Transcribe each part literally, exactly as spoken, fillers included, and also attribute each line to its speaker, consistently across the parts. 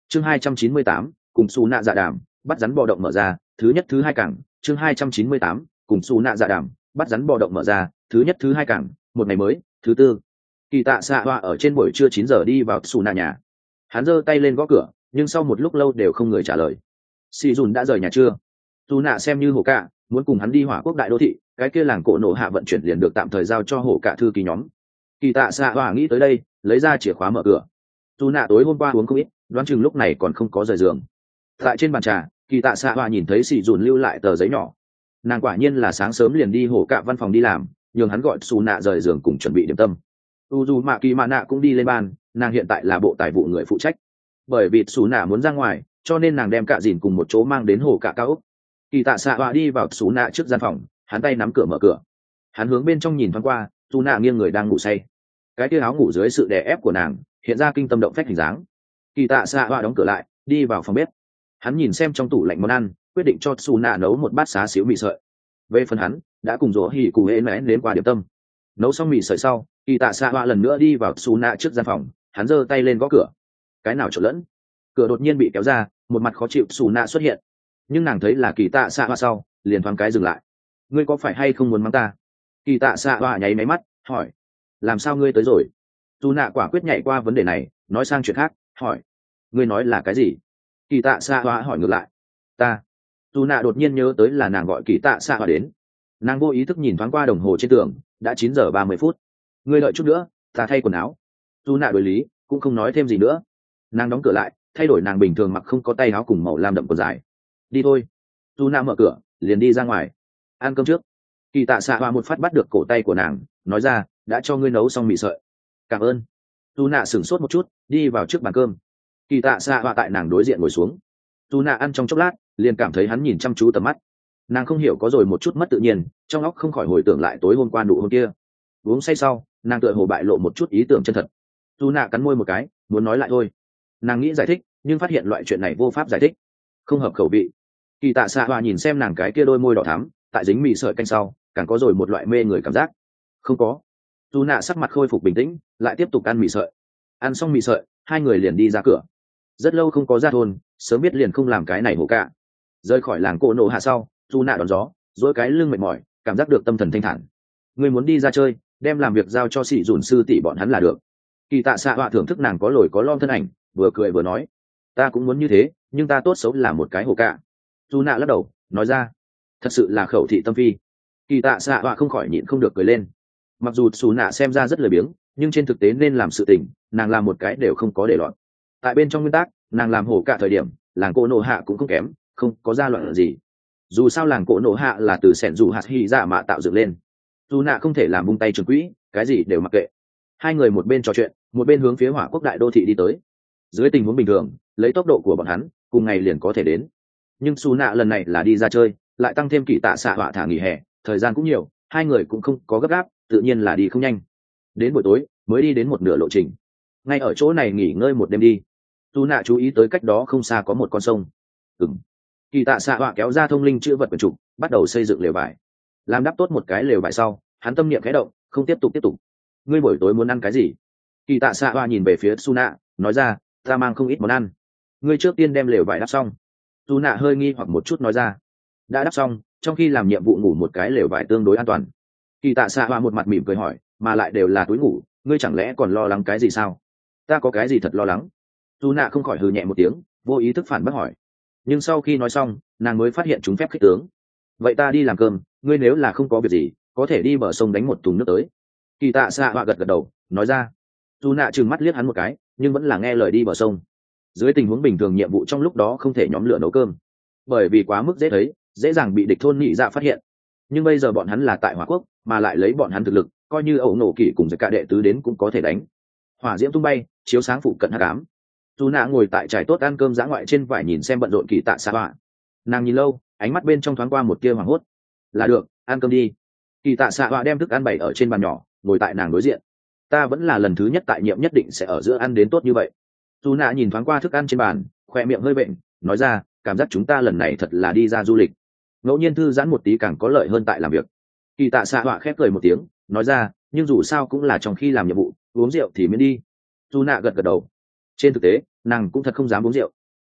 Speaker 1: chương hai trăm chín mươi tám cùng xù nạ dạ đàm bắt rắn bò động mở ra thứ nhất thứ hai cảng chương hai trăm chín mươi tám cùng xù nạ dạ đàm bắt rắn bò động mở ra thứ nhất thứ hai cảng một ngày mới thứ tư. Kỳ tạ xạ hoa ở trên buổi trưa chín giờ đi vào xù nạ nhà. Hắn giơ tay lên gõ cửa nhưng sau một lúc lâu đều không người trả lời. Sì dùn đã rời nhà chưa? Xù nạ xem như hổ cạ muốn cùng hắn đi hỏa quốc đại đô thị, cái kia làng cổ nổ hạ vận chuyển liền được tạm thời giao cho hổ cạ thư ký nhóm. Kỳ tạ xạ hoa nghĩ tới đây lấy ra chìa khóa mở cửa. Xù nạ tối hôm qua uống không ít, đoán chừng lúc này còn không có rời giường. Tại trên bàn trà, kỳ tạ xạ hoa nhìn thấy Sì dùn lưu lại tờ giấy nhỏ. Nàng quả nhiên là sáng sớm liền đi hổ cạ văn phòng đi làm, nhường hắn gọi xù nạ rời giường cùng chuẩn bị điểm tâm. u dù mạ kỳ mạ nạ cũng đi lên ban, nàng hiện tại là bộ tài vụ người phụ trách. Bởi vì xù nạ muốn ra ngoài cho nên nàng đem cả dìn cùng một chỗ mang đến hồ cạ cao ốc. Kỳ tạ xạ họa đi vào xù nạ trước gian phòng, hắn tay nắm cửa mở cửa. Hắn hướng bên trong nhìn thoáng qua, xù nạ nghiêng người đang ngủ say, cái tia áo ngủ dưới sự đè ép của nàng hiện ra kinh tâm động phách hình dáng. Kỳ tạ xạ họa đóng cửa lại đi vào phòng bếp. Hắn nhìn xem trong tủ lạnh món ăn, quyết định cho xù nạ nấu một bát xá xíu mì sợi. Về phần hắn đã cùng rỗ hỉ cụ hễ mẽ đến qua điểm tâm. Nấu xong mì sợi sau, kỳ tạ xạ họa lần nữa đi vào xù nạ trước gian phòng, hắn giơ tay lên gõ cửa. Cái nào trộn lẫn, cửa đột nhiên bị kéo ra, một mặt khó chịu xù nạ xuất hiện. Nhưng nàng thấy là kỳ tạ xạ họa sau liền thoáng cái dừng lại. Ngươi có phải hay không muốn mắng ta? Kỳ tạ xạ họa nháy máy mắt hỏi. Làm sao ngươi tới rồi? Xù nạ quả quyết nhảy qua vấn đề này, nói sang chuyện khác hỏi. Ngươi nói là cái gì? Kỳ tạ xạ họa hỏi ngược lại. Ta. Xù nạ đột nhiên nhớ tới là nàng gọi kỳ tạ xạ họa đến. Nàng vô ý thức nhìn thoáng qua đồng hồ trên tường, đã chín giờ ba mươi phút. Ngươi đợi chút nữa, ta thay quần áo. Xù nạ đối lý cũng không nói thêm gì nữa. Nàng đóng cửa lại, thay đổi nàng bình thường mặc không có tay áo cùng màu lam đậm quần dài. Đi thôi. Xù nạ mở cửa liền đi ra ngoài. Ăn cơm trước. Kỳ tạ xạ hoa một phát bắt được cổ tay của nàng, nói ra, đã cho ngươi nấu xong mì sợi. Cảm ơn. Xù nạ sửng sốt một chút, đi vào trước bàn cơm. Kỳ tạ xạ hoa tại nàng đối diện ngồi xuống. Xù nạ ăn trong chốc lát liền cảm thấy hắn nhìn chăm chú tầm mắt. Nàng không hiểu có rồi một chút mất tự nhiên, trong óc không khỏi hồi tưởng lại tối hôm qua nụ hôn kia. Uống say sau, nàng tựa hồ bại lộ một chút ý tưởng chân thật. Xù nạ cắn môi một cái, muốn nói lại thôi. Nàng nghĩ giải thích nhưng phát hiện loại chuyện này vô pháp giải thích, không hợp khẩu vị. Kỳ tạ xạ hoa nhìn xem nàng cái kia đôi môi đỏ thắm tại dính mì sợi canh sau, càng có rồi một loại mê người cảm giác. Không có. Dù nạ sắc mặt khôi phục bình tĩnh, lại tiếp tục ăn mì sợi. Ăn xong mì sợi, hai người liền đi ra cửa. Rất lâu không có ra thôn, sớm biết liền không làm cái này hổ cả. Rời khỏi làng cổ nổ hạ sau, dù nạ đón gió, dỗi cái lưng mệt mỏi, cảm giác được tâm thần thanh thản. Người muốn đi ra chơi, đem làm việc giao cho sĩ dùn sư tỷ bọn hắn là được. Kỳ tạ xạ hoa thưởng thức nàng có lồi có lom thân ảnh, vừa cười vừa nói, ta cũng muốn như thế, nhưng ta tốt xấu là một cái hổ cả. Dù nạ lắc đầu nói ra, thật sự là khẩu thị tâm phi. Kỳ tạ xạ họa không khỏi nhịn không được cười lên. Mặc dù xù nạ xem ra rất lười biếng, nhưng trên thực tế nên làm sự tình nàng làm một cái đều không có để lọt. Tại bên trong nguyên tắc, nàng làm hổ cả thời điểm làng cổ nổ hạ cũng không kém, không có ra loạn gì. Dù sao làng cổ nổ hạ là từ sẻn dù hạt hy dạ mạ tạo dựng lên, dù nạ không thể làm bung tay trường quỹ, cái gì đều mặc kệ. Hai người một bên trò chuyện một bên hướng phía hỏa quốc đại đô thị đi tới. Dưới tình huống bình thường lấy tốc độ của bọn hắn cùng ngày liền có thể đến, nhưng xù nạ lần này là đi ra chơi, lại tăng thêm kỳ tạ xạ họa thả nghỉ hè, thời gian cũng nhiều, hai người cũng không có gấp gáp, tự nhiên là đi không nhanh. Đến buổi tối mới đi đến một nửa lộ trình. Ngay ở chỗ này nghỉ ngơi một đêm đi. Xù nạ chú ý tới cách đó không xa có một con sông. Ừm. Kỳ tạ xạ họa kéo ra thông linh chữ vật quyển trục, bắt đầu xây dựng lều vải. Làm đắp tốt một cái lều vải sau, hắn tâm niệm khẽ động, không tiếp tục tiếp tục. Ngươi buổi tối muốn ăn cái gì? Kỳ tạ xạ họa nhìn về phía Xù nạ, nói ra, ta mang không ít món ăn. Ngươi trước tiên đem lều vải đắp xong. Xù nạ hơi nghi hoặc một chút nói ra, đã đắp xong, trong khi làm nhiệm vụ ngủ một cái lều vải tương đối an toàn. Kỳ tạ xạ họa một mặt mỉm cười hỏi, mà lại đều là túi ngủ, ngươi chẳng lẽ còn lo lắng cái gì sao? Ta có cái gì thật lo lắng? Xù nạ không khỏi hừ nhẹ một tiếng, vô ý thức phản bác hỏi. Nhưng sau khi nói xong, nàng mới phát hiện chúng phép khích tướng. Vậy ta đi làm cơm, ngươi nếu là không có việc gì có thể đi bờ sông đánh một thùng nước tới. Kỳ tạ xạ họa gật gật đầu nói ra. Xù nạ trừng mắt liếc hắn một cái, nhưng vẫn là nghe lời đi bờ sông. Dưới tình huống bình thường nhiệm vụ trong lúc đó không thể nhóm lửa nấu cơm, bởi vì quá mức dễ thấy, dễ dàng bị địch thôn nhị dạ phát hiện. Nhưng bây giờ bọn hắn là tại hỏa quốc, mà lại lấy bọn hắn thực lực, coi như ẩu nổ kỷ cùng giặc cả đệ tứ đến cũng có thể đánh. Hỏa diễm tung bay, chiếu sáng phụ cận hắc ám. Dù nạ ngồi tại trải tốt ăn cơm dã ngoại trên vải nhìn xem bận rộn kỳ tạ xạ họa. Nàng nhìn lâu, ánh mắt bên trong thoáng qua một tia hoảng hốt. Là được, ăn cơm đi. Kỳ tạ xạ họa đem thức ăn bày ở trên bàn nhỏ, ngồi tại nàng đối diện. Ta vẫn là lần thứ nhất tại nhiệm nhất định sẽ ở giữa ăn đến tốt như vậy. Dù nạ nhìn thoáng qua thức ăn trên bàn, khoe miệng hơi bệnh, nói ra, cảm giác chúng ta lần này thật là đi ra du lịch, ngẫu nhiên thư giãn một tí càng có lợi hơn tại làm việc. Kỳ tạ xạ họa khép cười một tiếng, nói ra, nhưng dù sao cũng là trong khi làm nhiệm vụ, uống rượu thì miễn đi. Dù nạ gật gật đầu. Trên thực tế nàng cũng thật không dám uống rượu,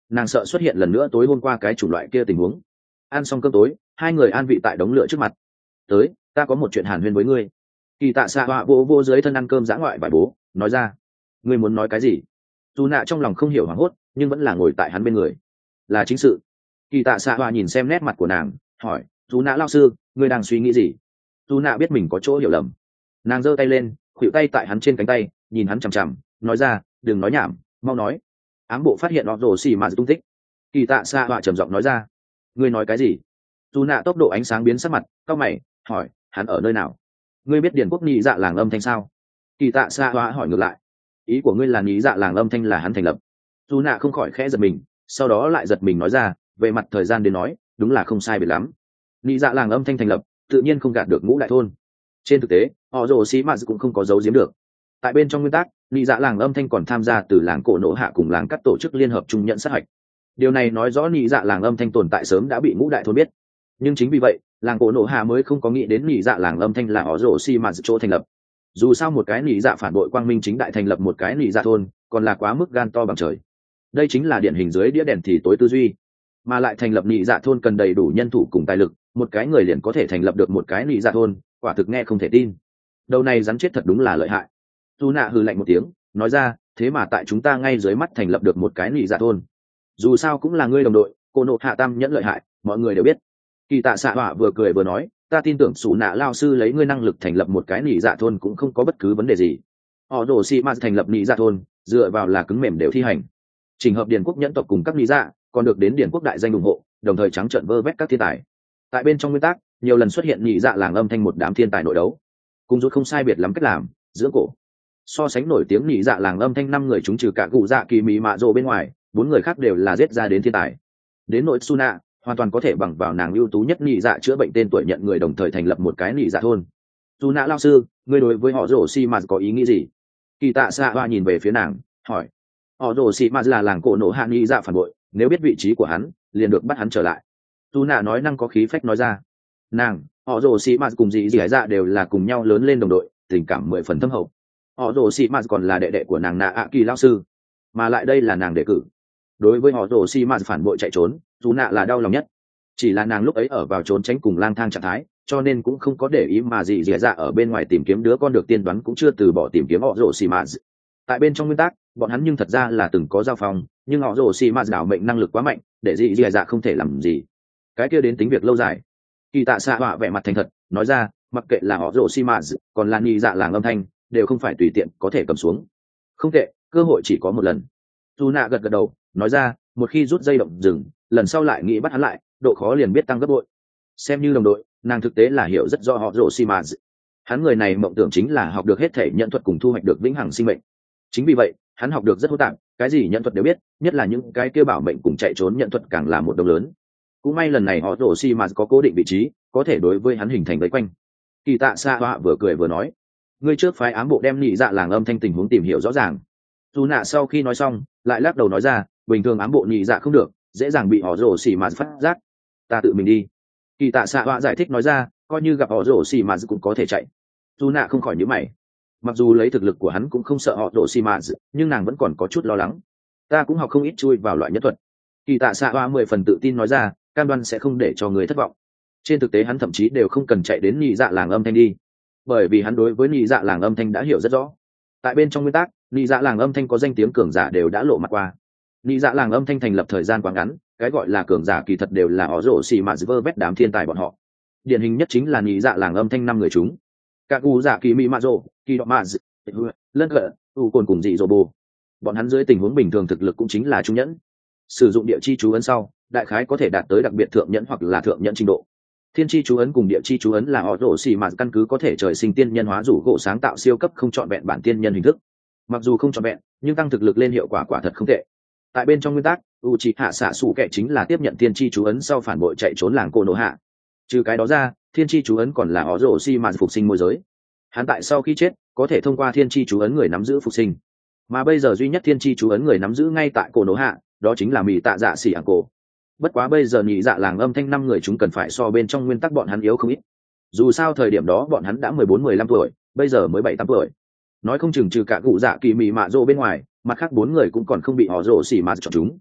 Speaker 1: nàng sợ xuất hiện lần nữa tối hôm qua cái chủng loại kia tình huống. Ăn xong cơm tối, hai người an vị tại đống lửa trước mặt. Tới, ta có một chuyện hàn huyên với ngươi. Kỳ tạ xạ họa vô vô dưới thân ăn cơm dã ngoại bài bố nói ra. Ngươi muốn nói cái gì? Dù nạ trong lòng không hiểu hoảng hốt, nhưng vẫn là ngồi tại hắn bên người. Là chính sự. Kỳ tạ xạ họa nhìn xem nét mặt của nàng, hỏi, dù nạ lao sư, ngươi đang suy nghĩ gì? Dù nạ biết mình có chỗ hiểu lầm, nàng giơ tay lên, khuỵu tay tại hắn trên cánh tay, nhìn hắn chằm chằm, nói ra, đừng nói nhảm, mau nói. Ám bộ phát hiện họ rồ xì mà tung tích. Kỳ tạ xạ họa trầm giọng nói ra. Ngươi nói cái gì? Dù nạ tốc độ ánh sáng biến sắc mặt, cau mày, hỏi, hắn ở nơi nào? Ngươi biết điển quốc nhị dạ làng âm thanh sao? Kỳ tạ xạ họa hỏi ngược lại. Ý của ngươi là nhị dạ làng âm thanh là hắn thành lập? Dù nạ không khỏi khẽ giật mình, sau đó lại giật mình nói ra, về mặt thời gian đến nói, đúng là không sai biệt lắm. Nhị dạ làng âm thanh thành lập, tự nhiên không gạt được ngũ đại thôn. Trên thực tế, họ rồ xì mà cũng không có giấu giếm được. Tại bên trong nguyên tắc, nhị dạ làng âm thanh còn tham gia từ làng cổ nổ hạ cùng làng cắt tổ chức liên hợp chung nhận sát hạch. Điều này nói rõ nhị dạ làng âm thanh tồn tại sớm đã bị ngũ đại thôn biết. Nhưng chính vì vậy, làng cổ nổ hạ mới không có nghĩ đến nhị dạ làng âm thanh là họ rồ xì mà chỗ thành lập. Dù sao một cái nhị dạ phản bội quang minh chính đại thành lập một cái nhị dạ thôn, còn là quá mức gan to bằng trời. Đây chính là điển hình dưới đĩa đèn thì tối tư duy. Mà lại thành lập nhị dạ thôn cần đầy đủ nhân thủ cùng tài lực, một cái người liền có thể thành lập được một cái nhị dạ thôn, quả thực nghe không thể tin. Đầu này rắn chết thật đúng là lợi hại. Dù nạ hừ lạnh một tiếng, nói ra, thế mà tại chúng ta ngay dưới mắt thành lập được một cái nhị dạ thôn. Dù sao cũng là ngươi đồng đội, cô nộ hạ tam nhẫn lợi hại, mọi người đều biết. Kỳ tạ xạ họa vừa cười vừa nói, ta tin tưởng sủ nạ lao sư lấy ngươi năng lực thành lập một cái nhị dạ thôn cũng không có bất cứ vấn đề gì. Họ đổ xì ma thành lập nhị dạ thôn, dựa vào là cứng mềm đều thi hành. Trình hợp điển quốc nhẫn tộc cùng các nhị dạ, còn được đến điển quốc đại danh ủng hộ, đồng thời trắng trợn vơ vét các thiên tài. Tại bên trong nguyên tắc, nhiều lần xuất hiện nhị dạ làng âm thanh một đám thiên tài nội đấu, cùng rút không sai biệt lắm cách làm, dưỡng cổ. So sánh nổi tiếng nhị dạ làng âm thanh năm người chúng trừ cả cụ dạ kỳ mỹ mạ rồ bên ngoài, bốn người khác đều là giết ra đến thiên tài. Đến nội Suna, hoàn toàn có thể bằng vào nàng ưu tú nhất nhị dạ chữa bệnh tên tuổi nhận người đồng thời thành lập một cái nhị dạ thôn. Suna lao sư, ngươi đối với họ rồ xi mà có ý nghĩ gì? Kỳ tạ xạ hoa nhìn về phía nàng, hỏi. Họ rồ xi mà là làng cổ nổ hạ nhị dạ phản bội, nếu biết vị trí của hắn, liền được bắt hắn trở lại. Suna nói năng có khí phách nói ra. Nàng, họ rồ xi mà cùng dì dì dạ đều là cùng nhau lớn lên đồng đội, tình cảm mười phần thâm hậu. Họ rồ xi mà còn là đệ đệ của nàng nạ ạ kỳ lao sư, mà lại đây là nàng đề cử. Đối với họ rồ xi mà phản bội chạy trốn, dù nạ là đau lòng nhất. Chỉ là nàng lúc ấy ở vào trốn tránh cùng lang thang trạng thái, cho nên cũng không có để ý mà gì dì dạ ở bên ngoài tìm kiếm đứa con được tiên đoán cũng chưa từ bỏ tìm kiếm họ rồ xi mà. Tại bên trong nguyên tắc, bọn hắn nhưng thật ra là từng có giao phong, nhưng họ rồ xi mà đảo mệnh năng lực quá mạnh, để dì dì dạ không thể làm gì. Cái kia đến tính việc lâu dài. Kỳ tạ xạ họa vẻ mặt thành thật, nói ra, mặc kệ là họ rồ xi mà còn là nhị dạ làng âm thanh, đều không phải tùy tiện có thể cầm xuống. Không tệ, cơ hội chỉ có một lần. Dù nạ gật gật đầu, nói ra, một khi rút dây động dừng, lần sau lại nghĩ bắt hắn lại, độ khó liền biết tăng gấp bội. Xem như đồng đội, nàng thực tế là hiểu rất rõ họ rồ xi mà. Hắn người này mộng tưởng chính là học được hết thể nhận thuật cùng thu hoạch được vĩnh hằng sinh mệnh. Chính vì vậy, hắn học được rất hỗn tạp, cái gì nhận thuật đều biết, nhất là những cái kia bảo mệnh cùng chạy trốn nhận thuật càng là một đồng lớn. Cũng may lần này họ rồ xi mà có cố định vị trí, có thể đối với hắn hình thành vây quanh. Kỳ tạ xạ họa vừa cười vừa nói, ngươi trước phái ám bộ đem nhị dạ làng âm thanh tình huống tìm hiểu rõ ràng. Dù nạ sau khi nói xong, lại lắc đầu nói ra, bình thường ám bộ nhị dạ không được, dễ dàng bị họ rồ xì mà phát giác, ta tự mình đi. Kỳ tạ xạ họa giải thích nói ra, coi như gặp họ rồ xì mà cũng có thể chạy. Dù nạ không khỏi nhíu mày, mặc dù lấy thực lực của hắn cũng không sợ họ rồ xì mà, nhưng nàng vẫn còn có chút lo lắng. Ta cũng học không ít chui vào loại nhất thuật. Kỳ tạ xạ họa mười phần tự tin nói ra, cam đoan sẽ không để cho người thất vọng. Trên thực tế hắn thậm chí đều không cần chạy đến nhị dạ làng âm thanh đi, bởi vì hắn đối với nhị dạ làng âm thanh đã hiểu rất rõ. Tại bên trong nguyên tắc, nhị dạ làng âm thanh có danh tiếng cường giả đều đã lộ mặt qua. Nhị dạ làng âm thanh thành lập thời gian quá ngắn, cái gọi là cường giả kỳ thật đều là họ rồ xì mà vơ vét đám thiên tài bọn họ. Điển hình nhất chính là nhị dạ làng âm thanh năm người chúng, các u dạ kỳ mỹ mạ rồ, kỳ đọ mạ lân gợ u cồn cùng dị dỗ bồ. Bọn hắn dưới tình huống bình thường thực lực cũng chính là trung nhẫn, sử dụng địa chi chú ấn sau, đại khái có thể đạt tới đặc biệt thượng nhẫn hoặc là thượng nhẫn trình độ. Thiên chi chú ấn cùng địa chi chú ấn là họ rổ xì mà căn cứ có thể trời sinh tiên nhân hóa rủ gỗ sáng tạo siêu cấp không trọn vẹn bản tiên nhân hình thức. Mặc dù không trọn vẹn, nhưng tăng thực lực lên hiệu quả quả thật không tệ. Tại bên trong nguyên tắc, Uchiha xạ sủ kẻ chính là tiếp nhận thiên chi chú ấn sau phản bội chạy trốn làng cô nổ hạ. Trừ cái đó ra, thiên chi chú ấn còn là họ rổ xì mà phục sinh môi giới. Hắn tại sau khi chết, có thể thông qua thiên chi chú ấn người nắm giữ phục sinh. Mà bây giờ duy nhất thiên chi chú ấn người nắm giữ ngay tại cô nổ hạ, đó chính là Mị Tạ Dạ Xỉ Ảng Cổ. Bất quá bây giờ nhị dạ làng âm thanh năm người chúng cần phải so bên trong nguyên tắc bọn hắn yếu không ít. Dù sao thời điểm đó bọn hắn đã mười bốn mười lăm tuổi, bây giờ mới bảy tám tuổi. Nói không chừng trừ cả cụ dạ kỳ mị mạ rồ bên ngoài, mặt khác bốn người cũng còn không bị họ rồ xỉ mà chọn chúng.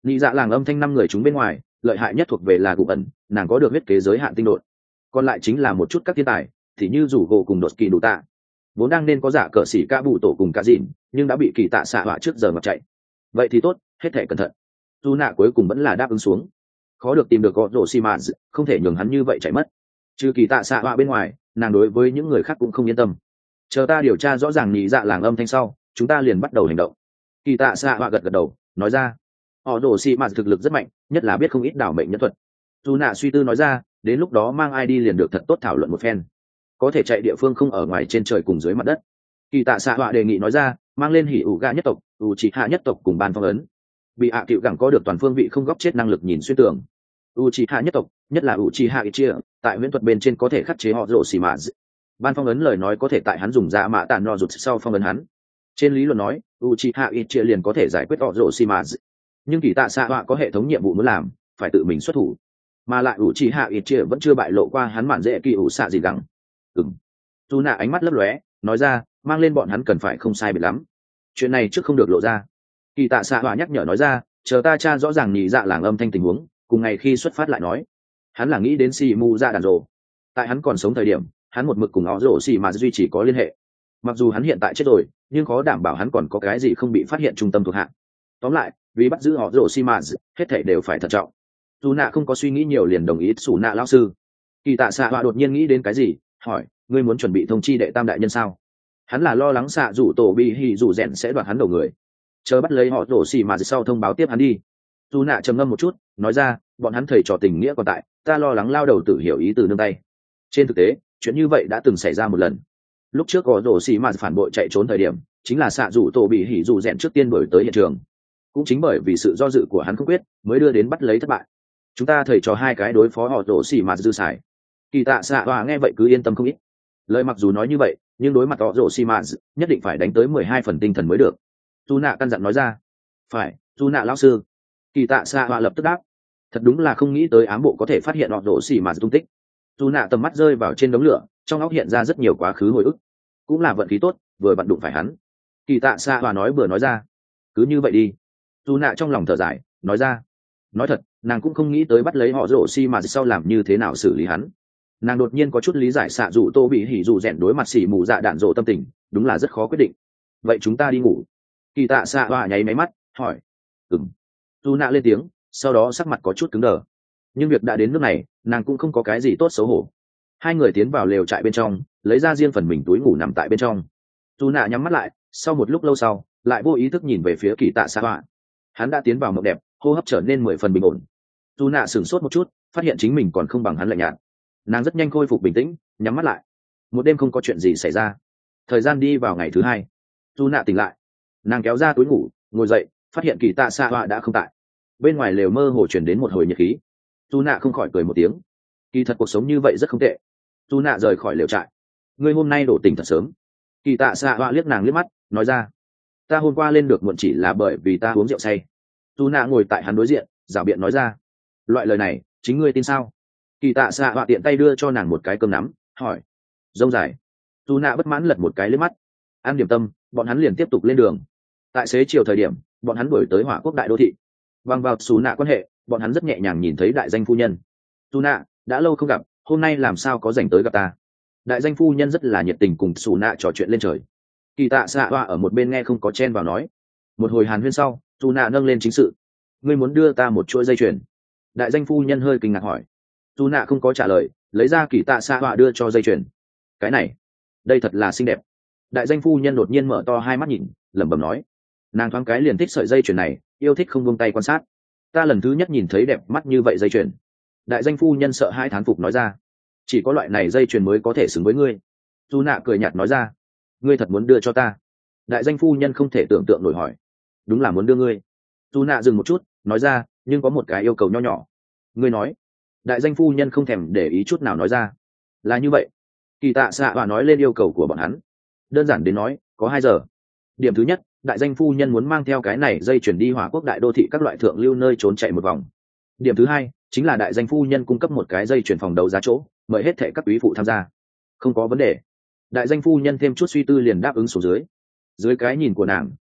Speaker 1: nghĩ dạ làng âm thanh năm người chúng bên ngoài, lợi hại nhất thuộc về là cụ ẩn, nàng có được huyết kế giới hạn tinh độn, còn lại chính là một chút các thiên tài thì như rủ gỗ cùng đột kỳ đủ tạ, vốn đang nên có giả cờ xỉ ca bụ tổ cùng cả dìn, nhưng đã bị kỳ tạ xạ họa trước giờ ngập chạy. Vậy thì tốt, hết thể cẩn thận. Dù nạ cuối cùng vẫn là đáp ứng xuống, khó được tìm được gõ rổ xi mã, không thể nhường hắn như vậy chạy mất. Trừ kỳ tạ xạ họa bên ngoài, nàng đối với những người khác cũng không yên tâm. Chờ ta điều tra rõ ràng nhị dạ làng âm thanh sau, chúng ta liền bắt đầu hành động. Kỳ tạ xạ họa gật gật đầu, nói ra, họ rổ xi mã thực lực rất mạnh, nhất là biết không ít đảo mệnh nhân thuật. Dù nạ suy tư nói ra, đến lúc đó mang ai đi liền được thật tốt thảo luận một phen, có thể chạy địa phương không ở ngoài trên trời cùng dưới mặt đất. Kỳ tạ xạ họa đề nghị nói ra, mang lên hỉ ủ gà nhất tộc, ủ chỉ hạ nhất tộc cùng ban phong ấn, bị hạ cựu gẳng có được toàn phương vị không góc chết năng lực nhìn xuyên tường. ủ chỉ hạ nhất tộc, nhất là ủ chỉ hạ ít chia, tại huyễn thuật bên trên có thể khắc chế họ rổ xì mạ. Ban phong ấn lời nói có thể tại hắn dùng dạ mạ tàn nọ rụt sau phong ấn hắn. Trên lý luận nói, ủ chỉ hạ ít chia liền có thể giải quyết họ rổ xì mạ, nhưng kỳ tạ xạ họa có hệ thống nhiệm vụ muốn làm, phải tự mình xuất thủ, mà lại ủ chỉ hạ ít chia vẫn chưa bại lộ qua hắn mạn dễ kỳ ủ xạ gì gẳng. Ừm. Dù nạ ánh mắt lấp lóe, nói ra, mang lên bọn hắn cần phải không sai biệt lắm, chuyện này trước không được lộ ra. Kỳ tạ xạ họa nhắc nhở nói ra, chờ ta tra rõ ràng nhị dạ làng âm thanh tình huống, cùng ngày khi xuất phát lại nói. Hắn là nghĩ đến xì mù dạ đàn rồ, tại hắn còn sống thời điểm, hắn một mực cùng họ rồ xì mà duy trì có liên hệ. Mặc dù hắn hiện tại chết rồi, nhưng khó đảm bảo hắn còn có cái gì không bị phát hiện trung tâm thuộc hạ. Tóm lại, vì bắt giữ họ rồ xì mà, hết thảy đều phải thận trọng. Dù nạ không có suy nghĩ nhiều liền đồng ý sủ nạ lão sư. Kỳ tạ xạ họa đột nhiên nghĩ đến cái gì, hỏi, ngươi muốn chuẩn bị thông chi đệ tam đại nhân sao? Hắn là lo lắng xạ rủ tổ bị hỉ rủ rèn sẽ đoạt hắn đầu người, chờ bắt lấy họ rổ xì mà sau thông báo tiếp hắn đi. Dù nạ trầm ngâm một chút, nói ra, bọn hắn thầy trò tình nghĩa còn tại, ta lo lắng lao đầu tự hiểu ý từ nương tay. Trên thực tế, chuyện như vậy đã từng xảy ra một lần. Lúc trước họ rổ xì mà phản bội chạy trốn thời điểm, chính là xạ rủ tổ bị hỉ rủ rèn trước tiên đổi tới hiện trường. Cũng chính bởi vì sự do dự của hắn không quyết, mới đưa đến bắt lấy thất bại. Chúng ta thầy trò hai cái đối phó họ rổ xì mà dư xài. Kỳ tạ xạ hòa nghe vậy cứ yên tâm không ít. Lời mặc dù nói như vậy, nhưng đối mặt họ rổ xì mà nhất định phải đánh tới mười hai phần tinh thần mới được. Dù nạ căn dặn nói ra. Phải, dù nạ lão sư. Kỳ tạ xạ hòa lập tức đáp. Thật đúng là không nghĩ tới ám bộ có thể phát hiện họ rổ xì mà tung tích. Dù nạ tầm mắt rơi vào trên đống lửa, trong óc hiện ra rất nhiều quá khứ hồi ức. Cũng là vận khí tốt, vừa vặn đụng phải hắn. Kỳ tạ xạ hòa nói bừa nói ra. Cứ như vậy đi. Dù nạ trong lòng thở dài, nói ra. Nói thật, nàng cũng không nghĩ tới bắt lấy họ rổ xi mà sau làm như thế nào xử lý hắn. Nàng đột nhiên có chút lý giải xạ dụ tô bị hỉ dụ rèn đối mặt xỉ mù dạ đạn rộ tâm tình, đúng là rất khó quyết định. Vậy chúng ta đi ngủ. Kỳ tạ xạ hoa nháy máy mắt, hỏi. Ừm. Dù nạ lên tiếng, sau đó sắc mặt có chút cứng đờ. Nhưng việc đã đến nước này, nàng cũng không có cái gì tốt xấu hổ. Hai người tiến vào lều trại bên trong, lấy ra riêng phần mình túi ngủ nằm tại bên trong. Dù nạ nhắm mắt lại, sau một lúc lâu sau, lại vô ý thức nhìn về phía kỳ tạ xạ hoa. Hắn đã tiến vào mộng đẹp, hô hấp trở nên mười phần bình ổn. Dù nạ sửng sốt một chút, phát hiện chính mình còn không bằng hắn lạnh nhạt. Nàng rất nhanh khôi phục bình tĩnh, nhắm mắt lại. Một đêm không có chuyện gì xảy ra. Thời gian đi vào ngày thứ hai, dù nạ tỉnh lại. Nàng kéo ra túi ngủ, ngồi dậy, phát hiện kỳ tạ xạ họa đã không tại. Bên ngoài lều mơ hồ chuyển đến một hồi nhiệt khí. Dù nạ không khỏi cười một tiếng. Kỳ thật cuộc sống như vậy rất không tệ. Dù nạ rời khỏi lều trại. Ngươi hôm nay đổ tỉnh thật sớm. Kỳ tạ xạ họa liếc nàng liếc mắt, nói ra. Ta hôm qua lên được muộn chỉ là bởi vì ta uống rượu say. Dù nạ ngồi tại hắn đối diện, rảo biện nói ra. Loại lời này, chính ngươi tin sao? Kỳ tạ xạ họa tiện tay đưa cho nàng một cái cơm nắm, hỏi. Rông dài. Dù nạ bất mãn lật một cái liếc mắt. Ăn điểm tâm, bọn hắn liền tiếp tục lên đường. Tại xế chiều thời điểm, bọn hắn đuổi tới hỏa quốc đại đô thị. Bằng vào xù nạ quan hệ, bọn hắn rất nhẹ nhàng nhìn thấy đại danh phu nhân. Xù nạ, đã lâu không gặp, hôm nay làm sao có dành tới gặp ta? Đại danh phu nhân rất là nhiệt tình cùng xù nạ trò chuyện lên trời. Kỳ tạ xạ họa ở một bên nghe không có chen vào nói. Một hồi hàn huyên sau, xù nạ nâng lên chính sự. Ngươi muốn đưa ta một chuỗi dây chuyền? Đại danh phu nhân hơi kinh ngạc hỏi. Dù nạ không có trả lời, lấy ra kỳ tạ xạ họa đưa cho dây chuyền. Cái này, đây thật là xinh đẹp. Đại danh phu nhân đột nhiên mở to hai mắt nhìn, lẩm bẩm nói. Nàng thoáng cái liền thích sợi dây chuyền này, yêu thích không buông tay quan sát. Ta lần thứ nhất nhìn thấy đẹp mắt như vậy dây chuyền. Đại danh phu nhân sợ hai thán phục nói ra. Chỉ có loại này dây chuyền mới có thể xứng với ngươi. Dù nạ cười nhạt nói ra. Ngươi thật muốn đưa cho ta? Đại danh phu nhân không thể tưởng tượng nổi hỏi. Đúng là muốn đưa ngươi. Dù nạ dừng một chút, nói ra, nhưng có một cái yêu cầu nho nhỏ. Ngươi nói. Đại danh phu nhân không thèm để ý chút nào nói ra. Là như vậy. Kỳ tạ xạ và nói lên yêu cầu của bọn hắn. Đơn giản đến nói, có hai giờ. Điểm thứ nhất, đại danh phu nhân muốn mang theo cái này dây chuyển đi hỏa quốc đại đô thị các loại thượng lưu nơi trốn chạy một vòng. Điểm thứ hai, chính là đại danh phu nhân cung cấp một cái dây chuyển phòng đấu giá chỗ, mời hết thệ các quý phụ tham gia. Không có vấn đề. Đại danh phu nhân thêm chút suy tư liền đáp ứng xuống dưới. Dưới cái nhìn của nàng,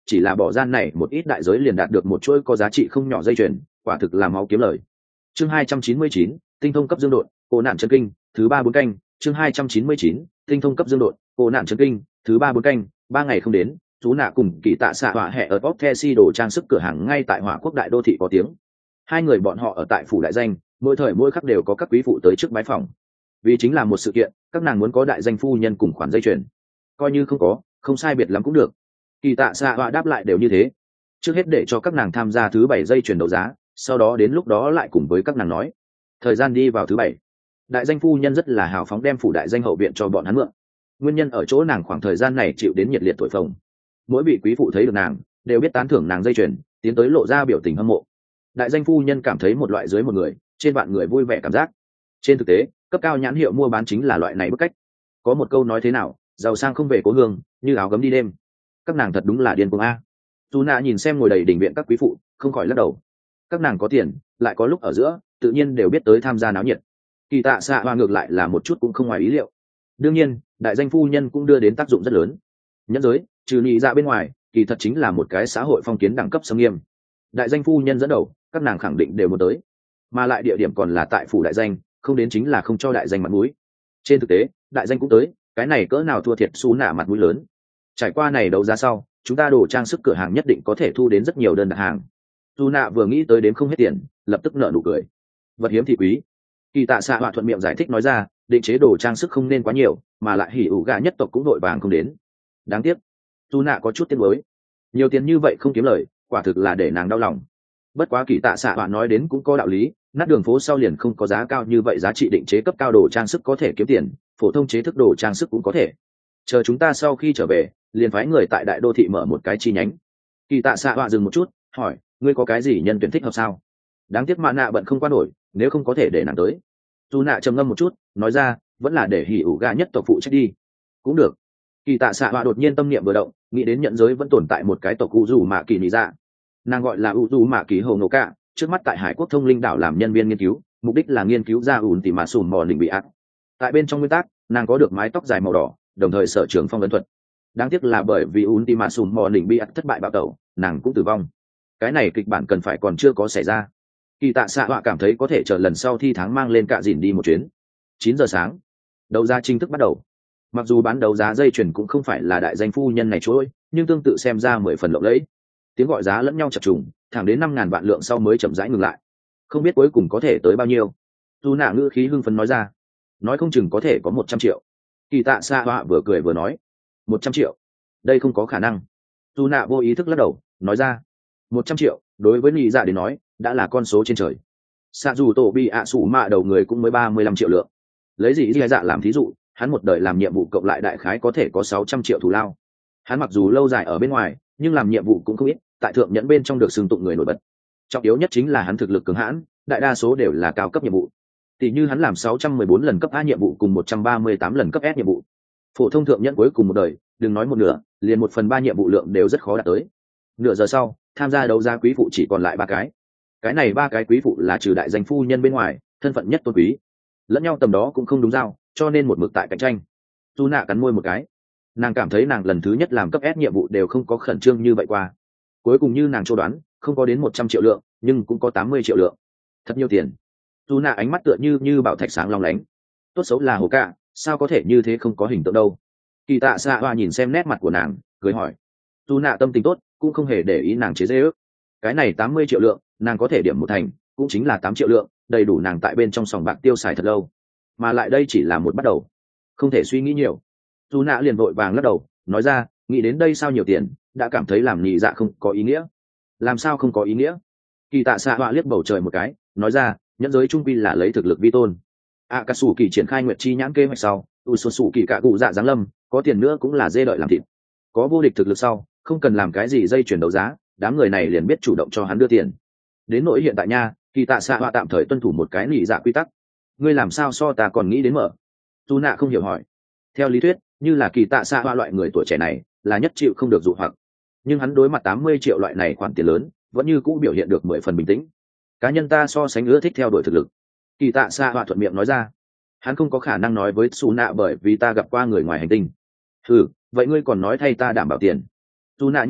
Speaker 1: chỉ là bỏ gian này một ít đại giới liền đạt được một chuỗi có giá trị không nhỏ dây chuyền, quả thực là máu kiếm lời. Chương hai trăm chín mươi chín, tinh thông cấp dương độn, cổ nạn chân kinh, thứ ba bốn canh, chương hai trăm chín mươi chín, tinh thông cấp dương độn, cổ nạn chân kinh, thứ ba bốn canh, ba ngày không đến, chú nạ cùng Kỳ Tạ xạ họa hẹ ở Pop Thesi đồ trang sức cửa hàng ngay tại Hỏa Quốc đại đô thị có tiếng. Hai người bọn họ ở tại phủ đại danh, mỗi thời mỗi khắc đều có các quý phụ tới trước bái phòng. Vì chính là một sự kiện, các nàng muốn có đại danh phu nhân cùng khoản dây chuyền. Coi như không có, không sai biệt lắm cũng được. Kỳ Tạ xạ họa đáp lại đều như thế. Trước hết để cho các nàng tham gia thứ bảy dây chuyền đấu giá, sau đó đến lúc đó lại cùng với các nàng nói. Thời gian đi vào thứ bảy, đại danh phu nhân rất là hào phóng đem phủ đại danh hậu viện cho bọn hắn mượn. Nguyên nhân ở chỗ nàng khoảng thời gian này chịu đến nhiệt liệt thổi phồng. Mỗi vị quý phụ thấy được nàng đều biết tán thưởng nàng dây chuyền, tiến tới lộ ra biểu tình hâm mộ. Đại danh phu nhân cảm thấy một loại dưới một người, trên vạn người vui vẻ cảm giác. Trên thực tế, cấp cao nhãn hiệu mua bán chính là loại này bức cách. Có một câu nói thế nào, giàu sang không về cố hương, như áo gấm đi đêm. Các nàng thật đúng là điên cuồng a. Dù nạ nhìn xem ngồi đầy đình viện các quý phụ, không khỏi lắc đầu. Các nàng có tiền, lại có lúc ở giữa, tự nhiên đều biết tới tham gia náo nhiệt. Kỳ Tạ xạ hoa ngược lại là một chút cũng không ngoài ý liệu. Đương nhiên, đại danh phu nhân cũng đưa đến tác dụng rất lớn. Nhẫn giới, trừ nhị dạ bên ngoài, kỳ thật chính là một cái xã hội phong kiến đẳng cấp xâm nghiêm. Đại danh phu nhân dẫn đầu, các nàng khẳng định đều muốn tới, mà lại địa điểm còn là tại phủ đại danh, không đến chính là không cho đại danh mặt mũi. Trên thực tế, đại danh cũng tới, cái này cỡ nào thua thiệt xú nạ mặt mũi lớn. Trải qua này đấu giá sau, chúng ta đồ trang sức cửa hàng nhất định có thể thu đến rất nhiều đơn đặt hàng. Xú nạ vừa nghĩ tới đến không hết tiền, lập tức nở nụ cười. Vật hiếm thì quý. Kỳ Tạ xạ họa thuận miệng giải thích nói ra, định chế đồ trang sức không nên quá nhiều, mà lại hỉ ủ gà nhất tộc cũng đội vàng không đến. Đáng tiếc, tu nạ có chút tiếc nuối. Nhiều tiền như vậy không kiếm lời, quả thực là để nàng đau lòng. Bất quá Kỳ Tạ xạ họa nói đến cũng có đạo lý, nát đường phố sau liền không có giá cao như vậy, giá trị định chế cấp cao đồ trang sức có thể kiếm tiền, phổ thông chế thức đồ trang sức cũng có thể. Chờ chúng ta sau khi trở về, liền phái người tại đại đô thị mở một cái chi nhánh. Kỳ Tạ xạ họa dừng một chút, hỏi, ngươi có cái gì nhân tuyển thích hợp sao? Đáng tiếc Mã Nạ bận không qua nổi, nếu không có thể để nàng tới. Tu nạ trầm ngâm một chút, nói ra, vẫn là để hỉ ủ gà nhất tộc phụ trách đi. Cũng được. Kỳ Tạ xạ họa đột nhiên tâm niệm vừa động, nghĩ đến nhận giới vẫn tồn tại một cái tộc u dù mạ kỳ nị dạ. Nàng gọi là u dù mạ kỳ hồ nổ cả, trước mắt tại Hải Quốc Thông Linh đảo làm nhân viên nghiên cứu, mục đích là nghiên cứu ra ủn tỉ mà sùm mò định bị ác. Tại bên trong nguyên tắc, nàng có được mái tóc dài màu đỏ, đồng thời sở trường phong ấn thuật. Đáng tiếc là bởi vì ủn tỉ mà sùm mò định bị ác thất bại bạo tẩu, nàng cũng tử vong. Cái này kịch bản cần phải còn chưa có xảy ra. Kỳ Tạ xạ họa cảm thấy có thể chờ lần sau thi tháng mang lên cạ dìn đi một chuyến. Chín giờ sáng, đấu giá chính thức bắt đầu. Mặc dù bán đấu giá dây chuyền cũng không phải là đại danh phu nhân này trôi, nhưng tương tự xem ra mười phần lộng lẫy. Tiếng gọi giá lẫn nhau chập trùng, thẳng đến năm ngàn vạn lượng sau mới chậm rãi ngừng lại. Không biết cuối cùng có thể tới bao nhiêu. Dù nạ ngữ khí hưng phấn nói ra, nói không chừng có thể có một trăm triệu. Kỳ Tạ xạ họa vừa cười vừa nói, một trăm triệu, đây không có khả năng. Dù nạ vô ý thức lắc đầu, nói ra, một trăm triệu đối với nhị dạ đến nói đã là con số trên trời. Xạ dù tổ bị ạ sủ mạ đầu người cũng mới ba mươi lăm triệu lượng. Lấy gì nhị dạ làm thí dụ, hắn một đời làm nhiệm vụ cộng lại đại khái có thể có sáu trăm triệu thù lao. Hắn mặc dù lâu dài ở bên ngoài, nhưng làm nhiệm vụ cũng không ít, tại thượng nhẫn bên trong được xưng tụng người nổi bật. Trọng yếu nhất chính là hắn thực lực cường hãn, đại đa số đều là cao cấp nhiệm vụ. Tỷ như hắn làm sáu trăm mười bốn lần cấp A nhiệm vụ cùng một trăm ba mươi tám lần cấp S nhiệm vụ. Phổ thông thượng nhẫn cuối cùng một đời, đừng nói một nửa, liền một phần ba nhiệm vụ lượng đều rất khó đạt tới. Nửa giờ sau, tham gia đấu giá quý phụ chỉ còn lại ba cái. Cái này ba cái quý phụ là trừ đại danh phu nhân bên ngoài, thân phận nhất tôn quý. Lẫn nhau tầm đó cũng không đúng giao, cho nên một mực tại cạnh tranh. Tu nạ cắn môi một cái. Nàng cảm thấy nàng lần thứ nhất làm cấp S nhiệm vụ đều không có khẩn trương như vậy qua. Cuối cùng như nàng châu đoán, không có đến một trăm triệu lượng, nhưng cũng có tám mươi triệu lượng. Thật nhiều tiền. Tu nạ ánh mắt tựa như như bảo thạch sáng long lánh. Tốt xấu là hồ cạ, sao có thể như thế không có hình tượng đâu. Kỳ Tạ xạ hoa nhìn xem nét mặt của nàng, cười hỏi. Tu nạ tâm tình tốt, cũng không hề để ý nàng chế giễu. Cái này tám mươi triệu lượng, nàng có thể điểm một thành, cũng chính là tám triệu lượng, đầy đủ nàng tại bên trong sòng bạc tiêu xài thật lâu. Mà lại đây chỉ là một bắt đầu, không thể suy nghĩ nhiều. Tu nạ liền vội vàng lắc đầu, nói ra, nghĩ đến đây sao nhiều tiền, đã cảm thấy làm nhị dạ không có ý nghĩa. Làm sao không có ý nghĩa? Kỳ Tạ xạ họa liếc bầu trời một cái, nói ra, nhẫn giới trung quy là lấy thực lực vi tôn. A Cà Sủ Kỳ triển khai nguyệt chi nhãn kế hoạch sau, u sù sù kỳ cả cụ dạ giáng lâm, có tiền nữa cũng là dê đợi làm thịt. Có vô địch thực lực sau, không cần làm cái gì dây chuyển đấu giá, đám người này liền biết chủ động cho hắn đưa tiền. Đến nỗi hiện tại nha, Kỳ Tạ xạ họa tạm thời tuân thủ một cái nhị dạ quy tắc. Ngươi làm sao so ta còn nghĩ đến mở? Tu nạ không hiểu hỏi. Theo lý thuyết, như là Kỳ Tạ xạ họa loại người tuổi trẻ này, là nhất chịu không được dụ hoặc. Nhưng hắn đối mặt tám mươi triệu loại này khoản tiền lớn, vẫn như cũ biểu hiện được mười phần bình tĩnh. Cá nhân ta so sánh ưa thích theo đuổi thực lực. Kỳ Tạ xạ họa thuận miệng nói ra. Hắn không có khả năng nói với Su nạ bởi vì ta gặp qua người ngoài hành tinh. Ừ, vậy ngươi còn nói thay ta đảm bảo tiền. Su nạ nhất miệng,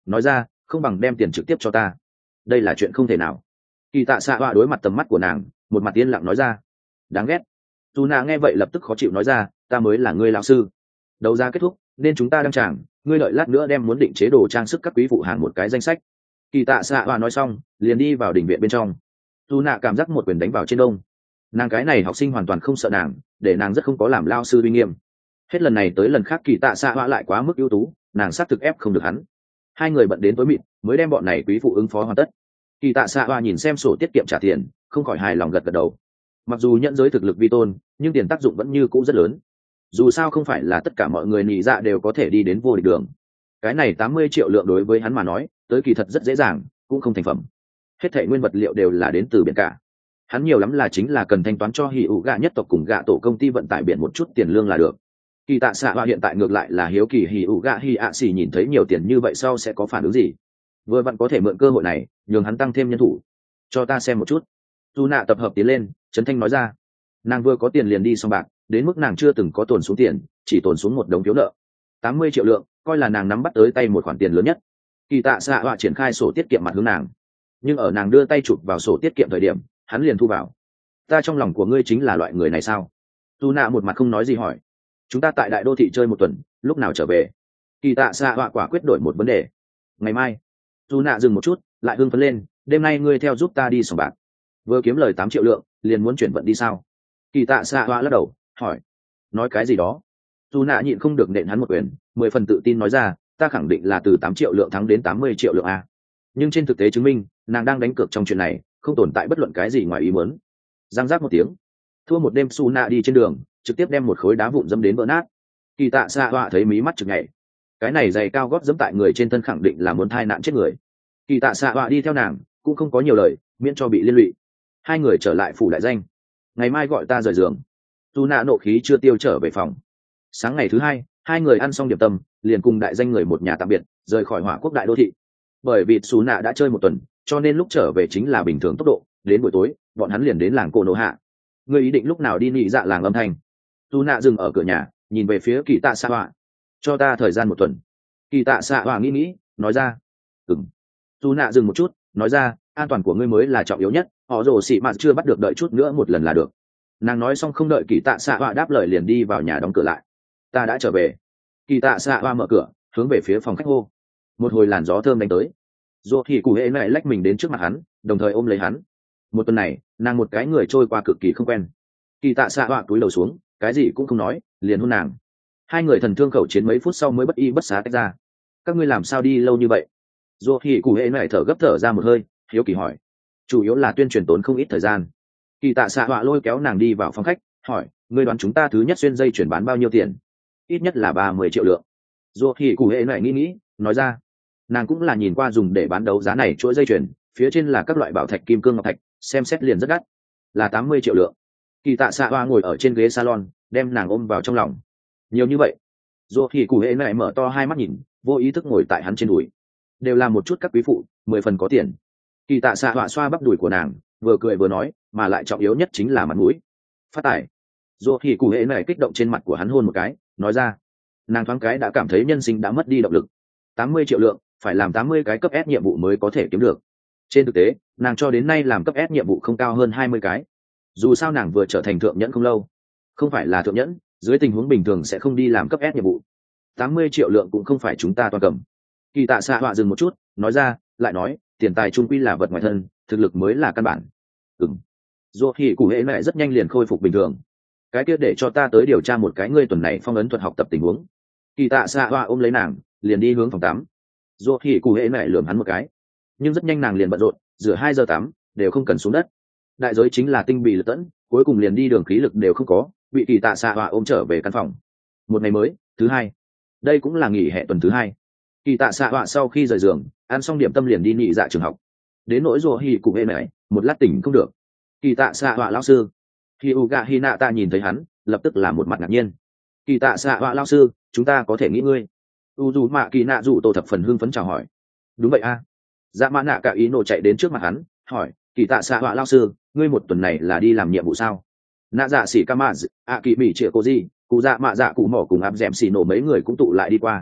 Speaker 1: nói ra không bằng đem tiền trực tiếp cho ta. Đây là chuyện không thể nào. Kỳ tạ xạ họa đối mặt tầm mắt của nàng, một mặt yên lặng nói ra. Đáng ghét. Dù nạ nghe vậy lập tức khó chịu nói ra, ta mới là ngươi lão sư. Đấu giá kết thúc nên chúng ta đăng tràng, ngươi đợi lát nữa đem muốn định chế đồ trang sức các quý phụ hàng một cái danh sách. Kỳ tạ xạ họa nói xong liền đi vào đình viện bên trong. Dù nạ cảm giác một quyền đánh vào trên đông. Nàng cái này học sinh hoàn toàn không sợ nàng, để nàng rất không có làm lao sư uy nghiêm. Hết lần này tới lần khác kỳ tạ xạ họa lại quá mức ưu tú, nàng xác thực ép không được hắn. Hai người bận đến tối mịt mới đem bọn này quý phụ ứng phó hoàn tất. Kỳ tạ xạ họa nhìn xem sổ tiết kiệm trả tiền, không khỏi hài lòng gật gật đầu. Mặc dù nhận giới thực lực vi tôn, nhưng tiền tác dụng vẫn như cũ rất lớn. Dù sao không phải là tất cả mọi người nhị dạ đều có thể đi đến vô địch đường. Cái này tám mươi triệu lượng đối với hắn mà nói tới kỳ thật rất dễ dàng, cũng không thành phẩm. Hết thảy nguyên vật liệu đều là đến từ biển cả. Hắn nhiều lắm là chính là cần thanh toán cho hỉ ủ gạ nhất tộc cùng gạ tổ công ty vận tải biển một chút tiền lương là được. Kỳ tạ xạ họa hiện tại ngược lại là hiếu kỳ hỉ ủ gạ hỉ ạ xỉ nhìn thấy nhiều tiền như vậy sau sẽ có phản ứng gì. Vừa vặn có thể mượn cơ hội này nhường hắn tăng thêm nhân thủ. Cho ta xem một chút. Dù nạ tập hợp tiến lên, trấn thanh nói ra. Nàng vừa có tiền liền đi xong bạc, đến mức nàng chưa từng có tồn xuống tiền, chỉ tồn xuống một đống phiếu nợ. tám mươi triệu lượng, coi là nàng nắm bắt tới tay một khoản tiền lớn nhất. Kỳ tạ xạ họa triển khai sổ tiết kiệm mặt hướng nàng, nhưng ở nàng đưa tay chụp vào sổ tiết kiệm thời điểm, hắn liền thu vào. Ta trong lòng của ngươi chính là loại người này sao? Tu nạ một mặt không nói gì hỏi. Chúng ta tại đại đô thị chơi một tuần, lúc nào trở về? Kỳ tạ xạ họa quả quyết đổi một vấn đề. Ngày mai. Tu nạ dừng một chút, lại hưng phấn lên. Đêm nay ngươi theo giúp ta đi sòng bạc. Vừa kiếm lời tám triệu lượng, liền muốn chuyển vận đi sao? Kỳ tạ xạ họa lắc đầu, hỏi. Nói cái gì đó? Tu nạ nhịn không được nện hắn một quyền, mười phần tự tin nói ra, ta khẳng định là từ tám triệu lượng thắng đến tám mươi triệu lượng a. Nhưng trên thực tế chứng minh, nàng đang đánh cược trong chuyện này, không tồn tại bất luận cái gì ngoài ý muốn. Giang giác một tiếng, thua một đêm su nạ đi trên đường, trực tiếp đem một khối đá vụn dẫm đến vỡ nát. Kỳ tạ xạ họa thấy mí mắt chực nhảy, cái này giày cao gót dẫm tại người trên thân khẳng định là muốn thai nạn chết người. Kỳ tạ xạ họa đi theo nàng, cũng không có nhiều lời, miễn cho bị liên lụy. Hai người trở lại phủ đại danh. Ngày mai gọi ta rời giường. Su nạ nộ khí chưa tiêu trở về phòng. Sáng ngày thứ hai, hai người ăn xong điểm tâm, liền cùng đại danh người một nhà tạm biệt, rời khỏi hỏa quốc đại đô thị. Bởi vì Su nạ đã chơi một tuần, cho nên lúc trở về chính là bình thường tốc độ. Đến buổi tối, bọn hắn liền đến làng cổ nổ hạ. Ngươi ý định lúc nào đi nhị dạ làng âm thanh? Su nạ dừng ở cửa nhà, nhìn về phía kỳ tạ xạ họa. Cho ta thời gian một tuần. Kỳ tạ xạ họa nghĩ nghĩ, nói ra. Ừm. Su nạ dừng một chút, nói ra, an toàn của ngươi mới là trọng yếu nhất. Họ rồ xị mạt chưa bắt được, đợi chút nữa một lần là được. Nàng nói xong không đợi kỳ tạ xạ họa đáp lời liền đi vào nhà đóng cửa lại. Ta đã trở về. Kỳ tạ xạ họa mở cửa, hướng về phía phòng khách hô. Một hồi làn gió thơm đánh tới. Dù thì cụ hệ lại lách mình đến trước mặt hắn, đồng thời ôm lấy hắn. Một tuần này, nàng một cái người trôi qua cực kỳ không quen. Kỳ tạ xạ họa túi đầu xuống, cái gì cũng không nói, liền hôn nàng. Hai người thần thương khẩu chiến mấy phút sau mới bất y bất xá tách ra. Các ngươi làm sao đi lâu như vậy? Dù thì cụ hệ lại thở gấp thở ra một hơi, hiếu kỳ hỏi. Chủ yếu là tuyên truyền tốn không ít thời gian. Kỳ tạ xạ họa lôi kéo nàng đi vào phòng khách, hỏi, ngươi đoán chúng ta thứ nhất xuyên dây chuyển bán bao nhiêu tiền? Ít nhất là ba mươi triệu lượng. Dù thì cụ hệ lại nghĩ nghĩ, nói ra. Nàng cũng là nhìn qua dùng để bán đấu giá này chuỗi dây chuyền, phía trên là các loại bảo thạch kim cương ngọc thạch, xem xét liền rất đắt, là tám mươi triệu lượng. Kỳ tạ xạ hoa ngồi ở trên ghế salon, đem nàng ôm vào trong lòng. Nhiều như vậy? Dù thì cụ hệ lại mở to hai mắt nhìn, vô ý thức ngồi tại hắn trên đùi. Đều là một chút các quý phụ, mười phần có tiền. Kỳ tạ xạ hoa xoa bắp đùi của nàng, vừa cười vừa nói, mà lại trọng yếu nhất chính là mặt mũi. Phát tài. Dù thì cụ hệ lại kích động trên mặt của hắn hôn một cái, nói ra. Nàng thoáng cái đã cảm thấy nhân sinh đã mất đi động lực. tám mươi triệu lượng, phải làm tám mươi cái cấp S nhiệm vụ mới có thể kiếm được. Trên thực tế, nàng cho đến nay làm cấp S nhiệm vụ không cao hơn hai mươi cái. Dù sao nàng vừa trở thành thượng nhẫn không lâu. Không phải là thượng nhẫn, dưới tình huống bình thường sẽ không đi làm cấp S nhiệm vụ. tám mươi triệu lượng cũng không phải chúng ta toàn cầm. Kỳ tạ xạ họa dừng một chút, nói ra, lại nói, tiền tài trung quy là vật ngoài thân, thực lực mới là căn bản. Ừm. Dù thì cụ hệ lại rất nhanh liền khôi phục bình thường. Cái kia để cho ta tới điều tra một cái ngươi tuần này phong ấn thuật học tập tình huống. Kỳ tạ xạ họa ôm lấy nàng, liền đi hướng phòng tắm. Dù thì cụ hệ lại lườm hắn một cái, nhưng rất nhanh nàng liền bận rộn, rửa hai giờ tắm đều không cần xuống đất. Đại giới chính là tinh bị lật tẫn, cuối cùng liền đi đường khí lực đều không có, bị kỳ tạ xạ họa ôm trở về căn phòng. Một ngày mới, thứ hai, đây cũng là nghỉ hè tuần thứ hai. Kỳ tạ xạ họa sau khi rời giường, ăn xong điểm tâm liền đi nhị dạ trường học. Đến nỗi dù thì cụ hệ lại, một lát tỉnh không được. Kỳ tạ xạ họa lão sư. Khi Uga Hinata nhìn thấy hắn, lập tức là một mặt ngạc nhiên. Kỳ tạ xạ họa lão sư, chúng ta có thể nghĩ ngươi. U dù mạ kỳ nạ dù tổ thập phần hưng phấn chào hỏi. Đúng vậy a. Dạ mã nạ cả ý nổ chạy đến trước mặt hắn, hỏi, kỳ tạ xạ họa lao sư, ngươi một tuần này là đi làm nhiệm vụ sao? Nạ dạ xỉ ca mạ ạ kỳ mỹ trịa cô gì, cụ dạ mạ dạ cụ mỏ cùng áp dẻm xỉ nổ mấy người cũng tụ lại đi qua.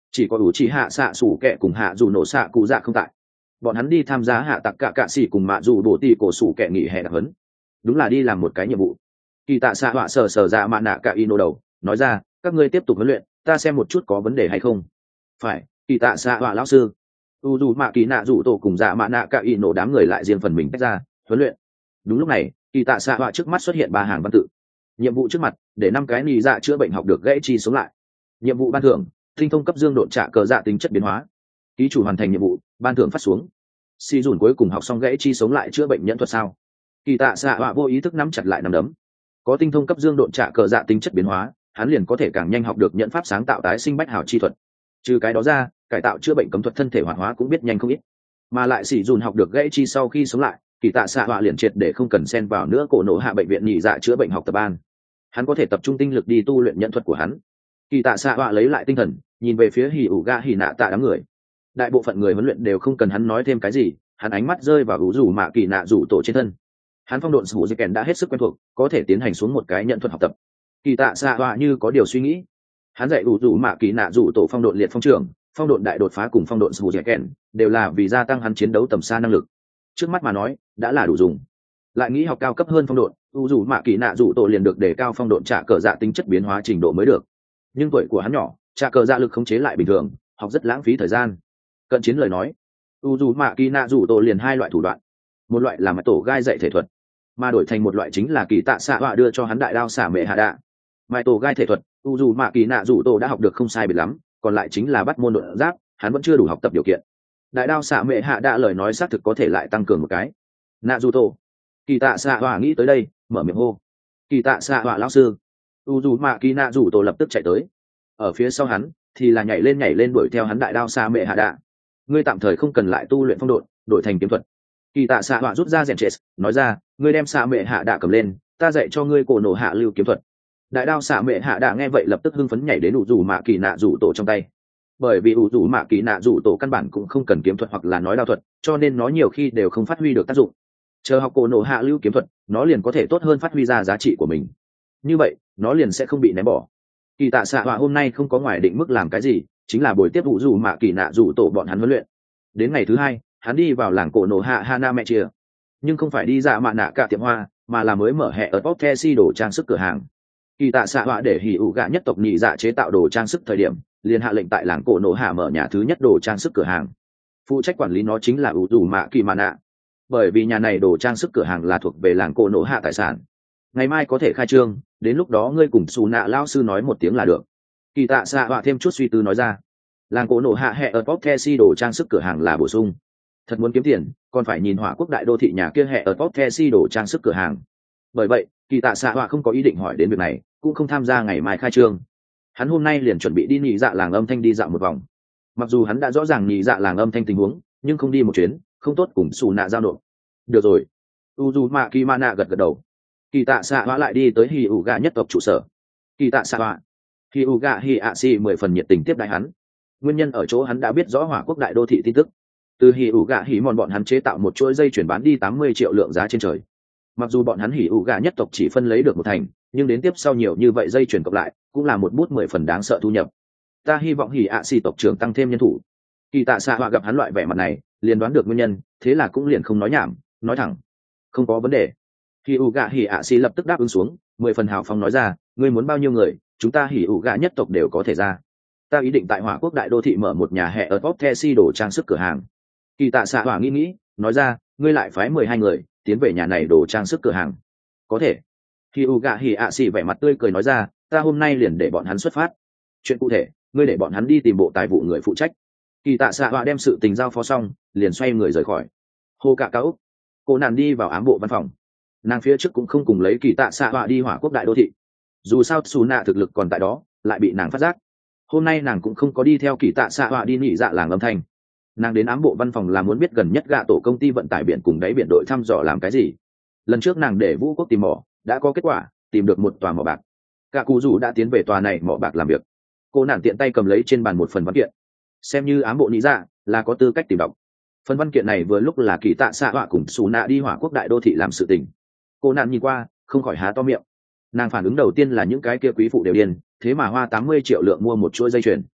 Speaker 1: chỉ có ủ trì hạ xạ sủ kẹ cùng hạ dù nổ xạ cụ dạ không tại. Bọn hắn đi tham gia hạ tặc cả cạ xỉ cùng mạ dù bổ tỉ cổ sủ kẹ nghỉ hè đặc hấn, đúng là đi làm một cái nhiệm vụ. Kỳ tạ xạ họa sờ sờ dạ mạ nạ cả ino đầu, nói ra, các ngươi tiếp tục huấn luyện, ta xem một chút có vấn đề hay không. Phải, kỳ tạ xạ họa lão sư. U dù mạ kỳ nạ rủ tổ cùng dạ mạ nạ cả ino đám người lại riêng phần mình tách ra huấn luyện. Đúng lúc này, kỳ tạ xạ họa trước mắt xuất hiện ba hàng văn tự. Nhiệm vụ trước mặt, để năm cái nì dạ chữa bệnh học được gãy chi sống lại. Nhiệm vụ ban thưởng, tinh thông cấp dương độn trả cờ dạ tính chất biến hóa. Ký chủ hoàn thành nhiệm vụ, ban thưởng phát xuống. Si dùn cuối cùng học xong gãy chi sống lại chữa bệnh nhẫn thuật sao? Kỳ tạ xạ họa vô ý thức nắm chặt lại nắm đấm. Có tinh thông cấp dương độn trả cờ dạ tính chất biến hóa, hắn liền có thể càng nhanh học được nhận pháp sáng tạo tái sinh bách hảo chi thuật. Trừ cái đó ra, cải tạo chữa bệnh cấm thuật thân thể hoạt hóa cũng biết nhanh không ít. Mà lại Si dùn học được gãy chi sau khi sống lại, kỳ tạ xạ họa liền triệt để không cần xen vào nữa cổ nổ hạ bệnh viện nhị dạ chữa bệnh học tập ban. Hắn có thể tập trung tinh lực đi tu luyện nhận thuật của hắn. Kỳ tạ xạ họa lấy lại tinh thần, nhìn về phía hỉ ủ ga hỉ nạ tạ đám người. Đại bộ phận người huấn luyện đều không cần hắn nói thêm cái gì, hắn ánh mắt rơi vào ủ rủ mạ kỳ nạ rủ tổ trên thân. Hắn phong độn sủ dây kèn đã hết sức quen thuộc, có thể tiến hành xuống một cái nhận thuật học tập. Kỳ tạ xạ họa như có điều suy nghĩ, hắn dạy ủ rủ mạ kỳ nạ rủ tổ phong độn liệt phong trường, phong độn đại đột phá cùng phong độn sủ dây kèn đều là vì gia tăng hắn chiến đấu tầm xa năng lực. Trước mắt mà nói đã là đủ dùng, lại nghĩ học cao cấp hơn phong độn, ủ rủ mạ kỳ nạ rủ tổ liền được đề cao phong độn trả cờ dạ tính chất biến hóa trình độ mới được. Nhưng tuổi của hắn nhỏ, trả cờ dạ lực khống chế lại bình thường, học rất lãng phí thời gian. Cận chiến lời nói, u dù mạ kỳ nạ rủ tổ liền hai loại thủ đoạn, một loại là mặt tổ gai dạy thể thuật, mà đổi thành một loại chính là kỳ tạ xạ họa đưa cho hắn đại đao xả mệ hạ đạ. Mại tổ gai thể thuật, u dù mạ kỳ nạ rủ tổ đã học được không sai biệt lắm, còn lại chính là bắt môn đột giáp, hắn vẫn chưa đủ học tập điều kiện. Đại đao xả mệ hạ đạ lời nói xác thực có thể lại tăng cường một cái. Nạ rủ tổ, kỳ tạ xạ họa nghĩ tới đây, mở miệng hô, kỳ tạ xạ họa lão sư. U dù mạ kỳ nạ rủ tổ lập tức chạy tới, ở phía sau hắn thì là nhảy lên nhảy lên đuổi theo hắn đại đao xả mệ hạ đạ. Ngươi tạm thời không cần lại tu luyện phong độn, đổi thành kiếm thuật. Kỳ tạ xạ họa rút ra rèn chết, nói ra, ngươi đem xạ mệ hạ đạ cầm lên, ta dạy cho ngươi cổ nổ hạ lưu kiếm thuật. Đại đao xạ mệ hạ đạ nghe vậy lập tức hưng phấn nhảy đến ủ rủ mạ kỳ nạ rủ tổ trong tay. Bởi vì ủ rủ mạ kỳ nạ rủ tổ căn bản cũng không cần kiếm thuật hoặc là nói đao thuật, cho nên nó nhiều khi đều không phát huy được tác dụng. Chờ học cổ nổ hạ lưu kiếm thuật, nó liền có thể tốt hơn phát huy ra giá trị của mình. Như vậy, nó liền sẽ không bị ném bỏ. Kỳ tạ xạ họa hôm nay không có ngoài định mức làm cái gì, chính là buổi tiếp ủ rủ mạ kỳ nạ rủ tổ bọn hắn huấn luyện. Đến ngày thứ hai, hắn đi vào làng cổ nổ hạ Hana mẹ chia, nhưng không phải đi dạ mạ nạ cả tiệm hoa, mà là mới mở hẹ ở top si đồ trang sức cửa hàng. Kỳ tạ xạ họa để hỉ ủ gạ nhất tộc nhị dạ chế tạo đồ trang sức thời điểm, liền hạ lệnh tại làng cổ nổ hạ mở nhà thứ nhất đồ trang sức cửa hàng. Phụ trách quản lý nó chính là ủ rủ mạ kỳ mạ nạ, bởi vì nhà này đồ trang sức cửa hàng là thuộc về làng cổ nổ hạ tài sản. Ngày mai có thể khai trương, đến lúc đó ngươi cùng xù nạ lao sư nói một tiếng là được. Kỳ tạ xạ họa thêm chút suy tư nói ra, làng cổ nổ hạ hẹ ở top si đồ trang sức cửa hàng là bổ sung. Thật muốn kiếm tiền, còn phải nhìn hỏa quốc đại đô thị nhà kia hẹ ở top si đồ trang sức cửa hàng. Bởi vậy, kỳ tạ xạ họa không có ý định hỏi đến việc này, cũng không tham gia ngày mai khai trương. Hắn hôm nay liền chuẩn bị đi nhị dạ làng âm thanh đi dạo một vòng. Mặc dù hắn đã rõ ràng nhị dạ làng âm thanh tình huống, nhưng không đi một chuyến không tốt cùng xù nạ giao nộp. Được rồi, Uzumaki Kimana gật gật đầu. Kỳ tạ xạ họa lại đi tới hỉ ủ gạ nhất tộc trụ sở. Kỳ tạ xạ họa, hỉ ủ gạ hỉ ạ xì mười phần nhiệt tình tiếp đãi hắn. Nguyên nhân ở chỗ hắn đã biết rõ hỏa quốc đại đô thị tin tức. Từ hỉ ủ gạ hỉ mòn bọn hắn chế tạo một chuỗi dây chuyển bán đi tám mươi triệu lượng giá trên trời. Mặc dù bọn hắn hỉ ủ gạ nhất tộc chỉ phân lấy được một thành, nhưng đến tiếp sau nhiều như vậy dây chuyển cộng lại cũng là một bút mười phần đáng sợ thu nhập. Ta hy vọng hỉ ạ xì tộc trưởng tăng thêm nhân thủ. Kỳ tạ xạ họa gặp hắn loại vẻ mặt này, liền đoán được nguyên nhân, thế là cũng liền không nói nhảm, nói thẳng, không có vấn đề. Hỉ ủ gạ hỉ ạ xì lập tức đáp ứng xuống, mười phần hào phóng nói ra, ngươi muốn bao nhiêu người, chúng ta hỉ ủ gạ nhất tộc đều có thể ra. Ta ý định tại hỏa quốc đại đô thị mở một nhà hẹ ở top si đồ trang sức cửa hàng. Kỳ tạ xạ hỏa nghĩ nghĩ, nói ra, ngươi lại phái mười hai người tiến về nhà này đồ trang sức cửa hàng. Có thể. Hỉ ủ gạ hỉ ạ xì vẻ mặt tươi cười nói ra, ta hôm nay liền để bọn hắn xuất phát. Chuyện cụ thể, ngươi để bọn hắn đi tìm bộ tài vụ người phụ trách. Kỳ tạ xạ họa đem sự tình giao phó xong, liền xoay người rời khỏi. Hồ cạ cao, cô nàng đi vào ám bộ văn phòng. Nàng phía trước cũng không cùng lấy kỳ tạ xạ họa đi hỏa quốc đại đô thị. Dù sao xù nạ thực lực còn tại đó, lại bị nàng phát giác. Hôm nay nàng cũng không có đi theo kỳ tạ xạ họa đi nghỉ dạ làng âm thanh. Nàng đến ám bộ văn phòng là muốn biết gần nhất gạ tổ công ty vận tải biển cùng đáy biển đội thăm dò làm cái gì. Lần trước nàng để vũ quốc tìm mỏ, đã có kết quả, tìm được một tòa mỏ bạc. Cả cụ rủ đã tiến về tòa này mỏ bạc làm việc. Cô nàng tiện tay cầm lấy trên bàn một phần văn kiện, xem như ám bộ nghĩ ra là có tư cách tìm đọc. Phần văn kiện này vừa lúc là kỳ tạ xạ họa cùng xù nạ đi hỏa quốc đại đô thị làm sự tình. Cô nạn nhìn qua không khỏi há to miệng. Nàng phản ứng đầu tiên là những cái kia quý phụ đều điên, thế mà hoa tám mươi triệu lượng mua một chuỗi dây chuyền.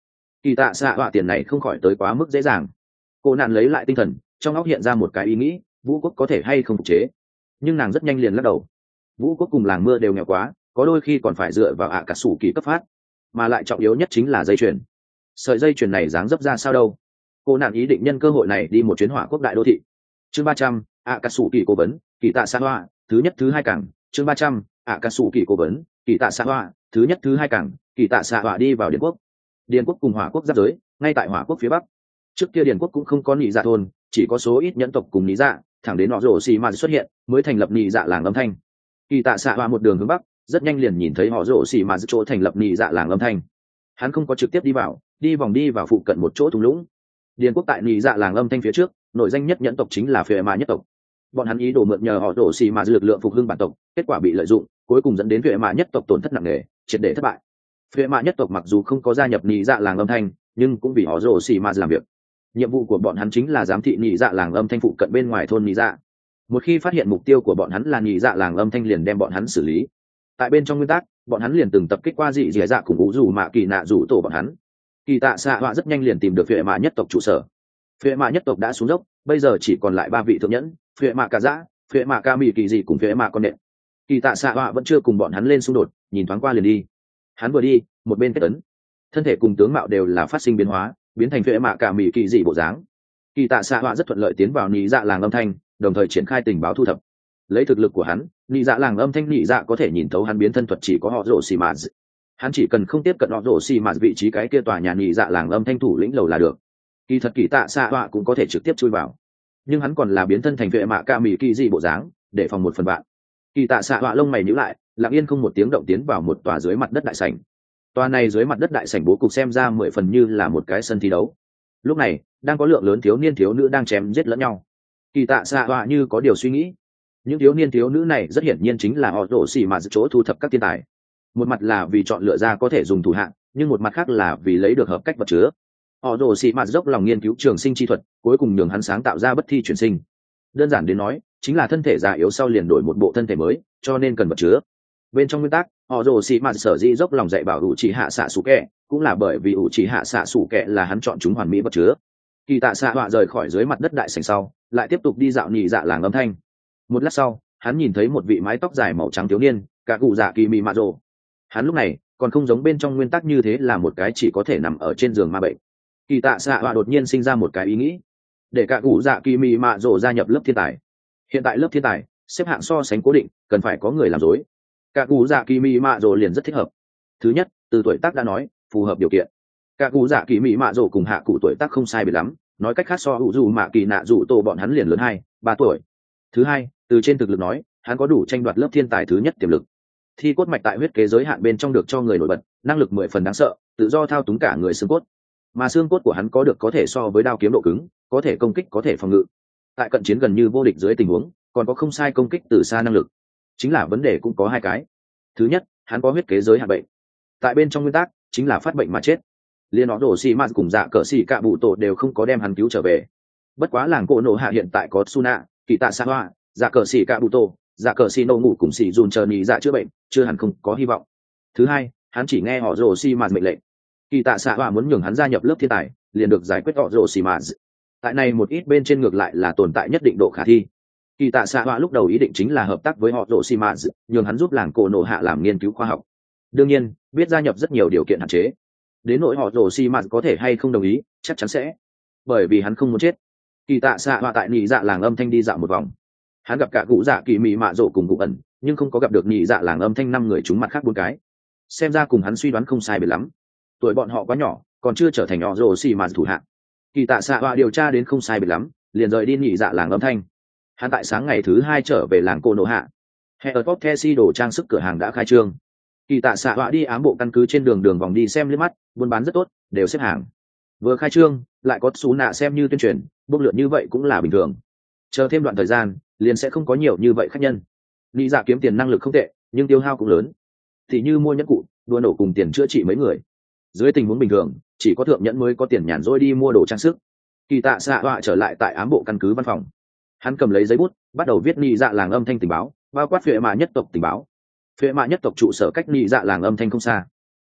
Speaker 1: Kỳ tạ xạ họa tiền này không khỏi tới quá mức dễ dàng. Cô nạn lấy lại tinh thần, trong óc hiện ra một cái ý nghĩ, vũ quốc có thể hay không phục chế. Nhưng nàng rất nhanh liền lắc đầu. Vũ quốc cùng làng mưa đều nghèo quá, có đôi khi còn phải dựa vào ạ cả sủ kỳ cấp phát, mà lại trọng yếu nhất chính là dây chuyền. Sợi dây chuyền này dáng dấp ra sao đâu? Cô nạn ý định nhân cơ hội này đi một chuyến hỏa quốc đại đô thị. Chương ba trăm, ạ cả sủ kỳ cố vấn, kỳ tạ xạ họa, thứ nhất thứ hai cảng. Chương ba trăm, ạ cả sủ kỳ cố vấn, kỳ tạ xạ họa, thứ nhất thứ hai cảng. Kỳ tạ xạ họa đi vào Điền quốc. Điền quốc cùng hỏa quốc giáp giới, ngay tại hỏa quốc phía bắc. Trước kia Điền quốc cũng không có nhị dạ thôn, chỉ có số ít nhẫn tộc cùng nhị dạ, thẳng đến nọ rổ xì mà xuất hiện, mới thành lập nhị dạ làng âm thanh. Kỳ tạ xạ họa một đường hướng bắc, rất nhanh liền nhìn thấy họ rổ xì mà chỗ thành lập nhị dạ làng âm thanh. Hắn không có trực tiếp đi vào, đi vòng đi vào phụ cận một chỗ thung lũng. Điền quốc tại nhị dạ làng âm thanh phía trước, nội danh nhất nhẫn tộc chính là phệ mạ nhất tộc. Bọn hắn ý đồ mượn nhờ họ rổ xì mà lực lượng phục hưng bản tộc, kết quả bị lợi dụng, cuối cùng dẫn đến phệ mạ nhất tộc tổn thất nặng nề, triệt để thất bại. Phệ mạ nhất tộc mặc dù không có gia nhập nhị dạ làng âm thanh, nhưng cũng vì họ rổ xì mà làm việc. Nhiệm vụ của bọn hắn chính là giám thị nhị dạ làng âm thanh phụ cận bên ngoài thôn nhị dạ. Một khi phát hiện mục tiêu của bọn hắn là nhị dạ làng âm thanh liền đem bọn hắn xử lý. Tại bên trong nguyên tắc, bọn hắn liền từng tập kích qua dị dẻ dạ cùng ngũ dù mạ kỳ nạ rủ tổ bọn hắn. Kỳ tạ xạ họa rất nhanh liền tìm được phệ mạ nhất tộc trụ sở. Phệ mạ nhất tộc đã xuống dốc, bây giờ chỉ còn lại ba vị thượng nhẫn, phệ mạ cả dã, phệ mạ ca mì kỳ dị cùng phệ mạ con nện. Kỳ tạ xạ họa vẫn chưa cùng bọn hắn lên xung đột, nhìn thoáng qua liền đi. Hắn vừa đi, một bên kết ấn, thân thể cùng tướng mạo đều là phát sinh biến hóa, biến thành phệ mạ cả mì kỳ dị bộ dáng. Kỳ tạ xạ họa rất thuận lợi tiến vào nhị dạ làng âm thanh, đồng thời triển khai tình báo thu thập. Lấy thực lực của hắn, nhị dạ làng âm thanh nhị dạ có thể nhìn thấu hắn biến thân thuật chỉ có họ rổ xì mạt. Hắn chỉ cần không tiếp cận họ rổ xì mạt vị trí cái kia tòa nhà nhị dạ làng âm thanh thủ lĩnh lầu là được. Kỳ thật kỳ tạ xạ họa cũng có thể trực tiếp chui vào, nhưng hắn còn là biến thân thành vệ mạ ca mì kỳ dị bộ dáng, để phòng một phần bạn. Kỳ tạ xạ họa lông mày nhíu lại, lặng yên không một tiếng động tiến vào một tòa dưới mặt đất đại sảnh. Tòa này dưới mặt đất đại sảnh bố cục xem ra mười phần như là một cái sân thi đấu. Lúc này đang có lượng lớn thiếu niên thiếu nữ đang chém giết lẫn nhau. Kỳ tạ xạ họa như có điều suy nghĩ. Những thiếu niên thiếu nữ này rất hiển nhiên chính là họ rổ xì mà chỗ thu thập các thiên tài. Một mặt là vì chọn lựa ra có thể dùng thủ hạng, nhưng một mặt khác là vì lấy được hợp cách vật chứa. Họ rổ xì mà dốc lòng nghiên cứu trường sinh chi thuật, cuối cùng nhường hắn sáng tạo ra bất thi chuyển sinh. Đơn giản đến nói, chính là thân thể già yếu sau liền đổi một bộ thân thể mới, cho nên cần vật chứa. Bên trong nguyên tắc, họ rồ xì mạt sở dĩ dốc lòng dạy bảo ủ trì hạ xạ sủ kẹ, cũng là bởi vì ủ trì hạ xạ sủ kẹ là hắn chọn chúng hoàn mỹ vật chứa. Kỳ tạ xạ họa rời khỏi dưới mặt đất đại sảnh sau, lại tiếp tục đi dạo nhị dạ làng âm thanh. Một lát sau, hắn nhìn thấy một vị mái tóc dài màu trắng thiếu niên, cả cụ dạ kỳ mị mạ rồ. Hắn lúc này còn không giống bên trong nguyên tắc như thế là một cái chỉ có thể nằm ở trên giường ma bệnh. Kỳ tạ xạ họa đột nhiên sinh ra một cái ý nghĩ, để cả cụ dạ kỳ mị mạ rồ gia nhập lớp thiên tài. Hiện tại lớp thiên tài xếp hạng so sánh cố định, cần phải có người làm dối. Cả cụ dạ kỳ mị mạ rồ liền rất thích hợp. Thứ nhất, từ tuổi tác đã nói phù hợp điều kiện. Cả cụ dạ kỳ mị mạ rồ cùng hạ cụ tuổi tác không sai biệt lắm, nói cách khác so hữu dù mạ kỳ nạ dù tô bọn hắn liền lớn hai ba tuổi. Thứ hai, từ trên thực lực nói, hắn có đủ tranh đoạt lớp thiên tài thứ nhất tiềm lực. Thi cốt mạch tại huyết kế giới hạn bên trong được cho người nổi bật, năng lực mười phần đáng sợ, tự do thao túng cả người xương cốt. Mà xương cốt của hắn có được có thể so với đao kiếm độ cứng, có thể công kích có thể phòng ngự. Tại cận chiến gần như vô địch dưới tình huống, còn có không sai công kích từ xa năng lực. Chính là vấn đề cũng có hai cái. Thứ nhất, hắn có huyết kế giới hạn bệnh. Tại bên trong nguyên tắc, chính là phát bệnh mà chết. Liên nó đổ xì mạt cùng dạ cờ xì cạ bụ tổ đều không có đem hắn cứu trở về. Bất quá làng cổ nổ hạ hiện tại có Suna, Kỳ Tạ Sa Hoa, dạ cờ xì cạ bụ tổ, dạ cờ xì nô ngủ cùng xì dùn chờ nhị dạ chữa bệnh, chưa hẳn không có hy vọng. Thứ hai, hắn chỉ nghe họ rồ xì mạt mệnh lệnh. Kỳ Tạ Sa Hoa muốn nhường hắn gia nhập lớp thiên tài, liền được giải quyết họ rồ xì mạt. Tại này một ít bên trên ngược lại là tồn tại nhất định độ khả thi. Kỳ Tạ Sa Hoa lúc đầu ý định chính là hợp tác với họ rồ xì mạt, nhường hắn giúp làng cổ nổ hạ làm nghiên cứu khoa học. Đương nhiên, biết gia nhập rất nhiều điều kiện hạn chế. Đến nỗi họ rồ xì mạt có thể hay không đồng ý, chắc chắn sẽ, bởi vì hắn không muốn chết. Kỳ Tạ Sa Hoa tại nhị dạ làng âm thanh đi dạo một vòng, hắn gặp cả cụ dạ kỳ mị mạ rộ cùng cụ ẩn, nhưng không có gặp được nhị dạ làng âm thanh năm người chúng mặt khác bốn cái. Xem ra cùng hắn suy đoán không sai biệt lắm, tuổi bọn họ quá nhỏ, còn chưa trở thành họ rồ xì mạt thủ hạng. Kỳ Tạ Sa Hoa điều tra đến không sai biệt lắm, liền rời đi nhị dạ làng âm thanh. Hắn tại sáng ngày thứ hai trở về làng cô nổ hạ. Herbert Tessie đồ trang sức cửa hàng đã khai trương. Kỳ Tạ Sa Hoa đi ám bộ căn cứ trên đường đường vòng đi xem liếc mắt, buôn bán rất tốt, đều xếp hàng. Vừa khai trương, lại có xú nạ xem như tuyên truyền, bốc lượn như vậy cũng là bình thường. Chờ thêm đoạn thời gian, liền sẽ không có nhiều như vậy khách nhân. Lý Dạ kiếm tiền năng lực không tệ, nhưng tiêu hao cũng lớn. Thì như mua nhẫn cụ, đua nổ cùng tiền chữa trị mấy người. Dưới tình huống bình thường, chỉ có thượng nhẫn mới có tiền nhàn rỗi đi mua đồ trang sức. Kỳ Tạ Sa Hoa trở lại tại ám bộ căn cứ văn phòng. Hắn cầm lấy giấy bút, bắt đầu viết nhị dạ làng âm thanh tình báo, bao quát phệ mạ nhất tộc tình báo. Phệ mạ nhất tộc trụ sở cách nhị dạ làng âm thanh không xa.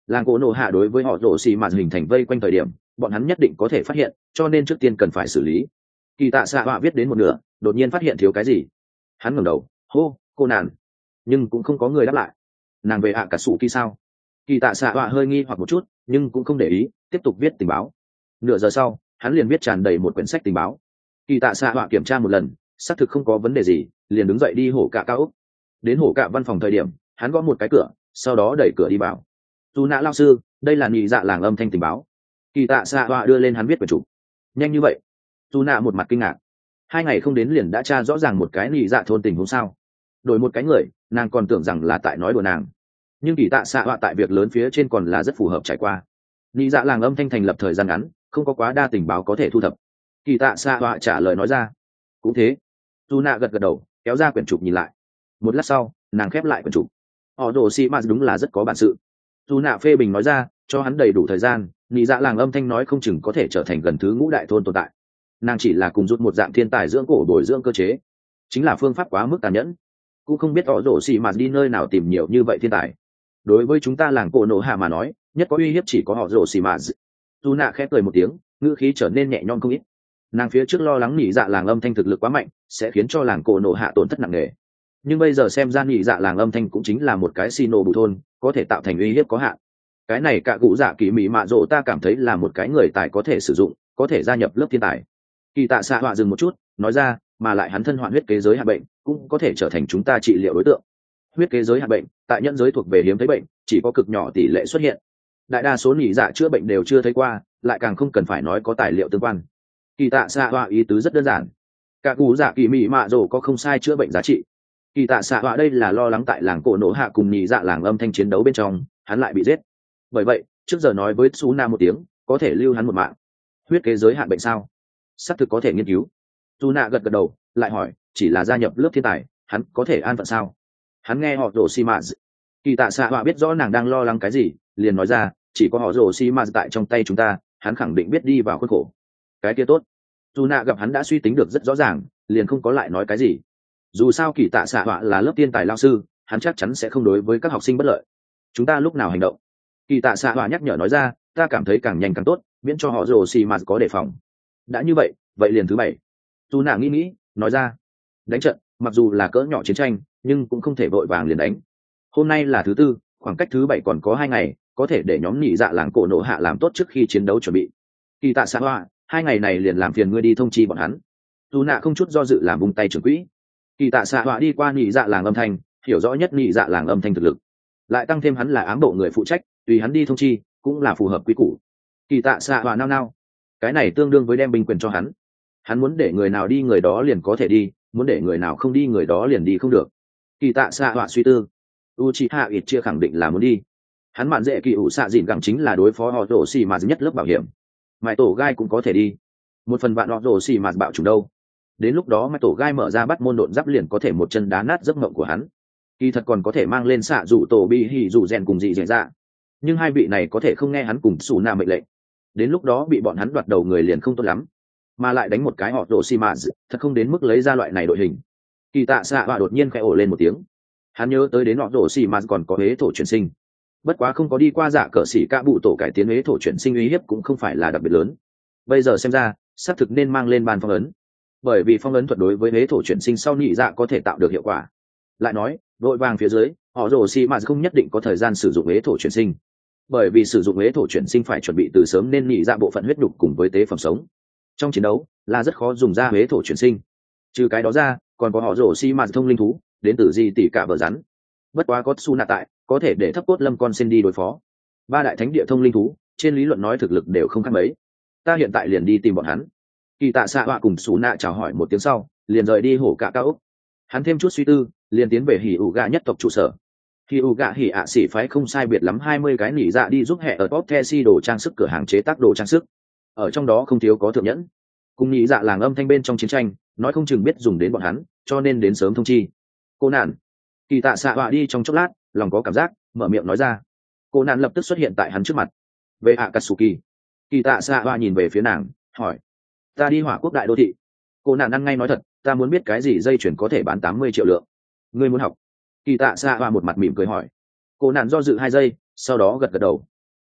Speaker 1: làng cổ nổ hạ đối với họ rổ xì mạt hình thành vây quanh thời điểm bọn hắn nhất định có thể phát hiện, cho nên trước tiên cần phải xử lý. Kỳ tạ xạ họa viết đến một nửa đột nhiên phát hiện thiếu cái gì. Hắn ngẩng đầu hô cô nàng, nhưng cũng không có người đáp lại. Nàng về ạ cả sủ kỳ sao? Kỳ tạ xạ họa hơi nghi hoặc một chút nhưng cũng không để ý, tiếp tục viết tình báo. Nửa giờ sau hắn liền viết tràn đầy một quyển sách tình báo. Kỳ tạ xạ họa kiểm tra một lần xác thực không có vấn đề gì, liền đứng dậy đi hổ cạ cao ốc. Đến hổ cạ văn phòng thời điểm hắn gõ một cái cửa, sau đó đẩy cửa đi vào. Dù nã lao sư, đây là nhị dạ làng âm thanh tình báo. Kỳ tạ xạ họa đưa lên hắn viết quyển chủ. Nhanh như vậy? Dù nã một mặt kinh ngạc. Hai ngày không đến liền đã tra rõ ràng một cái nhị dạ thôn tình huống sao? Đổi một cái người nàng còn tưởng rằng là tại nói đùa nàng, nhưng kỳ tạ xạ họa tại việc lớn phía trên còn là rất phù hợp trải qua. Nhị dạ làng âm thanh thành lập thời gian ngắn, không có quá đa tình báo có thể thu thập. Kỳ tạ xạ họa trả lời nói ra. Cũng thế. Dù nã gật gật đầu kéo ra quyển trục nhìn lại. Một lát sau nàng khép lại quyển trục. Họ đồ xì mạt đúng là rất có bản sự. Dù nã phê bình nói ra, cho hắn đầy đủ thời gian, nhị dạ làng âm thanh nói không chừng có thể trở thành gần thứ ngũ đại thôn tồn tại. Nàng chỉ là cùng rút một dạng thiên tài dưỡng cổ bồi dưỡng cơ chế, chính là phương pháp quá mức tàn nhẫn. Cũng không biết họ đồ xì mạt đi nơi nào tìm nhiều như vậy thiên tài. Đối với chúng ta làng cổ nổ hạ mà nói, nhất có uy hiếp chỉ có họ rồ xì mạt. Dù nạ khẽ cười một tiếng, ngữ khí trở nên nhẹ nhõm không ít. Nàng phía trước lo lắng nhị dạ làng âm thanh thực lực quá mạnh sẽ khiến cho làng cổ nổ hạ tổn thất nặng nề, nhưng bây giờ xem ra nhị dạ làng âm thanh cũng chính là một cái xì nổ bù thôn, có thể tạo thành uy hiếp có hạn. Cái này cả cụ dạ kỳ mỹ mạ rộ ta cảm thấy là một cái người tài có thể sử dụng, có thể gia nhập lớp thiên tài. Kỳ tạ xạ họa dừng một chút nói ra, mà lại hắn thân hoạn huyết kế giới hạ bệnh cũng có thể trở thành chúng ta trị liệu đối tượng. Huyết kế giới hạ bệnh tại nhân giới thuộc về hiếm thấy bệnh, chỉ có cực nhỏ tỷ lệ xuất hiện, đại đa số nhị dạ chữa bệnh đều chưa thấy qua, lại càng không cần phải nói có tài liệu tương quan. Kỳ tạ xạ họa ý tứ rất đơn giản, cả cụ dạ kỳ mỹ mạ rồ có không sai chữa bệnh giá trị. Kỳ tạ xạ họa đây là lo lắng tại làng cổ nổ hạ cùng nhị dạ làng âm thanh chiến đấu bên trong hắn lại bị giết, bởi vậy trước giờ nói với Su Na một tiếng có thể lưu hắn một mạng. Huyết kế giới hạn bệnh sao? Xác thực có thể nghiên cứu. Su Na gật gật đầu lại hỏi, chỉ là gia nhập lớp thiên tài hắn có thể an phận sao? Hắn nghe họ rồ xi mã. Kỳ tạ xạ họa biết rõ nàng đang lo lắng cái gì, liền nói ra, chỉ có họ rồ xi mã tại trong tay chúng ta, hắn khẳng định biết đi vào khuôn khổ. Cái kia tốt. Su Na gặp hắn đã suy tính được rất rõ ràng, liền không có lại nói cái gì. Dù sao kỳ tạ xạ họa là lớp tiên tài lao sư, hắn chắc chắn sẽ không đối với các học sinh bất lợi. Chúng ta lúc nào hành động? Kỳ tạ xạ họa nhắc nhở nói ra, ta cảm thấy càng nhanh càng tốt, miễn cho họ rồ xì mà có đề phòng. Đã như vậy vậy liền thứ bảy. Su Na nghĩ nghĩ nói ra, đánh trận mặc dù là cỡ nhỏ chiến tranh nhưng cũng không thể vội vàng liền đánh. Hôm nay là thứ tư, khoảng cách thứ bảy còn có hai ngày, có thể để nhóm nhị dạ làng cổ nổ hạ làm tốt trước khi chiến đấu chuẩn bị. Kỳ tạ xạ họa, hai ngày này liền làm phiền ngươi đi thông chi bọn hắn. Su Na không chút do dự làm vung tay trưởng quỹ. Kỳ tạ xạ họa đi qua nhị dạ làng âm thanh, hiểu rõ nhất nhị dạ làng âm thanh thực lực, lại tăng thêm hắn là ám bộ người phụ trách, tùy hắn đi thông chi cũng là phù hợp quy củ. Kỳ tạ xạ họa nao nao, cái này tương đương với đem binh quyền cho hắn. Hắn muốn để người nào đi người đó liền có thể đi, muốn để người nào không đi người đó liền đi không được. Kỳ tạ xạ họa suy tư, Uchiha Itchia khẳng định là muốn đi. Hắn mạn dễ kỳ ủ xạ dịn gẳng chính là đối phó họ rổ xì mà nhất lớp bảo hiểm. Mãi tổ gai cũng có thể đi, một phần bạn họ rổ xì mà bạo chủng đâu. Đến lúc đó Mãi tổ gai mở ra bắt môn độn giáp liền có thể một chân đá nát giấc mộng của hắn. Kỳ thật còn có thể mang lên xạ rủ tổ bi hỉ rủ rèn cùng dị dạy ra, nhưng hai vị này có thể không nghe hắn cùng xù na mệnh lệnh, đến lúc đó bị bọn hắn đoạt đầu người liền không tốt lắm, mà lại đánh một cái họ rổ xì mà thật không đến mức lấy ra loại này đội hình. Kỳ tạ xạ họa đột nhiên khẽ ồ lên một tiếng, hắn nhớ tới đến họ rổ xì mà còn có huế thổ chuyển sinh, bất quá không có đi qua dạ cờ xỉ ca bụ tổ cải tiến huế thổ chuyển sinh uy hiếp cũng không phải là đặc biệt lớn. Bây giờ xem ra xác thực nên mang lên bàn phong ấn, bởi vì phong ấn thuật đối với huế thổ chuyển sinh sau nhị dạ có thể tạo được hiệu quả. Lại nói vội vàng phía dưới họ rồ xì mà không nhất định có thời gian sử dụng huế thổ chuyển sinh, bởi vì sử dụng huế thổ chuyển sinh phải chuẩn bị từ sớm nên nhị dạ bộ phận huyết đục cùng với tế phẩm sống, trong chiến đấu là rất khó dùng ra huế thổ chuyển sinh. Trừ cái đó ra còn có họ rồ xì mà thông linh thú đến từ di tỷ cả vợ rắn, bất quá có su nạ tại có thể để thấp cốt lâm con sen đi đối phó. Ba đại thánh địa thông linh thú trên lý luận nói thực lực đều không khác mấy. Ta hiện tại liền đi tìm bọn hắn. Kỳ tạ xạ họa cùng su nạ chào hỏi một tiếng sau liền rời đi hổ cả cao ốc. Hắn thêm chút suy tư liền tiến về hỉ ủ gạ nhất tộc trụ sở. Hỉ ủ gạ hỉ ạ xỉ phái không sai biệt lắm hai mươi cái nỉ dạ đi giúp hệ ở top Tessi đồ trang sức cửa hàng chế tác đồ trang sức, ở trong đó không thiếu có thượng nhẫn cùng nỉ dạ làng âm thanh bên trong chiến tranh, nói không chừng biết dùng đến bọn hắn, cho nên đến sớm thông chi. Cô nạn. Kỳ tạ xạ họa đi trong chốc lát lòng có cảm giác mở miệng nói ra. Cô nạn lập tức xuất hiện tại hắn trước mặt. Về Akatsuki. Kỳ tạ xạ họa nhìn về phía nàng hỏi, ta đi hỏa quốc đại đô thị. Cô nạn ăn ngay nói thật, ta muốn biết cái gì dây chuyền có thể bán tám mươi triệu lượng. Ngươi muốn học? Kỳ tạ xạ họa một mặt mỉm cười hỏi. Cô nạn do dự hai giây sau đó gật gật đầu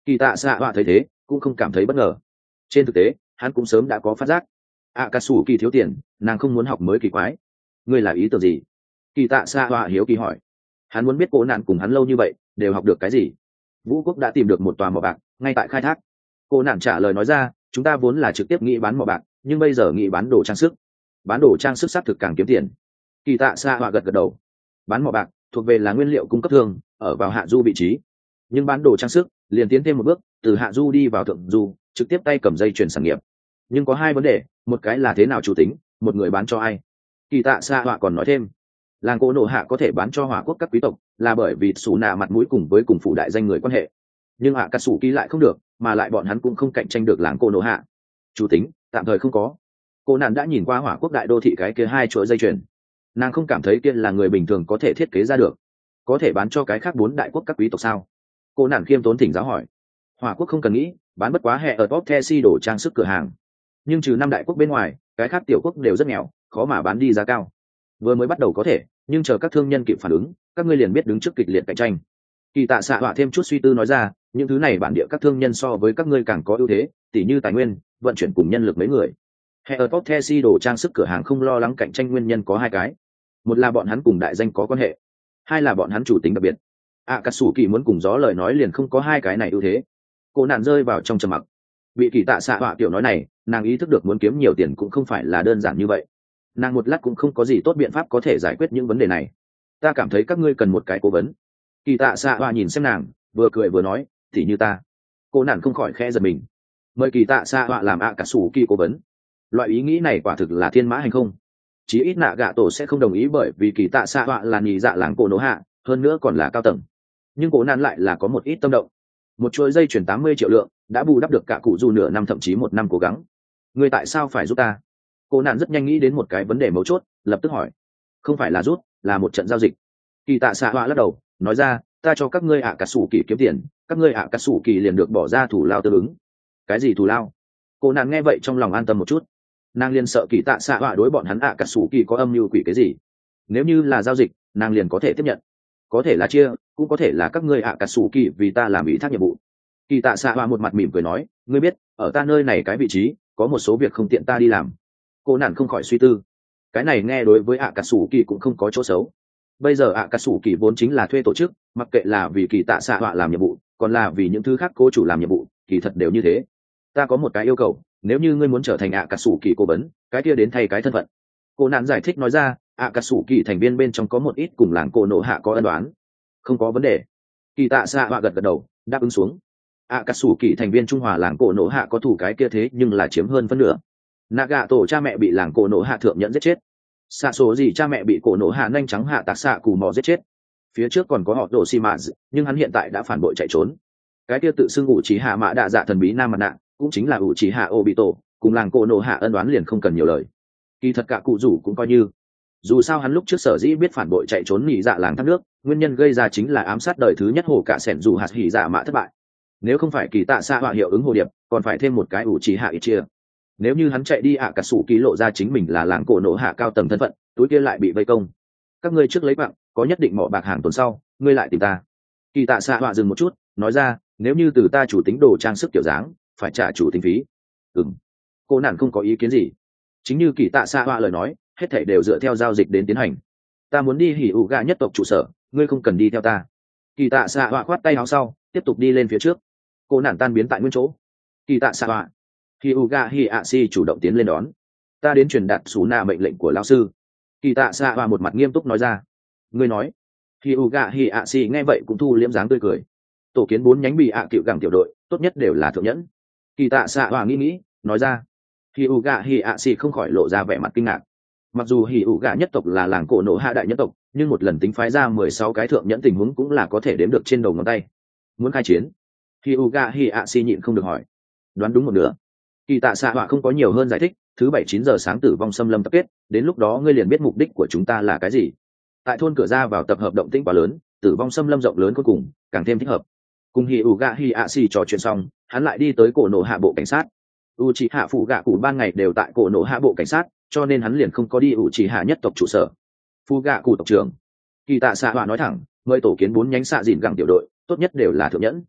Speaker 1: Kỳ tạ xạ họa thấy thế cũng không cảm thấy bất ngờ. Trên thực tế hắn cũng sớm đã có phát giác. ạ cà sủ kỳ thiếu tiền, nàng không muốn học mới kỳ quái. Ngươi là ý tưởng gì? Kỳ tạ xạ họa hiếu kỳ hỏi. Hắn muốn biết cô nạn cùng hắn lâu như vậy đều học được cái gì. Vũ quốc đã tìm được một tòa mỏ bạc ngay tại khai thác. Cô nạn trả lời nói ra, chúng ta vốn là trực tiếp nghĩ bán mỏ bạc, nhưng bây giờ nghĩ bán đồ trang sức. Bán đồ trang sức xác thực càng kiếm tiền. Kỳ tạ xạ họa gật gật đầu. Bán mỏ bạc thuộc về là nguyên liệu cung cấp thường, ở vào hạ du vị trí, nhưng bán đồ trang sức liền tiến thêm một bước, từ hạ du đi vào thượng du, trực tiếp tay cầm dây chuyển sản nghiệp. Nhưng có hai vấn đề, một cái là thế nào chủ tính, một người bán cho ai. Kỳ tạ xạ họa còn nói thêm, làng cổ nổ hạ có thể bán cho hỏa quốc các quý tộc là bởi vì xù nạ mặt mũi cùng với cùng phủ đại danh người quan hệ, nhưng hạ cà sủ kỳ lại không được, mà lại bọn hắn cũng không cạnh tranh được làng cổ nổ hạ. Chủ tính tạm thời không có. Cô nàng đã nhìn qua hỏa quốc đại đô thị cái kia hai chuỗi dây chuyền, nàng không cảm thấy kia là người bình thường có thể thiết kế ra được. Có thể bán cho cái khác bốn đại quốc các quý tộc sao? Cô nàng khiêm tốn thỉnh giáo hỏi. Hỏa quốc không cần nghĩ, bán bất quá hệ ở top the si đổ trang sức cửa hàng, nhưng trừ năm đại quốc bên ngoài, cái khác tiểu quốc đều rất nghèo, khó mà bán đi giá cao. Vừa mới bắt đầu có thể, nhưng chờ các thương nhân kịp phản ứng, các ngươi liền biết đứng trước kịch liệt cạnh tranh. Kỳ tạ xạ họa thêm chút suy tư nói ra, những thứ này bản địa các thương nhân so với các ngươi càng có ưu thế, tỉ như tài nguyên, vận chuyển cùng nhân lực mấy người. Hệ ở top the si đổ trang sức cửa hàng không lo lắng cạnh tranh nguyên nhân có hai cái. Một là bọn hắn cùng đại danh có quan hệ, hai là bọn hắn chủ tính đặc biệt. ạ cà sủ kỳ muốn cùng gió lời nói liền không có hai cái này ưu thế. Cô nạn rơi vào trong trầm mặc. Bị kỳ tạ xạ họa kiểu nói này, nàng ý thức được muốn kiếm nhiều tiền cũng không phải là đơn giản như vậy. Nàng một lát cũng không có gì tốt biện pháp có thể giải quyết những vấn đề này. Ta cảm thấy các ngươi cần một cái cố vấn. Kỳ tạ xạ họa nhìn xem nàng, vừa cười vừa nói, thì như ta. Cô nạn không khỏi khẽ giật mình. Mời kỳ tạ xạ họa làm ạ cà sủ kỳ cố vấn. Loại ý nghĩ này quả thực là thiên mã hành không. Chí ít nạ gạ tổ sẽ không đồng ý, bởi vì kỳ tạ xạ họa là nhì dạ làng cổ nổ hạ, hơn nữa còn là cao tầng. Nhưng cô nạn lại là có một ít tâm động. Một chuỗi dây chuyển tám mươi triệu lượng đã bù đắp được cả cụ dù nửa năm thậm chí một năm cố gắng. Người tại sao phải giúp ta? Cô nạn rất nhanh nghĩ đến một cái vấn đề mấu chốt, lập tức hỏi. Không phải là rút, là một trận giao dịch. Kỳ tạ xạ họa lắc đầu nói ra, ta cho các ngươi ạ cà sủ kỳ kiếm tiền, các ngươi ạ cà sủ kỳ liền được bỏ ra thủ lao tương ứng. Cái gì thủ lao? Cô nạn nghe vậy trong lòng an tâm một chút. Nàng liền sợ kỳ tạ xạ họa đối bọn hắn ạ cà sủ kỳ có âm mưu quỷ cái gì. Nếu như là giao dịch, nàng liền có thể tiếp nhận. Có thể là chia, cũng có thể là các ngươi ạ cà sủ kỳ vì ta làm ủy thác nhiệm vụ. Kỳ tạ xạ họa một mặt mỉm cười nói, ngươi biết, ở ta nơi này cái vị trí có một số việc không tiện ta đi làm. Cô nạn không khỏi suy tư. Cái này nghe đối với ạ cà sủ kỳ cũng không có chỗ xấu. Bây giờ ạ cà sủ kỳ vốn chính là thuê tổ chức, mặc kệ là vì kỳ tạ xạ họa làm nhiệm vụ, còn là vì những thứ khác cô chủ làm nhiệm vụ, kỳ thật đều như thế. Ta có một cái yêu cầu, nếu như ngươi muốn trở thành ạ cà sủ kỳ cố vấn, cái kia đến thay cái thân phận. Cô nạn giải thích nói ra, ạ cà sủ kỳ thành viên bên trong có một ít cùng làng cổ nổ hạ có ân đoán. Không có vấn đề. Kỳ tạ xạ họa gật gật đầu đáp ứng xuống. ạ cà sủ kỳ thành viên trung hòa làng cổ nổ hạ có thủ cái kia thế nhưng là chiếm hơn phân nửa. Naga tổ cha mẹ bị làng cổ nổ hạ thượng nhận giết chết, xạ số gì cha mẹ bị cổ nổ hạ nhanh trắng hạ tạc xạ cù mò giết chết. Phía trước còn có họ tổ xi mã, nhưng hắn hiện tại đã phản bội chạy trốn. Cái kia tự xưng ủ trí hạ mã đạ dạ thần bí nam mặt nạ, cũng chính là ủ trí hạ obito, cùng làng cổ nổ hạ ân đoán liền không cần nhiều lời. Kỳ thật cả cụ rủ cũng coi như, dù sao hắn lúc trước sở dĩ biết phản bội chạy trốn nhị dạ làng thác nước, nguyên nhân gây ra chính là ám sát đời thứ nhất hồ cả sẻn dù hạt hỉ dạ mã thất bại. Nếu không phải kỳ tạ xạ họa hiệu ứng hồ điệp, còn phải thêm một cái ủ trí hạ ít chia. Nếu như hắn chạy đi ạ cả sủ ký lộ ra chính mình là làng cổ nổ hạ cao tầng thân phận, túi kia lại bị vây công. Các ngươi trước lấy bạn, có nhất định mỏ bạc hàng tuần sau, ngươi lại tìm ta. Kỳ tạ xạ họa dừng một chút nói ra, nếu như từ ta chủ tính đồ trang sức kiểu dáng, phải trả chủ tính phí. Ừm. Cô nản không có ý kiến gì. Chính như kỳ tạ xạ họa lời nói, hết thảy đều dựa theo giao dịch đến tiến hành. Ta muốn đi hỉ ủ gà nhất tộc trụ sở, ngươi không cần đi theo ta. Kỳ tạ xạ họa khoát tay áo sau, tiếp tục đi lên phía trước. Cô nản tan biến tại nguyên chỗ. Kỳ tạ xạ họa, Hyuga Hiashi chủ động tiến lên đón. Ta đến truyền đạt sú nạ mệnh lệnh của lão sư. Kỳ tạ xạ họa một mặt nghiêm túc nói ra. Ngươi nói. Hyuga Hiashi nghe vậy cũng thu liễm dáng tươi cười. Tổ kiến bốn nhánh bị ạ cựu gẳng tiểu đội, tốt nhất đều là thượng nhẫn. Kỳ tạ xạ họa nghĩ nghĩ nói ra. Hyuga Hiashi không khỏi lộ ra vẻ mặt kinh ngạc. Mặc dù Hyuga nhất tộc là làng cổ nổ hạ đại nhất tộc, nhưng một lần tính phái ra mười sáu cái thượng nhẫn tình huống cũng là có thể đếm được trên đầu ngón tay. Muốn khai chiến? Hyuga Hiashi nhịn không được hỏi. Đoán đúng một nửa. Kỳ tạ xạ họa không có nhiều hơn giải thích, thứ bảy chín giờ sáng tử vong xâm lâm tập kết, đến lúc đó ngươi liền biết mục đích của chúng ta là cái gì. Tại thôn cửa ra vào tập hợp động tĩnh quá lớn, tử vong xâm lâm rộng lớn cuối cùng càng thêm thích hợp. Cùng Hyuga Hiashi trò chuyện xong, hắn lại đi tới cổ nổ hạ bộ cảnh sát. Uchiha phụ gạ cụ ban ngày đều tại cổ nổ hạ bộ cảnh sát, cho nên hắn liền không có đi Uchiha nhất tộc trụ sở. Phụ gạ cụ tộc trưởng. Kỳ tạ xạ họa nói thẳng, mời tổ kiến bốn nhánh xạ dìn gẳng tiểu đội, tốt nhất đều là thượng nhẫn.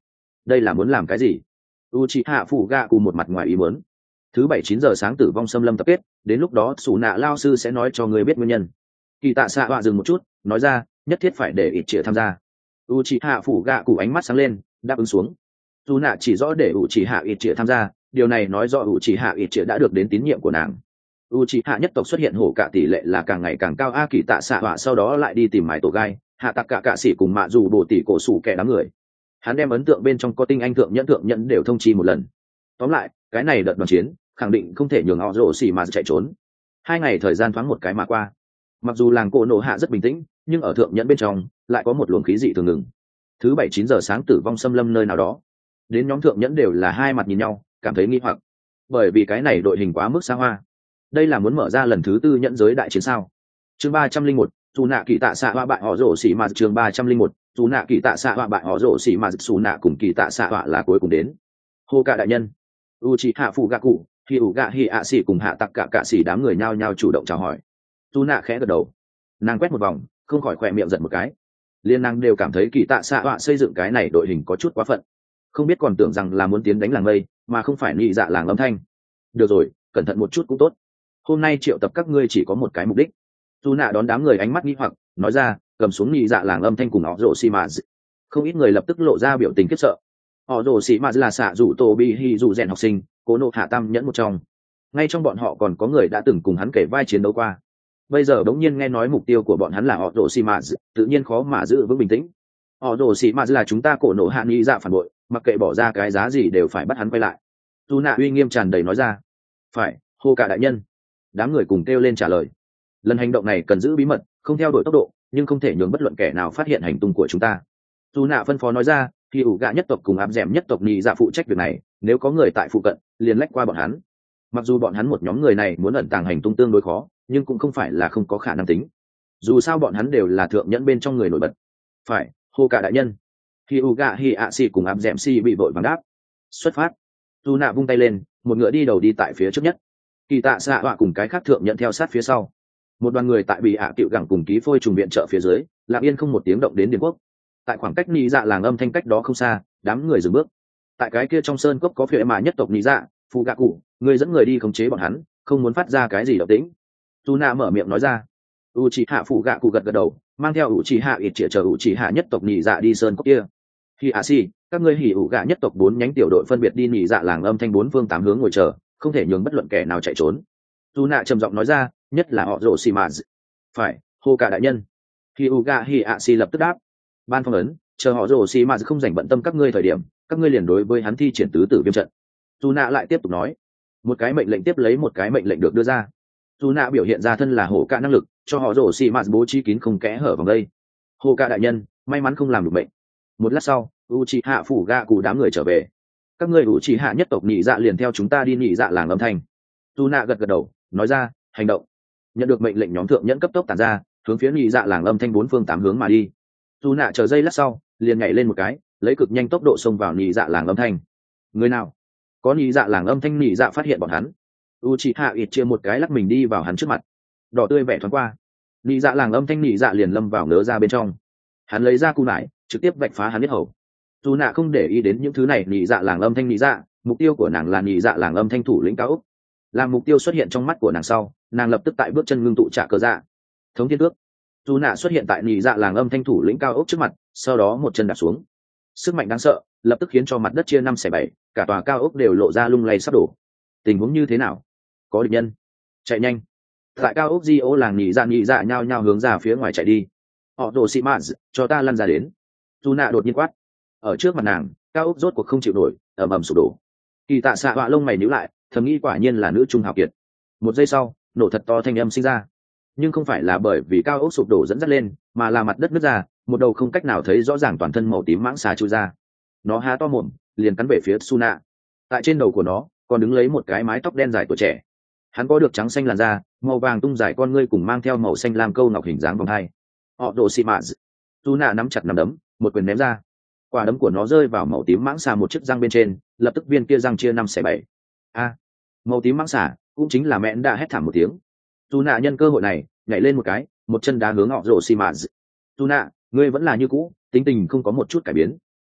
Speaker 1: đây là muốn làm cái gì? Uchiha Fugaku một mặt ngoài ý muốn. Thứ bảy chín giờ sáng tử vong xâm lâm tập kết, đến lúc đó Sủ Nạ lao sư sẽ nói cho người biết nguyên nhân. Kỳ Tạ Xạ Họa dừng một chút, nói ra, nhất thiết phải để ít Trịa tham gia. Uchiha Fugaku ánh mắt sáng lên, đáp ứng xuống. Sủ Nạ chỉ rõ để Uchiha ít Trịa tham gia, điều này nói rõ Uchiha ít Trịa đã được đến tín nhiệm của nàng. Uchiha nhất tộc xuất hiện hổ cả tỷ lệ là càng ngày càng cao. A Kỳ Tạ Xạ Họa sau đó lại đi tìm mái tổ gai, hạ tặc cả cạ sĩ cùng mạ dù bổ tỷ cổ sủ kẻ đám người. Hắn đem ấn tượng bên trong có tinh anh thượng nhẫn thượng nhẫn đều thông chi một lần. Tóm lại, cái này đợt đoàn chiến khẳng định không thể nhường họ rổ xì mà chạy trốn. Hai ngày thời gian thoáng một cái mà qua, mặc dù làng cổ nổ hạ rất bình tĩnh, nhưng ở thượng nhẫn bên trong lại có một luồng khí dị thường ngừng. Thứ bảy chín giờ sáng tử vong xâm lâm nơi nào đó, đến nhóm thượng nhẫn đều là hai mặt nhìn nhau, cảm thấy nghi hoặc, bởi vì cái này đội hình quá mức xa hoa. Đây là muốn mở ra lần thứ tư nhẫn giới đại chiến sao? Chương ba trăm linh một, dù nạ kỳ tạ xạ hoa bại họ rổ xì mà. Chương ba trăm linh một, dù nạ kỳ tạ xạ hoa bại họ rổ xì mà. Dù nạ cùng kỳ tạ xạ hoa là cuối cùng đến. Hô cả đại nhân, Uchiha Fugaku, Hyuga Hiashi cùng hạ tặc cả cạ sĩ đám người nhao nhao chủ động chào hỏi. Dù nạ khẽ gật đầu, nàng quét một vòng, không khỏi khỏe miệng giật một cái. Liên nàng đều cảm thấy kỳ tạ xạ hoa xây dựng cái này đội hình có chút quá phận, không biết còn tưởng rằng là muốn tiến đánh làng mây mà không phải nhị dạ làng âm thanh. Được rồi, cẩn thận một chút cũng tốt. Hôm nay triệu tập các ngươi chỉ có một cái mục đích. Dù nạ đón đám người ánh mắt nghi hoặc, nói ra, cầm xuống nhị dạ làng âm thanh cùng họ rồ xì mà. Không ít người lập tức lộ ra biểu tình khiếp sợ. Họ rồ xì mà là xạ rủ tô bi hi dù rèn học sinh, cố nộ hạ tam nhẫn một trong. Ngay trong bọn họ còn có người đã từng cùng hắn kể vai chiến đấu qua. Bây giờ bỗng nhiên nghe nói mục tiêu của bọn hắn là họ rồ xì mà, tự nhiên khó mà giữ vững bình tĩnh. Họ rồ xì mà là chúng ta cổ nộ hạ nhị dạ phản bội, mặc kệ bỏ ra cái giá gì đều phải bắt hắn quay lại. Dù nạ uy nghiêm tràn đầy nói ra. Phải, hô cả đại nhân. Đám người cùng kêu lên trả lời. Lần hành động này cần giữ bí mật, không theo đuổi tốc độ, nhưng không thể nhường bất luận kẻ nào phát hiện hành tung của chúng ta. Dù nạ phân phó nói ra, khi ủ gạ nhất tộc cùng áp dẻm nhất tộc nhị dạ phụ trách việc này, nếu có người tại phụ cận liền lách qua bọn hắn. Mặc dù bọn hắn một nhóm người này muốn ẩn tàng hành tung tương đối khó, nhưng cũng không phải là không có khả năng tính. Dù sao bọn hắn đều là thượng nhẫn bên trong người nổi bật. Phải, hô cả đại nhân. Khi ủ gạ hi ạ xì cùng áp dẻm xì bị vội vàng đáp. Xuất phát. Dù nạ vung tay lên, một ngựa đi đầu đi tại phía trước nhất. Kỳ tạ xạ họa cùng cái khác thượng nhận theo sát phía sau. Một đoàn người tại bị ạ à cựu gẳng cùng ký phôi trùng viện trợ phía dưới, lặng yên không một tiếng động đến điền quốc. Tại khoảng cách nhị dạ làng âm thanh cách đó không xa, đám người dừng bước. Tại cái kia trong sơn cốc có phía mà nhất tộc nhị dạ, phụ gạ cụ, người dẫn người đi khống chế bọn hắn, không muốn phát ra cái gì động tĩnh. Tu Na mở miệng nói ra. U chỉ hạ phụ gạ cụ gật gật đầu, mang theo u chỉ hạ ít triệu chờ u chỉ hạ nhất tộc nhị dạ đi sơn cốc kia. Khi a si, các ngươi hỉ ủ gạ nhất tộc bốn nhánh tiểu đội phân biệt đi nhị dạ làng âm thanh bốn phương tám hướng ngồi chờ, không thể nhường bất luận kẻ nào chạy trốn. Tu Na trầm giọng nói ra, nhất là họ rồ xì mà. Phải, hô cả đại nhân. Khi Uga Hiashi lập tức đáp. Ban phong ấn, chờ họ rồ xì mà không dành bận tâm các ngươi thời điểm, các ngươi liền đối với hắn thi triển tứ tử viêm trận. Tu Na lại tiếp tục nói. Một cái mệnh lệnh tiếp lấy một cái mệnh lệnh được đưa ra. Tu Na biểu hiện ra thân là hổ cả năng lực, cho họ rồ xì mà bố trí kín không kẽ hở vòng đây. Hô cả đại nhân, may mắn không làm được mệnh. Một lát sau, Uchiha phủ ga cụ đám người trở về. Các ngươi Uchiha nhất tộc nhị dạ liền theo chúng ta đi nhị dạ làng âm thanh. Tu Na gật gật đầu, nói ra, hành động. Nhận được mệnh lệnh, nhóm thượng nhẫn cấp tốc tản ra, hướng phía nhị dạ làng âm thanh bốn phương tám hướng mà đi. Tu Na chờ giây lát sau, liền nhảy lên một cái, lấy cực nhanh tốc độ xông vào nhị dạ làng âm thanh. Người nào? Có nhị dạ làng âm thanh nhị dạ phát hiện bọn hắn. Uchiha ít chia một cái lắc mình đi vào hắn trước mặt. Đỏ tươi vẻ thoáng qua. Nhị dạ làng âm thanh nhị dạ liền lâm vào nớ ra bên trong. Hắn lấy ra cù nải, trực tiếp vạch phá hắn biết hầu. Tu Na không để ý đến những thứ này, nhị dạ làng âm thanh nhị dạ, mục tiêu của nàng là nhị dạ làng âm thanh thủ lĩnh cao ốc. Làm mục tiêu xuất hiện trong mắt của nàng sau, nàng lập tức tại bước chân ngưng tụ trả cờ dạ. Thống thiên tước. Tu Na xuất hiện tại nhị dạ làng âm thanh thủ lĩnh cao ốc trước mặt, sau đó một chân đạp xuống. Sức mạnh đáng sợ lập tức khiến cho mặt đất chia năm xẻ bảy, cả tòa cao ốc đều lộ ra lung lay sắp đổ. Tình huống như thế nào? Có địch nhân. Chạy nhanh. Tại cao ốc di ô làng nhị dạ nhị dạ nhao nhao hướng ra phía ngoài chạy đi. Họ đồ xị mạt, cho ta lăn ra đến. Tu Na đột nhiên quát. Ở trước mặt nàng, cao ốc rốt cuộc không chịu nổi, ầm ầm sụp đổ. Kỳ tạ xạ họa lông mày nhíu lại, thầm nghĩ quả nhiên là nữ trung hào kiệt. Một giây sau, nổ thật to thanh âm sinh ra, nhưng không phải là bởi vì cao ốc sụp đổ dẫn dắt lên, mà là mặt đất nứt ra, một đầu không cách nào thấy rõ ràng toàn thân màu tím mãng xà chui ra. Nó há to mồm, liền cắn về phía Suna. Tại trên đầu của nó còn đứng lấy một cái mái tóc đen dài tuổi trẻ. Hắn có được trắng xanh làn da, màu vàng tung dài con ngươi cùng mang theo màu xanh lam câu ngọc hình dáng vòng hai. Họ đồ xị mạ. Suna nắm chặt nắm đấm, một quyền ném ra. Quả đấm của nó rơi vào màu tím mãng xà một chiếc răng bên trên, lập tức viên kia răng chia năm xẻ bảy. A, màu tím mãng xà cũng chính là mẹn đã hét thảm một tiếng. Tu Na nhân cơ hội này nhảy lên một cái, một chân đá hướng họ rồ xì mạt. Tu Na, ngươi vẫn là như cũ, tính tình không có một chút cải biến.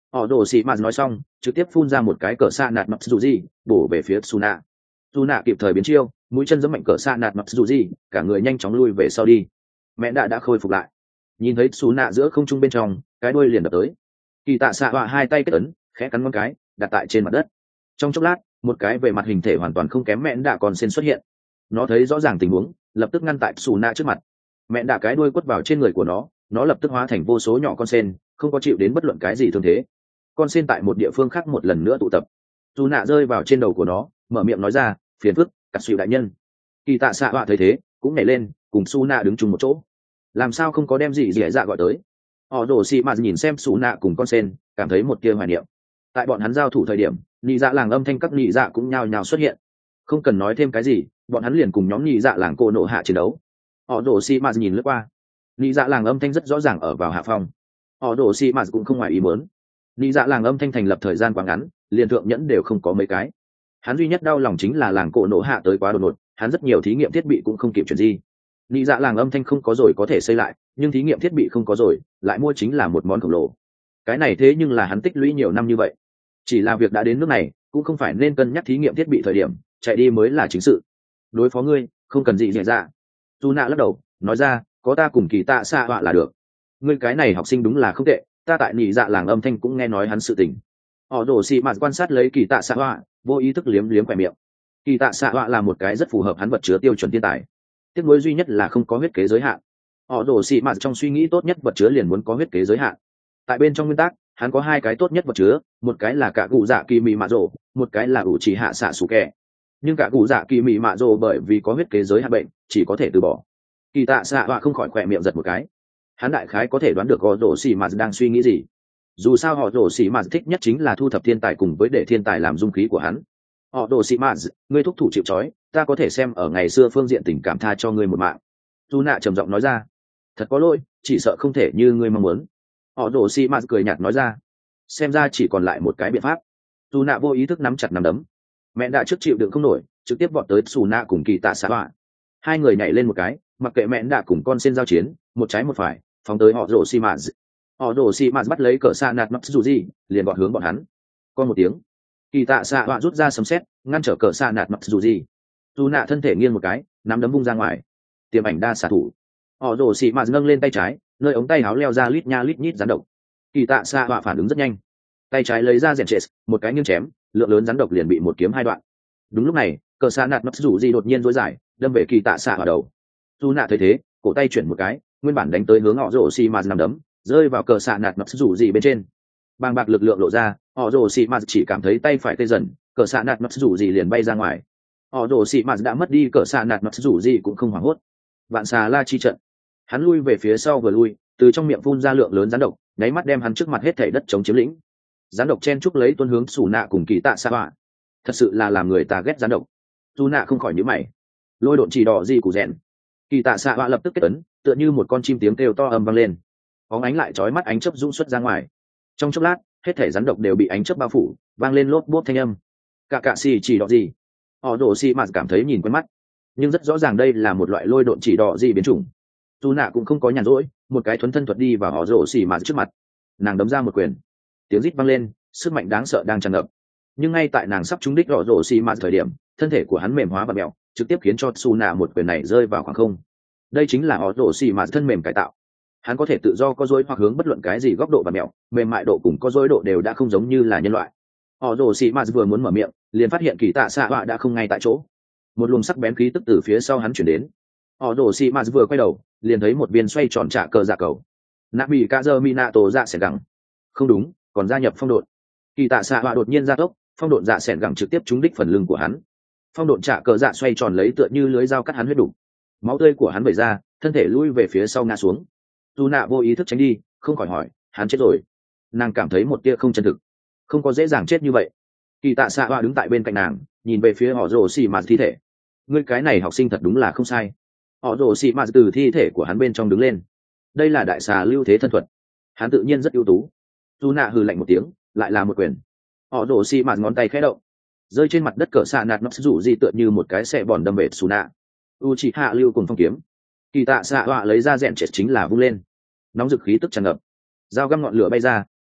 Speaker 1: Họ đồ xì mạt nói xong trực tiếp phun ra một cái cờ xạ nạt mặt dù gì bổ về phía Suna. Suna kịp thời biến chiêu, mũi chân giẫm mạnh cờ xạ nạt mặt dù gì, cả người nhanh chóng lui về sau đi. Mẹ đã đã khôi phục lại, nhìn thấy Suna giữa không trung bên trong, cái đuôi liền đập tới. Kỳ tạ xạ họa hai tay kết ấn, khẽ cắn ngón cái đặt tại trên mặt đất. Trong chốc lát, một cái về mặt hình thể hoàn toàn không kém mẹ đã còn sen xuất hiện. Nó thấy rõ ràng tình huống, lập tức ngăn tại Suna trước mặt. Mẹ đã cái đuôi quất vào trên người của nó, nó lập tức hóa thành vô số nhỏ con sen, không có chịu đến bất luận cái gì thương thế. Con sen tại một địa phương khác một lần nữa tụ tập. Suna rơi vào trên đầu của nó, mở miệng nói ra, phiền phức, cắt xịu đại nhân. Kỳ tạ xạ họa thấy thế, cũng nhảy lên, cùng Suna đứng chung một chỗ. Làm sao không có đem gì gì dạ gọi tới? Họ đổ xì mà nhìn xem Suna cùng con sen, cảm thấy một tia hoài niệm. Tại bọn hắn giao thủ thời điểm, nhị dạ làng âm thanh các nhị dạ cũng nhao nhao xuất hiện. Không cần nói thêm cái gì, bọn hắn liền cùng nhóm nhị dạ làng cô nộ hạ chiến đấu. Họ đổ xì mà nhìn lướt qua, nhị dạ làng âm thanh rất rõ ràng ở vào hạ phong. Họ đổ xì mà cũng không ngoài ý muốn. Nhị dạ làng âm thanh thành lập thời gian quá ngắn, liền thượng nhẫn đều không có mấy cái. Hắn duy nhất đau lòng chính là làng cổ nổ hạ tới quá đột ngột, hắn rất nhiều thí nghiệm thiết bị cũng không kịp chuyển di. Nhị dạ làng âm thanh không có rồi có thể xây lại, nhưng thí nghiệm thiết bị không có rồi, lại mua chính là một món khổng lồ. Cái này thế nhưng là hắn tích lũy nhiều năm như vậy. Chỉ là việc đã đến nước này, cũng không phải nên cân nhắc thí nghiệm thiết bị thời điểm, chạy đi mới là chính sự. Đối phó ngươi, không cần gì dễ dạ. Tu nạ lắc đầu, nói ra, có ta cùng kỳ tạ xạ họa là được. Ngươi cái này học sinh đúng là không tệ, ta tại nhị dạ làng âm thanh cũng nghe nói hắn sự tình. Họ đổ xì mạt quan sát lấy kỳ tạ xạ họa, vô ý thức liếm liếm khỏe miệng. Kỳ tạ xạ họa là một cái rất phù hợp hắn vật chứa tiêu chuẩn thiên tài. Tiếc nuối duy nhất là không có huyết kế giới hạn. Họ đổ xì mạt trong suy nghĩ tốt nhất vật chứa liền muốn có huyết kế giới hạn. Tại bên trong nguyên tắc, hắn có hai cái tốt nhất vật chứa, một cái là cả cụ dạ kỳ mị mạ rồ, một cái là ủ chỉ hạ xạ sủ kẹ. Nhưng cả cụ dạ kỳ mị mạ rồ bởi vì có huyết kế giới hạn bệnh, chỉ có thể từ bỏ. Kỳ tạ xạ họa không khỏi khỏe miệng giật một cái. Hắn đại khái có thể đoán được họ đổ xì mạt đang suy nghĩ gì. Dù sao họ đổ xì mạt thích nhất chính là thu thập thiên tài cùng với để thiên tài làm dung khí của hắn. Họ đổ xì mạt, ngươi thúc thủ chịu trói, ta có thể xem ở ngày xưa phương diện tình cảm tha cho ngươi một mạng. Tu nạ trầm giọng nói ra. Thật có lỗi, chỉ sợ không thể như ngươi mong muốn. Họ đổ xì mạt cười nhạt nói ra. Xem ra chỉ còn lại một cái biện pháp. Tu nạ vô ý thức nắm chặt nắm đấm. Mẹ đã trước chịu đựng không nổi, trực tiếp vọt tới Su nạ cùng kỳ tạ xạ họa. Hai người nhảy lên một cái, mặc kệ mẹ đã cùng con sen giao chiến, một trái một phải, phóng tới họ đổ xì mạt. Họ đổ xì mạt bắt lấy cỡ xạ nạt mắt dù gì, liền gọn hướng bọn hắn. Con một tiếng, kỳ tạ xạ họa rút ra sấm sét, ngăn trở cỡ xạ nạt mắt dù gì. Su nạ thân thể nghiêng một cái, nắm đấm vung ra ngoài. Tiềm ảnh đa xạ thủ. Họ đổ xì mạt nâng lên tay trái, nơi ống tay áo leo ra lít nha lít nhít rắn độc. Kỳ tạ xạ họa phản ứng rất nhanh, tay trái lấy ra rèn chệ, một cái nghiêng chém, lượng lớn rắn độc liền bị một kiếm hai đoạn. Đúng lúc này, cỡ xạ nạt mắt dù gì đột nhiên rối dài, đâm về kỳ tạ xạ họa đầu. Su nạ thấy thế, cổ tay chuyển một cái, nguyên bản đánh tới hướng họ rổ xì mạt nằm đấm, rơi vào cờ xạ nạt mắt dù gì bên trên. Bàng bạc lực lượng lộ ra, họ rổ xì mạt chỉ cảm thấy tay phải tê dần, cờ xạ nạt mắt dù gì liền bay ra ngoài. Họ rổ xì mạt đã mất đi cờ xạ nạt mắt dù gì cũng không hoảng hốt. Vạn xà la chi trận, hắn lui về phía sau vừa lui, từ trong miệng phun ra lượng lớn rắn độc, nháy mắt đem hắn trước mặt hết thảy đất chống chiếm lĩnh. Rắn độc chen chúc lấy tuôn hướng Sủ nạ cùng kỳ tạ xạ họa. Thật sự là làm người ta ghét rắn độc. Sủ nạ không khỏi nhíu mày. Lôi độn chỉ đỏ gì của rèn. Kỳ tạ xạ họa lập tức kết ấn, tựa như một con chim tiếng kêu to ầm vang lên. Bóng ánh lại chói mắt ánh chớp rung xuất ra ngoài. Trong chốc lát, hết thảy rắn độc đều bị ánh chớp bao phủ, vang lên lốp bốp thanh âm. Cả cạ xì chỉ đỏ gì? Họ đổ xì mạt cảm thấy nhìn quen mắt, nhưng rất rõ ràng đây là một loại lôi độn chỉ đỏ gì biến chủng. Tu nạ cũng không có nhàn rỗi, một cái thuấn thân thuật đi vào họ đổ xì mạt trước mặt, nàng đấm ra một quyền, tiếng rít vang lên, sức mạnh đáng sợ đang tràn ngập. Nhưng ngay tại nàng sắp trúng đích họ đổ xì mạt thời điểm, thân thể của hắn mềm hóa và mèo, trực tiếp khiến cho Su nạ một quyền này rơi vào khoảng không. Đây chính là họ đổ xì mạt thân mềm cải tạo. Hắn có thể tự do có dối hoặc hướng bất luận cái gì góc độ và mẹo, mềm mại độ cùng có dối độ đều đã không giống như là nhân loại. Họ đổ xì mạt vừa muốn mở miệng, liền phát hiện kỳ tạ xạ họa đã không ngay tại chỗ. Một luồng sắc bén khí tức từ phía sau hắn chuyển đến. Họ đổ xì mạt vừa quay đầu, liền thấy một viên xoay tròn trả cờ dạ cầu. Nạ bị ca dơ minato dạ sẻn gẳng. Không đúng, còn gia nhập phong độn. Kỳ tạ xạ họa đột nhiên ra tốc, phong độn dạ sẻn gẳng trực tiếp trúng đích phần lưng của hắn. Phong độn trả cờ dạ xoay tròn lấy tựa như lưới dao cắt hắn huyết đủ. Máu tươi của hắn vẩy ra, thân thể lui về phía sau ngã xuống. Tu nạ vô ý thức tránh đi, không khỏi hỏi, hắn chết rồi. Nàng cảm thấy một tia không chân thực, không có dễ dàng chết như vậy. Kỳ tạ xạ họa đứng tại bên cạnh nàng, nhìn về phía họ rồ xì mạt thi thể. Ngươi cái này học sinh thật đúng là không sai. Họ rồ xì mạt từ thi thể của hắn bên trong đứng lên. Đây là đại xà lưu thế thân thuật, hắn tự nhiên rất ưu tú. Tu nạ hừ lạnh một tiếng, lại là một quyền. Họ rồ xì mạt ngón tay khẽ động, rơi trên mặt đất cỡ xạ nạt nó rủ gì tựa như một cái xe bòn đâm về Su nạ. U chỉ hạ lưu cùng phong kiếm. Kỳ tạ xạ họa lấy ra rèn chết chính là vung lên, nóng dực khí tức tràn ngập, dao găm ngọn lửa bay ra,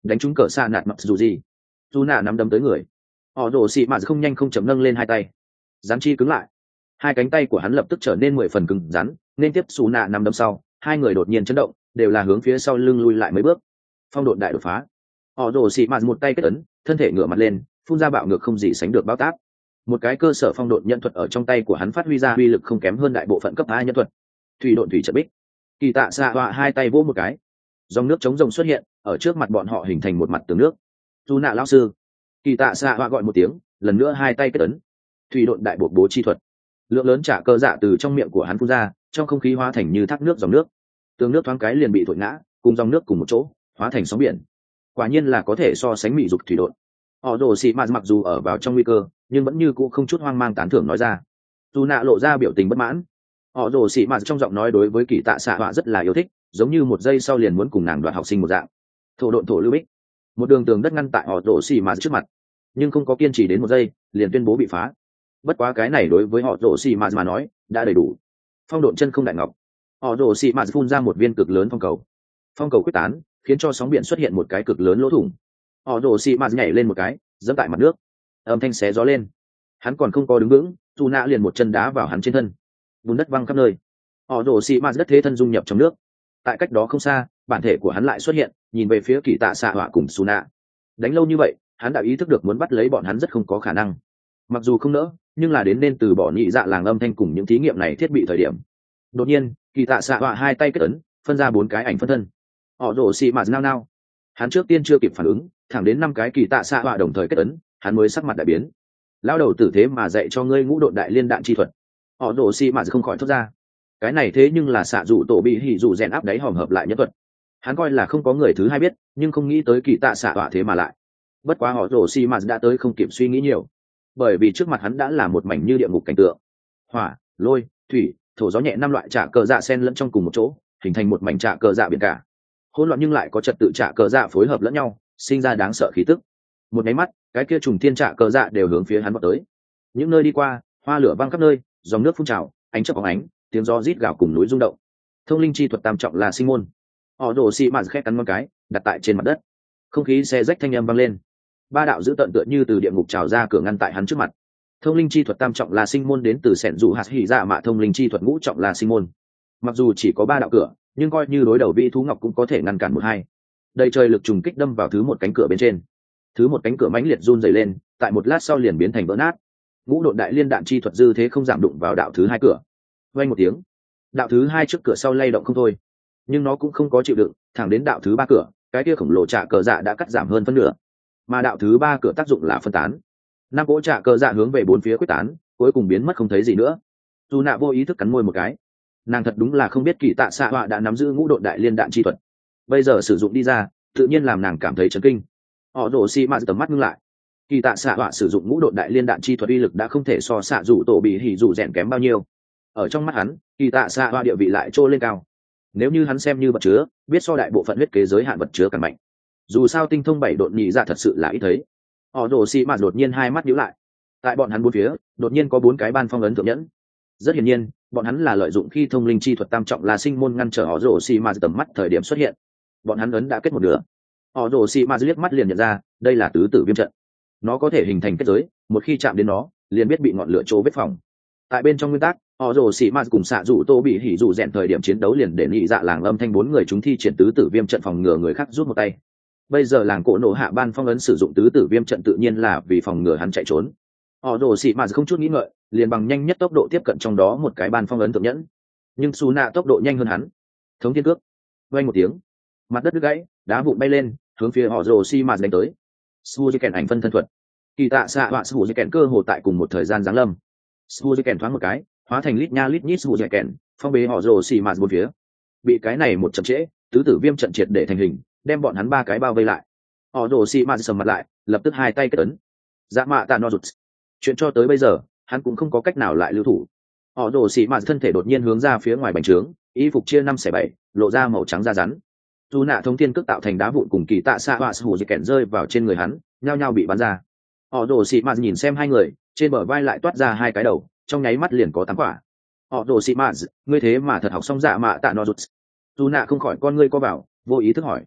Speaker 1: đánh trúng cờ xa nạt mặc dù gì dù nạ nắm đấm tới người. Họ rồ xì mà không nhanh không chậm nâng lên hai tay, rắn chi cứng lại, hai cánh tay của hắn lập tức trở nên mười phần cứng rắn, nên tiếp xù nạ nắm đấm sau, hai người đột nhiên chấn động, đều là hướng phía sau lưng lui lại mấy bước. Phong độn đại đột phá. Họ rồ xì mà một tay kết ấn, thân thể ngửa mặt lên, phun ra bạo ngược không gì sánh được bao táp. Một cái cơ sở phong độn nhận thuật ở trong tay của hắn phát huy ra uy lực không kém hơn đại bộ phận cấp hai nhân thuật. Thủy độn thủy trận bích. Kỳ tạ xạ họa hai tay vỗ một cái, dòng nước chống rồng xuất hiện ở trước mặt bọn họ hình thành một mặt tường nước. Dù nạ lão sư. Kỳ tạ xạ họa gọi một tiếng, lần nữa hai tay kết ấn. Thủy độn đại bộ bố chi thuật. Lượng lớn trả cơ dạ từ trong miệng của hắn phun ra, trong không khí hóa thành như thác nước dòng nước. Tường nước thoáng cái liền bị thổi ngã, cùng dòng nước cùng một chỗ, hóa thành sóng biển. Quả nhiên là có thể so sánh mỹ dục thủy độn. Họ rồ xì mạt mặc dù ở vào trong nguy cơ, nhưng vẫn như cũ không chút hoang mang tán thưởng nói ra. Dù nạ lộ ra biểu tình bất mãn. Họ rồ xì mạt trong giọng nói đối với kỳ tạ xạ họa rất là yêu thích, giống như một giây sau liền muốn cùng nàng đoạt học sinh một dạng. Thổ độn thổ lưu bích. Một đường tường đất ngăn tại họ rồ xì mạt trước mặt, nhưng không có kiên trì đến một giây, liền tuyên bố bị phá. Bất quá cái này đối với họ rồ xì mạt mà nói đã đầy đủ. Phong độn chân không đại ngọc. Họ rồ xì mạt phun ra một viên cực lớn phong cầu. Phong cầu quyết tán, khiến cho sóng biển xuất hiện một cái cực lớn lỗ thủng. Họ rồ xì mạt nhảy lên một cái, dẫm tại mặt nước, âm thanh xé gió lên. Hắn còn không có đứng vững, dù nạ liền một chân đá vào hắn trên thân, bùn đất văng khắp nơi. Họ rồ xì mạt đất thế thân dung nhập trong nước. Tại cách đó không xa, bản thể của hắn lại xuất hiện, nhìn về phía kỳ tạ xạ họa cùng su nạ. Đánh lâu như vậy, hắn đã ý thức được muốn bắt lấy bọn hắn rất không có khả năng. Mặc dù không nỡ, nhưng là đến nên từ bỏ nhị dạ làng âm thanh cùng những thí nghiệm này thiết bị thời điểm. Đột nhiên, kỳ tạ xạ họa hai tay kết ấn, phân ra bốn cái ảnh phân thân. Họ rồ xì mạt nao nao. Hắn trước tiên chưa kịp phản ứng, thẳng đến năm cái kỳ tạ xạ họa đồng thời kết ấn, hắn mới sắc mặt đại biến. Lao đầu tử thế mà dạy cho ngươi ngũ độn đại liên đạn chi thuật. Họ rồ xì mạt không khỏi thốt ra. Cái này thế nhưng là xạ dụ tổ bị hỉ dụ rèn áp đáy hòm hợp lại nhất thuật. Hắn coi là không có người thứ hai biết, nhưng không nghĩ tới kỳ tạ xạ họa thế mà lại. Bất quá họ rồ xì mạt đã tới không kịp suy nghĩ nhiều, bởi vì trước mặt hắn đã là một mảnh như địa ngục cảnh tượng. Hỏa, lôi, thủy, thổ gió nhẹ năm loại trả cờ dạ xen lẫn trong cùng một chỗ, hình thành một mảnh trả cờ dạ biển cả. Hỗn loạn nhưng lại có trật tự trả cờ dạ phối hợp lẫn nhau, sinh ra đáng sợ khí tức. Một cái mắt, cái kia trùng thiên trả cờ dạ đều hướng phía hắn vọt tới. Những nơi đi qua, hoa lửa văng khắp nơi, dòng nước phun trào, ánh chớp bóng ánh, tiếng gió rít gào cùng núi rung động. Thông linh chi thuật tam trọng là sinh môn. Họ đổ xì mạt khẽ cắn ngón cái, đặt tại trên mặt đất. Không khí xe rách thanh âm vang lên. Ba đạo dữ tợn tựa như từ địa ngục trào ra cửa ngăn tại hắn trước mặt. Thông linh chi thuật tam trọng là sinh môn đến từ sẻn dù hạt hỉ dạ mạ thông linh chi thuật ngũ trọng là sinh môn. Mặc dù chỉ có ba đạo cửa, nhưng coi như đối đầu vị thú ngọc cũng có thể ngăn cản một hai. Đầy trời lực trùng kích đâm vào thứ một cánh cửa bên trên. Thứ một cánh cửa mãnh liệt run rẩy lên, tại một lát sau liền biến thành vỡ nát. Ngũ độn đại liên đạn chi thuật dư thế không giảm đụng vào đạo thứ hai cửa. Vang một tiếng, đạo thứ hai trước cửa sau lay động không thôi, nhưng nó cũng không có chịu đựng, thẳng đến đạo thứ ba cửa, cái kia khổng lồ trả cờ dạ đã cắt giảm hơn phân nửa, mà đạo thứ ba cửa tác dụng là phân tán. Năm cỗ trả cờ dạ hướng về bốn phía quyết tán, cuối cùng biến mất không thấy gì nữa. Dù nạ vô ý thức cắn môi một cái, nàng thật đúng là không biết kỳ tạ xạ họa đã nắm giữ ngũ độn đại liên đạn chi thuật, bây giờ sử dụng đi ra, tự nhiên làm nàng cảm thấy chấn kinh. Họ đổ xi mạt tầm mắt ngưng lại. Kỳ tạ xạ họa sử dụng ngũ độn đại liên đạn chi thuật uy lực đã không thể so xạ dụ tổ bị hỉ dụ rèn kém bao nhiêu. Ở trong mắt hắn, kỳ tạ xạ họa địa vị lại trô lên cao. Nếu như hắn xem như vật chứa, biết so đại bộ phận huyết kế giới hạn vật chứa càng mạnh. Dù sao tinh thông bảy độn nhị ra thật sự là ít thấy. Họ đổ xi mạt đột nhiên hai mắt nhíu lại. Tại bọn hắn bốn phía, đột nhiên có bốn cái ban phong ấn thượng nhẫn. Rất hiển nhiên, bọn hắn là lợi dụng khi thông linh chi thuật tam trọng là sinh môn ngăn trở họ đổ xi mạt tầm mắt thời điểm xuất hiện. Bọn hắn ấn đã kết một nửa. Họ đổ xi mạt liếc mắt liền nhận ra, đây là tứ tử viêm trận. Nó có thể hình thành kết giới, một khi chạm đến nó, liền biết bị ngọn lửa trô vết phòng. Tại bên trong nguyên tắc, họ rồ xì mạt cùng xạ dụ tô bị hỉ dụ rèn thời điểm chiến đấu liền để nhị dạ làng âm thanh bốn người chúng thi triển tứ tử viêm trận phòng ngừa người khác rút một tay. Bây giờ làng cổ nổ hạ ban phong ấn sử dụng tứ tử viêm trận tự nhiên là vì phòng ngừa hắn chạy trốn. Họ rồ xì mạt không chút nghĩ ngợi, liền bằng nhanh nhất tốc độ tiếp cận trong đó một cái ban phong ấn thượng nhẫn. Nhưng su nạ tốc độ nhanh hơn hắn. Thống thiên cước, vang một tiếng, mặt đất đứt gãy, đá vụn bay lên, hướng phía họ rồ xì mạt đánh tới. Suzy kèn ảnh phân thân thuật. Kỳ tạ xạ họa Suzy kèn cơ hồ tại cùng một thời gian giáng lâm. Suzy kèn thoáng một cái, hóa thành lít nha lít nhít Suzy kèn, phong bế họ rồ xì mạt bốn phía. Bị cái này một chậm trễ, tứ tử viêm trận triệt để thành hình, đem bọn hắn ba cái bao vây lại. Họ rồ xì mạt sầm mặt lại, lập tức hai tay kết ấn. Dạ mạ tạ no rụt. Chuyện cho tới bây giờ, hắn cũng không có cách nào lại lưu thủ. Họ rồ xì mạt thân thể đột nhiên hướng ra phía ngoài bành trướng, y phục chia năm xẻ bảy, lộ ra màu trắng da rắn. Dù nạ thông thiên cước tạo thành đá vụn cùng kỳ tạ xạ họa Suzy kèn rơi vào trên người hắn, nhao nhao bị bắn ra. Họ rồ xì mạt nhìn xem hai người, trên bờ vai lại toát ra hai cái đầu, trong nháy mắt liền có tám quả. Họ rồ xì mạt, ngươi thế mà thật học xong dạ mạ tạ no rụt. Dù nạ không khỏi con ngươi co bảo, vô ý thức hỏi.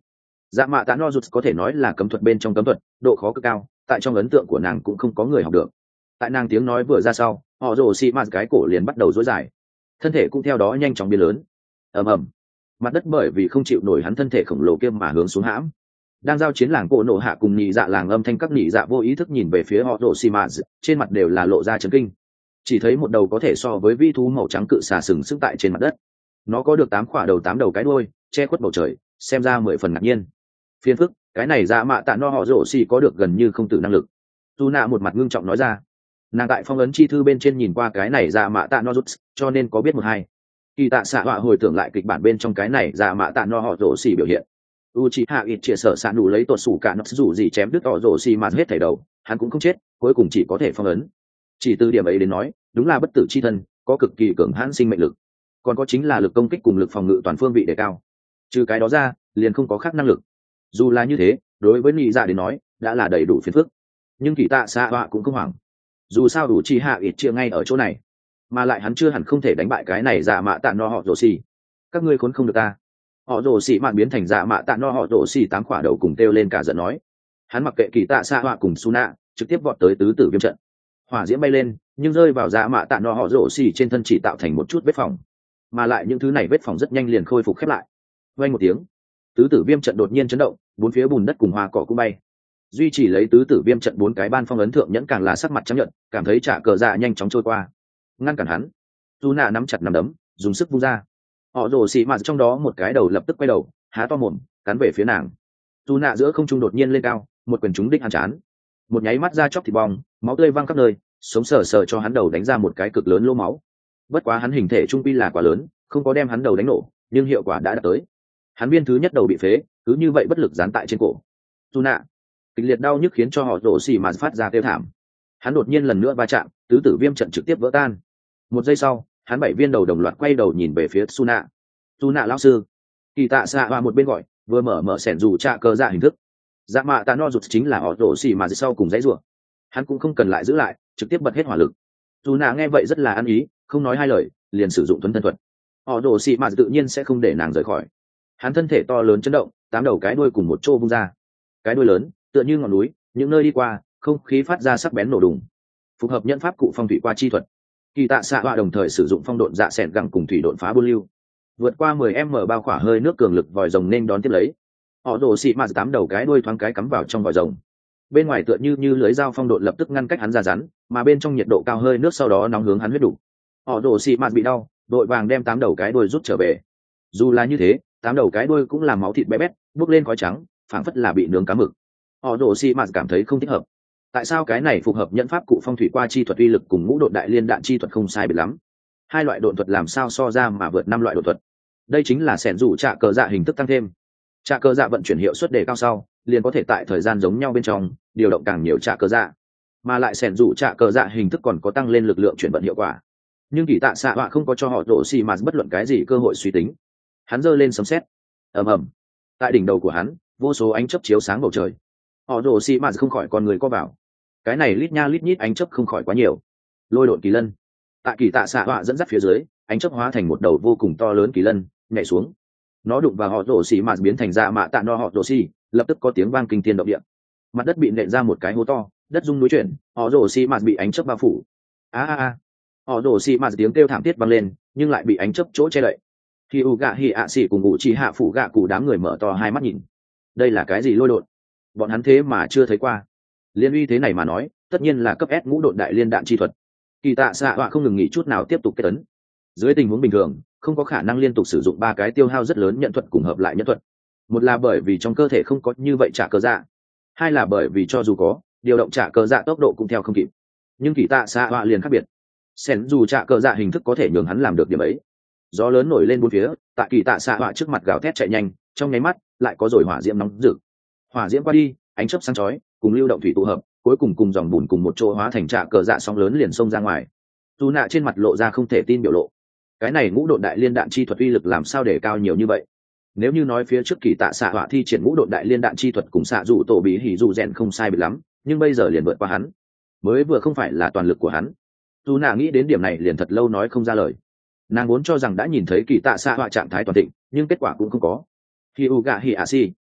Speaker 1: dạ mạ tạ no rụt có thể nói là cấm thuật bên trong cấm thuật, độ khó cực cao, tại trong ấn tượng của nàng cũng không có người học được. Tại nàng tiếng nói vừa ra sau, họ rồ xì mạt cái cổ liền bắt đầu rối dài, thân thể cũng theo đó nhanh chóng biến lớn. ầm ầm, mặt đất bởi vì không chịu nổi hắn thân thể khổng lồ kia mà hướng xuống hãm. Đang giao chiến làng cổ nổ hạ cùng nhị dạ làng âm thanh, các nhị dạ vô ý thức nhìn về phía họ rồ xì mạt, trên mặt đều là lộ ra chấn kinh. Chỉ thấy một đầu có thể so với vi thú màu trắng cự xà sừng sững tại trên mặt đất, nó có được tám khỏa đầu tám đầu cái đuôi, che khuất bầu trời, xem ra mười phần ngạc nhiên. Phiền phức, cái này dạ mạ tạ no họ rồ xì có được gần như không tử năng lực. Tu nạ một mặt ngưng trọng nói ra. Nàng tại phong ấn chi thư bên trên nhìn qua cái này dạ mạ tạ no rút, cho nên có biết một hai. Kỳ tạ xạ họa hồi tưởng lại kịch bản bên trong cái này dạ mạ tạ no họ rồ xì biểu hiện. Uchiha ít chia sợ sạn đủ lấy tuột sủ cả nắp dù gì chém đứt họ rồ xì mà hết thảy đầu, hắn cũng không chết, cuối cùng chỉ có thể phong ấn. Chỉ từ điểm ấy đến nói, đúng là bất tử chi thân, có cực kỳ cường hãn sinh mệnh lực. Còn có chính là lực công kích cùng lực phòng ngự toàn phương vị đề cao. Trừ cái đó ra, liền không có khác năng lực. Dù là như thế, đối với nhị dạ đến nói, đã là đầy đủ phiền phức. Nhưng kỳ tạ xạ họa cũng không hoảng. Dù sao đủ chi hạ ít chia ngay ở chỗ này, mà lại hắn chưa hẳn không thể đánh bại cái này dạ mạ tạ no họ rồ xì. Các ngươi khốn không được ta. Họ rồ xì mạn biến thành dạ mạ tạ no họ rồ xì tám khỏa đầu cùng kêu lên cả giận nói. Hắn mặc kệ kỳ tạ xạ họa cùng Suna, trực tiếp vọt tới tứ tử viêm trận. Hỏa diễm bay lên, nhưng rơi vào dạ mạ tạ no họ rồ xì trên thân chỉ tạo thành một chút vết phỏng, mà lại những thứ này vết phỏng rất nhanh liền khôi phục khép lại. Vang một tiếng, tứ tử viêm trận đột nhiên chấn động, bốn phía bùn đất cùng hoa cỏ cũng bay. Duy trì lấy tứ tử viêm trận bốn cái ban phong ấn thượng nhẫn càng là sắc mặt trắng nhợt, cảm thấy trả cờ dạ nhanh chóng trôi qua. Ngăn cản hắn. Tuna nắm chặt nắm đấm, dùng sức vung ra. Họ rồ xì mà trong đó một cái đầu lập tức quay đầu, há to mồm, cắn về phía nàng. Tuna giữa không trung đột nhiên lên cao, một quyền trúng đích hắn chán. Một nháy mắt ra chóc thịt bong, máu tươi văng khắp nơi, sống sờ sờ cho hắn đầu đánh ra một cái cực lớn lỗ máu. Bất quá hắn hình thể trung quy là quá lớn, không có đem hắn đầu đánh nổ, nhưng hiệu quả đã đạt tới. Hắn viên thứ nhất đầu bị phế, cứ như vậy bất lực dán tại trên cổ. Tuna kịch liệt đau nhức khiến cho họ rồ xì mà phát ra kêu thảm. Hắn đột nhiên lần nữa va chạm, tứ tử viêm trận trực tiếp vỡ tan. Một giây sau, hắn bảy viên đầu đồng loạt quay đầu nhìn về phía Suna. Suna lão sư. Kỳ tạ xạ và một bên gọi, vừa mở mở sẻn dù trạ cơ dạ hình thức. Dạ mạ tạ no rụt chính là họ rồ xì mà sau cùng dãy rủa. Hắn cũng không cần lại giữ lại, trực tiếp bật hết hỏa lực. Suna nghe vậy rất là ăn ý, không nói hai lời, liền sử dụng thuần thân thuật. Họ rồ xì mà tự nhiên sẽ không để nàng rời khỏi. Hắn thân thể to lớn chấn động, tám đầu cái đuôi cùng một chỗ vung ra. Cái đuôi lớn tựa như ngọn núi, những nơi đi qua không khí phát ra sắc bén nổ đùng. Phù hợp nhân pháp cụ phong thủy qua chi thuật. Kỳ tạ xạ họa đồng thời sử dụng phong độn dạ xẻn gẳng cùng thủy độn phá buôn lưu, vượt qua mười mét bao khỏa hơi nước cường lực vòi rồng nên đón tiếp lấy. Họ đổ xị mạt tám đầu cái đuôi thoáng cái cắm vào trong vòi rồng. Bên ngoài tựa như như lưới dao phong độn lập tức ngăn cách hắn ra rắn, mà bên trong nhiệt độ cao hơi nước sau đó nóng hướng hắn huyết đủ. Họ đổ xị mạt bị đau, đội vàng đem tám đầu cái đuôi rút trở về. Dù là như thế, tám đầu cái đuôi cũng làm máu thịt bé bét, bốc lên khói trắng, phảng phất là bị nướng cá mực. Họ đổ xì mạt cảm thấy không thích hợp. Tại sao cái này phù hợp nhẫn pháp cụ phong thủy qua chi thuật uy lực cùng ngũ độn đại liên đạn chi thuật không sai biệt lắm? Hai loại độn thuật làm sao so ra mà vượt năm loại độn thuật? Đây chính là sẻn rủ trạ cờ dạ hình thức tăng thêm. Trạ cờ dạ vận chuyển hiệu suất đề cao sau, liền có thể tại thời gian giống nhau bên trong điều động càng nhiều trạ cờ dạ, mà lại sẻn rủ trạ cờ dạ hình thức còn có tăng lên lực lượng chuyển vận hiệu quả. Nhưng kỳ tạ xạ họa không có cho họ đổ xì mạt bất luận cái gì cơ hội suy tính. Hắn giơ lên sấm sét, ầm ầm, tại đỉnh đầu của hắn vô số ánh chớp chiếu sáng bầu trời. Họ rồ xì mạt không khỏi con người co vào. Cái này lít nha lít nhít ánh chớp không khỏi quá nhiều. Lôi độn kỳ lân, tại kỳ tạ xạ họa dẫn dắt phía dưới, ánh chớp hóa thành một đầu vô cùng to lớn kỳ lân nhảy xuống. Nó đụng vào họ rồ xì mạt biến thành dạ mạ tạ no họ rồ xì, lập tức có tiếng vang kinh thiên động địa. Mặt đất bị nện ra một cái hố to, đất rung núi chuyển, họ rồ xì mạt bị ánh chớp bao phủ. A a a, họ rồ xì mạt tiếng kêu thảm thiết vang lên, nhưng lại bị ánh chớp chỗ che đậy. Khi u gạ hi ạ xì cùng ngụ chỉ hạ phủ gạ cụ đám người mở to hai mắt nhìn. Đây là cái gì lôi độn? Bọn hắn thế mà chưa thấy qua. Liên uy thế này mà nói, tất nhiên là cấp S ngũ độn đại liên đạn chi thuật. Kỳ tạ xạ họa không ngừng nghỉ chút nào tiếp tục kết tấn. Dưới tình huống bình thường, không có khả năng liên tục sử dụng ba cái tiêu hao rất lớn nhận thuật cùng hợp lại nhận thuật. Một là bởi vì trong cơ thể không có như vậy trả cơ dạ, hai là bởi vì cho dù có, điều động trả cơ dạ tốc độ cũng theo không kịp. Nhưng kỳ tạ xạ họa liền khác biệt. Sen dù trả cơ dạ hình thức có thể nhường hắn làm được điểm ấy. Gió lớn nổi lên bốn phía, tại kỳ tạ xạ họa trước mặt gào thét chạy nhanh, trong nháy mắt lại có rồi hỏa diễm nóng rực. Hỏa diễm qua đi, ánh chớp sáng chói, cùng lưu động thủy tụ hợp, cuối cùng cùng dòng bùn cùng một chỗ hóa thành trả cờ dạ sóng lớn liền xông ra ngoài. Dù nạ trên mặt lộ ra không thể tin biểu lộ. Cái này ngũ độn đại liên đạn chi thuật uy lực làm sao để cao nhiều như vậy? Nếu như nói phía trước kỳ tạ xạ họa thi triển ngũ độn đại liên đạn chi thuật cùng xạ dụ tổ bí hỉ dụ rèn không sai biệt lắm, nhưng bây giờ liền vượt qua hắn, mới vừa không phải là toàn lực của hắn. Dù nạ nghĩ đến điểm này liền thật lâu nói không ra lời. Nàng vốn cho rằng đã nhìn thấy kỳ tạ xạ họa trạng thái toàn thịnh, nhưng kết quả cũng không có. Khi u gạ hi a si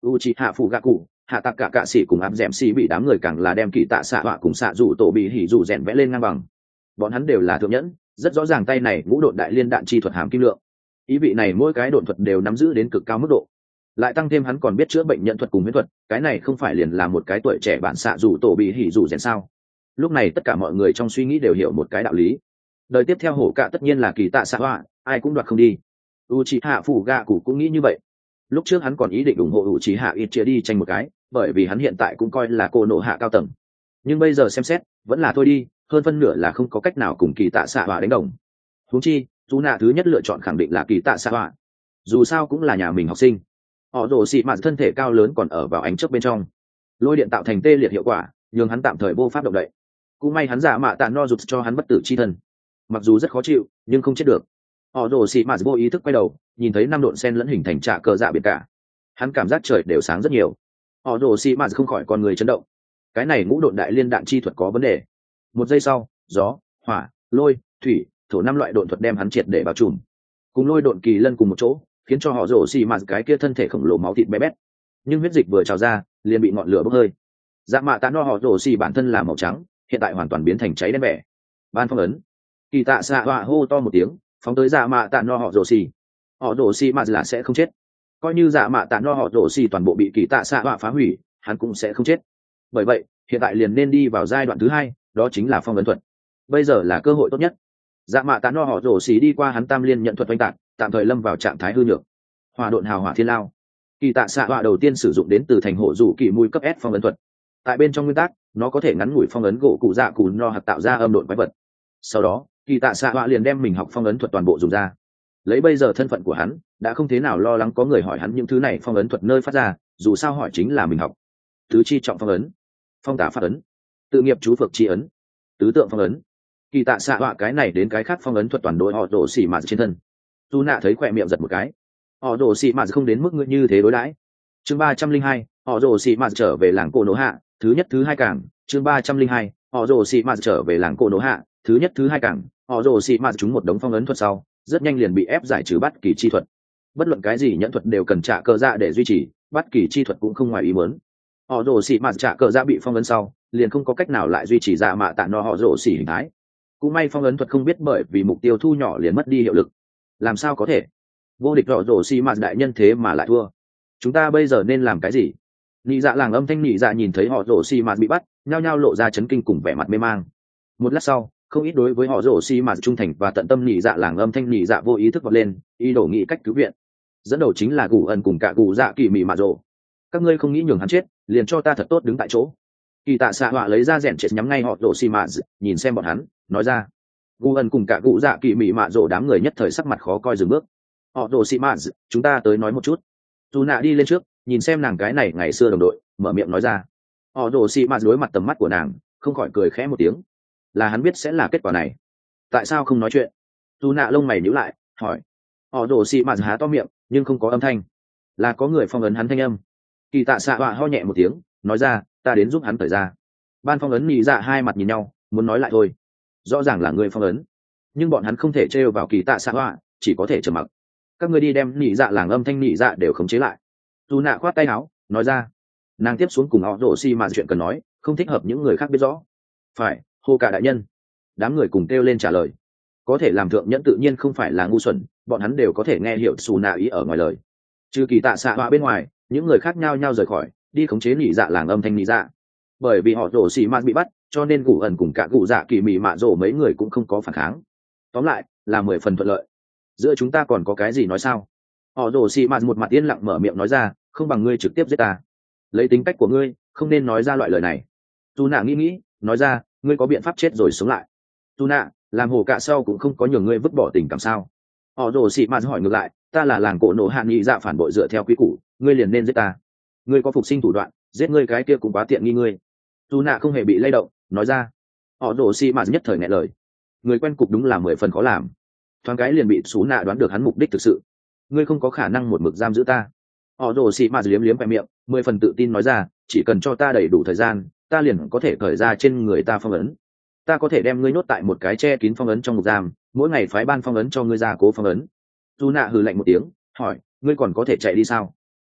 Speaker 1: Uchiha Fugaku, hạ tạc cả cạ sĩ cùng áp dẻm sĩ bị đám người càng là đem kỳ tạ xạ họa cùng xạ rủ tổ bị hỉ rủ rèn vẽ lên ngang bằng. Bọn hắn đều là thượng nhẫn, rất rõ ràng tay này ngũ độn đại liên đạn chi thuật hàm kim lượng. Ý vị này mỗi cái độn thuật đều nắm giữ đến cực cao mức độ. Lại tăng thêm hắn còn biết chữa bệnh nhận thuật cùng huyễn thuật, cái này không phải liền là một cái tuổi trẻ bản xạ rủ tổ bị hỉ rủ rèn sao? Lúc này tất cả mọi người trong suy nghĩ đều hiểu một cái đạo lý. Đời tiếp theo hổ cạ tất nhiên là kỳ tạ xạ họa, ai cũng đoạt không đi. Uchiha Fugaku cũng nghĩ như vậy. Lúc trước hắn còn ý định ủng hộ Uchiha Itachi đi tranh một cái, bởi vì hắn hiện tại cũng coi là cô nộ hạ cao tầng. Nhưng bây giờ xem xét, vẫn là thôi đi, hơn phân nửa là không có cách nào cùng kỳ tạ xạ họa đánh đồng. Huống chi, Tú Nạ thứ nhất lựa chọn khẳng định là kỳ tạ xạ họa. Dù sao cũng là nhà mình học sinh. Họ rồ xị mạt thân thể cao lớn còn ở vào ánh chớp bên trong. Lôi điện tạo thành tê liệt hiệu quả, nhưng hắn tạm thời vô pháp động đậy. Cũng may hắn giả mạ tạ no rụt cho hắn bất tử chi thân. Mặc dù rất khó chịu, nhưng không chết được. Họ rồ xị mạt vô ý thức quay đầu, nhìn thấy năm độn sen lẫn hình thành trạ cờ dạ biệt cả. Hắn cảm giác trời đều sáng rất nhiều. Họ rồ xị mạt không khỏi con người chấn động. Cái này ngũ độn đại liên đạn chi thuật có vấn đề. Một giây sau, gió, hỏa, lôi, thủy, thổ năm loại độn thuật đem hắn triệt để bao trùm. Cùng lôi độn kỳ lân cùng một chỗ, khiến cho họ rồ xị mạt cái kia thân thể khổng lồ máu thịt bé bét. Nhưng huyết dịch vừa trào ra, liền bị ngọn lửa bốc hơi. Dạ mạ tạ no họ rồ xị bản thân là màu trắng, hiện tại hoàn toàn biến thành cháy đen bẻ. Ban phong ấn. Kỳ tạ xạ họa hô to một tiếng, phóng tới dạ mạ tạ no họ rồ xị. Họ rồ xị mạt là sẽ không chết. Coi như dạ mạ tạ no họ rồ xị toàn bộ bị kỳ tạ xạ họa phá hủy, hắn cũng sẽ không chết. Bởi vậy, hiện tại liền nên đi vào giai đoạn thứ hai, đó chính là phong ấn thuật. Bây giờ là cơ hội tốt nhất. Dạ mạ tạ no họ rồ xị đi qua hắn tam liên nhận thuật oanh tạc, tạm thời lâm vào trạng thái hư nhược. Hỏa độn hào hỏa thiên lao. Kỳ tạ xạ họa đầu tiên sử dụng đến từ thành hộ rủ kỳ mùi cấp S phong ấn thuật. Tại bên trong nguyên tắc, nó có thể ngắn ngủi phong ấn gỗ cụ dạ cụ no hoặc tạo ra âm độn quái vật. Sau đó, kỳ tạ xạ họa liền đem mình học phong ấn thuật toàn bộ dùng ra. Lấy bây giờ thân phận của hắn, đã không thế nào lo lắng có người hỏi hắn những thứ này phong ấn thuật nơi phát ra, dù sao hỏi chính là mình học. Tứ chi trọng phong ấn, phong tả phát ấn, tự nghiệp chú phược chi ấn, tứ tượng phong ấn. Kỳ tạ xạ họa cái này đến cái khác phong ấn thuật toàn đội họ đổ xỉ mạt trên thân. Tu nạ thấy khỏe miệng giật một cái. Họ đổ xỉ mạt không đến mức ngươi như thế đối đãi. Chương ba trăm linh hai, họ đổ xỉ mạt trở về làng cổ nổ hạ, thứ nhất thứ hai cảng. Chương ba trăm linh hai, họ đổ xỉ mạt trở về làng cổ nổ hạ, thứ nhất thứ hai cảng. Họ đổ xỉ mạt chúng một đống phong ấn thuật sau, rất nhanh liền bị ép giải trừ bắt kỳ chi thuật. Bất luận cái gì nhẫn thuật đều cần trả cờ dạ để duy trì, bắt kỳ chi thuật cũng không ngoài ý muốn. Họ đổ xỉ mạt trả cờ dạ bị phong ấn sau, liền không có cách nào lại duy trì dạ mạ tạ no họ đổ xỉ hình thái. Cũng may phong ấn thuật không biết bởi vì mục tiêu thu nhỏ liền mất đi hiệu lực. Làm sao có thể? Vô địch họ đổ xỉ mạt đại nhân thế mà lại thua. Chúng ta bây giờ nên làm cái gì? Nị dạ làng âm thanh nị dạ nhìn thấy họ đổ xỉ mạt bị bắt, nhao nhao lộ ra chấn kinh cùng vẻ mặt mê mang. Một lát sau, không ít đối với họ rổ xi mạt trung thành và tận tâm nhị dạ làng âm thanh nhị dạ vô ý thức vọt lên, ý đồ nghĩ cách cứu viện. Dẫn đầu chính là Gù Ẩn cùng cả Gù Dạ Kỳ Mị Mạ Rồ. Các ngươi không nghĩ nhường hắn chết, liền cho ta thật tốt đứng tại chỗ. Kỳ Tạ Xạ Họa lấy ra rèn chết nhắm ngay họ rổ xi mạt, nhìn xem bọn hắn, nói ra. Gù Ẩn cùng cả Gù Dạ Kỳ Mị Mạ Rồ đám người nhất thời sắc mặt khó coi dừng bước. Họ rổ xi mạt, chúng ta tới nói một chút. Dù nạ đi lên trước, nhìn xem nàng cái này ngày xưa đồng đội, mở miệng nói ra. Họ rổ xi mạt đối mặt tầm mắt của nàng, không khỏi cười khẽ một tiếng. Là hắn biết sẽ là kết quả này, tại sao không nói chuyện? Dù nạ lông mày nhíu lại, hỏi. Họ đổ xị mạt há to miệng, nhưng không có âm thanh. Là có người phong ấn hắn thanh âm. Kỳ Tạ Xạ Họa ho nhẹ một tiếng, nói ra, ta đến giúp hắn thời ra. Ban phong ấn nhị dạ hai mặt nhìn nhau, muốn nói lại thôi. Rõ ràng là người phong ấn, nhưng bọn hắn không thể trêu vào Kỳ Tạ Xạ Họa, chỉ có thể trầm mặc. Các ngươi đi đem nhị dạ làng âm thanh nhị dạ đều khống chế lại. Dù nạ khoát tay áo, nói ra. Nàng tiếp xuống cùng họ đổ xị mạt chuyện cần nói, không thích hợp những người khác biết rõ. Phải, hô cả đại nhân. Đám người cùng kêu lên trả lời. Có thể làm thượng nhẫn tự nhiên không phải là ngu xuẩn, bọn hắn đều có thể nghe hiểu xù nạ ý ở ngoài lời. Trừ Kỳ Tạ Xạ Họa bên ngoài, những người khác nhau nhau rời khỏi, đi khống chế nhị dạ làng âm thanh nhị dạ. Bởi vì họ rổ xì mạt bị bắt, cho nên Gù Ẩn cùng cả Gù Dạ Kỳ Mị Mạ Rồ mấy người cũng không có phản kháng. Tóm lại, là mười phần thuận lợi. Giữa chúng ta còn có cái gì nói sao? Họ rổ xì mạt một mặt yên lặng mở miệng nói ra, không bằng ngươi trực tiếp giết ta. Lấy tính cách của ngươi, không nên nói ra loại lời này. Dù nạ nghĩ nghĩ, nói ra, ngươi có biện pháp chết rồi sống lại. Tu nạ, làm hồ cạ sau cũng không có nhường ngươi vứt bỏ tình cảm sao? Họ rồ xị mạt hỏi ngược lại, ta là làng cổ nổ hạ nghị dạ phản bội dựa theo quy củ, ngươi liền nên giết ta. Ngươi có phục sinh thủ đoạn, giết ngươi cái kia cũng quá tiện nghi ngươi. Tu nạ không hề bị lay động, nói ra. Họ rồ xị mạt nhất thời nghẹn lời. Người quen cục đúng là mười phần khó làm. Thoáng cái liền bị xú nạ đoán được hắn mục đích thực sự. Ngươi không có khả năng một mực giam giữ ta. Họ rồ xị mạt liếm liếm vẻ miệng, mười phần tự tin nói ra, chỉ cần cho ta đầy đủ thời gian, ta liền có thể cởi ra trên người ta phong ấn. Ta có thể đem ngươi nhốt tại một cái che kín phong ấn trong ngục giam, mỗi ngày phái ban phong ấn cho ngươi ra cố phong ấn. Tu nạ hừ lạnh một tiếng, hỏi, ngươi còn có thể chạy đi sao?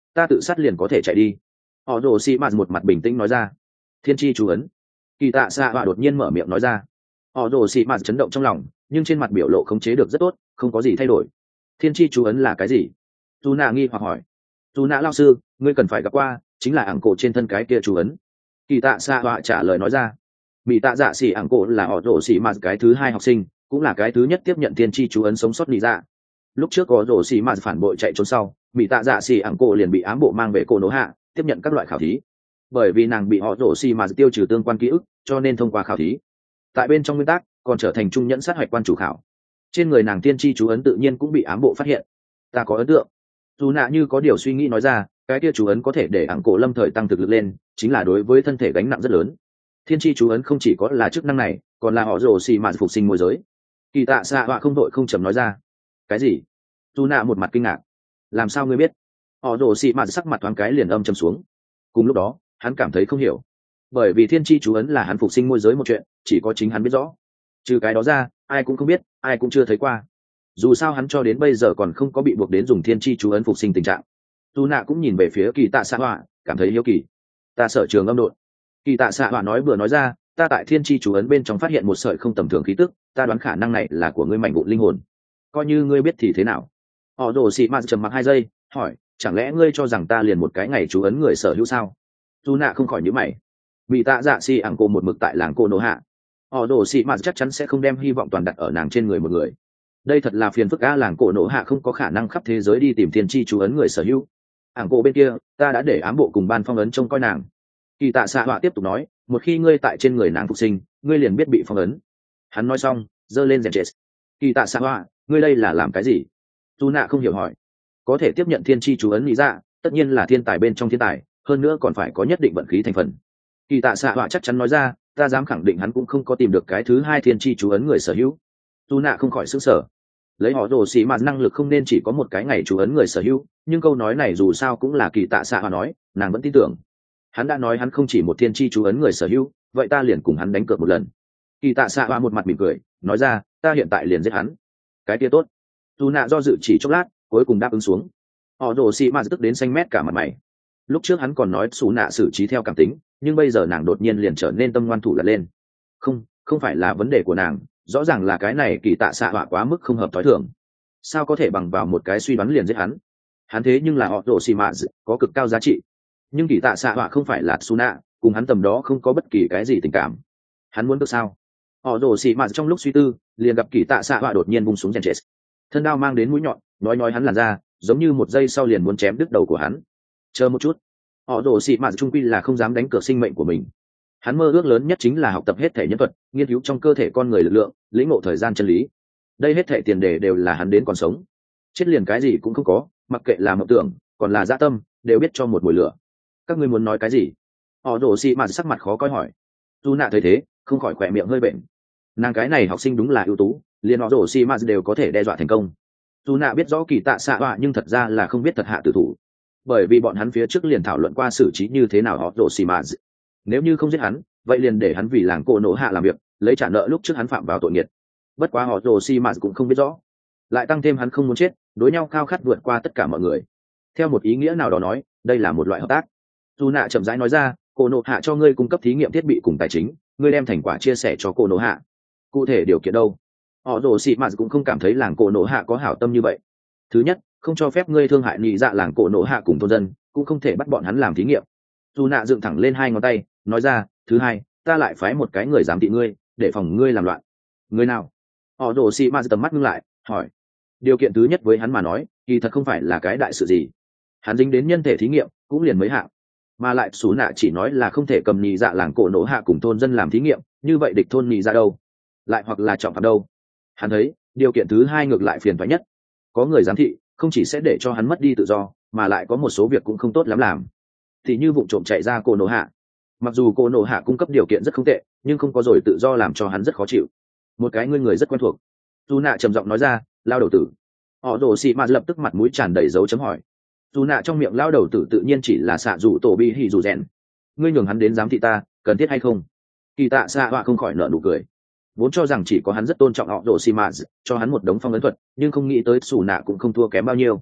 Speaker 1: ta tự sát liền có thể chạy đi. Họ rồ xì mạt một mặt bình tĩnh nói ra. Thiên tri chú ấn. Kỳ tạ xạ họa đột nhiên mở miệng nói ra. Họ rồ xì mạt chấn động trong lòng, nhưng trên mặt biểu lộ khống chế được rất tốt, không có gì thay đổi. Thiên tri chú ấn là cái gì? Dù nạ nghi hoặc hỏi. Dù nạ lao sư, ngươi cần phải gặp qua, chính là ảng cổ trên thân cái kia chú ấn. Kỳ tạ xạ họa trả lời nói ra. Mỹ tạ dạ xỉ ảng cổ là họ rồ xì mạt cái thứ hai học sinh, cũng là cái thứ nhất tiếp nhận thiên tri chú ấn sống sót lý dạ. Lúc trước có rồ xì mạt phản bội chạy trốn sau, Mỹ tạ dạ xỉ ảng cổ liền bị ám bộ mang về cô nỗ hạ, tiếp nhận các loại khảo thí. Bởi vì nàng bị họ rồ xì mạt tiêu trừ tương quan ký ức, cho nên thông qua khảo thí, tại bên trong nguyên tắc còn trở thành trung nhẫn sát hạch quan chủ khảo. Trên người nàng tiên tri chú ấn tự nhiên cũng bị ám bộ phát hiện. Ta có ấn tượng. Dù nạ như có điều suy nghĩ nói ra, cái kia chú ấn có thể để ảng cổ lâm thời tăng thực lực lên, chính là đối với thân thể gánh nặng rất lớn. Thiên tri chú ấn không chỉ có là chức năng này, còn là họ rồ xì mạt phục sinh môi giới. Kỳ tạ xạ họa không đội không chầm nói ra. Cái gì? Dù nạ một mặt kinh ngạc. Làm sao ngươi biết? Họ rồ xì mạt sắc mặt thoáng cái liền âm chầm xuống. Cùng lúc đó hắn cảm thấy không hiểu, bởi vì thiên tri chú ấn là hắn phục sinh môi giới một chuyện, chỉ có chính hắn biết rõ, trừ cái đó ra ai cũng không biết, ai cũng chưa thấy qua. Dù sao hắn cho đến bây giờ còn không có bị buộc đến dùng thiên tri chú ấn phục sinh tình trạng. Tu nạ cũng nhìn về phía kỳ tạ xạ họa, cảm thấy hiếu kỳ. Ta sở trường âm độn. Kỳ tạ xạ họa nói vừa nói ra, ta tại thiên tri chú ấn bên trong phát hiện một sợi không tầm thường khí tức, ta đoán khả năng này là của ngươi mảnh vụn linh hồn. Coi như ngươi biết thì thế nào? Họ rồ xị mạt trầm mặc hai giây, hỏi, chẳng lẽ ngươi cho rằng ta liền một cái ngày chú ấn người sở hữu sao? Tu nạ không khỏi nhíu mày. Bị tạ dạ xì ảng cô một mực tại làng cô nô hạ, họ rồ xị mạt chắc chắn sẽ không đem hy vọng toàn đặt ở nàng trên người một người. Đây thật là phiền phức a, làng cổ nổ hạ không có khả năng khắp thế giới đi tìm thiên tri chú ấn người sở hữu. Ảng cổ bên kia ta đã để ám bộ cùng ban phong ấn trông coi nàng. Kỳ tạ xạ họa tiếp tục nói, một khi ngươi tại trên người nàng phục sinh, ngươi liền biết bị phong ấn. Hắn nói xong giơ lên rèn chết. Kỳ tạ xạ họa, ngươi đây là làm cái gì? Tu nạ không hiểu hỏi. Có thể tiếp nhận thiên tri chú ấn lý ra, tất nhiên là thiên tài bên trong thiên tài, hơn nữa còn phải có nhất định vận khí thành phần. Kỳ tạ xạ họa chắc chắn nói ra, ta dám khẳng định hắn cũng không có tìm được cái thứ hai thiên tri chú ấn người sở hữu. Tu nạ không khỏi sững sờ. Lấy họ rồ xì mạt năng lực không nên chỉ có một cái ngày chú ấn người sở hữu, nhưng câu nói này dù sao cũng là kỳ tạ xạ họa nói, nàng vẫn tin tưởng. Hắn đã nói hắn không chỉ một thiên tri chú ấn người sở hữu, vậy ta liền cùng hắn đánh cược một lần. Kỳ tạ xạ họa một mặt mỉm cười nói ra, ta hiện tại liền giết hắn. Cái kia tốt. Tu nạ do dự chỉ chốc lát, cuối cùng đáp ứng xuống. Họ rồ xì mạt tức đến xanh mét cả mặt mày. Lúc trước hắn còn nói xù nạ xử trí theo cảm tính, nhưng bây giờ nàng đột nhiên liền trở nên tâm ngoan thủ lật lên. Không, không phải là vấn đề của nàng, rõ ràng là cái này kỳ tạ xạ họa quá mức không hợp thói thường. Sao có thể bằng vào một cái suy đoán liền giết hắn? Hắn thế nhưng là họ rồ xì mạt, có cực cao giá trị. Nhưng kỳ tạ xạ họa không phải là xù nạ, cùng hắn tầm đó không có bất kỳ cái gì tình cảm. Hắn muốn được sao? Họ rồ xì mạt trong lúc suy tư, liền gặp kỳ tạ xạ họa đột nhiên bung xuống rèn chết. Thân đao mang đến mũi nhọn, nói nói hắn làn ra, giống như một giây sau liền muốn chém đứt đầu của hắn. Chờ một chút. Họ rồ xị mạt trung quy là không dám đánh cược sinh mệnh của mình. Hắn mơ ước lớn nhất chính là học tập hết thể nhân thuật, nghiên cứu trong cơ thể con người lực lượng, lĩnh ngộ thời gian chân lý. Đây hết thể tiền đề đều là hắn đến còn sống. Chết liền cái gì cũng không có, mặc kệ là mộng tưởng còn là dạ tâm, đều biết cho một mùi lửa. Các ngươi muốn nói cái gì? Họ rồ xị mạt sắc mặt khó coi hỏi. Tu nạ thấy thế không khỏi khỏe miệng hơi bệnh. Nàng cái này học sinh đúng là ưu tú, liền họ rồ xị mạt đều có thể đe dọa thành công. Tu nạ biết rõ kỳ tạ xạ họa nhưng thật ra là không biết thật hạ tử thủ, bởi vì bọn hắn phía trước liền thảo luận qua xử trí như thế nào họ rồ xì mạt. Nếu như không giết hắn, vậy liền để hắn vì làng cô nổ hạ làm việc, lấy trả nợ lúc trước hắn phạm vào tội nghiệt. Bất quá họ rồ xì mạt cũng không biết rõ, lại tăng thêm hắn không muốn chết, đối nhau khao khát vượt qua tất cả mọi người. Theo một ý nghĩa nào đó nói, đây là một loại hợp tác. Tu nạ chậm rãi nói ra, cô nổ hạ cho ngươi cung cấp thí nghiệm thiết bị cùng tài chính, ngươi đem thành quả chia sẻ cho cô nổ hạ. Cụ thể điều kiện đâu? Họ rồ xì mạt cũng không cảm thấy làng cô nổ hạ có hảo tâm như vậy. Thứ nhất, không cho phép ngươi thương hại nhị dạ làng cổ nổ hạ cùng thôn dân, cũng không thể bắt bọn hắn làm thí nghiệm. Dù nạ dựng thẳng lên hai ngón tay nói ra, thứ hai, ta lại phái một cái người giám thị ngươi, để phòng ngươi làm loạn. Người nào? Họ rồ xì mạt tầm mắt ngưng lại hỏi. Điều kiện thứ nhất với hắn mà nói kỳ thật không phải là cái đại sự gì. Hắn dính đến nhân thể thí nghiệm cũng liền mấy hạng, mà lại xú nạ chỉ nói là không thể cầm nhị dạ làng cổ nổ hạ cùng thôn dân làm thí nghiệm, như vậy địch thôn nhị dạ đâu, lại hoặc là trọng phạm đâu. Hắn thấy điều kiện thứ hai ngược lại phiền toái nhất. Có người giám thị không chỉ sẽ để cho hắn mất đi tự do, mà lại có một số việc cũng không tốt lắm làm, thì như vụ trộm chạy ra cô nổ hạ. Mặc dù cô nổ hạ cung cấp điều kiện rất không tệ, nhưng không có rồi tự do làm cho hắn rất khó chịu. Một cái ngươi người rất quen thuộc. Dù nạ trầm giọng nói ra, lao đầu tử. Họ rồ xị mạt lập tức mặt mũi tràn đầy dấu chấm hỏi. Dù nạ trong miệng lao đầu tử tự nhiên chỉ là xạ dù tổ bi hỉ dù rèn. Ngươi nhường hắn đến giám thị ta, cần thiết hay không? Kỳ tạ xạ họa không khỏi nở nụ cười. Vốn cho rằng chỉ có hắn rất tôn trọng họ rồ xị mạt, cho hắn một đống phong ấn thuật, nhưng không nghĩ tới xù nạ cũng không thua kém bao nhiêu.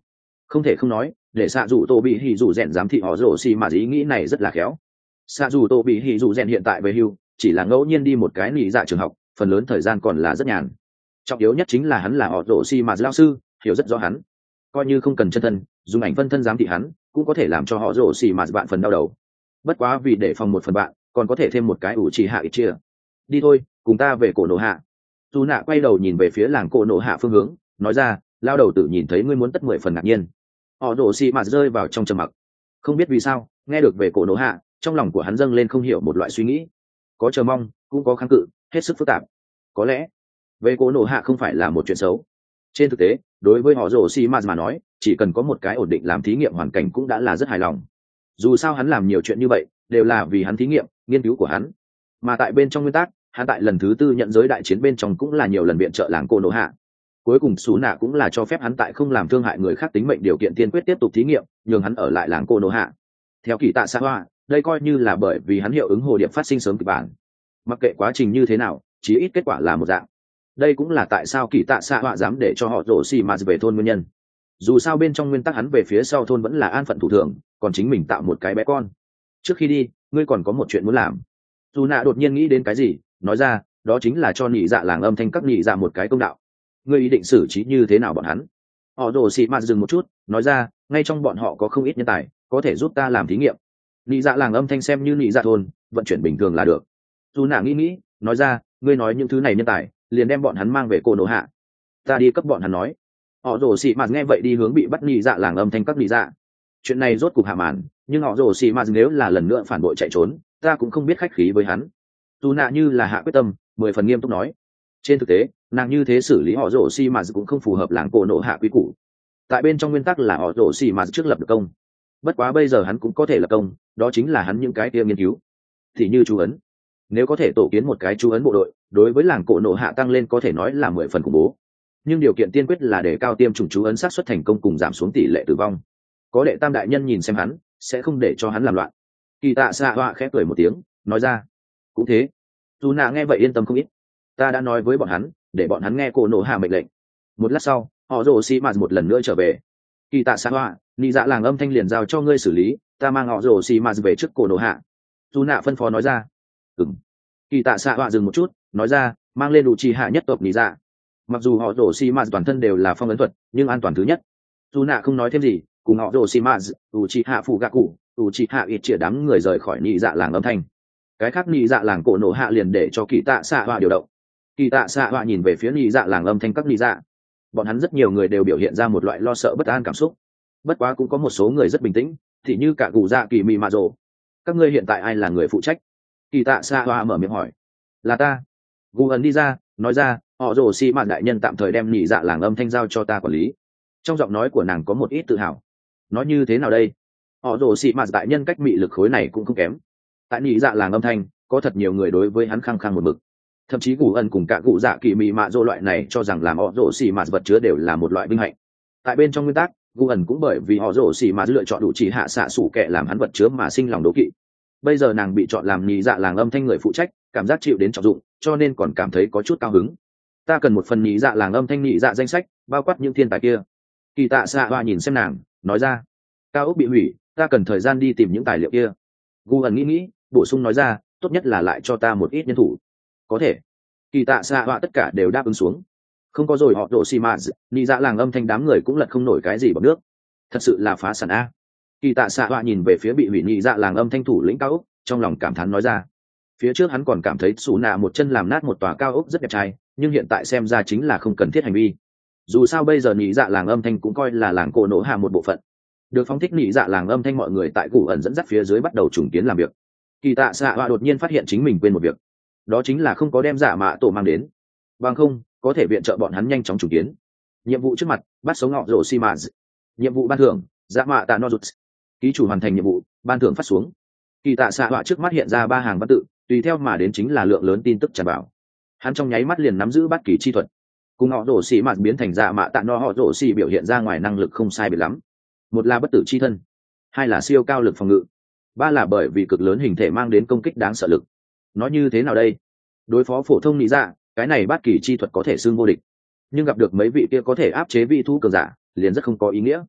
Speaker 1: Không thể không nói, để xạ dù tô bị hỉ dù rèn giám thị họ rổ xì mà ý nghĩ này rất là khéo. Xạ dù tô bị hỉ dù rèn hiện tại về hưu, chỉ là ngẫu nhiên đi một cái nghỉ dạ trường học, phần lớn thời gian còn là rất nhàn. Trọng yếu nhất chính là hắn là họ rổ xì mà lao sư, hiểu rất rõ hắn. Coi như không cần chân thân, dùng ảnh phân thân giám thị hắn, cũng có thể làm cho họ rổ xì mà bạn phần đau đầu. Bất quá vì để phòng một phần bạn, còn có thể thêm một cái ủ trì hạ ít chia. Đi thôi, cùng ta về cổ nổ hạ. Dù nạ quay đầu nhìn về phía làng cổ nổ hạ phương hướng, nói ra, lao đầu tự nhìn thấy ngươi muốn tất mười phần ngạc nhiên. Họ rổ xì mà rơi vào trong trầm mặc. Không biết vì sao, nghe được về cổ nổ hạ, trong lòng của hắn dâng lên không hiểu một loại suy nghĩ, có chờ mong, cũng có kháng cự, hết sức phức tạp. Có lẽ về cổ nổ hạ không phải là một chuyện xấu. Trên thực tế, đối với họ rổ xì mà mà nói, chỉ cần có một cái ổn định làm thí nghiệm hoàn cảnh cũng đã là rất hài lòng. Dù sao hắn làm nhiều chuyện như vậy, đều là vì hắn thí nghiệm, nghiên cứu của hắn. Mà tại bên trong nguyên tắc, hắn tại lần thứ tư nhận giới đại chiến bên trong cũng là nhiều lần viện trợ làng cổ nổ hạ. Cuối cùng xú nạ cũng là cho phép hắn tại không làm thương hại người khác tính mệnh điều kiện tiên quyết tiếp tục thí nghiệm, nhường hắn ở lại làng cổ nổ hạ. Theo kỳ tạ xã hoa, đây coi như là bởi vì hắn hiệu ứng hồ điệp phát sinh sớm kịch bản. Mặc kệ quá trình như thế nào, chí ít kết quả là một dạng. Đây cũng là tại sao kỳ tạ xã hoa dám để cho họ rổ xì mà về thôn nguyên nhân. Dù sao bên trong nguyên tắc hắn về phía sau thôn vẫn là an phận thủ thường, còn chính mình tạo một cái bé con. Trước khi đi, ngươi còn có một chuyện muốn làm. Dù nạ đột nhiên nghĩ đến cái gì, nói ra, đó chính là cho nhị dạ làng âm thanh các nhị dạ một cái công đạo. Ngươi ý định xử trí như thế nào bọn hắn? Họ rồ xì mạt dừng một chút, nói ra, ngay trong bọn họ có không ít nhân tài, có thể giúp ta làm thí nghiệm. Nhị dạ làng âm thanh xem như nhị dạ thôn, vận chuyển bình thường là được. Dù nạ nghĩ nghĩ, nói ra, ngươi nói những thứ này nhân tài, liền đem bọn hắn mang về cổ nổ hạ. Ta đi cấp bọn hắn nói. Họ rồ xì mạt nghe vậy đi hướng bị bắt nhị dạ làng âm thanh các nhị dạ. Chuyện này rốt cục hạ màn, nhưng họ rồ xì mạt nếu là lần nữa phản bội chạy trốn, ta cũng không biết khách khí với hắn. Dù nạ như là hạ quyết tâm, mười phần nghiêm túc nói. Trên thực tế, nàng như thế xử lý họ rổ xi mà cũng không phù hợp làng cổ nổ hạ quy củ. Tại bên trong nguyên tắc là họ rổ xi mà trước lập được công, bất quá bây giờ hắn cũng có thể lập công, đó chính là hắn những cái kia nghiên cứu, thì như chú ấn. Nếu có thể tổ kiến một cái chú ấn bộ đội, đối với làng cổ nổ hạ tăng lên có thể nói là mười phần khủng bố. Nhưng điều kiện tiên quyết là để cao tiêm chủng chú ấn xác suất thành công cùng giảm xuống tỷ lệ tử vong. Có đệ tam đại nhân nhìn xem hắn, sẽ không để cho hắn làm loạn. Kỳ tạ xạ họa khẽ cười một tiếng, nói ra, cũng thế. Dù nạ nghe vậy yên tâm không ít. Ta đã nói với bọn hắn, để bọn hắn nghe cổ nổ hạ mệnh lệnh. Một lát sau, họ rồ xì mạt một lần nữa trở về. Kỳ tạ xạ họa, nị dạ làng âm thanh liền giao cho ngươi xử lý, ta mang họ rồ xì mạt về trước cổ nổ hạ. Dù nạ phân phó nói ra. Ừm. Kỳ tạ xạ họa dừng một chút, nói ra, mang lên đủ trì hạ nhất tộc nị dạ. Mặc dù họ rồ xì mạt toàn thân đều là phong ấn thuật, nhưng an toàn thứ nhất. Dù nạ không nói thêm gì, cùng họ rồ xì mạt, đủ trì hạ phụ gạ cụ, đủ trì hạ ít chĩa đám người rời khỏi nị dạ làng âm thanh. Cái khác nị dạ làng cổ nổ hạ liền để cho kỳ tạ xạ họa điều động. Kỳ tạ xạ họa nhìn về phía nị dạ làng âm thanh các nị dạ, bọn hắn rất nhiều người đều biểu hiện ra một loại lo sợ bất an cảm xúc, bất quá cũng có một số người rất bình tĩnh, thì như cả cụ dạ kỳ mị mạ rồ. Các ngươi hiện tại ai là người phụ trách? Kỳ tạ xạ họa mở miệng hỏi. Là ta. Gu ẩn đi ra, nói ra, họ rồ xi mạn đại nhân tạm thời đem nị dạ làng âm thanh giao cho ta quản lý. Trong giọng nói của nàng có một ít tự hào. Nói như thế nào đây? Họ rồ xi mạn đại nhân cách mị lực khối này cũng không kém. Tại nị dạ làng âm thanh, có thật nhiều người đối với hắn khăng khăng một mực. Thậm chí Gu ẩn cùng cả cụ dạ kỳ mị mạ rồ loại này cho rằng làm họ rồ xi mạn vật chứa đều là một loại vinh hạnh. Tại bên trong nguyên tắc, Gu ẩn cũng bởi vì họ rồ xi mạn lựa chọn đủ chỉ hạ xạ sủ kệ làm hắn vật chứa mà sinh lòng đố kỵ. Bây giờ nàng bị chọn làm nị dạ làng âm thanh người phụ trách, cảm giác chịu đến trọng dụng, cho nên còn cảm thấy có chút cao hứng. Ta cần một phần nị dạ làng âm thanh nị dạ danh sách, bao quát những thiên tài kia. Kỳ tạ xạ hoa nhìn xem nàng, nói ra. Cao ốc bị hủy, ta cần thời gian đi tìm những tài liệu kia. Gu ẩn nghĩ nghĩ, bổ sung nói ra, tốt nhất là lại cho ta một ít nhân thủ. Có thể. Kỳ tạ xạ hoa tất cả đều đáp ứng xuống. Không có rồi họ độ xì mạ, nị dạ làng âm thanh đám người cũng lật không nổi cái gì bằng nước. Thật sự là phá sản a. Kỳ tạ xạ hoa nhìn về phía bị hủy nị dạ làng âm thanh thủ lĩnh cao ốc, trong lòng cảm thán nói ra. Phía trước hắn còn cảm thấy xù nạ một chân làm nát một tòa cao ốc rất đẹp trai, nhưng hiện tại xem ra chính là không cần thiết hành vi. Dù sao bây giờ nị dạ làng âm thanh cũng coi là làng cổ nổ hạ một bộ phận. Được phóng thích nị dạ làng âm thanh, mọi người tại cụ ẩn dẫn dắt phía dưới bắt đầu trùng kiến làm việc. Kỳ tạ xạ hoa đột nhiên phát hiện chính mình quên một việc, đó chính là không có đem dạ mạ tổ mang đến, bằng không có thể viện trợ bọn hắn nhanh chóng trùng kiến. Nhiệm vụ trước mặt, bắt sống ngọ rổ xi mã. Nhiệm vụ ban thưởng, dạ mạ tạ no rụt. Ký chủ hoàn thành nhiệm vụ, ban thưởng phát xuống. Kỳ tạ xạ hoa trước mắt hiện ra ba hàng văn tự, tùy theo mà đến chính là lượng lớn tin tức tràn vào. Hắn trong nháy mắt liền nắm giữ bát kỳ chi thuật, cùng họ rổ xì mạt biến thành dạ mạ tạ no họ rổ xì biểu hiện ra ngoài năng lực không sai biệt lắm. Một là bất tử chi thân, hai là siêu cao lực phòng ngự, ba là bởi vì cực lớn hình thể mang đến công kích đáng sợ lực. Nói như thế nào đây? Đối phó phổ thông lý dạ, cái này bát kỳ chi thuật có thể xưng vô địch, nhưng gặp được mấy vị kia có thể áp chế vị thu cường giả liền rất không có ý nghĩa.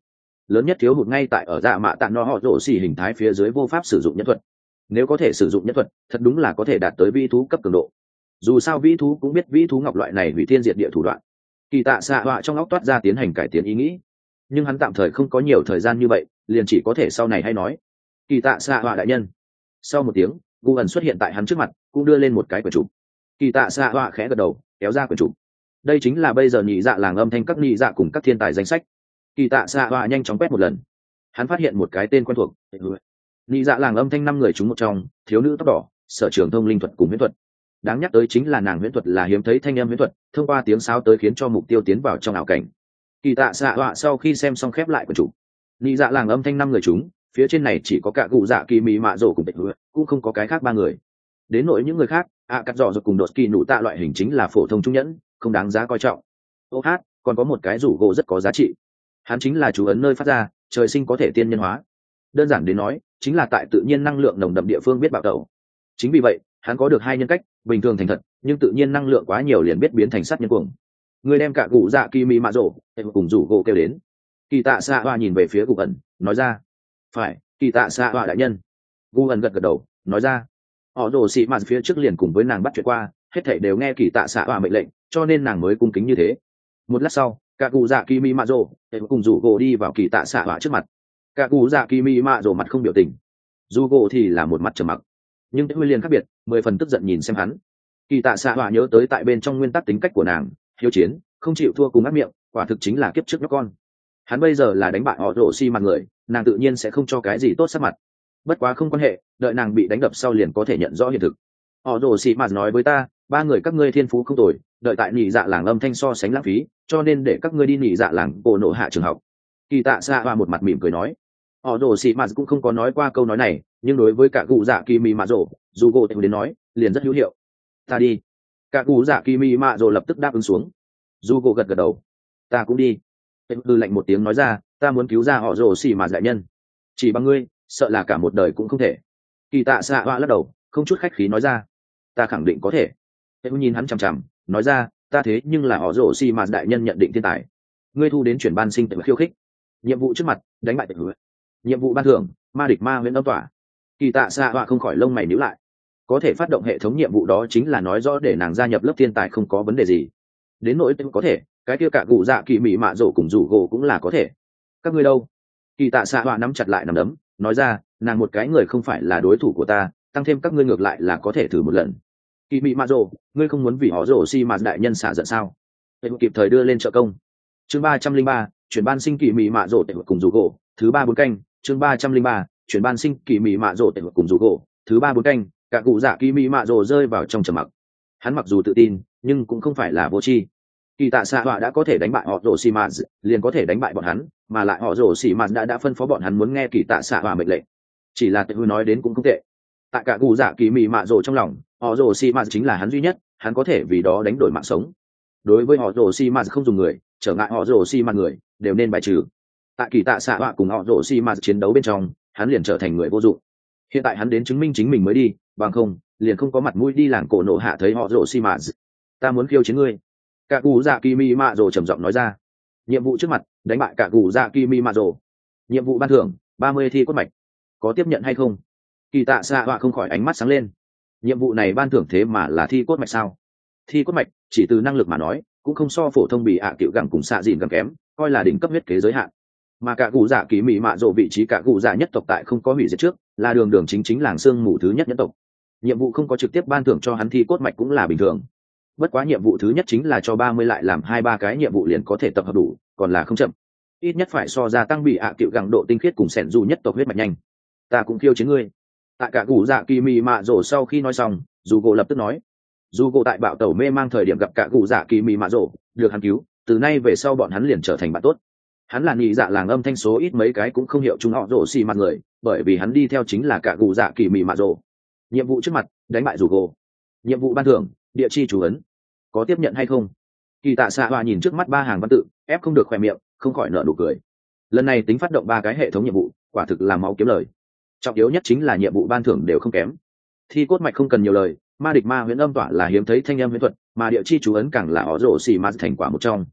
Speaker 1: lớn nhất thiếu hụt ngay tại ở dạ mạ tạ no họ rổ xỉ hình thái phía dưới vô pháp sử dụng nhân thuật. Nếu có thể sử dụng nhân thuật, thật đúng là có thể đạt tới vĩ thú cấp cường độ. Dù sao vĩ thú cũng biết vĩ thú ngọc loại này hủy thiên diệt địa thủ đoạn. Kỳ tạ xạ họa trong óc toát ra tiến hành cải tiến ý nghĩ, nhưng hắn tạm thời không có nhiều thời gian như vậy, liền chỉ có thể sau này hay nói. Kỳ tạ xạ họa đại nhân. Sau một tiếng, gu ẩn xuất hiện tại hắn trước mặt, cũng đưa lên một cái quyển trục. Kỳ tạ xạ họa khẽ gật đầu, kéo ra quyển trục. Đây chính là bây giờ nhị dạ làng âm thanh các nhị dạ cùng các thiên tài danh sách. Kỳ tạ xạ họa nhanh chóng quét một lần, hắn phát hiện một cái tên quen thuộc. Nhị dạ làng âm thanh năm người chúng một trong, thiếu nữ tóc đỏ, sở trường thông linh thuật cùng huyễn thuật. Đáng nhắc tới chính là nàng huyễn thuật là hiếm thấy thanh âm huyễn thuật, thông qua tiếng sáo tới khiến cho mục tiêu tiến vào trong ảo cảnh. Kỳ tạ xạ họa sau khi xem xong khép lại quyển trục. Nhị dạ làng âm thanh năm người chúng, phía trên này chỉ có cả cụ dạ kỳ mỹ mạ rổ cùng tịch hứa, cũng không có cái khác ba người. Đến nỗi những người khác, ạ cắt dò rồi cùng đột kỳ nụ tạ loại hình chính là phổ thông trung nhẫn, không đáng giá coi trọng. Ô hát, còn có một cái rủ gỗ rất có giá trị. Hắn chính là chú ấn nơi phát ra, trời sinh có thể tiên nhân hóa. Đơn giản đến nói, chính là tại tự nhiên năng lượng nồng đậm địa phương biết bạo tẩu. Chính vì vậy, hắn có được hai nhân cách, bình thường thành thật, nhưng tự nhiên năng lượng quá nhiều liền biết biến thành sát nhân cuồng. Người đem cả cụ dạ kỳ mỹ mạ rổ, cùng rủ gỗ kêu đến. Kỳ tạ xạ hoa nhìn về phía cụ ẩn, nói ra. Phải, kỳ tạ xạ hoa đại nhân. Gu ẩn gật gật đầu, nói ra. Họ rồ xị mạt phía trước liền cùng với nàng bắt chuyện qua, hết thảy đều nghe kỳ tạ xạ hoa mệnh lệnh, cho nên nàng mới cung kính như thế. Một lát sau, cả cụ dạ kỳ mỹ mạ rổ, cùng rủ gỗ đi vào kỳ tạ xạ hoa trước mặt. Cả cụ dạ kỳ mỹ mạ rổ mặt không biểu tình, rủ gỗ thì là một mặt trầm mặc. Nhưng huy liền khác biệt, mười phần tức giận nhìn xem hắn. Kỳ tạ xạ hoa nhớ tới tại bên trong nguyên tắc tính cách của nàng, hiếu chiến, không chịu thua cùng ác miệng, quả thực chính là kiếp trước nhóc con. Hắn bây giờ là đánh bại họ rổ xi mặt người, nàng tự nhiên sẽ không cho cái gì tốt sắc mặt. Bất quá không quan hệ, đợi nàng bị đánh đập sau liền có thể nhận rõ hiện thực. Họ rổ xi mặt nói với ta, ba người các ngươi thiên phú không tồi, đợi tại nhị dạ làng âm thanh so sánh lãng phí, cho nên để các ngươi đi nhị dạ làng cổ nộ hạ trường học. Kỳ tạ xạ hoa một mặt mỉm cười nói. Họ rổ xi mặt cũng không có nói qua câu nói này, nhưng đối với cả cụ dạ kỳ mỹ mạ rổ, dù gỗ đến nói liền rất hữu hiệu. Ta đi. Cả cụ dạ kỳ mỹ mạ rổ lập tức đáp ứng xuống. Dù gỗ gật gật đầu. Ta cũng đi. Hư lạnh một tiếng nói ra, ta muốn cứu ra họ rồ xì mà đại nhân, chỉ bằng ngươi sợ là cả một đời cũng không thể. Kỳ tạ xạ hoa lắc đầu, không chút khách khí nói ra, ta khẳng định có thể. Hư nhìn hắn chằm chằm, nói ra, ta thế nhưng là họ rồ xì mà đại nhân nhận định thiên tài, ngươi thu đến chuyển ban sinh tự khiêu khích, nhiệm vụ trước mặt đánh bại tự hứa, nhiệm vụ ban thưởng ma địch ma huyễn âm tỏa. Kỳ tạ xạ hoa không khỏi lông mày nhíu lại, có thể phát động hệ thống nhiệm vụ đó chính là nói rõ để nàng gia nhập lớp thiên tài không có vấn đề gì. Đến nỗi có thể cái kia cả cụ dạ kỳ mỹ mạ rổ cùng rủ gỗ cũng là có thể. Các ngươi đâu? Kỳ tạ xạ họa nắm chặt lại nắm đấm, nói ra, nàng một cái người không phải là đối thủ của ta, tăng thêm các ngươi ngược lại là có thể thử một lần. Kỳ mỹ mạ rổ, ngươi không muốn vì họ rổ si mạt đại nhân xả giận sao? Để kịp thời đưa lên trợ công. Chương ba trăm linh ba, chuyển ban sinh kỳ mỹ mạ rổ để cùng rủ gỗ, thứ ba bốn canh. Chương ba trăm linh ba, chuyển ban sinh kỳ mỹ mạ rổ để cùng rủ gỗ, thứ ba bốn canh. Cả cụ dạ kỳ mỹ mạ rổ rơi vào trong trầm mặc. Hắn mặc dù tự tin, nhưng cũng không phải là vô tri. Kỳ tạ xạ họa đã có thể đánh bại họ rồ xì mạt, liền có thể đánh bại bọn hắn, mà lại họ rồ xì mạt đã đã phân phó bọn hắn muốn nghe kỳ tạ xạ họa mệnh lệnh. Chỉ là tự nói đến cũng không tệ. Tại cả cụ dạ kỳ mị mạ rồ trong lòng, họ rồ xì mạt chính là hắn duy nhất, hắn có thể vì đó đánh đổi mạng sống. Đối với họ rồ xì mạt không dùng người, trở ngại họ rồ xì mạt người đều nên bài trừ. Tại kỳ tạ xạ họa cùng họ rồ xì mạt chiến đấu bên trong, hắn liền trở thành người vô dụng. Hiện tại hắn đến chứng minh chính mình mới đi, bằng không liền không có mặt mũi đi làng cổ nộ hạ thấy họ rồ xì mạt. Ta muốn khiêu chiến ngươi. Cả cụ dạ kỳ mi mạ rồ trầm giọng nói ra. Nhiệm vụ trước mặt đánh bại cả cụ dạ kỳ mi mạ rồ. Nhiệm vụ ban thưởng ba mươi thi cốt mạch, có tiếp nhận hay không? Kỳ tạ xạ họa không khỏi ánh mắt sáng lên. Nhiệm vụ này ban thưởng thế mà là thi cốt mạch sao? Thi cốt mạch chỉ từ năng lực mà nói cũng không so phổ thông bị ạ à cựu gẳng cùng xạ dìn gẳng kém, coi là đỉnh cấp huyết kế giới hạn. Mà cả cụ dạ kỳ mi mạ rồ vị trí cả cụ dạ nhất tộc tại không có hủy diệt trước, là đường đường chính chính làng xương mù thứ nhất nhất tộc. Nhiệm vụ không có trực tiếp ban thưởng cho hắn thi cốt mạch cũng là bình thường. Bất quá nhiệm vụ thứ nhất chính là cho ba mươi lại làm hai ba cái nhiệm vụ liền có thể tập hợp đủ, còn là không chậm. Ít nhất phải so ra tăng bị ạ à cựu gẳng độ tinh khiết cùng sẻn dù nhất tộc huyết mạch nhanh. Ta cũng khiêu chiến ngươi. Tại cả cụ dạ kỳ mị mạ rổ sau khi nói xong, dù gỗ lập tức nói. Dù gỗ tại bạo tẩu mê mang thời điểm gặp cả cụ dạ kỳ mị mạ rổ, được hắn cứu, từ nay về sau bọn hắn liền trở thành bạn tốt. Hắn là nhị dạ làng âm thanh số ít mấy cái cũng không hiểu chung họ rổ xì mặt người, bởi vì hắn đi theo chính là cả cụ dạ kỳ mị mạ rổ. Nhiệm vụ trước mặt đánh bại dù gỗ. Nhiệm vụ ban thưởng địa chi chú ấn, có tiếp nhận hay không? Kỳ tạ xạ hòa nhìn trước mắt ba hàng văn tự, ép không được khoe miệng, không khỏi nở nụ cười. Lần này tính phát động ba cái hệ thống nhiệm vụ, quả thực là máu kiếm lời. Trọng yếu nhất chính là nhiệm vụ ban thưởng đều không kém. Thi cốt mạch không cần nhiều lời, ma địch ma huyễn âm tỏa là hiếm thấy thanh âm huyễn thuật, mà địa chi chú ấn càng là ó rổ xì ma thành quả một trong.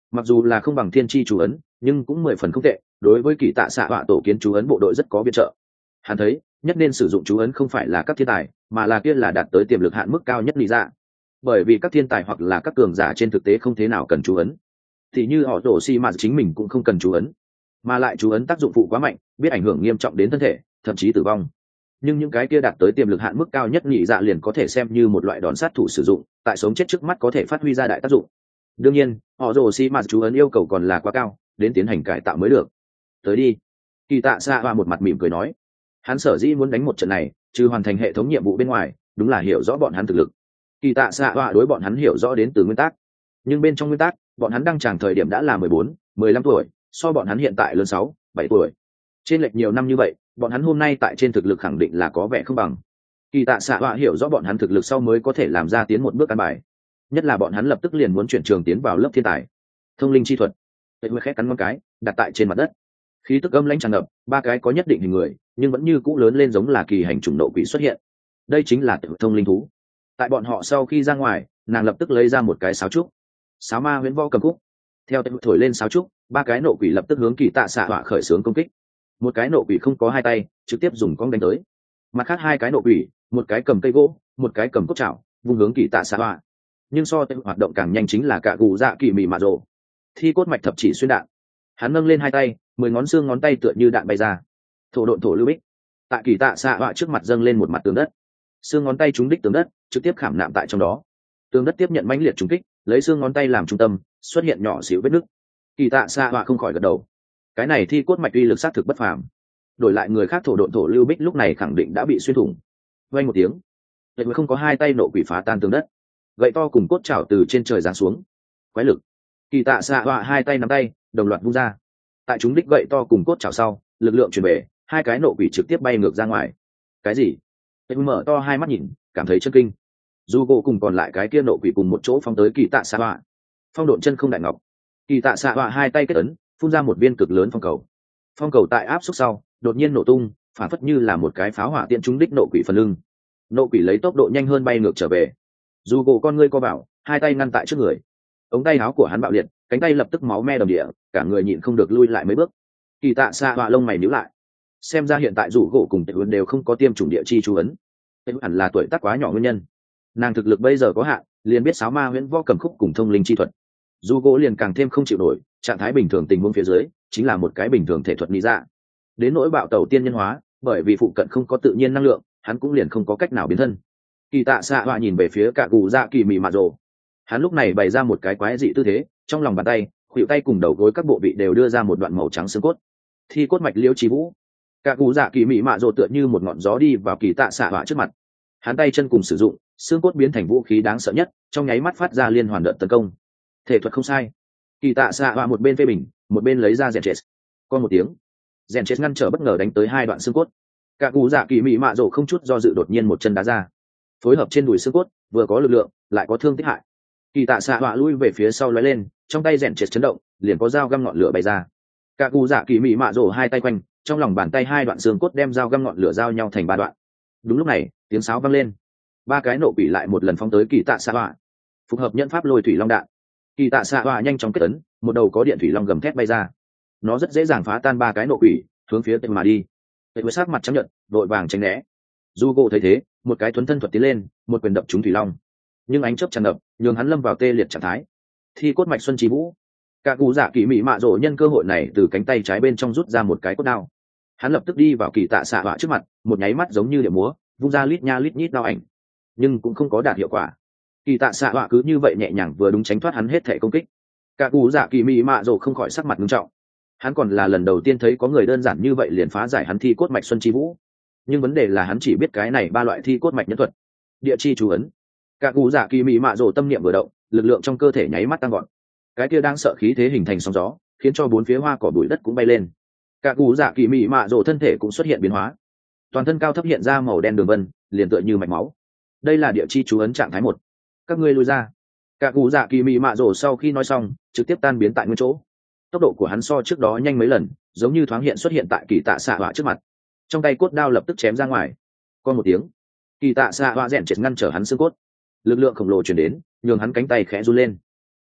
Speaker 1: mặc dù là không bằng thiên tri chú ấn nhưng cũng mười phần không tệ, đối với kỳ tạ xạ họa tổ kiến chú ấn bộ đội rất có viện trợ. Hắn thấy nhất nên sử dụng chú ấn không phải là các thiên tài, mà là kia là đạt tới tiềm lực hạn mức cao nhất lý ra, bởi vì các thiên tài hoặc là các cường giả trên thực tế không thế nào cần chú ấn, thì như họ tổ si mà chính mình cũng không cần chú ấn, mà lại chú ấn tác dụng phụ quá mạnh, biết ảnh hưởng nghiêm trọng đến thân thể, thậm chí tử vong. Nhưng những cái kia đạt tới tiềm lực hạn mức cao nhất nhị dạ liền có thể xem như một loại đòn sát thủ sử dụng, tại sống chết trước mắt có thể phát huy ra đại tác dụng. Đương nhiên họ rồ xi mà chú ấn yêu cầu còn là quá cao, đến tiến hành cải tạo mới được. Tới đi. Kỳ tạ xạ hoa một mặt mỉm cười nói, hắn sở dĩ muốn đánh một trận này trừ hoàn thành hệ thống nhiệm vụ bên ngoài, đúng là hiểu rõ bọn hắn thực lực. Kỳ tạ xạ hoa đối bọn hắn hiểu rõ đến từ nguyên tắc, nhưng bên trong nguyên tắc bọn hắn đăng tràng thời điểm đã là mười bốn, mười lăm tuổi, so bọn hắn hiện tại lớn sáu, bảy tuổi, trên lệch nhiều năm như vậy, bọn hắn hôm nay tại trên thực lực khẳng định là có vẻ không bằng. Kỳ tạ xạ họa hiểu rõ bọn hắn thực lực sau mới có thể làm ra tiến một bước căn bài, nhất là bọn hắn lập tức liền muốn chuyển trường tiến vào lớp thiên tài thông linh chi thuật. Vậy mới khét cắn ngón cái đặt tại trên mặt đất, khí tức âm lãnh tràn ngập, ba cái có nhất định hình người nhưng vẫn như cũ lớn lên giống là kỳ hành chủng nộ quỷ xuất hiện. Đây chính là tự thông linh thú. Tại bọn họ sau khi ra ngoài, nàng lập tức lấy ra một cái sáo trúc, sáo ma huyễn vo cầm khúc, theo tự thổi lên sáo trúc, ba cái nộ quỷ lập tức hướng kỳ tạ xạ họa khởi xướng công kích. Một cái nộ quỷ không có hai tay, trực tiếp dùng cong đánh tới. Mặt khác hai cái nộ quỷ, một cái cầm cây gỗ, một cái cầm cốt chảo, vung hướng kỳ tạ xạ họa. Nhưng so tên hoạt động càng nhanh chính là cả gù dạ kỳ mị mạ rồ, thi cốt mạch thập chỉ xuyên đạn. Hắn nâng lên hai tay, mười ngón xương ngón tay tựa như đạn bay ra. Thổ độn thổ lưu bích, tại kỳ tạ xạ họa trước mặt dâng lên một mặt tường đất, xương ngón tay trúng đích tường đất, trực tiếp khảm nạm tại trong đó. Tường đất tiếp nhận mãnh liệt trúng kích, lấy xương ngón tay làm trung tâm, xuất hiện nhỏ xíu vết nứt. Kỳ tạ xạ họa không khỏi gật đầu, cái này thi cốt mạch uy lực sát thực bất phàm. Đổi lại người khác thổ độn thổ lưu bích lúc này khẳng định đã bị xuyên thủng. Vang một tiếng, vậy mới không có hai tay nộ quỷ phá tan tường đất, gậy to cùng cốt chảo từ trên trời giáng xuống. Quái lực, kỳ tạ xạ họa hai tay nắm tay đồng loạt vung ra, tại chúng đích gậy to cùng cốt chảo sau, lực lượng truyền về, hai cái nộ quỷ trực tiếp bay ngược ra ngoài. Cái gì? Vậy mở to hai mắt nhìn, cảm thấy chân kinh. Dù gỗ cùng còn lại cái kia nộ quỷ cùng một chỗ phong tới kỳ tạ xạ họa. Phong độn chân không đại ngọc, kỳ tạ xạ họa hai tay kết ấn, phun ra một viên cực lớn phong cầu. Phong cầu tại áp suất sau đột nhiên nổ tung, phản phất như là một cái pháo hỏa tiện trúng đích nộ quỷ phần lưng. Nộ quỷ lấy tốc độ nhanh hơn bay ngược trở về. Dù gỗ con ngươi co bảo, hai tay ngăn tại trước người. Ống tay áo của hắn bạo liệt, cánh tay lập tức máu me đầm địa, cả người nhịn không được lui lại mấy bước. Kỳ tạ xạ họa lông mày nhíu lại, xem ra hiện tại dù gỗ cùng tệ huấn đều không có tiêm chủng địa chi chú ấn. Tệ hẳn là tuổi tác quá nhỏ nguyên nhân. Nàng thực lực bây giờ có hạn, liền biết sáo ma huyễn võ cầm khúc cùng thông linh chi thuật. Dù gỗ liền càng thêm không chịu nổi, trạng thái bình thường tình huống phía dưới chính là một cái bình thường thể thuật lý ra. Đến nỗi bạo tẩu tiên nhân hóa, bởi vì phụ cận không có tự nhiên năng lượng, hắn cũng liền không có cách nào biến thân. Kỳ tạ xạ họa nhìn về phía cả gù dạ kỳ mị mạ rồ, hắn lúc này bày ra một cái quái dị tư thế, trong lòng bàn tay khuỷu tay cùng đầu gối các bộ vị đều đưa ra một đoạn màu trắng xương cốt, thi cốt mạch liễu trí vũ. Cả gù dạ kỳ mị mạ rồ tựa như một ngọn gió đi vào kỳ tạ xạ họa trước mặt, hắn tay chân cùng sử dụng, xương cốt biến thành vũ khí đáng sợ nhất, trong nháy mắt phát ra liên hoàn đợt tấn công. Thể thuật không sai. Kỳ tạ xạ họa một bên phê bình, một bên lấy ra rèn chết. Con một tiếng, rèn chết ngăn trở bất ngờ đánh tới hai đoạn xương cốt. Cả cụ dạ kỳ mị mạ rồ không chút do dự đột nhiên một chân đá ra, phối hợp trên đùi xương cốt, vừa có lực lượng lại có thương tích hại. Kỳ tạ xạ họa lui về phía sau lói lên, trong tay rèn chết chấn động, liền có dao găm ngọn lửa bay ra. Cả cụ dạ kỳ mị mạ rồ hai tay quanh, trong lòng bàn tay hai đoạn xương cốt đem dao găm ngọn lửa giao nhau thành ba đoạn. Đúng lúc này, tiếng sáo vang lên, ba cái nộ quỷ lại một lần phóng tới kỳ tạ xạ họa. Phù hợp nhận pháp lôi thủy long đạn. Kỳ tạ xạ họa nhanh chóng kết ấn, một đầu có điện thủy long gầm thét bay ra, nó rất dễ dàng phá tan ba cái nộ quỷ, hướng phía tên mà đi. Tên với sát mặt chấp nhận, đội vàng tránh né. Du gỗ thấy thế, một cái thuấn thân thuật tiến lên, một quyền đập trúng thủy long, nhưng ánh chớp tràn ngập, nhường hắn lâm vào tê liệt trạng thái. Thi cốt mạch xuân trí vũ. Cả cụ dạ kỳ mị mạ rồ nhân cơ hội này từ cánh tay trái bên trong rút ra một cái cốt đao, hắn lập tức đi vào kỳ tạ xạ họa trước mặt, một nháy mắt giống như điệu múa, vung ra lít nha lít nhít đao ảnh, nhưng cũng không có đạt hiệu quả. Kỳ tạ xạ họa cứ như vậy nhẹ nhàng vừa đúng tránh thoát hắn hết thể công kích. Cả cụ dạ kỳ mị mạ rồ không khỏi sắc mặt nghiêm trọng, hắn còn là lần đầu tiên thấy có người đơn giản như vậy liền phá giải hắn thi cốt mạch xuân chi vũ. Nhưng vấn đề là hắn chỉ biết cái này ba loại thi cốt mạch nhân thuật, địa chi chú ấn. Cả cụ dạ kỳ mị mạ rồ tâm niệm vừa động, lực lượng trong cơ thể nháy mắt tăng gọn, cái kia đang sợ khí thế hình thành sóng gió, khiến cho bốn phía hoa cỏ bụi đất cũng bay lên. Cả cụ dạ kỳ mị mạ rồ thân thể cũng xuất hiện biến hóa, toàn thân cao thấp hiện ra màu đen đường vân, liền tựa như mạch máu. Đây là địa chi chú ấn trạng thái một. Các ngươi lui ra. Cả cụ dạ kỳ mị mạ rồ sau khi nói xong, trực tiếp tan biến tại nguyên chỗ. Tốc độ của hắn so trước đó nhanh mấy lần, giống như thoáng hiện xuất hiện tại kỳ tạ xạ họa trước mặt, trong tay cốt đao lập tức chém ra ngoài. Con một tiếng, kỳ tạ xạ họa rèn chết ngăn trở hắn xương cốt, lực lượng khổng lồ truyền đến, nhường hắn cánh tay khẽ run lên.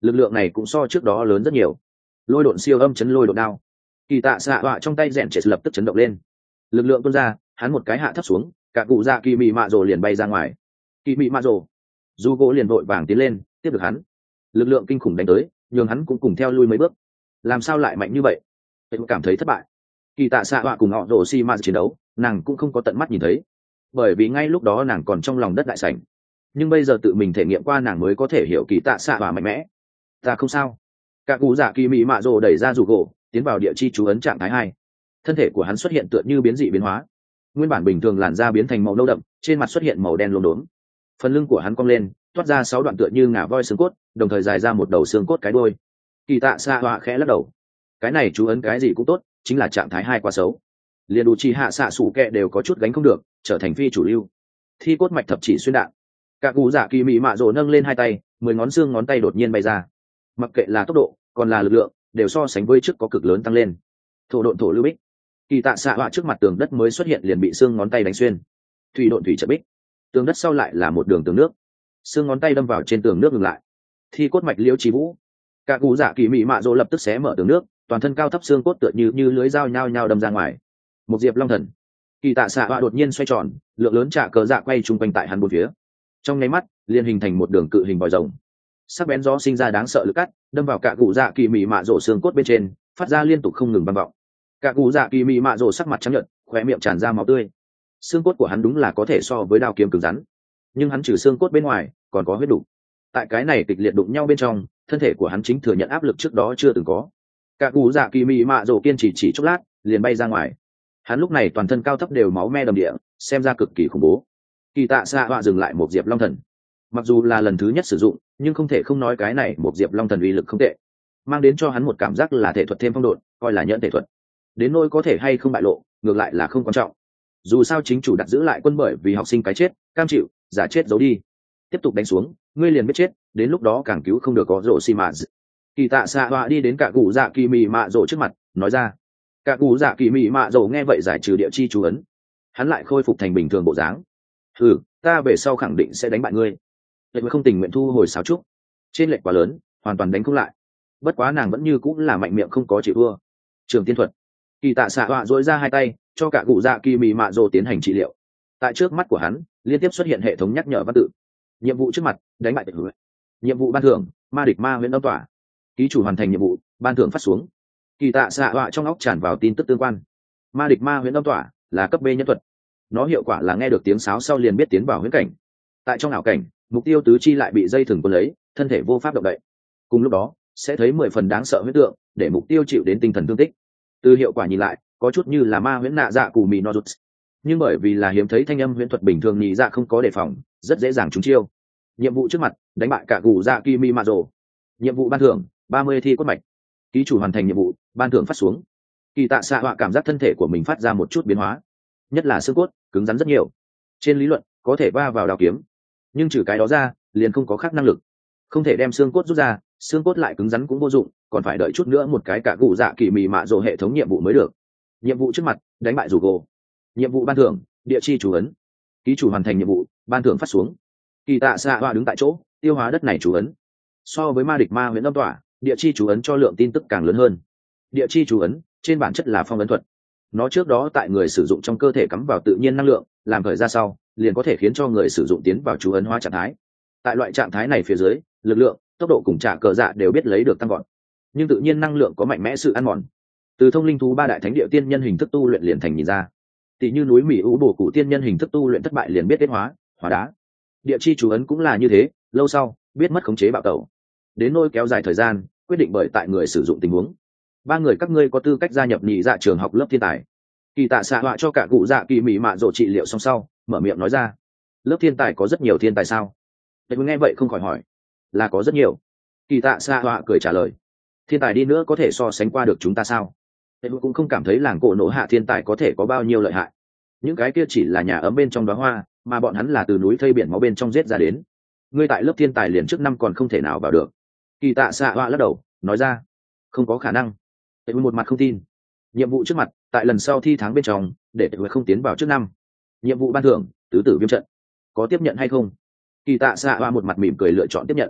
Speaker 1: lực lượng này cũng so trước đó lớn rất nhiều. Lôi độn siêu âm chấn lôi độn đao. Kỳ tạ xạ họa trong tay rèn trệ lập tức chấn động lên, lực lượng tuôn ra, hắn một cái hạ thấp xuống, cả cụ dạ kỳ mị mạ rồ liền bay ra ngoài. Kỳ mị mạ rồ, du gỗ liền vội vàng tiến lên tiếp được hắn, lực lượng kinh khủng đánh tới, nhường hắn cũng cùng theo lui mấy bước. Làm sao lại mạnh như vậy? Tôi cảm thấy thất bại. Kỳ tạ xạ họa cùng họ rồ xi ma chiến đấu, nàng cũng không có tận mắt nhìn thấy, bởi vì ngay lúc đó nàng còn trong lòng đất đại sảnh. Nhưng bây giờ tự mình thể nghiệm qua, nàng mới có thể hiểu kỳ tạ xạ họa mạnh mẽ. Ta không sao. Cả cụ dạ kỳ mị mạ rồ đẩy ra dù gỗ, tiến vào địa chi chú ấn trạng thái hai. Thân thể của hắn xuất hiện tựa như biến dị biến hóa, nguyên bản bình thường làn da biến thành màu nâu đậm, trên mặt xuất hiện màu đen lốm đốm, phần lưng của hắn cong lên, toát ra sáu đoạn tựa như ngà voi xương cốt, đồng thời dài ra một đầu xương cốt cái đuôi. Kỳ tạ xạ họa khẽ lắc đầu, cái này chú ấn cái gì cũng tốt, chính là trạng thái hai quá xấu, liền đủ chi hạ xạ sủ kẹ đều có chút gánh không được, trở thành phi chủ lưu. Thi cốt mạch thập chỉ xuyên đạn. Cả cụ dạ kỳ mị mạ rồ nâng lên hai tay, mười ngón xương ngón tay đột nhiên bay ra, mặc kệ là tốc độ còn là lực lượng đều so sánh với trước có cực lớn tăng lên. Thổ độn thổ lưu bích. Kỳ tạ xạ họa trước mặt tường đất mới xuất hiện liền bị xương ngón tay đánh xuyên. Thủy độn thủy trận bích. Tường đất sau lại là một đường tường nước, xương ngón tay đâm vào trên tường nước ngừng lại. Thi cốt mạch liễu trí vũ. Cả cụ dạ kỳ mị mạ rồ lập tức xé mở tường nước, toàn thân cao thấp xương cốt tựa như như lưới dao nhao nhao đâm ra ngoài. Một diệp long thần. Kỳ tạ xạ họa đột nhiên xoay tròn, lượng lớn trả cờ dạ quay chung quanh tại hắn bốn phía, trong nháy mắt liền hình thành một đường cự hình vòi rồng. Sắc bén gió sinh ra đáng sợ lực cắt, đâm vào cả cụ dạ kỳ mị mạ rồ xương cốt bên trên, phát ra liên tục không ngừng vang vọng. Cả cụ dạ kỳ mị mạ rồ sắc mặt trắng nhợt, khóe miệng tràn ra máu tươi. Xương cốt của hắn đúng là có thể so với đao kiếm cứng rắn, nhưng hắn trừ xương cốt bên ngoài còn có huyết đủ. Tại cái này kịch liệt đụng nhau bên trong, thân thể của hắn chính thừa nhận áp lực trước đó chưa từng có. Cả cụ dạ kỳ mị mạ rồ kiên trì chỉ chốc lát liền bay ra ngoài. Hắn lúc này toàn thân cao thấp đều máu me đầm địa, xem ra cực kỳ khủng bố. Kỳ tạ xạ họa dừng lại một diệp long thần, mặc dù là lần thứ nhất sử dụng, nhưng không thể không nói cái này một diệp long thần uy lực không tệ, mang đến cho hắn một cảm giác là thể thuật thêm phong độ, coi là nhẫn thể thuật. Đến nỗi có thể hay không bại lộ, ngược lại là không quan trọng. Dù sao chính chủ đặt giữ lại quân bởi vì học sinh cái chết, cam chịu, giả chết giấu đi. Tiếp tục đánh xuống, ngươi liền biết chết, đến lúc đó càng cứu không được có rổ xi mã. Kỳ tạ xạ họa đi đến cả cụ dạ kỳ mị mạ rổ trước mặt, nói ra. Cả cụ dạ kỳ mị mạ rổ nghe vậy giải trừ địa chi chú ấn, hắn lại khôi phục thành bình thường bộ dáng. Ừ, ta về sau khẳng định sẽ đánh bại ngươi. Vậy mà không tình nguyện thu hồi sáo trúc, trên lệch quá lớn, hoàn toàn đánh không lại. Bất quá nàng vẫn như cũng là mạnh miệng không có chịu thua. Trường tiên thuật. Kỳ tạ xạ họa dỗi ra hai tay, cho cả cụ dạ kỳ mị mạ rồ tiến hành trị liệu. Tại trước mắt của hắn liên tiếp xuất hiện hệ thống nhắc nhở văn tự. Nhiệm vụ trước mặt, đánh bại tịch hứa. Nhiệm vụ ban thưởng, ma địch ma huyễn âm tỏa. Ký chủ hoàn thành nhiệm vụ, ban thưởng phát xuống. Kỳ tạ xạ họa trong óc tràn vào tin tức tương quan. Ma địch ma huyễn âm tỏa là cấp B nhân thuật, nó hiệu quả là nghe được tiếng sáo sau liền biết tiến vào huyễn cảnh. Tại trong ảo cảnh, mục tiêu tứ chi lại bị dây thừng cuốn lấy, thân thể vô pháp động đậy. Cùng lúc đó sẽ thấy mười phần đáng sợ huyễn tượng, để mục tiêu chịu đến tinh thần thương tích. Từ hiệu quả nhìn lại có chút như là ma huyễn nạ dạ cù mì no rút, nhưng bởi vì là hiếm thấy thanh âm huyễn thuật bình thường nhị dạ không có đề phòng, rất dễ dàng trúng chiêu. Nhiệm vụ trước mặt, đánh bại cả gù dạ kimi mạ rồ. Nhiệm vụ ban thưởng, ba mươi thi cốt mạch. Ký chủ hoàn thành nhiệm vụ, ban thưởng phát xuống. Kỳ tạ xạ họa cảm giác thân thể của mình phát ra một chút biến hóa, nhất là xương cốt cứng rắn rất nhiều. Trên lý luận có thể va vào đao kiếm, nhưng trừ cái đó ra liền không có khác năng lực. Không thể đem xương cốt rút ra, xương cốt lại cứng rắn cũng vô dụng, còn phải đợi chút nữa một cái cả gù dạ kỳ mì mạ rồ hệ thống nhiệm vụ mới được. Nhiệm vụ trước mặt, đánh bại rủ gỗ. Nhiệm vụ ban thưởng, địa chi chú ấn. Ký chủ hoàn thành nhiệm vụ, ban thưởng phát xuống. Kỳ tạ xạ họa đứng tại chỗ, tiêu hóa đất này chú ấn. So với ma địch ma huyễn âm tỏa, địa chi chú ấn cho lượng tin tức càng lớn hơn. Địa chi chú ấn trên bản chất là phong ấn thuật, nó trước đó tại người sử dụng trong cơ thể cắm vào tự nhiên năng lượng, làm khởi ra sau liền có thể khiến cho người sử dụng tiến vào chú ấn hóa trạng thái. Tại loại trạng thái này phía dưới, lực lượng, tốc độ cùng trả cờ dạ đều biết lấy được tăng gọn, nhưng tự nhiên năng lượng có mạnh mẽ sự ăn mòn. Từ thông linh thú ba đại thánh địa tiên nhân hình thức tu luyện liền thành nhìn ra, tỷ như núi mỹ ú bổ cụ tiên nhân hình thức tu luyện thất bại liền biết kết hóa hóa đá. Địa chi chú ấn cũng là như thế, lâu sau biết mất khống chế bạo tẩu, đến nỗi kéo dài thời gian quyết định bởi tại người sử dụng tình huống. Ba người các ngươi có tư cách gia nhập nhị dạ trường học lớp thiên tài. Kỳ tạ xạ họa cho cả cụ dạ kỳ mỹ mạ rộ trị liệu xong sau mở miệng nói ra. Lớp thiên tài có rất nhiều thiên tài sao? Tôi nghe vậy không khỏi hỏi. Là có rất nhiều. Kỳ tạ xạ họa cười trả lời. Thiên tài đi nữa có thể so sánh qua được chúng ta sao? Tôi cũng không cảm thấy làng cổ nổ hạ thiên tài có thể có bao nhiêu lợi hại. Những cái kia chỉ là nhà ấm bên trong đóa hoa, mà bọn hắn là từ núi thây biển máu bên trong giết ra đến. Ngươi tại lớp thiên tài liền trước năm còn không thể nào vào được. Kỳ tạ xạ họa lắc đầu nói ra. Không có khả năng. Tôi một mặt không tin. Nhiệm vụ trước mặt, tại lần sau thi tháng bên trong để tôi không tiến vào trước năm. Nhiệm vụ ban thưởng, tứ tử viêm trận, có tiếp nhận hay không? Kỳ tạ xạ họa một mặt mỉm cười lựa chọn tiếp nhận.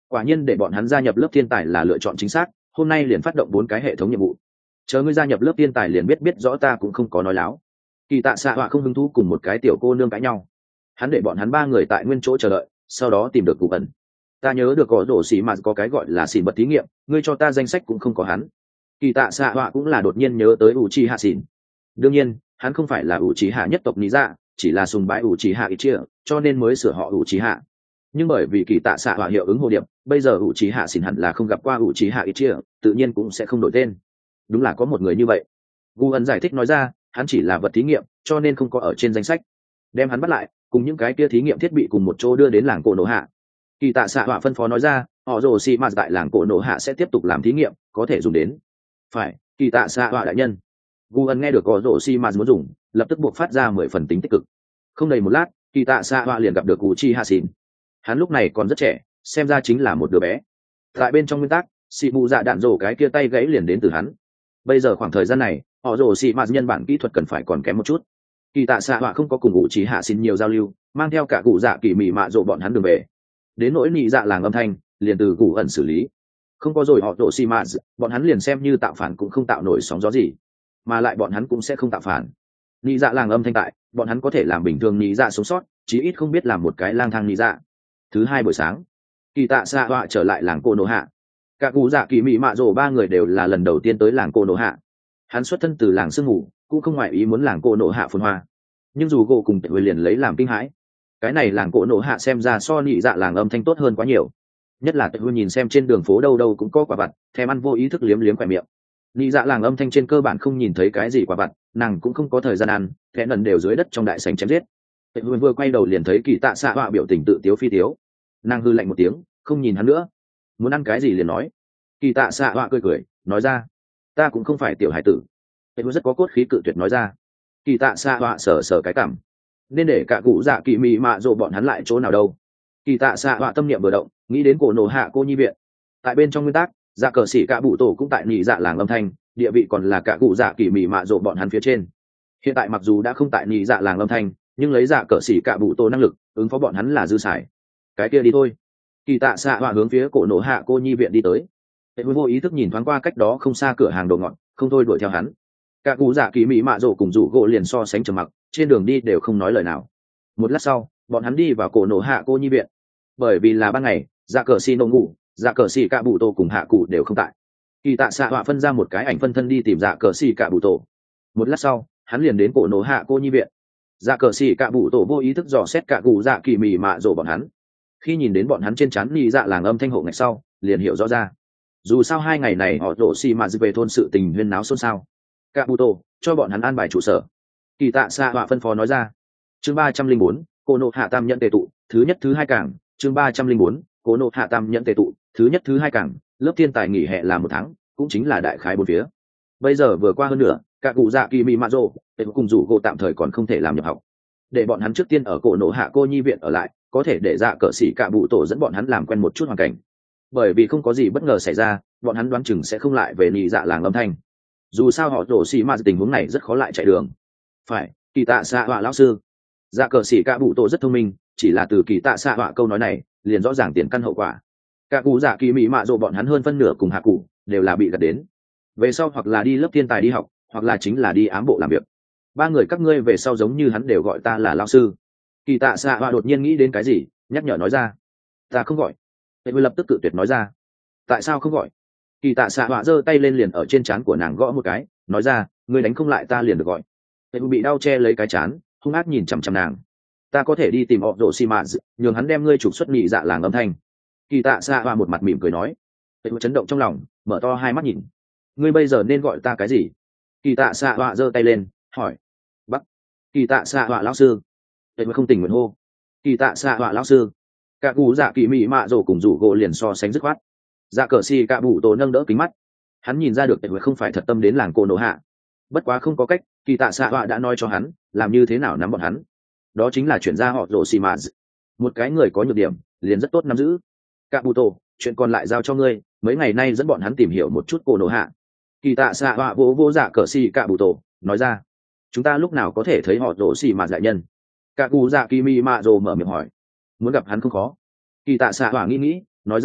Speaker 1: Quả nhiên để bọn hắn gia nhập lớp thiên tài là lựa chọn chính xác, hôm nay liền phát động bốn cái hệ thống nhiệm vụ. Chờ ngươi gia nhập lớp thiên tài liền biết biết rõ ta cũng không có nói láo. Kỳ tạ xạ họa không hứng thú cùng một cái tiểu cô nương cãi nhau. Hắn để bọn hắn ba người tại nguyên chỗ chờ đợi, sau đó tìm được cụ ẩn. Ta nhớ được có rổ xì mà có cái gọi là xỉn bật thí nghiệm, ngươi cho ta danh sách cũng không có hắn. Kỳ tạ xạ họa cũng là đột nhiên nhớ tới ủ trì hạ xỉn. Đương nhiên hắn không phải là ủ trì hạ nhất tộc lý dạ, chỉ là sùng bái ủ trì hạ ít chia, cho nên mới sửa họ ủ trì hạ. Nhưng bởi vì kỳ tạ xạ họa hiệu ứng hồ điệp, bây giờ ủ trì hạ xỉn hẳn là không gặp qua ủ trì hạ ít chia, tự nhiên cũng sẽ không đổi tên. Đúng là có một người như vậy. Gu ẩn giải thích nói ra, hắn chỉ là vật thí nghiệm, cho nên không có ở trên danh sách. Đem hắn bắt lại, cùng những cái kia thí nghiệm thiết bị cùng một chỗ đưa đến làng cổ nổ hạ. Kỳ tạ xạ họa phân phó nói ra, họ rồ xì mà tại làng cổ nổ hạ sẽ tiếp tục làm thí nghiệm, có thể dùng đến. Phải, kỳ tạ xạ họa đại nhân. Gu ẩn nghe được họ rồ xì mà muốn dùng, lập tức buộc phát ra mười phần tính tích cực. Không đầy một lát, kỳ tạ xạ họa liền gặp được cụ chi hạ xỉn. Hắn lúc này còn rất trẻ, xem ra chính là một đứa bé. Tại bên trong nguyên tắc, xì mù dạ đạn rổ cái kia tay gãy liền đến từ hắn. Bây giờ khoảng thời gian này, họ rồ xì mà nhân bản kỹ thuật cần phải còn kém một chút. Kỳ tạ xạ họa không có cùng cụ chỉ hạ xin nhiều giao lưu, mang theo cả cụ dạ kỳ mị mạ rộ bọn hắn đường về. Đến nỗi nị dạ làng âm thanh liền từ cụ ẩn xử lý. Không có rồi họ rồ xì mà bọn hắn liền xem như tạo phản cũng không tạo nổi sóng gió gì, mà lại bọn hắn cũng sẽ không tạo phản. Nị dạ làng âm thanh tại, bọn hắn có thể làm bình thường nị dạ sống sót, chí ít không biết làm một cái lang thang nị dạ. Thứ hai buổi sáng, kỳ tạ xạ họa trở lại làng cô nô hạ. Cả cụ dạ kỳ mị mạ rộ ba người đều là lần đầu tiên tới làng cô nô hạ. Hắn xuất thân từ làng sương mù, cũng không ngoại ý muốn làng cô nô hạ phồn hoa, nhưng dù gỗ cùng tệ liền lấy làm kinh hãi. Cái này làng cô nô hạ xem ra so nị dạ làng âm thanh tốt hơn quá nhiều, nhất là tệ nhìn xem trên đường phố đâu đâu cũng có quả vặt, thèm ăn vô ý thức liếm liếm khỏe miệng. Nị dạ làng âm thanh trên cơ bản không nhìn thấy cái gì quả vặt, nàng cũng không có thời gian ăn, thẻ nần đều dưới đất trong đại sảnh chém giết. Tệ vừa quay đầu liền thấy kỳ tạ xạ họa biểu tình tự tiếu phi tiếu, nàng hư lạnh một tiếng, không nhìn hắn nữa. Muốn ăn cái gì liền nói. Kỳ tạ xạ họa cười cười nói ra, ta cũng không phải tiểu hải tử. Tệ rất có cốt khí cự tuyệt nói ra. Kỳ tạ xạ họa sờ sờ cái cảm, nên để cả cụ dạ kỳ mị mạ rộ bọn hắn lại chỗ nào đâu. Kỳ tạ xạ họa tâm niệm vừa động, nghĩ đến cổ nổ hạ cô nhi viện. Tại bên trong nguyên tắc, dạ cờ sĩ cả bụ tổ cũng tại nhị dạ làng âm thanh, địa vị còn là cả cụ dạ kỳ mị mạ rộ bọn hắn phía trên. Hiện tại mặc dù đã không tại nhị dạ làng âm thanh, nhưng lấy dạ cờ sĩ cả bụ tổ năng lực ứng phó bọn hắn là dư xài. Cái kia đi thôi. Kỳ tạ xạ họa hướng phía cổ nổ hạ cô nhi viện đi tới. Hệ vô ý thức nhìn thoáng qua cách đó không xa cửa hàng đồ ngọt, không thôi đuổi theo hắn. Cả cụ dạ kỳ mỹ mạ rổ cùng rủ gỗ liền so sánh trầm mặc, trên đường đi đều không nói lời nào. Một lát sau, bọn hắn đi vào cổ nổ hạ cô nhi viện. Bởi vì là ban ngày, dạ cờ xì nổ ngủ, dạ cờ xì cả bụ tổ cùng hạ cụ đều không tại. Kỳ tạ xạ họa phân ra một cái ảnh phân thân đi tìm dạ cờ xì cả bụ tổ. Một lát sau, hắn liền đến cổ nổ hạ cô nhi viện. Dạ cờ xì cả bụ tổ vô ý thức dò xét cả cụ dạ kỳ mỹ mạ rổ bọn hắn. Khi nhìn đến bọn hắn trên trán nhị dạ làng âm thanh hộ ngạch sau, liền hiểu rõ ra. Dù sao hai ngày này họ rổ xì mà về thôn sự tình huyên náo xôn xao. Cả bụ tổ cho bọn hắn an bài trụ sở. Kỳ tạ xạ họa phân phó nói ra. Chương ba trăm linh bốn, cô nộ hạ tam nhận tề tụ, thứ nhất thứ hai cảng. Chương ba trăm linh bốn, cô nộ hạ tam nhận tề tụ, thứ nhất thứ hai cảng. Lớp thiên tài nghỉ hè là một tháng, cũng chính là đại khái bốn phía. Bây giờ vừa qua hơn nửa, cả cụ dạ kỳ mỹ mạ rồ cùng rủ gỗ tạm thời còn không thể làm nhập học, để bọn hắn trước tiên ở cổ nộ hạ cô nhi viện ở lại, có thể để dạ cờ sĩ cả bụ tổ dẫn bọn hắn làm quen một chút hoàn cảnh. Bởi vì không có gì bất ngờ xảy ra, bọn hắn đoán chừng sẽ không lại về nhị dạ làng âm thanh. Dù sao họ rổ xì mà tình huống này rất khó lại chạy đường. Phải, kỳ tạ xạ họa lão sư. Dạ cờ sĩ cả bụ tổ rất thông minh, chỉ là từ kỳ tạ xạ họa câu nói này liền rõ ràng tiền căn hậu quả. Cả cụ dạ kỳ mỹ mạ rộ bọn hắn hơn phân nửa cùng hạ cụ đều là bị gạt đến. Về sau hoặc là đi lớp thiên tài đi học, hoặc là chính là đi ám bộ làm việc. Ba người các ngươi về sau giống như hắn đều gọi ta là lão sư. Kỳ tạ xạ họa đột nhiên nghĩ đến cái gì, nhắc nhở nói ra. Ta không gọi. Tệ lập tức cự tuyệt nói ra. Tại sao không gọi? Kỳ tạ xạ họa giơ tay lên liền ở trên trán của nàng gõ một cái, nói ra, ngươi đánh không lại ta liền được gọi. Tệ bị đau che lấy cái trán, hung ác nhìn chằm chằm nàng. Ta có thể đi tìm họ rồ xì mạ, nhường hắn đem ngươi trục xuất nhị dạ làng âm thanh. Kỳ tạ xạ họa một mặt mỉm cười nói. Tệ chấn động trong lòng, mở to hai mắt nhìn. Ngươi bây giờ nên gọi ta cái gì? Kỳ tạ xạ họa giơ tay lên, hỏi. Bắc. Kỳ tạ xạ họa lão sư. Tệ không tình nguyện hô. Kỳ tạ xạ họa lão sư. Cả cụ dạ kỳ mỹ mạ rồ cùng rủ gỗ liền so sánh dứt khoát. Dạ cờ xì cả bụ tổ nâng đỡ kính mắt, hắn nhìn ra được tệ không phải thật tâm đến làng cô nổ hạ. Bất quá không có cách, kỳ tạ xạ họa đã nói cho hắn làm như thế nào nắm bọn hắn, đó chính là chuyển ra họ rồ xì mạ. Một cái người có nhược điểm liền rất tốt nắm giữ. Cả bụ tổ, chuyện còn lại giao cho ngươi, mấy ngày nay dẫn bọn hắn tìm hiểu một chút cô nổ hạ. Kỳ tạ xạ họa vỗ vỗ dạ cờ xì cả bụ tổ nói ra. Chúng ta lúc nào có thể thấy họ rồ xì mạ đại nhân? Cả cụ dạ kỳ mỹ mạ rồ mở miệng hỏi. Muốn gặp hắn không khó. Kỳ tạ xạ họa nghĩ nghĩ nói ra,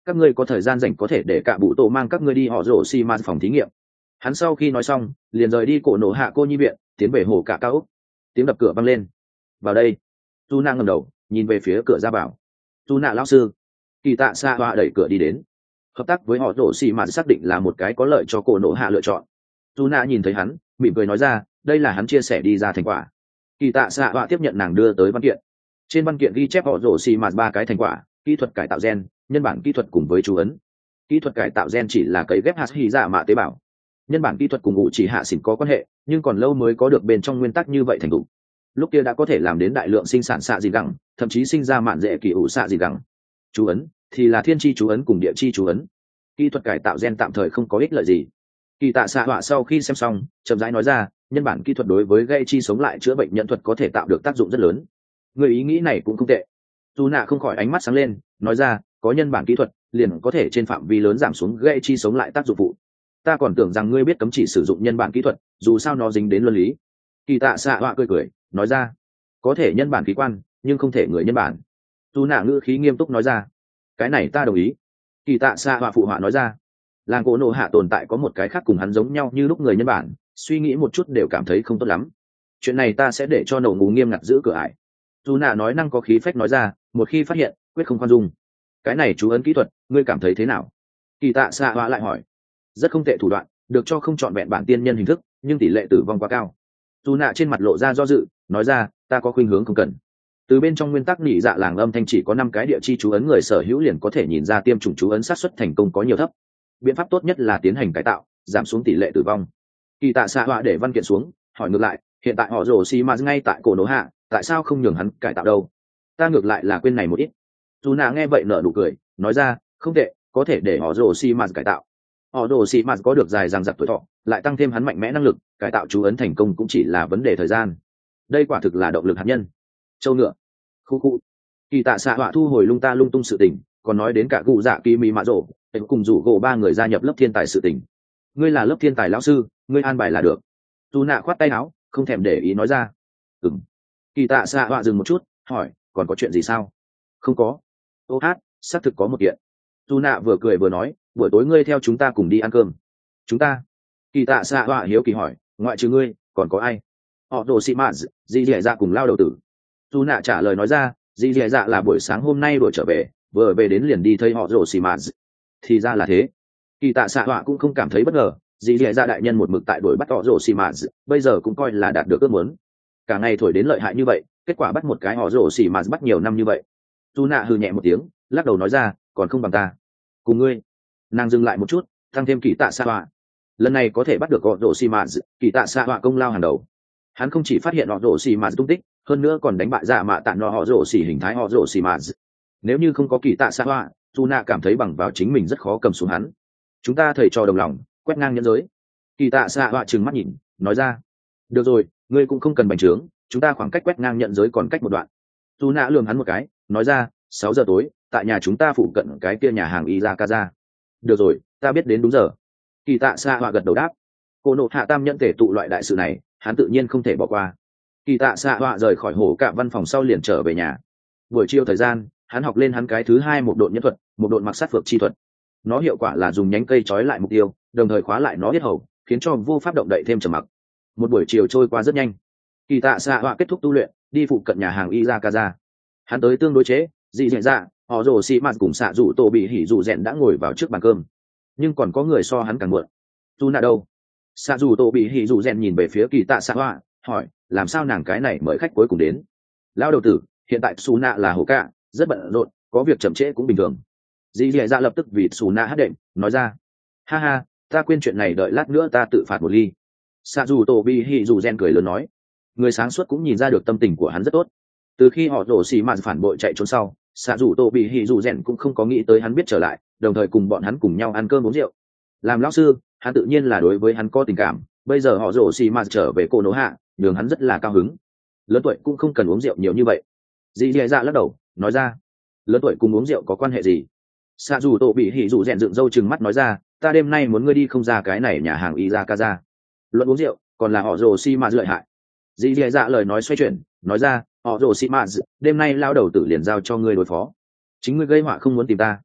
Speaker 1: các ngươi có thời gian rảnh có thể để cả bụ tổ mang các ngươi đi họ rổ xi ma phòng thí nghiệm. Hắn sau khi nói xong liền rời đi cổ nổ hạ cô nhi viện, tiến về hồ cả cao ốc. Tiếng đập cửa vang lên. Vào đây. Tu Na ngẩng đầu nhìn về phía cửa ra vào. Tu Na lão sư. Kỳ tạ xa hoa đẩy cửa đi đến. Hợp tác với họ rổ xi ma xác định là một cái có lợi cho cổ nổ hạ lựa chọn. Tu Na nhìn thấy hắn mỉm cười nói ra, đây là hắn chia sẻ đi ra thành quả. Kỳ tạ xạ họa tiếp nhận nàng đưa tới văn kiện. Trên văn kiện ghi chép họ rổ xì mạt ba cái thành quả: kỹ thuật cải tạo gen, nhân bản kỹ thuật cùng với chú ấn. Kỹ thuật cải tạo gen chỉ là cấy ghép hạt hy dạ mạ tế bào. Nhân bản kỹ thuật cùng ngụ chỉ hạ xỉn có quan hệ, nhưng còn lâu mới có được bên trong nguyên tắc như vậy thành tựu. Lúc kia đã có thể làm đến đại lượng sinh sản xạ dị gẳng, thậm chí sinh ra mạn dễ kỳ ủ xạ dị gẳng. Chú ấn thì là thiên chi chú ấn cùng địa chi chú ấn. Kỹ thuật cải tạo gen tạm thời không có ích lợi gì. Kỳ tạ xạ họa sau khi xem xong chậm rãi nói ra, nhân bản kỹ thuật đối với gây chi sống lại chữa bệnh nhân thuật có thể tạo được tác dụng rất lớn. Người ý nghĩ này cũng không tệ. Tu nạ không khỏi ánh mắt sáng lên nói ra, có nhân bản kỹ thuật liền có thể trên phạm vi lớn giảm xuống gây chi sống lại tác dụng phụ. Ta còn tưởng rằng ngươi biết cấm chỉ sử dụng nhân bản kỹ thuật, dù sao nó dính đến luân lý. Kỳ tạ xạ họa cười cười nói ra, có thể nhân bản khí quan nhưng không thể người nhân bản. Tu nạ ngữ khí nghiêm túc nói ra, cái này ta đồng ý. Kỳ tạ xạ họa phụ họa nói ra, làng cổ nổ hạ tồn tại có một cái khác cùng hắn giống nhau như lúc người nhân bản, suy nghĩ một chút đều cảm thấy không tốt lắm. Chuyện này ta sẽ để cho nổ ngủ nghiêm ngặt giữ cửa ải. Dù nạ nói năng có khí phách nói ra, một khi phát hiện quyết không khoan dung. Cái này chú ấn kỹ thuật ngươi cảm thấy thế nào? Kỳ tạ xạ họa lại hỏi. Rất không tệ thủ đoạn, được cho không trọn vẹn bản tiên nhân hình thức, nhưng tỷ lệ tử vong quá cao. Dù nạ trên mặt lộ ra do dự nói ra, ta có khuynh hướng không cần. Từ bên trong nguyên tắc nhị dạ làng âm thanh chỉ có năm cái địa chi chú ấn người sở hữu liền có thể nhìn ra tiêm chủng chú ấn sát xuất thành công có nhiều thấp. Biện pháp tốt nhất là tiến hành cải tạo, giảm xuống tỷ lệ tử vong. Kỳ tạ xạ họa để văn kiện xuống hỏi ngược lại, hiện tại họ rồ xi ma ngay tại cổ nổ hạ, tại sao không nhường hắn cải tạo đâu? Ta ngược lại là quên này một ít. Dù nạ nghe vậy nở nụ cười nói ra, không tệ, có thể để họ rồ xi ma cải tạo. Họ rồ xi ma có được dài dằng dặc tuổi thọ, lại tăng thêm hắn mạnh mẽ năng lực, cải tạo chú ấn thành công cũng chỉ là vấn đề thời gian. Đây quả thực là động lực hạt nhân. Châu ngựa. Khu khu. Kỳ tạ xạ họa thu hồi lung ta lung tung sự tình, còn nói đến cả cụ dạ kỳ mì mạ rổ, cùng rủ gỗ ba người gia nhập lớp thiên tài sự tình. Ngươi là lớp thiên tài lão sư, ngươi an bài là được. Dù nạ khoát tay áo không thèm để ý nói ra. Ừm. Kỳ tạ xạ họa dừng một chút hỏi, còn có chuyện gì sao? Không có. Ô hát, xác thực có một kiện. Dù nạ vừa cười vừa nói, buổi tối ngươi theo chúng ta cùng đi ăn cơm. Chúng ta? Kỳ tạ xạ họa hiếu kỳ hỏi, ngoại trừ ngươi còn có ai? Họ đồ sĩ mạn dì dì dạ cùng lao đầu tử. Dù nạ trả lời nói ra, dì dì dạ là buổi sáng hôm nay đuổi trở về, vừa về đến liền đi thấy họ rồ xì mạt. Thì ra là thế. Kỳ tạ xạ họa cũng không cảm thấy bất ngờ, dì dì dạ đại nhân một mực tại đuổi bắt họ rồ xì mạt, bây giờ cũng coi là đạt được ước muốn. Cả ngày thổi đến lợi hại như vậy, kết quả bắt một cái họ rồ xì mạt bắt nhiều năm như vậy. Tu nạ hừ nhẹ một tiếng lắc đầu nói ra, còn không bằng ta. Cùng ngươi. Nàng dừng lại một chút tăng thêm kỳ tạ xạ họa. Lần này có thể bắt được họ rồ xì mạt, kỳ tạ xạ họa công lao hàng đầu. Hắn không chỉ phát hiện họ rồ xì mạt tung tích, hơn nữa còn đánh bại dạ mạ tạm nọ họ rồ xì hình thái họ rồ xì mạt. Nếu như không có kỳ tạ xạ họa, tu nạ cảm thấy bằng vào chính mình rất khó cầm xuống hắn. Chúng ta thầy trò đồng lòng, quét ngang nhân giới. Kỳ tạ xạ họa trừng mắt nhìn nói ra, được rồi, ngươi cũng không cần bành trướng, chúng ta khoảng cách quét ngang nhận giới còn cách một đoạn. Tu nạ lườm hắn một cái nói ra, sáu giờ tối tại nhà chúng ta phụ cận cái kia nhà hàng Izakaza. Được rồi, ta biết đến đúng giờ. Kỳ tạ xạ họa gật đầu đáp. Cô nộ hạ tam nhận thể tụ loại đại sự này, hắn tự nhiên không thể bỏ qua. Kỳ tạ xạ họa rời khỏi hổ cả văn phòng sau liền trở về nhà. Buổi chiều thời gian hắn học lên hắn cái thứ hai một độn nhân thuật, một độn mặc sát phược chi thuật. Nó hiệu quả là dùng nhánh cây trói lại mục tiêu, đồng thời khóa lại nó hết hầu, khiến cho vô pháp động đậy thêm trầm mặc. Một buổi chiều trôi qua rất nhanh. Kỳ tạ xạ họa kết thúc tu luyện, đi phụ cận nhà hàng Izakaza. Hắn tới tương đối chế, dị dạy dạ, họ rồ xì mạt cùng xạ rủ tổ bị hỉ rủ rèn đã ngồi vào trước bàn cơm. Nhưng còn có người so hắn càng muộn. Tu nạ đâu? Xạ rủ tổ bị hỉ rủ rèn nhìn về phía kỳ tạ xạ họa hỏi, làm sao nàng cái này mời khách cuối cùng đến? Lão đầu tử, hiện tại Su nạ là hồ cạ, rất bận rộn, có việc chậm trễ cũng bình thường. Dì dì dạ lập tức vì Su nạ hát đệm nói ra, ha ha, ta quên chuyện này, đợi lát nữa ta tự phạt một ly. Xạ dù tổ bị hỉ dù gen cười lớn nói, người sáng suốt cũng nhìn ra được tâm tình của hắn rất tốt. Từ khi họ rổ xì mạt phản bội chạy trốn sau, xạ dù tổ bị hỉ dù gen cũng không có nghĩ tới hắn biết trở lại, đồng thời cùng bọn hắn cùng nhau ăn cơm uống rượu. Làm lão sư, hắn tự nhiên là đối với hắn có tình cảm, bây giờ họ rổ xì mạt trở về cô nỗ hạ, nhường hắn rất là cao hứng. Lớn tuổi cũng không cần uống rượu nhiều như vậy. Dì dì dạ lắc đầu nói ra, lớn tuổi cùng uống rượu có quan hệ gì? Xạ dù tổ bị hỉ dù rèn dựng râu chừng mắt nói ra, ta đêm nay muốn ngươi đi không ra cái này nhà hàng Izakaza. Luận uống rượu còn là họ rồ xi mạt lợi hại. Dì dì dạ lời nói xoay chuyển nói ra, họ rồ xi mạt đêm nay lao đầu tử liền giao cho ngươi đối phó, chính ngươi gây họa không muốn tìm ta.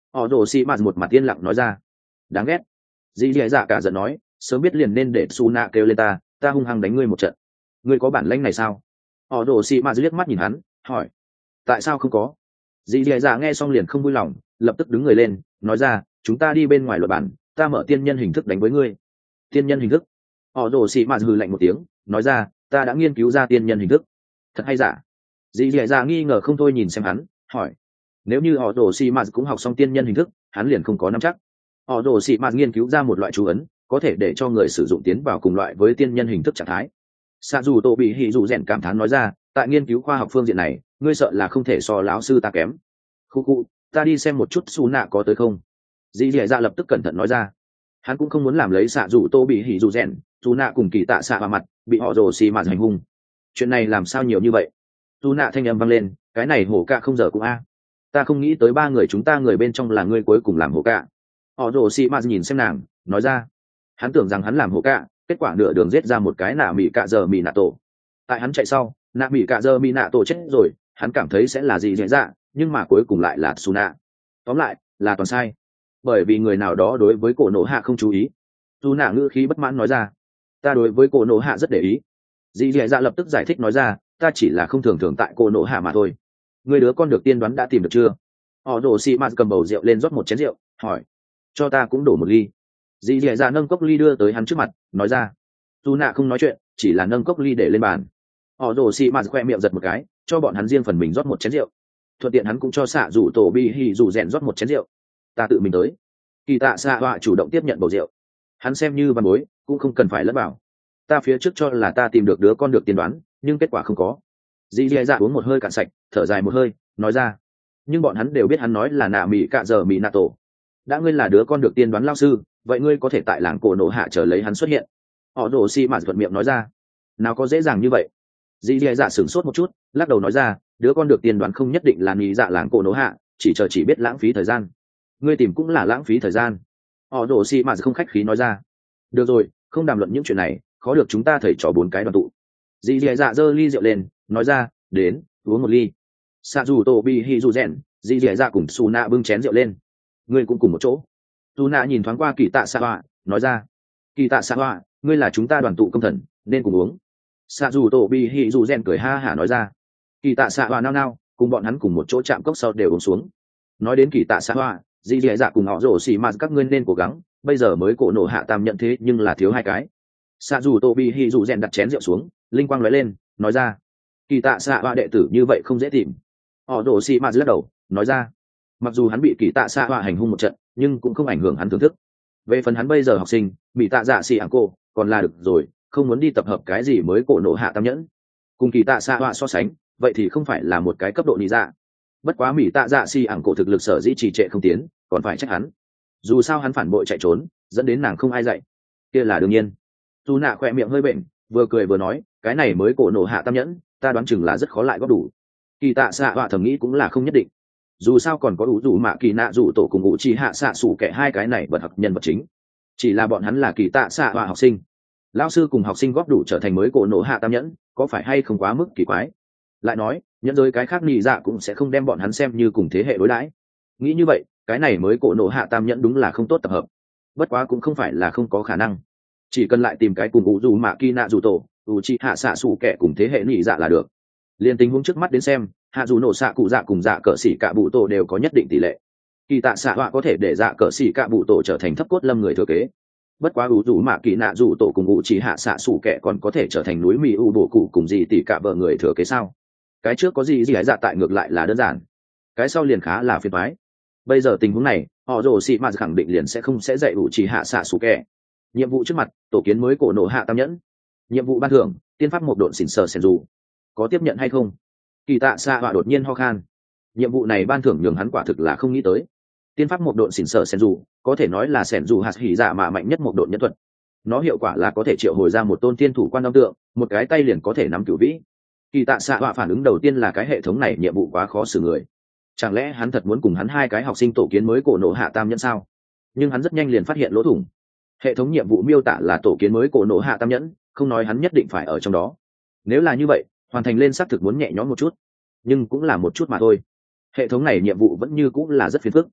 Speaker 1: họ rồ xì mạt một mặt yên lặng nói ra. Đáng ghét. Dì dì dạ cả giận nói, sớm biết liền nên để su nạ kêu lên ta, ta hung hăng đánh ngươi một trận. Ngươi có bản lĩnh này sao? Họ rồ xì mạt liếc mắt nhìn hắn, hỏi. Tại sao không có? Dì dì dạ nghe xong liền không vui lòng, lập tức đứng người lên, nói ra, chúng ta đi bên ngoài luật bản, ta mở tiên nhân hình thức đánh với ngươi. Tiên nhân hình thức? Họ rồ xì mạt hừ lạnh một tiếng, nói ra, ta đã nghiên cứu ra tiên nhân hình thức. Thật hay giả? Dì dì dạ nghi ngờ không thôi nhìn xem hắn, hỏi. Nếu như họ rồ xì mạt cũng học xong tiên nhân hình thức, hắn liền không có nắm chắc. Họ rồ xì mạt nghiên cứu ra một loại chú ấn, có thể để cho người sử dụng tiến vào cùng loại với tiên nhân hình thức trạng thái. Sa dù tổ bị hỉ dù rèn cảm thán nói ra, tại nghiên cứu khoa học phương diện này, ngươi sợ là không thể so lão sư ta kém. Khu khu, ta đi xem một chút su nạ có tới không. Dì dì dạ lập tức cẩn thận nói ra. Hắn cũng không muốn làm lấy xạ dù tô bị hỉ dù rèn, su nạ cùng kỳ tạ xạ vào mặt, bị họ rồ xì mạt hành hung. Chuyện này làm sao nhiều như vậy? Su nạ thanh âm vang lên, cái này hổ cạ không giờ cũng a. Ta không nghĩ tới ba người chúng ta người bên trong là ngươi cuối cùng làm hổ cạ. Họ rồ xì mạt nhìn xem nàng, nói ra. Hắn tưởng rằng hắn làm hổ cạ, kết quả nửa đường giết ra một cái nạ mỹ cạ giờ mỹ nạ tổ. Tại hắn chạy sau, nạ mỹ cạ giờ mỹ nạ tổ chết rồi, hắn cảm thấy sẽ là gì dễ dạ, nhưng mà cuối cùng lại là su nạ. Tóm lại là toàn sai, bởi vì người nào đó đối với cổ nổ hạ không chú ý. Su nạ ngữ khí bất mãn nói ra, ta đối với cổ nổ hạ rất để ý. Dì dì dạ lập tức giải thích nói ra, ta chỉ là không thường thường tại cổ nổ hạ mà thôi. Người đứa con được tiên đoán đã tìm được chưa? Họ đổ xì mạt cầm bầu rượu lên rót một chén rượu, hỏi. Cho ta cũng đổ một ly. Dì dì dạ nâng cốc ly đưa tới hắn trước mặt, nói ra. Su nạ không nói chuyện, chỉ là nâng cốc ly để lên bàn. Họ đổ xì mạt khoe miệng giật một cái, cho bọn hắn riêng phần mình rót một chén rượu. Thuận tiện hắn cũng cho xạ rủ tổ bi hì rủ rèn rót một chén rượu. Ta tự mình tới. Kỳ tạ xạ họa chủ động tiếp nhận bầu rượu. Hắn xem như văn bối, cũng không cần phải lẫn vào. Ta phía trước cho là ta tìm được đứa con được tiên đoán, nhưng kết quả không có. Dì dì dạ uống một hơi cạn sạch, thở dài một hơi, nói ra. Nhưng bọn hắn đều biết hắn nói là nạ mỹ cạ giờ mỹ nạ tổ. Đã ngươi là đứa con được tiên đoán lao sư, vậy ngươi có thể tại làng cổ nổ hạ chờ lấy hắn xuất hiện. Họ đổ xi mạt thuận miệng nói ra. Nào có dễ dàng như vậy. Dì dì dạ sửng sốt một chút, lắc đầu nói ra, đứa con được tiên đoán không nhất định là nghĩ dạ làng cổ nổ hạ, chỉ chờ chỉ biết lãng phí thời gian. Ngươi tìm cũng là lãng phí thời gian. Họ đổ xi mạt không khách khí nói ra. Được rồi, không đàm luận những chuyện này, khó được chúng ta thầy trò bốn cái đoàn tụ. Dì dì dạ giơ ly rượu lên, nói ra, đến uống một ly. Sa dù tô bi hi dù rèn, dì dì dạ cùng su nạ bưng chén rượu lên. Ngươi cũng cùng một chỗ. Su nạ nhìn thoáng qua kỳ tạ sa họa, nói ra. Kỳ tạ sa họa, ngươi là chúng ta đoàn tụ công thần, nên cùng uống. Sa dù tô bi hi dù rèn cười ha hả nói ra. Kỳ tạ sa họa nao nao, cùng bọn hắn cùng một chỗ chạm cốc sau đều uống xuống. Nói đến kỳ tạ sa họa, dì dì dạ cùng họ rổ xì mà các ngươi nên cố gắng, bây giờ mới cổ nổ hạ tam nhận thế nhưng là thiếu hai cái. Sa dù tô bi hi dù rèn đặt chén rượu xuống, linh quang lóe lên, nói ra. Kỳ tạ xạ họa đệ tử như vậy không dễ tìm. Họ đổ xì mà lắc đầu, nói ra. Mặc dù hắn bị kỳ tạ xạ họa hành hung một trận, nhưng cũng không ảnh hưởng hắn thưởng thức. Về phần hắn bây giờ học sinh, bị tạ dạ xì ảng cô, còn là được rồi, không muốn đi tập hợp cái gì mới cổ nổ hạ tam nhẫn. Cùng kỳ tạ xạ họa so sánh, vậy thì không phải là một cái cấp độ lý dạ. Bất quá mỹ tạ dạ xì ảng cổ thực lực sở dĩ trì trệ không tiến, còn phải trách hắn. Dù sao hắn phản bội chạy trốn, dẫn đến nàng không ai dạy, kia là đương nhiên. Tu nạ khỏe miệng hơi bệnh, vừa cười vừa nói, cái này mới cổ nổ hạ tam nhẫn, ta đoán chừng là rất khó lại góp đủ. Kỳ tạ xạ họa thầm nghĩ cũng là không nhất định. Dù sao còn có ủ rủ mạ kỳ nạ rủ tổ cùng ngụ chi hạ xạ sủ kẻ hai cái này vật học nhân vật chính. Chỉ là bọn hắn là kỳ tạ xạ họa học sinh. Lão sư cùng học sinh góp đủ trở thành mới cổ nổ hạ tam nhẫn, có phải hay không quá mức kỳ quái? Lại nói, nhẫn giới cái khác nhị dạ cũng sẽ không đem bọn hắn xem như cùng thế hệ đối đãi. Nghĩ như vậy, cái này mới cổ nổ hạ tam nhẫn đúng là không tốt tập hợp. Bất quá cũng không phải là không có khả năng. Chỉ cần lại tìm cái cùng ủ rủ mạ kỳ nạ rủ tổ, ủ chi hạ xạ sủ kẻ cùng thế hệ nhị dạ là được. Liên tình huống trước mắt đến xem, hạ dù nổ xạ cụ dạ cùng dạ cỡ xỉ cạ bụ tổ đều có nhất định tỷ lệ. Kỳ tạ xạ họa có thể để dạ cỡ xỉ cạ bụ tổ trở thành thấp cốt lâm người thừa kế. Bất quá ủ rủ mạ kỳ nạ rủ tổ cùng ủ chi hạ xạ sủ kẻ còn có thể trở thành núi mì u bổ cụ cùng gì tỷ cạ vợ người thừa kế sao? Cái trước có gì gì ấy dạ tại ngược lại là đơn giản, cái sau liền khá là phiền toái. Bây giờ tình huống này, họ rồ xị mạt khẳng định liền sẽ không sẽ dạy ủ chỉ hạ xạ sủ kẻ. Nhiệm vụ trước mặt, tổ kiến mới cổ nổ hạ tam nhẫn. Nhiệm vụ ban thưởng, tiên pháp một độn xỉn sờ sèn dù. Có tiếp nhận hay không? Kỳ tạ xạ họa đột nhiên ho khan. Nhiệm vụ này ban thưởng nhường hắn quả thực là không nghĩ tới. Tiên pháp một độn xỉn sờ sèn dù, có thể nói là sèn dù hạt hỉ dạ mà mạnh nhất một độn nhân thuật. Nó hiệu quả là có thể triệu hồi ra một tôn tiên thủ quan âm tượng, một cái tay liền có thể nắm cửu vĩ. Kỳ tạ xạ họa phản ứng đầu tiên là cái hệ thống này nhiệm vụ quá khó xử người. Chẳng lẽ hắn thật muốn cùng hắn hai cái học sinh tổ kiến mới cổ nổ hạ tam nhẫn sao? Nhưng hắn rất nhanh liền phát hiện lỗ thủng. Hệ thống nhiệm vụ miêu tả là tổ kiến mới cổ nổ hạ tam nhẫn, không nói hắn nhất định phải ở trong đó. Nếu là như vậy, hoàn thành lên xác thực muốn nhẹ nhõm một chút, nhưng cũng là một chút mà thôi. Hệ thống này nhiệm vụ vẫn như cũng là rất phiền phức.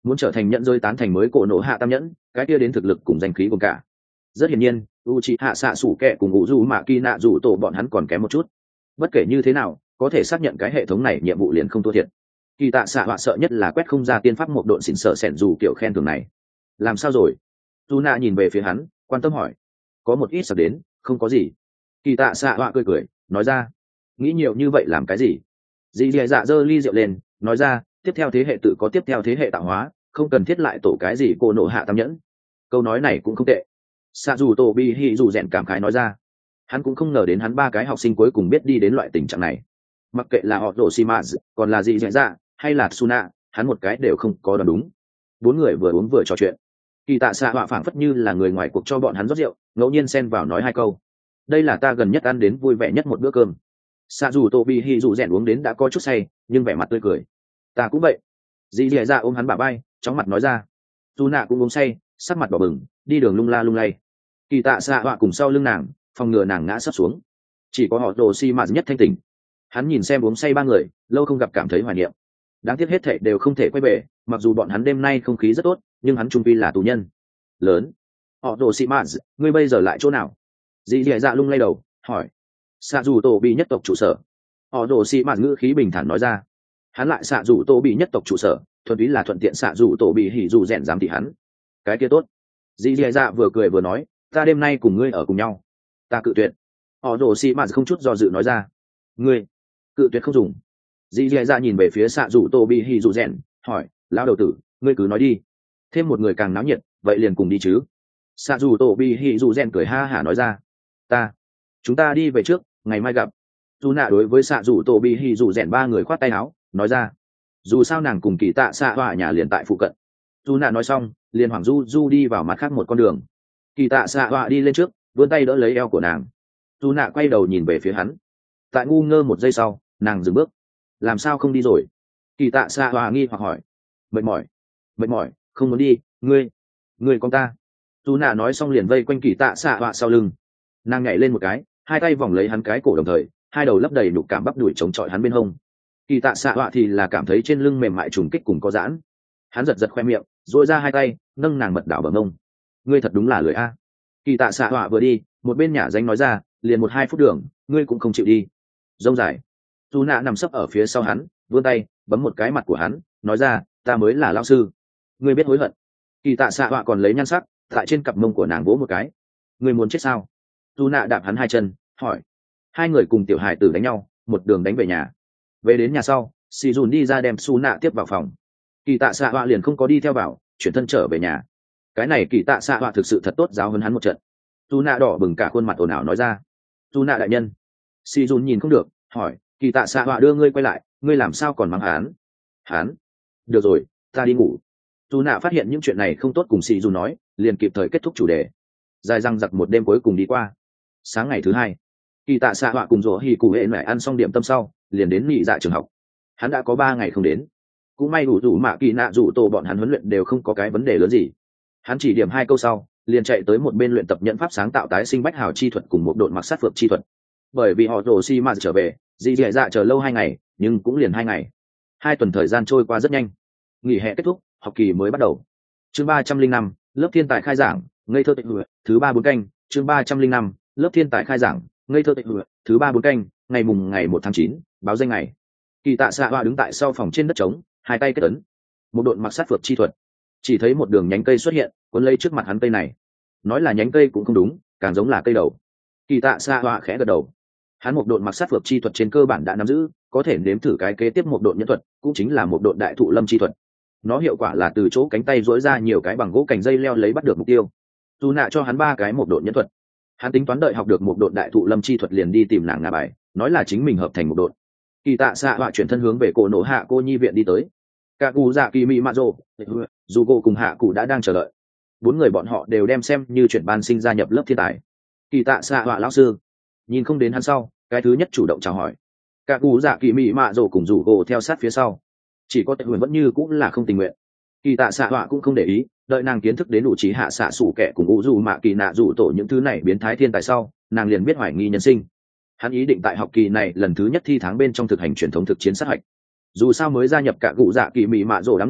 Speaker 1: muốn trở thành nhận rơi tán thành mới cổ nổ hạ tam nhẫn, cái kia đến thực lực cùng danh khí cùng cả. Rất hiển nhiên Uchiha xạ sủ kẹ cùng ngũ du mạ kỳ nạ rủ tổ bọn hắn còn kém một chút. Bất kể như thế nào có thể xác nhận cái hệ thống này nhiệm vụ liền không thua thiệt. Kỳ tạ xạ họa sợ nhất là quét không ra tiên pháp một độn xỉn sợ sẻn dù kiểu khen thường này. Làm sao rồi? Tuna nhìn về phía hắn quan tâm hỏi. Có một ít sắp đến, không có gì. Kỳ tạ xạ họa cười cười nói ra. Nghĩ nhiều như vậy làm cái gì? Dì dì dạ giơ ly rượu lên nói ra, tiếp theo thế hệ tự có tiếp theo thế hệ tạo hóa, không cần thiết lại tổ cái gì cô nộ hạ tam nhẫn. Câu nói này cũng không tệ. Xạ dù tổ bi hì dù rèn cảm khái nói ra. Hắn cũng không ngờ đến hắn ba cái học sinh cuối cùng biết đi đến loại tình trạng này. Mặc kệ là họ rổ xi mã còn là gì dạy dạ hay là Suna, hắn một cái đều không có đoán đúng. Bốn người vừa uống vừa trò chuyện. Kỳ tạ xạ họa phảng phất như là người ngoài cuộc cho bọn hắn rót rượu, ngẫu nhiên xen vào nói hai câu. Đây là ta gần nhất ăn đến vui vẻ nhất một bữa cơm. Xạ dù tô bi hi dù rèn uống đến đã có chút say, nhưng vẻ mặt tươi cười. Ta cũng vậy. Dì dì dạ ôm hắn bả vai, chóng mặt nói ra. Suna cũng uống say, sắc mặt đỏ bừng, đi đường lung la lung lay. Kỳ tạ xạ họa cùng sau lưng nàng, phòng ngừa nàng ngã sấp xuống. Chỉ có họ rổ xi mã nhất thanh tỉnh. Hắn nhìn xem uống say ba người, lâu không gặp cảm thấy hoài niệm. Đáng tiếc hết thảy đều không thể quay về, mặc dù bọn hắn đêm nay không khí rất tốt, nhưng hắn trung quy là tù nhân lớn. Họ rồ xị mãn, ngươi bây giờ lại chỗ nào? Dì dì dạ lung lay đầu hỏi. Xạ dù tổ bị nhất tộc trụ sở. Họ rồ xị mãn ngữ khí bình thản nói ra. Hắn lại xạ dù tổ bị nhất tộc trụ sở, thuần túy là thuận tiện xạ dù tổ bị hỉ dù rèn dám thì hắn. Cái kia tốt. Dì dì dạ vừa cười vừa nói, ta đêm nay cùng ngươi ở cùng nhau. Ta cự tuyệt. Họ rồ xị mãn không chút do dự nói ra. Ngươi cự tuyệt không dùng. Dì dì dạ nhìn về phía xạ dù tô bị hì dù rèn hỏi, lão đầu tử, ngươi cứ nói đi. Thêm một người càng náo nhiệt, vậy liền cùng đi chứ. Xạ dù tô bị hì dù rèn cười ha hả nói ra. Ta chúng ta đi về trước, ngày mai gặp. Dù nạ đối với xạ dù tô bị hì dù rèn ba người khoát tay áo nói ra. Dù sao nàng cùng kỳ tạ xạ họa nhà liền tại phụ cận. Dù nạ nói xong liền hoàng du du đi vào mặt khác một con đường. Kỳ tạ xạ họa đi lên trước vươn tay đỡ lấy eo của nàng. Dù nạ quay đầu nhìn về phía hắn. Tại ngu ngơ một giây sau nàng dừng bước. Làm sao không đi rồi? Kỳ tạ xạ hòa nghi hoặc hỏi. Mệt mỏi mệt mỏi không muốn đi. Ngươi ngươi con ta. Dù nạ nói xong liền vây quanh kỳ tạ xạ hòa sau lưng. Nàng nhảy lên một cái, hai tay vòng lấy hắn cái cổ đồng thời hai đầu lấp đầy nhục cảm bắp đuổi chống chọi hắn bên hông. Kỳ tạ xạ hòa thì là cảm thấy trên lưng mềm mại trùng kích cùng có giãn. Hắn giật giật khoe miệng dội ra hai tay nâng nàng mật đảo bờ mông. Ngươi thật đúng là lười a. Kỳ tạ xạ hòa vừa đi một bên nhả danh nói ra, liền một hai phút đường ngươi cũng không chịu đi. Rông dài. Dù nạ nằm sấp ở phía sau hắn vươn tay bấm một cái mặt của hắn nói ra, ta mới là lao sư, ngươi biết hối hận. Kỳ tạ xạ họa còn lấy nhan sắc tại trên cặp mông của nàng vỗ một cái. Ngươi muốn chết sao? Dù nạ đạp hắn hai chân hỏi. Hai người cùng tiểu hài tử đánh nhau một đường đánh về nhà. Về đến nhà sau xì dùn đi ra đem su nạ tiếp vào phòng. Kỳ tạ xạ họa liền không có đi theo vào, chuyển thân trở về nhà. Cái này kỳ tạ xạ họa thực sự thật tốt giáo hơn hắn một trận. Dù nạ đỏ bừng cả khuôn mặt ồn ào nói ra. Dù nạ đại nhân. Xì dùn nhìn không được hỏi, kỳ tạ xạ họa đưa ngươi quay lại, ngươi làm sao còn mắng hắn? Hắn được rồi, ta đi ngủ. Dù nạ phát hiện những chuyện này không tốt cùng xì dù nói, liền kịp thời kết thúc chủ đề. Dài răng giặc một đêm cuối cùng đi qua. Sáng ngày thứ hai kỳ tạ xạ họa cùng rỗ hì cụ hệ mẹ ăn xong điểm tâm sau liền đến nghỉ dạ trường học. Hắn đã có ba ngày không đến, cũng may đủ rủ mạ kỳ nạ rủ tổ bọn hắn huấn luyện đều không có cái vấn đề lớn gì. Hắn chỉ điểm hai câu sau liền chạy tới một bên luyện tập nhận pháp sáng tạo tái sinh bách hào chi thuật cùng một đội mặc sát phược chi thuật. Bởi vì họ rồ xi mà trở về, dì dì dạ chờ lâu hai ngày nhưng cũng liền hai ngày. Hai tuần thời gian trôi qua rất nhanh. Nghỉ hè kết thúc, học kỳ mới bắt đầu. Chương ba trăm linh năm, lớp thiên tài khai giảng, ngây thơ tịch hựa, thứ ba bốn canh. Chương ba trăm linh năm, lớp thiên tài khai giảng, ngây thơ tịch hựa, thứ ba bốn canh. Ngày mùng ngày một tháng chín, báo danh ngày. Kỳ tạ xạ hoa đứng tại sau phòng trên đất trống, hai tay kết ấn. Một đội mặc sát phược chi thuật. Chỉ thấy một đường nhánh cây xuất hiện, cuốn lấy trước mặt hắn cây này. Nói là nhánh cây cũng không đúng, càng giống là cây đầu. Kỳ tạ xạ hoa khẽ gật đầu. Hắn một đội mặc sát phược chi thuật trên cơ bản đã nắm giữ, có thể nếm thử cái kế tiếp một đội nhân thuật, cũng chính là một đội đại thụ lâm chi thuật. Nó hiệu quả là từ chỗ cánh tay duỗi ra nhiều cái bằng gỗ cành dây leo lấy bắt được mục tiêu. Dù nạ cho hắn ba cái một đội nhân thuật. Hắn tính toán đợi học được một đội đại thụ lâm chi thuật liền đi tìm nàng ngà bài, nói là chính mình hợp thành một đội. Kỳ tạ xạ họa chuyển thân hướng về cổ nổ hạ cô nhi viện đi tới. Cả cụ dạ kỳ mỹ mạ rồ, dù cô cùng hạ cụ đã đang chờ đợi. Bốn người bọn họ đều đem xem như chuyển ban sinh gia nhập lớp thiên tài. Kỳ tạ xạ họa lão sư nhìn không đến hắn sau, cái thứ nhất chủ động chào hỏi. Cả cụ dạ kỳ mỹ mạ rồ cùng rủ gỗ theo sát phía sau. Chỉ có tệ huyền vẫn như cũng là không tình nguyện. Kỳ tạ xạ họa cũng không để ý, đợi nàng kiến thức đến đủ trí hạ xạ sủ kẻ cùng u dù mạ kỳ nạ rủ tổ những thứ này biến thái thiên tài sau, nàng liền biết hoài nghi nhân sinh. Hắn ý định tại học kỳ này lần thứ nhất thi tháng bên trong thực hành truyền thống thực chiến sát hạch. Dù sao mới gia nhập cả cụ dạ kỳ mỹ mạ rồ đám người,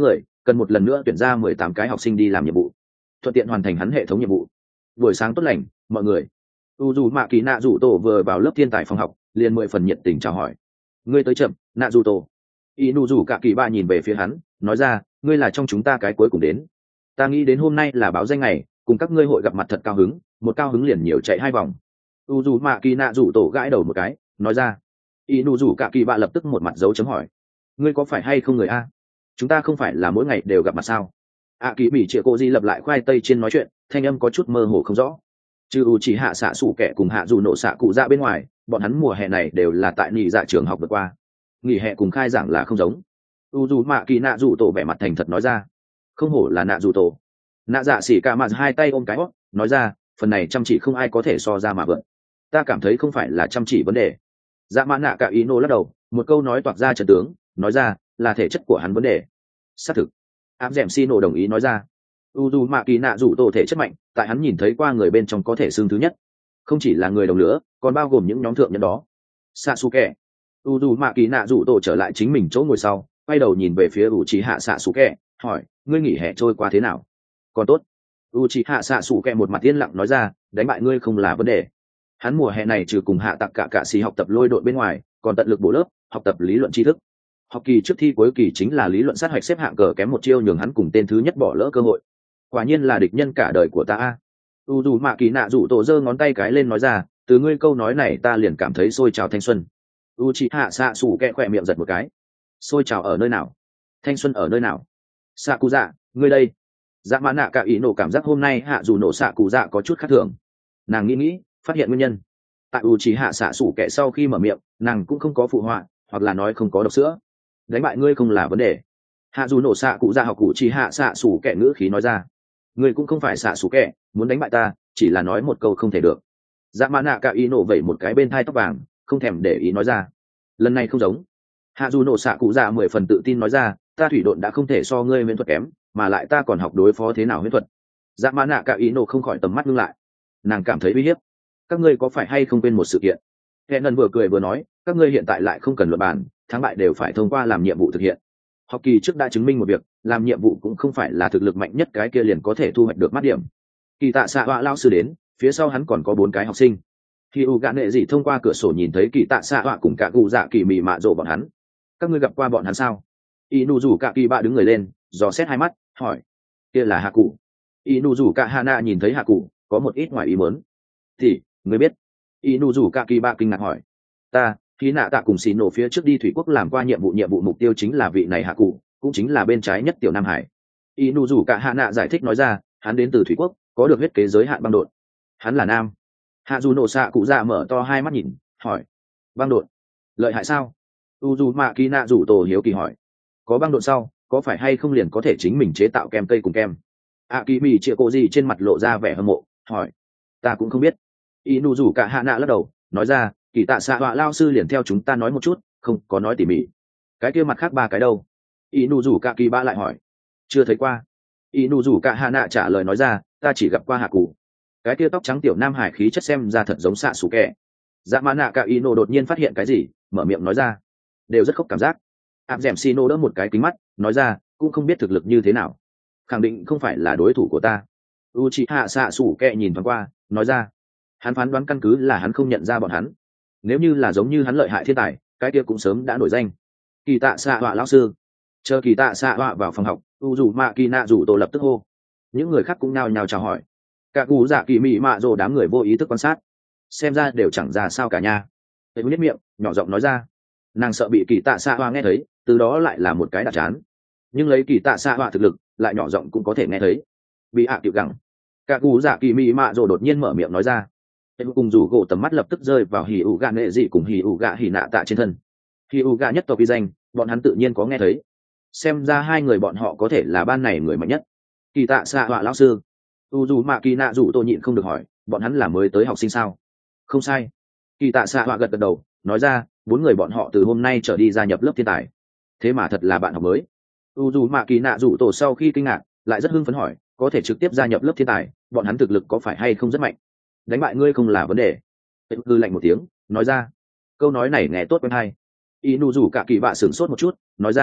Speaker 1: cần một lần nữa tuyển ra mười tám cái học sinh đi làm nhiệm vụ, thuận tiện hoàn thành hắn hệ thống nhiệm vụ. Buổi sáng tốt lành mọi người. u dù mạ kỳ nạ rủ tổ vừa vào lớp thiên tài phòng học liền mười phần nhiệt tình chào hỏi. Ngươi tới chậm nạ rủ tổ. Y nụ rủ cả kỳ ba nhìn về phía hắn nói ra, ngươi là trong chúng ta cái cuối cùng đến. Ta nghĩ đến hôm nay là báo danh ngày, cùng các ngươi hội gặp mặt thật cao hứng, một cao hứng liền nhiều chạy hai vòng. u dù mạ kỳ nạ rủ tổ gãi đầu một cái nói ra. Y nụ rủ cả kỳ ba lập tức một mặt dấu chấm hỏi, ngươi có phải hay không người a? Chúng ta không phải là mỗi ngày đều gặp mặt sao? A kỳ bị chĩa cô di lập lại khoai tây trên nói chuyện, thanh âm có chút mơ hồ không rõ. Trừ u chỉ hạ xạ sủ kẻ cùng hạ dù nổ xạ cụ dạ bên ngoài, bọn hắn mùa hè này đều là tại nghỉ dạ trường học vượt qua, nghỉ hè cùng khai giảng là không giống. u dù mạ kỳ nạ dù tổ vẻ mặt thành thật nói ra. Không hổ là nạ dù tổ. Nạ dạ xỉ cả mặt hai tay ôm cái hót nói ra, phần này chăm chỉ không ai có thể so ra mà vượt. Ta cảm thấy không phải là chăm chỉ vấn đề. Dạ mã nạ cả ý nô lắc đầu, một câu nói toạc ra trận tướng nói ra, là thể chất của hắn vấn đề. Xác thực. Áp dẻm xi nổ đồng ý nói ra. u dù mạ kỳ nạ dù tổ thể chất mạnh, tại hắn nhìn thấy qua người bên trong có thể xương thứ nhất, không chỉ là người đồng lứa còn bao gồm những nhóm thượng nhân đó. Sasuke. u dù mạ kỳ nạ dù tổ trở lại chính mình chỗ ngồi sau, quay đầu nhìn về phía u trí hạ Sasuke hỏi, ngươi nghỉ hè trôi qua thế nào? Còn tốt. u trí hạ Sasuke một mặt yên lặng nói ra, đánh bại ngươi không là vấn đề. Hắn mùa hè này trừ cùng hạ tặc cả cạ xì học tập lôi đội bên ngoài, còn tận lực bổ lớp học tập lý luận tri thức. Học kỳ trước thi cuối kỳ chính là lý luận sát hạch xếp hạng cờ kém một chiêu nhường hắn cùng tên thứ nhất bỏ lỡ cơ hội. Quả nhiên là địch nhân cả đời của ta. u dù mạ kỳ nạ rủ tổ giơ ngón tay cái lên nói ra, từ ngươi câu nói này ta liền cảm thấy sôi trào thanh xuân. u chị hạ xạ xủ kẹ khỏe miệng giật một cái. Sôi trào ở nơi nào? Thanh xuân ở nơi nào? Xạ cụ dạ, ngươi đây. Dạ mã nạ cả ý nổ cảm giác hôm nay hạ dù nổ xạ cụ dạ có chút khác thường. Nàng nghĩ nghĩ phát hiện nguyên nhân. Tại u chị hạ xạ xủ kẹ sau khi mở miệng, nàng cũng không có phụ họa, hoặc là nói không có độc sữa. Đánh bại ngươi không là vấn đề. Hạ dù nổ xạ cụ dạ học cụ chị hạ xạ xủ kẹ ngữ khí nói ra. Ngươi cũng không phải xạ xủ kẹ, muốn đánh bại ta chỉ là nói một câu không thể được. Dạ mã nạ cả ý nổ vẩy một cái bên thai tóc vàng, không thèm để ý nói ra. Lần này không giống. Hạ dù nổ xạ cụ dạ mười phần tự tin nói ra, ta thủy độn đã không thể so ngươi huyễn thuật kém, mà lại ta còn học đối phó thế nào huyễn thuật. Dạ mã nạ cả ý nổ không khỏi tầm mắt ngưng lại. Nàng cảm thấy uy hiếp. Các ngươi có phải hay không quên một sự kiện? Hẹn lần vừa cười vừa nói, các ngươi hiện tại lại không cần luận bàn, thắng bại đều phải thông qua làm nhiệm vụ thực hiện. Học kỳ trước đã chứng minh một việc, làm nhiệm vụ cũng không phải là thực lực mạnh nhất cái kia liền có thể thu hoạch được mắt điểm. Kỳ tạ xạ họa lao sư đến, phía sau hắn còn có bốn cái học sinh. Khi u gã nệ dị thông qua cửa sổ nhìn thấy kỳ tạ xạ họa cùng cả cụ dạ kỳ mị mạ rộ bọn hắn. Các ngươi gặp qua bọn hắn sao? Y nụ rủ cả kỳ bạ đứng người lên, dò xét hai mắt hỏi, kia là hạ cụ. Y nụ rủ cả hana nhìn thấy hạ cụ có một ít ngoài ý muốn. Thì người biết? Y nụ rủ cả kỳ bạ kinh ngạc hỏi. Ta khi nạ tạ cùng xì nổ phía trước đi thủy quốc làm qua nhiệm vụ nhiệm vụ mục tiêu chính là vị này hạ cụ, cũng chính là bên trái nhất tiểu nam hải. Y nụ rủ cả hạ nạ giải thích nói ra, hắn đến từ thủy quốc, có được huyết kế giới hạn băng đột. Hắn là nam. Hạ dù nổ xạ cụ dạ mở to hai mắt nhìn hỏi, băng đột lợi hại sao? u dù mạ kỳ nạ rủ tổ hiếu kỳ hỏi, có băng đột sau có phải hay không liền có thể chính mình chế tạo kem cây cùng kem? A kỳ mì chĩa cổ gì trên mặt lộ ra vẻ hâm mộ hỏi, ta cũng không biết. Y nụ rủ cả hạ nạ lắc đầu nói ra, kỳ tạ xạ họa lao sư liền theo chúng ta nói một chút, không có nói tỉ mỉ. Cái kia mặt khác ba cái đâu? Y nụ rủ cả kỳ ba lại hỏi. Chưa thấy qua. Y nụ rủ cả hạ nạ trả lời nói ra, ta chỉ gặp qua hạ cụ. Cái kia tóc trắng tiểu nam hải khí chất xem ra thật giống xạ xù kẹ. Dạ mã nạ cả y nụ đột nhiên phát hiện cái gì, mở miệng nói ra, đều rất khóc cảm giác. Áp dẻm xi nô đỡ một cái kính mắt nói ra, cũng không biết thực lực như thế nào, khẳng định không phải là đối thủ của ta. Uchiha xạ xù kẹ nhìn thoáng qua nói ra, hắn phán đoán căn cứ là hắn không nhận ra bọn hắn. Nếu như là giống như hắn lợi hại thiên tài, cái kia cũng sớm đã nổi danh. Kỳ tạ xạ họa lão sư. Chờ kỳ tạ xạ họa vào phòng học, u dù mạ kỳ nạ rủ tổ lập tức hô. Những người khác cũng nao nhao chào hỏi. Cả cụ dạ kỳ mị mạ rồ đám người vô ý thức quan sát, xem ra đều chẳng ra sao cả nha. Thấy biết miệng nhỏ giọng nói ra, nàng sợ bị kỳ tạ xạ họa nghe thấy, từ đó lại là một cái đạp chán. Nhưng lấy kỳ tạ xạ họa thực lực, lại nhỏ giọng cũng có thể nghe thấy. Bị hạ à gẳng. Cả cụ dạ kỳ mị mạ rồ đột nhiên mở miệng nói ra. Em cùng rủ gỗ tầm mắt lập tức rơi vào hỉ ủ gạ nệ dị cùng hỉ ủ gạ hỉ nạ tạ trên thân. Hỉ ủ gạ nhất tộc uy danh, bọn hắn tự nhiên có nghe thấy. Xem ra hai người bọn họ có thể là ban này người mạnh nhất. Kỳ tạ xạ họa lão sư. U dù mạ kỳ nạ rủ tôi nhịn không được hỏi, bọn hắn là mới tới học sinh sao? Không sai. Kỳ tạ xạ họa gật gật đầu nói ra, bốn người bọn họ từ hôm nay trở đi gia nhập lớp thiên tài. Thế mà thật là bạn học mới. U dù mạ kỳ nạ rủ tổ sau khi kinh ngạc lại rất hưng phấn hỏi, có thể trực tiếp gia nhập lớp thiên tài, bọn hắn thực lực có phải hay không rất mạnh? Đánh bại ngươi không là vấn đề. Em hư lạnh một tiếng nói ra, câu nói này nghe tốt quen hay. Y nụ rủ cả kỳ bạ sửng sốt một chút nói ra,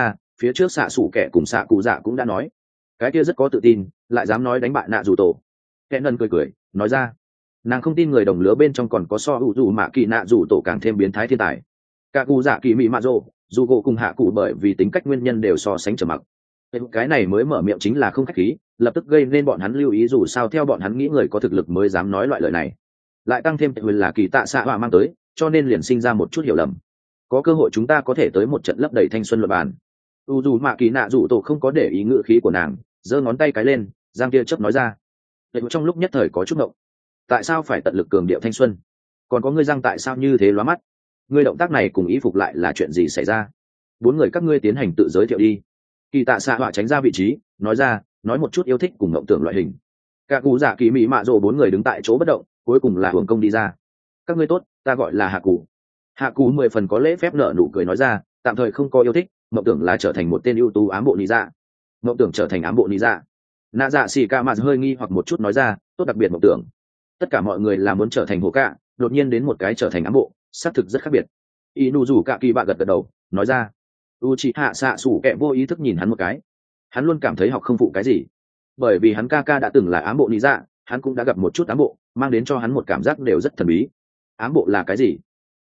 Speaker 1: phía trước xạ xủ kẻ cùng xạ cụ dạ cũng đã nói cái kia rất có tự tin lại dám nói đánh bại nạ dù tổ. Kẻ nần cười cười nói ra nàng không tin người đồng lứa bên trong còn có so hữu dù mạ kỳ nạ dù tổ càng thêm biến thái thiên tài. Cả cụ dạ kỳ mỹ mạ rộ dù gỗ cùng hạ cụ bởi vì tính cách nguyên nhân đều so sánh trở mặc. Cái này mới mở miệng chính là không khách khí, lập tức gây nên bọn hắn lưu ý, dù sao theo bọn hắn nghĩ người có thực lực mới dám nói loại lời này, lại tăng thêm quyền là kỳ tạ xạ họa mang tới, cho nên liền sinh ra một chút hiểu lầm. Có cơ hội chúng ta có thể tới một trận lấp đầy thanh xuân luật bàn. U dù mạ kỳ nạ dù tổ không có để ý ngữ khí của nàng, giơ ngón tay cái lên, giang kia chớp nói ra. Trong lúc nhất thời có chút ngộng, tại sao phải tận lực cường điệu thanh xuân, còn có ngươi giang tại sao như thế lóa mắt, ngươi động tác này cùng ý phục lại là chuyện gì xảy ra? Bốn người các ngươi tiến hành tự giới thiệu đi. Kỳ tạ xạ họa tránh ra vị trí, nói ra, nói một chút yêu thích cùng ngộng tưởng loại hình. Cả cụ dạ kỳ mỹ mạ rồ bốn người đứng tại chỗ bất động, cuối cùng là hưởng công đi ra. Các ngươi tốt, ta gọi là hạ cụ. Hạ cụ mười phần có lễ phép nở nụ cười nói ra, tạm thời không có yêu thích, ngộng tưởng là trở thành một tên ưu tú ám bộ lý dạ. Ngộng tưởng trở thành ám bộ lý dạ. Nạ dạ xì ca mà hơi nghi hoặc một chút nói ra, tốt, đặc biệt ngộng tưởng. Tất cả mọi người là muốn trở thành hồ cạ, đột nhiên đến một cái trở thành ám bộ, xác thực rất khác biệt. Inu rủ cả kỳ bạ gật gật đầu, nói ra. Uchiha xạ sủ kẹ vô ý thức nhìn hắn một cái, hắn luôn cảm thấy học không phụ cái gì, bởi vì hắn ca ca đã từng là ám bộ lý dạ, hắn cũng đã gặp một chút ám bộ, mang đến cho hắn một cảm giác đều rất thần bí. Ám bộ là cái gì?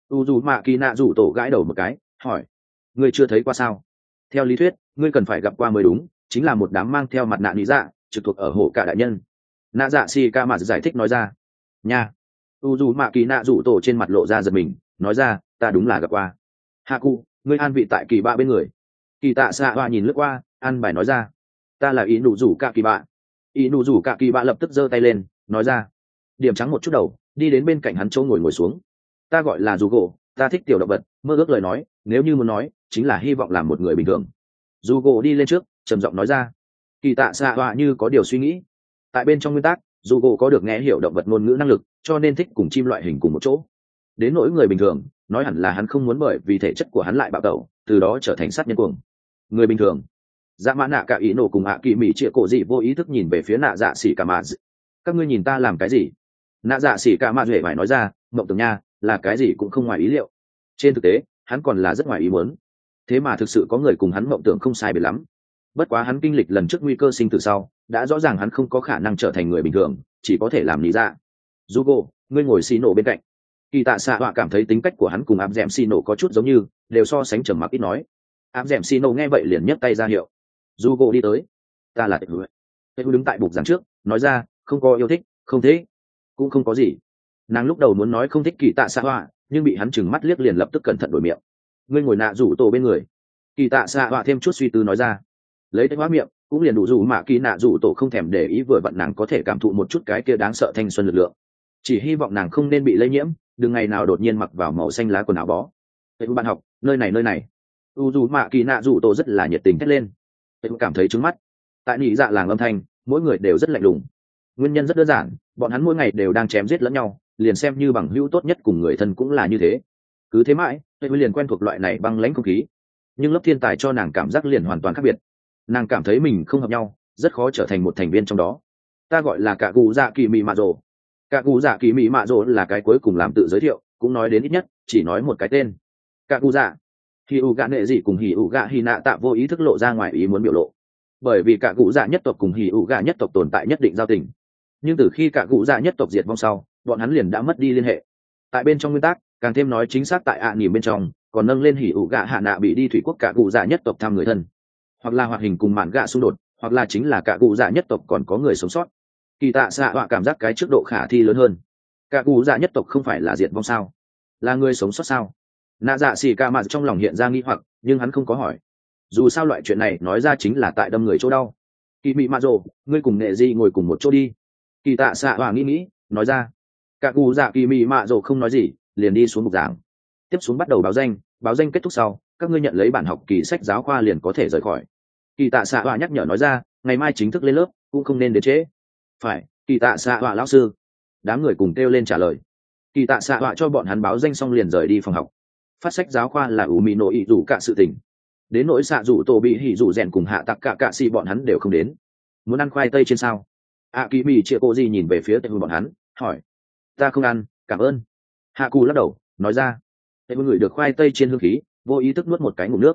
Speaker 1: Uzumaki rủ tổ gãi đầu một cái, hỏi. Ngươi chưa thấy qua sao? Theo lý thuyết ngươi cần phải gặp qua mới đúng, chính là một đám mang theo mặt nạ lý dạ, trực thuộc ở hộ cả đại nhân. Nạ dạ si ca mà giải thích nói ra. Nha. Uzumaki rủ tổ trên mặt lộ ra giật mình, nói ra, ta đúng là gặp qua. Haku, ngươi an vị tại kỳ bạ bên người. Kỳ tạ xạ hoa nhìn lướt qua, an bài nói ra, ta là ý nụ rủ cả kỳ bạ. Ý nụ rủ cả kỳ bạ lập tức giơ tay lên, nói ra, điểm trắng một chút đầu, đi đến bên cạnh hắn chỗ ngồi ngồi xuống. Ta gọi là dù gỗ, ta thích tiểu động vật, mơ ước lời nói, nếu như muốn nói chính là hy vọng làm một người bình thường. Dù gỗ đi lên trước, trầm giọng nói ra. Kỳ tạ xạ hoa như có điều suy nghĩ, tại bên trong nguyên tắc dù gỗ có được nghe hiểu động vật ngôn ngữ năng lực, cho nên thích cùng chim loại hình cùng một chỗ. Đến nỗi người bình thường, nói hẳn là hắn không muốn bởi vì thể chất của hắn lại bạo tẩu, từ đó trở thành sát nhân cuồng. Người bình thường. Dạ mã nạ cả ý nổ cùng ạ kỳ mỹ chĩa cổ dị vô ý thức nhìn về phía nạ dạ xỉ cả mà. Các ngươi nhìn ta làm cái gì? Nạ dạ xỉ cả mà huệ phải nói ra, mộng tưởng nha, là cái gì cũng không ngoài ý liệu. Trên thực tế hắn còn là rất ngoài ý muốn, thế mà thực sự có người cùng hắn mộng tưởng không sai biệt lắm. Bất quá hắn kinh lịch lần trước nguy cơ sinh tử sau, đã rõ ràng hắn không có khả năng trở thành người bình thường, chỉ có thể làm lý dạ. Zugo, ngươi ngồi xì nổ bên cạnh. Kỳ tạ xạ họa cảm thấy tính cách của hắn cùng áp d ẻ m xì nổ có chút giống như, đều so sánh trầm mặc ít nói. Áp d ẻ m xì nổ nghe vậy liền nhấc tay ra hiệu. Zugo đi tới. Ta là tệ hữu. Tệ hữu đứng tại bục giảng trước, nói ra, không có yêu thích, không thế, cũng không có gì. Nàng lúc đầu muốn nói không thích kỳ tạ xạ họa, nhưng bị hắn chừng mắt liếc liền lập tức cẩn thận đổi miệng. Ngươi ngồi nạ rủ tổ bên người. Kỳ tạ xạ họa thêm chút suy tư nói ra. Lấy tay hóa miệng, cũng liền đủ rủ mà kỳ nạ rủ tổ không thèm để ý, vừa vặn nàng có thể cảm thụ một chút cái kia đáng sợ thanh xuân lực lượng. Chỉ hy vọng nàng không nên bị lây nhiễm, đừng ngày nào đột nhiên mặc vào màu xanh lá quần áo bó. Tệ bạn học, nơi này nơi này. U dù mạ kỳ nạ rủ tổ rất là nhiệt tình thét lên. Tệ cảm thấy trứng mắt. Tại nhị dạ làng âm thanh, mỗi người đều rất lạnh lùng. Nguyên nhân rất đơn giản, bọn hắn mỗi ngày đều đang chém giết lẫn nhau, liền xem như bằng hữu tốt nhất cùng người thân cũng là như thế. Cứ thế mãi, Tệ liền quen thuộc loại này băng lãnh không khí. Nhưng lớp thiên tài cho nàng cảm giác liền hoàn toàn khác biệt. Nàng cảm thấy mình không hợp nhau, rất khó trở thành một thành viên trong đó. Ta gọi là cả cụ dạ kỳ mị mạ rồ. Cả cụ dạ kỳ mỹ mạ rồ là cái cuối cùng làm tự giới thiệu, cũng nói đến ít nhất chỉ nói một cái tên. Cả cụ dạ. Hỉ ủ gạ nệ gì cùng hỉ ủ gạ hỉ nạ tạ vô ý thức lộ ra ngoài ý muốn biểu lộ, bởi vì cả cụ dạ nhất tộc cùng hỉ ủ gạ nhất tộc tồn tại nhất định giao tình, nhưng từ khi cả cụ dạ nhất tộc diệt vong sau, bọn hắn liền đã mất đi liên hệ. Tại bên trong nguyên tắc, càng thêm nói chính xác tại ạ nỉm bên trong còn nâng lên hỉ ủ gạ hạ nạ bị đi thủy quốc cả cụ dạ nhất tộc thăm người thân, hoặc là hoạt hình cùng mạn gạ xung đột, hoặc là chính là cả cụ dạ nhất tộc còn có người sống sót. Kỳ tạ xạ họa cảm giác cái trước độ khả thi lớn hơn. Cả cụ dạ nhất tộc không phải là diệt vong sao, là người sống sót sao? Nạ dạ xỉ ca mà trong lòng hiện ra nghi hoặc, nhưng hắn không có hỏi, dù sao loại chuyện này nói ra chính là tại đâm người chỗ đau. Kỳ mị mạ rồ, ngươi cùng nệ di ngồi cùng một chỗ đi. Kỳ tạ xạ họa nghĩ nghĩ, nói ra. Cả cụ dạ kỳ mị mạ rồ không nói gì, liền đi xuống bục giảng. Tiếp xuống bắt đầu báo danh, báo danh kết thúc sau, các ngươi nhận lấy bản học kỳ sách giáo khoa liền có thể rời khỏi. Kỳ tạ xạ họa nhắc nhở nói ra, ngày mai chính thức lên lớp, cũng không nên đến trễ. Phải, kỳ tạ xạ họa lão sư. Đám người cùng kêu lên trả lời. Kỳ tạ xạ họa cho bọn hắn báo danh xong liền rời đi phòng học. Phát sách giáo khoa là ủ mị nội ý rủ cả sự tình. Đến nỗi xạ rủ tổ bị hỉ rủ rèn cùng hạ tặc cả cạ xì bọn hắn đều không đến. Muốn ăn khoai tây trên sao? ạ kỳ mì chia cô gì nhìn về phía tây bọn hắn, hỏi. Ta không ăn, cảm ơn. Hạ cù lắc đầu, nói ra. Tây người được khoai tây trên hương khí, vô ý thức nuốt một cái ngụm nước.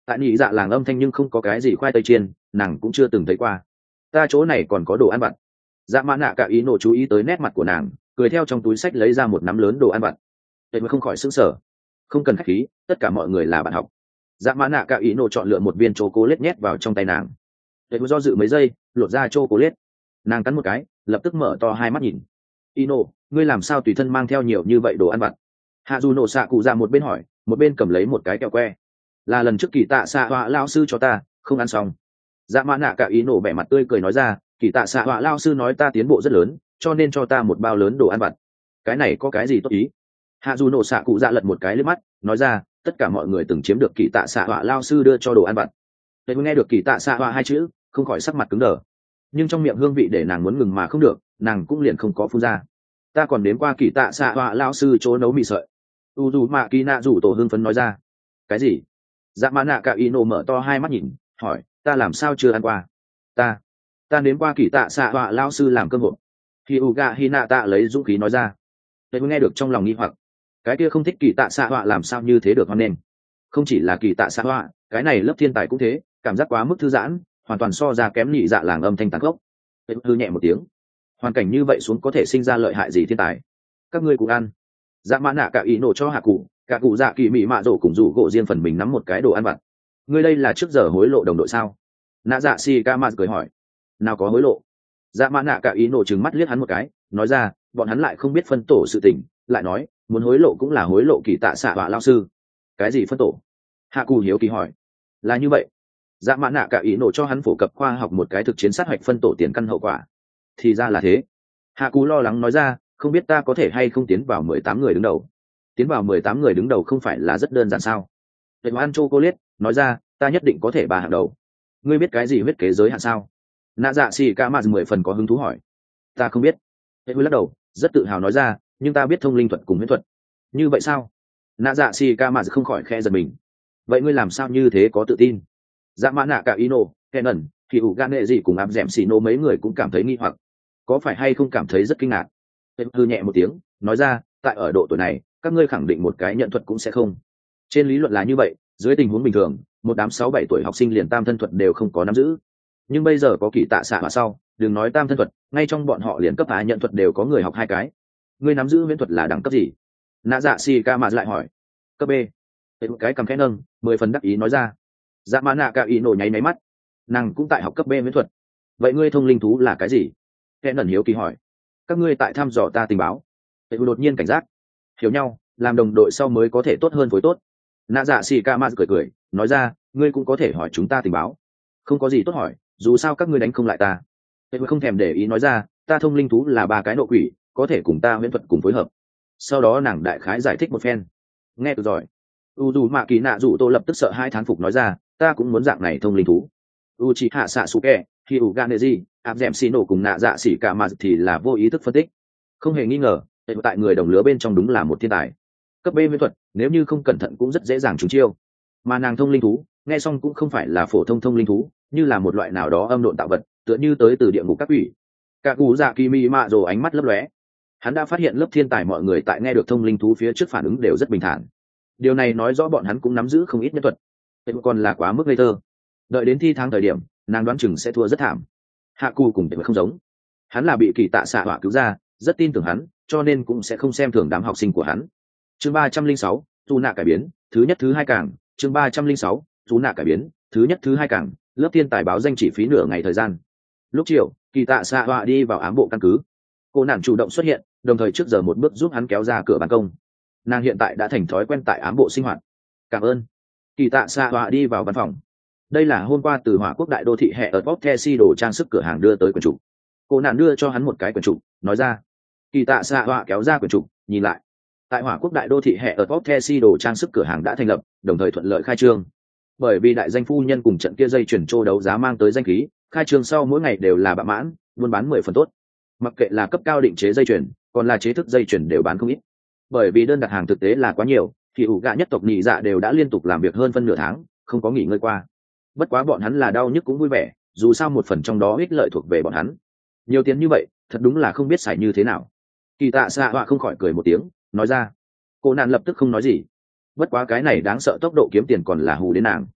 Speaker 1: tại nhị dạ làng âm thanh nhưng không có cái gì khoai tây chiên, nàng cũng chưa từng thấy qua. Ta chỗ này còn có đồ ăn vặt. Dạ mã nạ cả ý nổ chú ý tới nét mặt của nàng, cười theo trong túi sách lấy ra một nắm lớn đồ ăn vặt. Vậy mà không khỏi sững sờ. Không cần khách khí, tất cả mọi người là bạn học. Dạ mã nạ cả ý nổ chọn lựa một viên chocolate nhét vào trong tay nàng. Vậy mà do dự mấy giây, lột ra chocolate. Nàng cắn một cái, lập tức mở to hai mắt nhìn. Ino, ngươi làm sao tùy thân mang theo nhiều như vậy đồ ăn vặt? Hạ dù nổ xạ cụ ra một bên hỏi, một bên cầm lấy một cái kẹo que. Là lần trước kỳ tạ xạ họa lao sư cho ta, không ăn xong. Dạ mã nạ cả ý nổ bẻ mặt tươi cười nói ra, kỳ tạ xạ họa lao sư nói ta tiến bộ rất lớn, cho nên cho ta một bao lớn đồ ăn vặt. Cái này có cái gì tốt ý? Hạ dù nổ xạ cụ dạ lật một cái lên mắt, nói ra, tất cả mọi người từng chiếm được kỳ tạ xạ họa lao sư đưa cho đồ ăn vặt. Thế nghe được kỳ tạ xạ họa hai chữ, không khỏi sắc mặt cứng đờ. Nhưng trong miệng hương vị để nàng muốn ngừng mà không được, nàng cũng liền không có phun ra. Ta còn đến qua kỳ tạ xạ họa lao sư chỗ nấu mì sợi. U dù mạ kỳ nạ rủ tổ hương phấn nói ra. Cái gì? Dạ mã nạ cả ý nổ mở to hai mắt nhìn, hỏi, ta làm sao chưa ăn qua? Ta, ta nếm qua kỳ tạ xạ họa lao sư làm cơm hộp. Khi Uga Hinata lấy dũng khí nói ra. Tôi nghe được trong lòng nghi hoặc, cái kia không thích kỳ tạ xạ họa làm sao như thế được hoan nên? Không chỉ là kỳ tạ xạ họa, cái này lớp thiên tài cũng thế, cảm giác quá mức thư giãn, hoàn toàn so ra kém nhị dạ làng âm thanh tàn gốc. Tôi hư nhẹ một tiếng. Hoàn cảnh như vậy xuống có thể sinh ra lợi hại gì thiên tài? Các ngươi cùng ăn. Dạ mã nạ cả ý nổ cho hạ cụ, cả cụ dạ kỳ mị mạ rổ cùng rủ gỗ riêng phần mình nắm một cái đồ ăn vặt. Ngươi đây là trước giờ hối lộ đồng đội sao? Nạ dạ si ca mạ cười hỏi. Nào có hối lộ? Dạ mã nạ cả ý nổ trừng mắt liếc hắn một cái, nói ra, bọn hắn lại không biết phân tổ sự tình, lại nói, muốn hối lộ cũng là hối lộ kỳ tạ xạ họa lao sư. Cái gì phân tổ? Hạ cụ hiếu kỳ hỏi. Là như vậy. Dạ mã nạ cả ý nổ cho hắn phổ cập khoa học một cái thực chiến sát hoạch phân tổ tiền căn hậu quả. Thì ra là thế. Hạ cụ lo lắng nói ra, không biết ta có thể hay không tiến vào mười tám người đứng đầu. Tiến vào mười tám người đứng đầu không phải là rất đơn giản sao? Vậy mà ăn chocolate, nói ra, ta nhất định có thể ba hàng đầu. Ngươi biết cái gì huyết kế giới hạn sao? Nạ dạ xì ca mạt mười phần có hứng thú hỏi. Ta không biết. Hệ lắc đầu, rất tự hào nói ra, nhưng ta biết thông linh thuật cùng huyết thuật. Như vậy sao? Nạ dạ xì ca mạt không khỏi khe giật mình. Vậy ngươi làm sao như thế có tự tin? Dạ mã nạ cả ino, Kenan, thì ủ gan nệ gì cùng áp dẻm xì nô mấy người cũng cảm thấy nghi hoặc. Có phải hay không cảm thấy rất kinh ngạc? Hệ hư nhẹ một tiếng, nói ra, tại ở độ tuổi này, các ngươi khẳng định một cái nhận thuật cũng sẽ không. Trên lý luận là như vậy, dưới tình huống bình thường, một đám sáu bảy tuổi học sinh liền tam thân thuật đều không có nắm giữ. Nhưng bây giờ có kỳ tạ xạ họa sau, đừng nói tam thân thuật, ngay trong bọn họ liền cấp á nhận thuật đều có người học hai cái. Ngươi nắm giữ huyễn thuật là đẳng cấp gì? Nạ dạ si ca mạt lại hỏi. Cấp B. Hệ cái cầm khẽ nâng, mười phần đắc ý nói ra. Dạ mã nạ ca ý nổ nháy máy mắt. Nàng cũng tại học cấp B huyễn thuật. Vậy ngươi thông linh thú là cái gì? Kẽ nẩn hiếu kỳ hỏi. Các ngươi tại thăm dò ta tình báo. Hệ đột nhiên cảnh giác. Hiểu nhau, làm đồng đội sau mới có thể tốt hơn phối tốt. Nạ dạ xì ca mạt cười cười, nói ra, ngươi cũng có thể hỏi chúng ta tình báo. Không có gì tốt hỏi, dù sao các ngươi đánh không lại ta. Hệ không thèm để ý nói ra, ta thông linh thú là ba cái nộ quỷ, có thể cùng ta huyễn thuật cùng phối hợp. Sau đó nàng đại khái giải thích một phen. Nghe được rồi. U dù mạ kỳ nạ dù tô lập tức sợ hai thán phục nói ra, ta cũng muốn dạng này thông linh thú. U chỉ hạ xạ su kẹ, khi u gan gì, áp dẻm xì nổ cùng nạ dạ xỉ cả mà thì là vô ý thức phân tích. Không hề nghi ngờ, tại người đồng lứa bên trong đúng là một thiên tài. Cấp B huyễn thuật, nếu như không cẩn thận cũng rất dễ dàng trúng chiêu. Mà nàng thông linh thú, nghe xong cũng không phải là phổ thông thông linh thú, như là một loại nào đó âm độn tạo vật, tựa như tới từ địa ngục các quỷ. Cả cú dạ kỳ mi mạ rồ ánh mắt lấp lóe. Hắn đã phát hiện lớp thiên tài mọi người tại nghe được thông linh thú phía trước phản ứng đều rất bình thản. Điều này nói rõ bọn hắn cũng nắm giữ không ít nhân thuật. Thế còn là quá mức ngây thơ. Đợi đến thi tháng thời điểm, nàng đoán chừng sẽ thua rất thảm. Hạ cù cùng không giống. Hắn là bị kỳ tạ xạ họa cứu ra, rất tin tưởng hắn, cho nên cũng sẽ không xem thường đám học sinh của hắn. Chương ba trăm linh sáu, tu nạ cải biến, thứ nhất thứ hai càng, chương ba trăm linh sáu, tu nạ cải biến, thứ nhất thứ hai càng, lớp thiên tài báo danh chỉ phí nửa ngày thời gian. Lúc chiều, kỳ tạ xạ họa đi vào ám bộ căn cứ. Cô nàng chủ động xuất hiện, đồng thời trước giờ một bước giúp hắn kéo ra cửa ban công. Nàng hiện tại đã thành thói quen tại ám bộ sinh hoạt. Cảm ơn. Kỳ tạ xạ họa đi vào văn phòng. Đây là hôm qua từ hỏa quốc đại đô thị hệ ở Pop Tesi đồ trang sức cửa hàng đưa tới quyển trục. Cô nàng đưa cho hắn một cái quyển trục, nói ra. Kỳ tạ xạ họa kéo ra quyển trục, nhìn lại. Tại hỏa quốc đại đô thị hệ ở Pop Tesi đồ trang sức cửa hàng đã thành lập, đồng thời thuận lợi khai trương. Bởi vì đại danh phu nhân cùng trận kia dây chuyển trô đấu giá mang tới danh khí, khai trương sau mỗi ngày đều là bạ mãn, buôn bán mười phần tốt. Mặc kệ là cấp cao định chế dây chuyển, còn là chế thức dây chuyển đều bán không ít. Bởi vì đơn đặt hàng thực tế là quá nhiều, thì ủ gạ nhất tộc nhị dạ đều đã liên tục làm việc hơn phân nửa tháng, không có nghỉ ngơi qua. Bất quá bọn hắn là đau nhức cũng vui vẻ, dù sao một phần trong đó ích lợi thuộc về bọn hắn. Nhiều tiền như vậy, thật đúng là không biết xài như thế nào. Kỳ tạ xạ họa không khỏi cười một tiếng, nói ra. Cô nạn lập tức không nói gì. Bất quá cái này đáng sợ tốc độ kiếm tiền còn là hù đến nàng.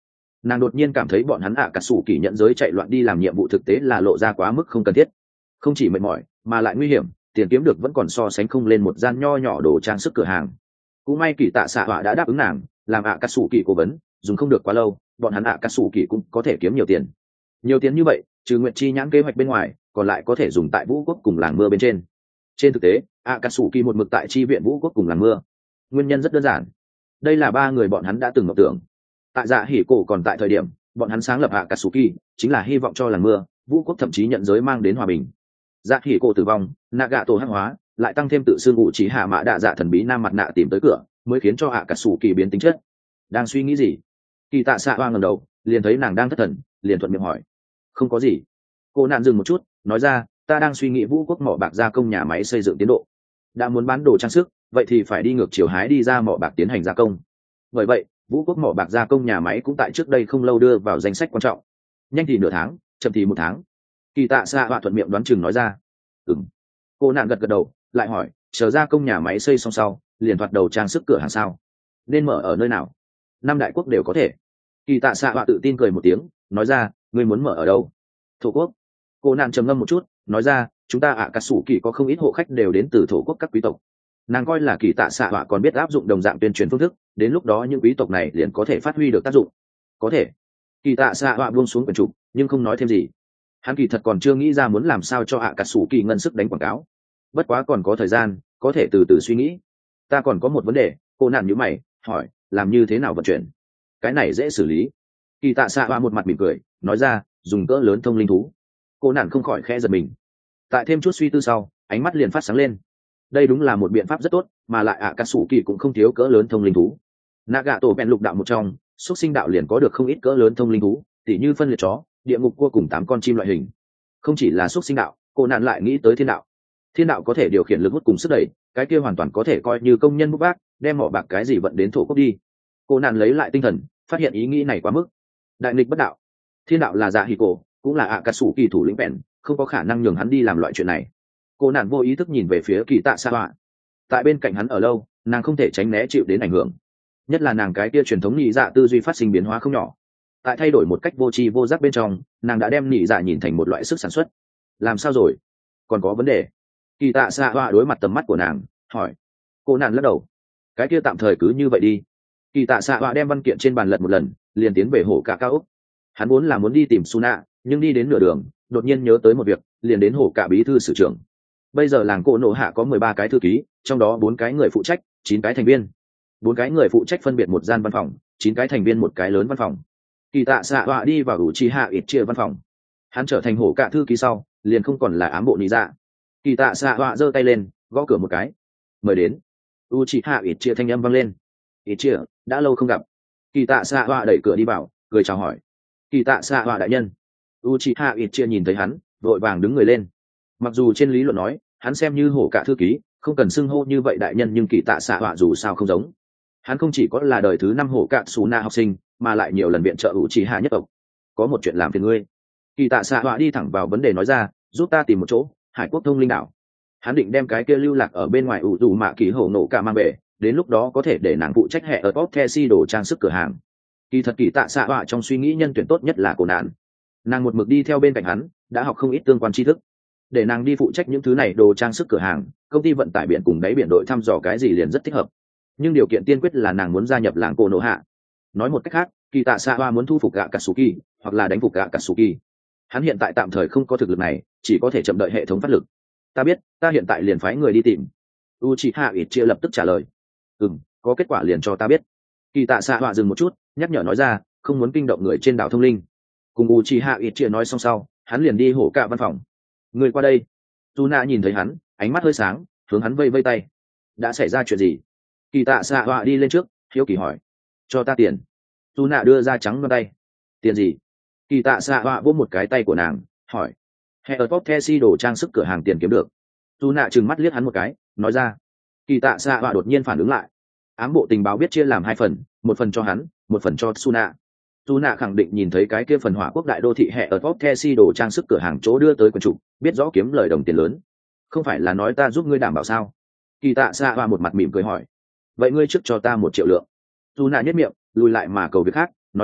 Speaker 1: nàng đột nhiên cảm thấy bọn hắn ạ cà sủ kỳ nhận giới chạy loạn đi làm nhiệm vụ thực tế là lộ ra quá mức không cần thiết, không chỉ mệt mỏi mà lại nguy hiểm, tiền kiếm được vẫn còn so sánh không lên một gian nho nhỏ đồ trang sức cửa hàng. Cũng may kỳ tạ xạ họa đã đáp ứng nàng làm ạ cà sủ kỳ cố vấn, dùng không được quá lâu bọn hắn ạ cà sủ kỳ cũng có thể kiếm nhiều tiền. Nhiều tiền như vậy trừ nguyện chi nhãn kế hoạch bên ngoài còn lại có thể dùng tại vũ quốc cùng làng mưa bên trên. Trên thực tế ạ cà sủ kỳ một mực tại chi viện vũ quốc cùng làng mưa, nguyên nhân rất đơn giản, đây là ba người bọn hắn đã từng mộng tưởng. Tại dạ hỉ cổ còn tại thời điểm bọn hắn sáng lập ạ cà sủ kỳ chính là hy vọng cho làng mưa vũ quốc thậm chí nhận giới mang đến hòa bình. Dạ hỉ cổ tử vong, nạ gạ tổ hắc hóa, lại tăng thêm tự xưng ngụ chỉ hạ mã đạ dạ thần bí nam mặt nạ tìm tới cửa, mới khiến cho ạ cà sủ kỳ biến tính chất. Đang suy nghĩ gì? Kỳ tạ xạ hoa ngẩng đầu liền thấy nàng đang thất thần, liền thuận miệng hỏi. Không có gì. Cô nạn dừng một chút nói ra, ta đang suy nghĩ vũ quốc mỏ bạc gia công nhà máy xây dựng tiến độ. Đã muốn bán đồ trang sức vậy thì phải đi ngược chiều hái đi ra mỏ bạc tiến hành gia công. Bởi vậy vũ quốc mỏ bạc gia công nhà máy cũng tại trước đây không lâu đưa vào danh sách quan trọng. Nhanh thì nửa tháng, chậm thì một tháng. Kỳ tạ xạ hoa thuận miệng đoán chừng nói ra. Ừm. Cô nạn gật gật đầu lại hỏi, chờ gia công nhà máy xây xong sau liền thoạt đầu trang sức cửa hàng sao? Nên mở ở nơi nào? Năm đại quốc đều có thể. Kỳ tạ xạ họa tự tin cười một tiếng nói ra, ngươi muốn mở ở đâu? Thổ quốc. Cô nạn trầm ngâm một chút nói ra, chúng ta ạ cà sủ kỳ có không ít hộ khách đều đến từ thổ quốc các quý tộc. Nàng coi là kỳ tạ xạ họa còn biết áp dụng đồng dạng tuyên truyền phương thức, đến lúc đó những quý tộc này liền có thể phát huy được tác dụng. Có thể. Kỳ tạ xạ họa buông xuống quyển trục nhưng không nói thêm gì. Hắn kỳ thật còn chưa nghĩ ra muốn làm sao cho ạ cà sủ kỳ ngân sức đánh quảng cáo, bất quá còn có thời gian có thể từ từ suy nghĩ. Ta còn có một vấn đề. Cô nạn nhíu mày hỏi, làm như thế nào vận chuyển? Cái này dễ xử lý. Kỳ tạ xạ hoa một mặt mỉm cười nói ra, dùng cỡ lớn thông linh thú. Cô nạn không khỏi khẽ giật mình, tại thêm chút suy tư sau ánh mắt liền phát sáng lên. Đây đúng là một biện pháp rất tốt, mà lại ạ cà sủ kỳ cũng không thiếu cỡ lớn thông linh thú. Nạ gạ tổ bèn lục đạo một trong xúc sinh đạo liền có được không ít cỡ lớn thông linh thú, tỉ như phân liệt chó, địa ngục cua cùng tám con chim loại hình. Không chỉ là xúc sinh đạo, cô nạn lại nghĩ tới thiên đạo. Thiên đạo có thể điều khiển lực hút cùng sức đẩy, cái kia hoàn toàn có thể coi như công nhân bút bác đem mỏ bạc cái gì vận đến thổ quốc đi. Cô nạn lấy lại tinh thần phát hiện ý nghĩ này quá mức. Đại nghịch bất đạo. Thiên đạo là dạ hỉ cổ cũng là ạ cà sủ kỳ thủ lĩnh bèn, không có khả năng nhường hắn đi làm loại chuyện này. Cô nạn vô ý thức nhìn về phía kỳ tạ sa họa. Tại bên cạnh hắn ở lâu nàng không thể tránh né chịu đến ảnh hưởng, nhất là nàng cái kia truyền thống nhị dạ tư duy phát sinh biến hóa không nhỏ. Tại thay đổi một cách vô tri vô giác bên trong nàng đã đem nhị dạ nhìn thành một loại sức sản xuất. Làm sao rồi? Còn có vấn đề? Kỳ tạ xạ họa đối mặt tầm mắt của nàng hỏi. Cô nạn lắc đầu. Cái kia tạm thời cứ như vậy đi. Kỳ tạ xạ họa đem văn kiện trên bàn lật một lần liền tiến về hổ cả cao úc. Hắn vốn là muốn đi tìm Suna, nhưng đi đến nửa đường đột nhiên nhớ tới một việc, liền đến hổ cả bí thư sử trưởng. Bây giờ làng cổ nổ hạ có mười ba cái thư ký, trong đó bốn cái người phụ trách, chín cái thành viên. Bốn cái người phụ trách phân biệt một gian văn phòng, chín cái thành viên một cái lớn văn phòng. Kỳ tạ xạ họa đi vào ủ trì hạ ít chia văn phòng. Hắn trở thành hổ cả thư ký sau liền không còn là ám bộ lý dạ. Kỳ tạ xạ họa giơ tay lên gõ cửa một cái, mời đến. U chị hạ ít chia thanh âm vang lên. Ít chia, đã lâu không gặp. Kỳ tạ xạ họa đẩy cửa đi vào cười chào hỏi. Kỳ tạ xạ họa đại nhân. U chị hạ ít chia nhìn thấy hắn vội vàng đứng người lên. Mặc dù trên lý luận nói hắn xem như hổ cả thư ký không cần xưng hô như vậy đại nhân, nhưng kỳ tạ xạ họa dù sao không giống. Hắn không chỉ có là đời thứ năm hổ cả xù na học sinh mà lại nhiều lần viện trợ U chị hạ nhất tộc. Có một chuyện làm phiền ngươi. Kỳ tạ xạ họa đi thẳng vào vấn đề nói ra, giúp ta tìm một chỗ hải quốc thông linh đảo. Hắn định đem cái kia lưu lạc ở bên ngoài ủ dù mạ kỳ hổ nổ cả mang về, đến lúc đó có thể để nàng phụ trách hệ ở top Kesi đồ trang sức cửa hàng. Kỳ thật kỳ tạ xạ họa trong suy nghĩ nhân tuyển tốt nhất là cô nạn. Nàng một mực đi theo bên cạnh hắn đã học không ít tương quan tri thức, để nàng đi phụ trách những thứ này đồ trang sức cửa hàng, công ty vận tải biển cùng đáy biển đội thăm dò cái gì liền rất thích hợp. Nhưng điều kiện tiên quyết là nàng muốn gia nhập làng cổ nổ hạ. Nói một cách khác, kỳ tạ xạ họa muốn thu phục gạ Katsuki hoặc là đánh phục gạ Katsuki. Hắn hiện tại tạm thời không có thực lực này, chỉ có thể chậm đợi hệ thống phát lực. Ta biết, ta hiện tại liền phái người đi tìm. Uchiha Itchia lập tức trả lời. Ừm, có kết quả liền cho ta biết. Kỳ tạ xạ họa dừng một chút nhắc nhở nói ra, không muốn kinh động người trên đảo thông linh. Cùng Uchiha Itchia nói xong sau hắn liền đi hổ cả văn phòng. Người qua đây. Tuna nhìn thấy hắn ánh mắt hơi sáng hướng hắn vây vây tay. Đã xảy ra chuyện gì? Kỳ tạ xạ họa đi lên trước hiếu kỳ hỏi. Cho ta tiền. Tuna đưa ra trắng ngón tay. Tiền gì? Kỳ tạ xạ họa vỗ một cái tay của nàng hỏi. Hệ ở top Kesi đồ trang sức cửa hàng tiền kiếm được. Tuna trừng mắt liếc hắn một cái nói ra. Kỳ tạ xạ họa đột nhiên phản ứng lại. Ám bộ tình báo biết chia làm hai phần, một phần cho hắn, một phần cho Suna. Suna khẳng định nhìn thấy cái kia phần hỏa quốc đại đô thị hệ ở top Kesi đồ trang sức cửa hàng chỗ đưa tới quần chủ, biết rõ kiếm lời đồng tiền lớn. Không phải là nói ta giúp ngươi đảm bảo sao? Kỳ tạ xạ họa một mặt mỉm cười hỏi. Vậy ngươi trước cho ta một triệu lượng. Suna nhếch miệng lùi lại mà cầu việc khác nói ra,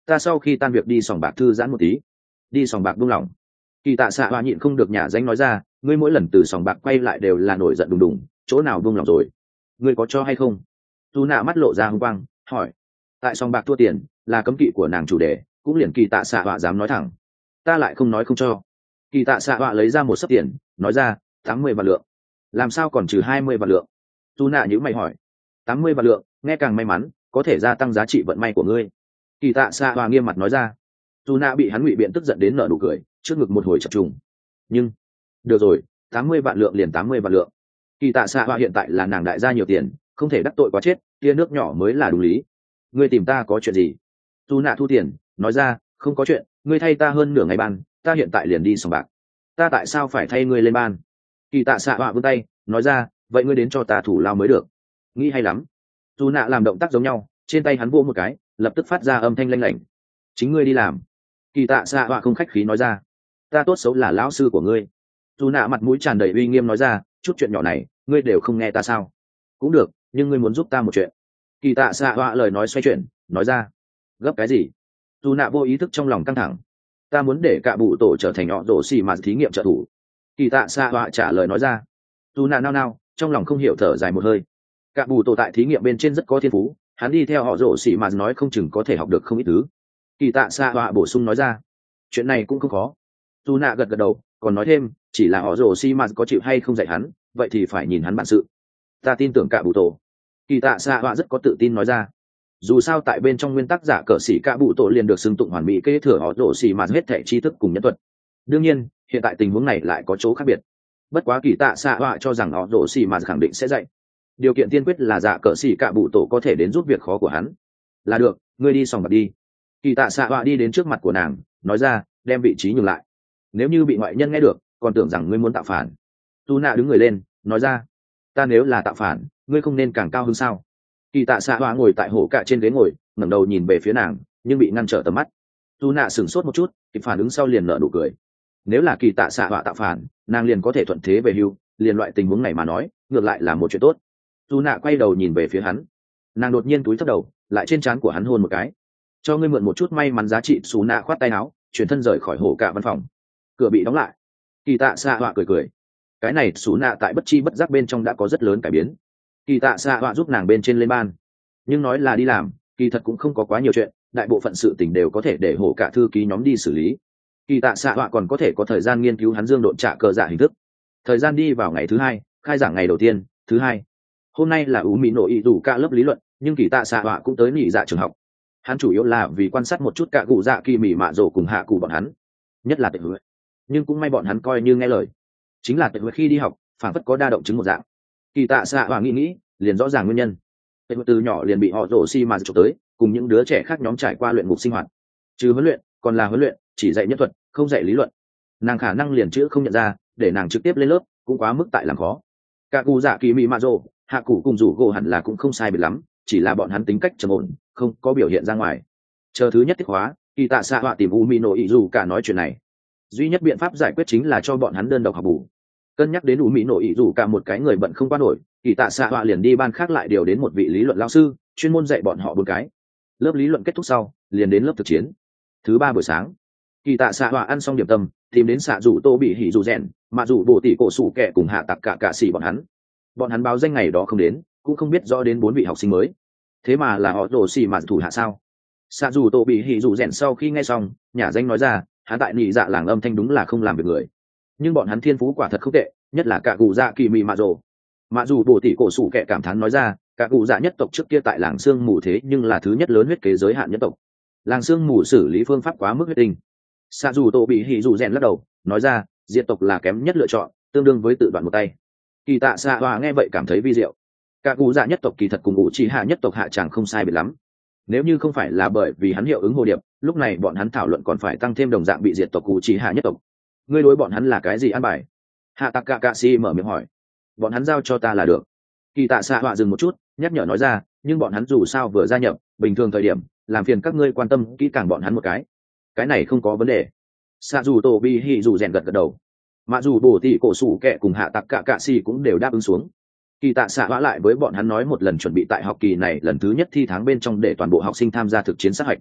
Speaker 1: ta sau khi tan việc đi sòng bạc thư giãn một tí. Đi sòng bạc buông lỏng. Kỳ tạ xạ họa nhịn không được nhả danh nói ra, ngươi mỗi lần từ sòng bạc quay lại đều là nổi giận đùng đùng, chỗ nào buông lỏng rồi? Ngươi có cho hay không? Dù nạ mắt lộ ra hung quang hỏi. Tại sòng bạc thua tiền là cấm kỵ của nàng chủ đề, cũng liền kỳ tạ xạ họa dám nói thẳng. Ta lại không nói không cho. Kỳ tạ xạ họa lấy ra một sấp tiền nói ra, tám mươi vạn lượng. Làm sao còn trừ hai mươi vạn lượng? Dù nạ nhíu mày hỏi. Tám mươi vạn lượng nghe càng may mắn, có thể gia tăng giá trị vận may của ngươi. Kỳ tạ xạ họa nghiêm mặt nói ra. Dù nạ bị hắn ngụy biện tức giận đến nở nụ cười, trước ngực một hồi chập trùng. Nhưng được rồi, tám mươi vạn lượng liền tám mươi vạn lượng. Kỳ tạ xạ họa hiện tại là nàng đại gia nhiều tiền, không thể đắc tội quá chết, tia nước nhỏ mới là đúng lý. Ngươi tìm ta có chuyện gì? Dù nạ thu tiền nói ra, không có chuyện, ngươi thay ta hơn nửa ngày ban, ta hiện tại liền đi sòng bạc. Ta tại sao phải thay ngươi lên ban? Kỳ tạ xạ họa vươn tay nói ra, vậy ngươi đến cho ta thủ lao mới được. Nghĩ hay lắm. Dù nạ làm động tác giống nhau, trên tay hắn vỗ một cái, lập tức phát ra âm thanh lanh lảnh. Chính ngươi đi làm. Kỳ tạ xạ họa không khách khí nói ra, ta tốt xấu là lão sư của ngươi. Dù nạ mặt mũi tràn đầy uy nghiêm nói ra, chút chuyện nhỏ này ngươi đều không nghe ta sao? Cũng được, nhưng ngươi muốn giúp ta một chuyện. Kỳ tạ xạ họa lời nói xoay chuyển nói ra, gấp cái gì? Dù nạ vô ý thức trong lòng căng thẳng. Ta muốn để cả bụ tổ trở thành họ rổ xì mà thí nghiệm trợ thủ. Kỳ tạ xạ họa trả lời nói ra. Dù nạ nao nao trong lòng không hiểu thở dài một hơi. Cả bù tổ tại thí nghiệm bên trên rất có thiên phú, hắn đi theo họ rổ xì mà nói không chừng có thể học được không ít thứ. Kỳ tạ xạ họa bổ sung nói ra, chuyện này cũng không khó. Dù nạ gật gật đầu còn nói thêm, chỉ là họ rổ xì mà có chịu hay không dạy hắn, vậy thì phải nhìn hắn bản sự. Ta tin tưởng cả bù tổ. Kỳ tạ xạ họa rất có tự tin nói ra. Dù sao tại bên trong nguyên tắc giả cờ sĩ cả bụ tổ liền được xưng tụng hoàn mỹ kế thừa họ rổ xì mà hết thể tri thức cùng nhân thuật. Đương nhiên hiện tại tình huống này lại có chỗ khác biệt. Bất quá kỳ tạ xạ họa cho rằng họ rổ xì mà khẳng định sẽ dạy. Điều kiện tiên quyết là giả cờ sĩ cả bụ tổ có thể đến giúp việc khó của hắn. Là được, ngươi đi sòng bạc đi. Kỳ tạ xạ họa đi đến trước mặt của nàng nói ra, đem vị trí nhường lại. Nếu như bị ngoại nhân nghe được còn tưởng rằng ngươi muốn tạo phản. Tu nạ đứng người lên nói ra, ta nếu là tạo phản ngươi không nên càng cao hơn sao? Kỳ tạ xạ họa ngồi tại hổ cạ trên ghế ngồi ngẩng đầu nhìn về phía nàng nhưng bị ngăn trở tầm mắt. Tu nạ sửng sốt một chút kịp phản ứng sau liền nở nụ cười. Nếu là kỳ tạ xạ họa tạo phản nàng liền có thể thuận thế về hưu, liền loại tình huống này mà nói ngược lại là một chuyện tốt. Tu nạ quay đầu nhìn về phía hắn, nàng đột nhiên túi thấp đầu lại trên trán của hắn hôn một cái. Cho ngươi mượn một chút may mắn giá trị. Xù nạ khoát tay áo chuyển thân rời khỏi hổ cạ văn phòng. Cửa bị đóng lại. Kỳ tạ xạ họa cười cười. Cái này Xù nạ tại bất chi bất giác bên trong đã có rất lớn cải biến. Kỳ tạ xạ họa giúp nàng bên trên lên ban, nhưng nói là đi làm kỳ thật cũng không có quá nhiều chuyện, đại bộ phận sự tình đều có thể để hổ cả thư ký nhóm đi xử lý. Kỳ tạ xạ họa còn có thể có thời gian nghiên cứu hắn dương độn trả cờ dạ hình thức. Thời gian đi vào ngày thứ hai, khai giảng ngày đầu tiên thứ hai. Hôm nay là ú mỹ nổ ý đủ cả lớp lý luận, nhưng kỳ tạ xạ họa cũng tới nghỉ dạ trường học. Hắn chủ yếu là vì quan sát một chút cả cụ dạ kỳ mỉ mạ rổ cùng hạ cụ bọn hắn, nhất là tệ huệ. Nhưng cũng may bọn hắn coi như nghe lời, chính là tệ huệ khi đi học phản phất có đa động chứng một dạng. Kỳ tạ xạ họa nghĩ nghĩ liền rõ ràng nguyên nhân. Tệ huệ từ nhỏ liền bị họ rổ xi mà trộm tới, cùng những đứa trẻ khác nhóm trải qua luyện ngục sinh hoạt. Trừ huấn luyện còn là huấn luyện, chỉ dạy nhất thuật không dạy lý luận. Nàng khả năng liền chữ không nhận ra, để nàng trực tiếp lên lớp cũng quá mức tại làm khó. Cả cụ dạ kỳ mỉ mạ rổ hạ cụ cùng rủ gỗ hẳn là cũng không sai biệt lắm, chỉ là bọn hắn tính cách trầm ổn, không có biểu hiện ra ngoài. Chờ thứ nhất tiết hóa, kỳ tạ xạ họa tìm u mỹ nổ ý dù cả nói chuyện này. Duy nhất biện pháp giải quyết chính là cho bọn hắn đơn độc học bù. Cân nhắc đến u mỹ nổ ý dù cả một cái người bận không qua nổi, kỳ tạ xạ họa liền đi ban khác lại điều đến một vị lý luận lao sư chuyên môn dạy bọn họ bốn cái. Lớp lý luận kết thúc sau liền đến lớp thực chiến. Thứ ba buổi sáng, kỳ tạ xạ họa ăn xong điểm tâm tìm đến xạ rủ tô bị hỉ dù rèn mà rủ bổ tỷ cổ sủ kẹ cùng hạ tặc cả cả xỉ bọn hắn. Bọn hắn báo danh ngày đó không đến, cũng không biết rõ đến bốn vị học sinh mới, thế mà là họ rồ xì mà thủ hạ sao? Xạ dù tổ bị hỉ dù rèn sau khi nghe xong nhà danh nói ra, hắn tại nhị dạ làng âm thanh đúng là không làm việc người, nhưng bọn hắn thiên phú quả thật không tệ, nhất là cả cụ dạ kỳ mị mạ rồ. Mạ dù bổ tỷ cổ sủ kẹ cảm thán nói ra, cả cụ dạ nhất tộc trước kia tại làng sương mù thế nhưng là thứ nhất lớn huyết kế giới hạn nhất tộc, làng sương mù xử lý phương pháp quá mức huyết tinh. Xạ dù tổ bị hỉ dù rèn lắc đầu nói ra, diệt tộc là kém nhất lựa chọn, tương đương với tự đoạn một tay. Kỳ tạ xạ hòa nghe vậy cảm thấy vi diệu. Cả cụ dạ nhất tộc kỳ thật cùng ngụ chỉ hạ nhất tộc hạ chẳng không sai biệt lắm. Nếu như không phải là bởi vì hắn hiệu ứng hồ điệp, lúc này bọn hắn thảo luận còn phải tăng thêm đồng dạng bị diệt tộc ngụ chỉ hạ nhất tộc. Ngươi đối bọn hắn là cái gì an bài? Hạ tặc cả cạ si mở miệng hỏi. Bọn hắn giao cho ta là được. Kỳ tạ xạ hòa dừng một chút nhắc nhở nói ra, nhưng bọn hắn dù sao vừa gia nhập, bình thường thời điểm làm phiền các ngươi quan tâm kỹ càng bọn hắn một cái. Cái này không có vấn đề. Xạ dù tổ bi hỉ dù rèn gật gật đầu. Mạ dù bổ tỷ cổ sủ kẹ cùng hạ tặc cả cạ xì cũng đều đáp ứng xuống. Kỳ tạ xạ hóa lại với bọn hắn nói một lần chuẩn bị tại học kỳ này lần thứ nhất thi tháng bên trong để toàn bộ học sinh tham gia thực chiến sát hạch.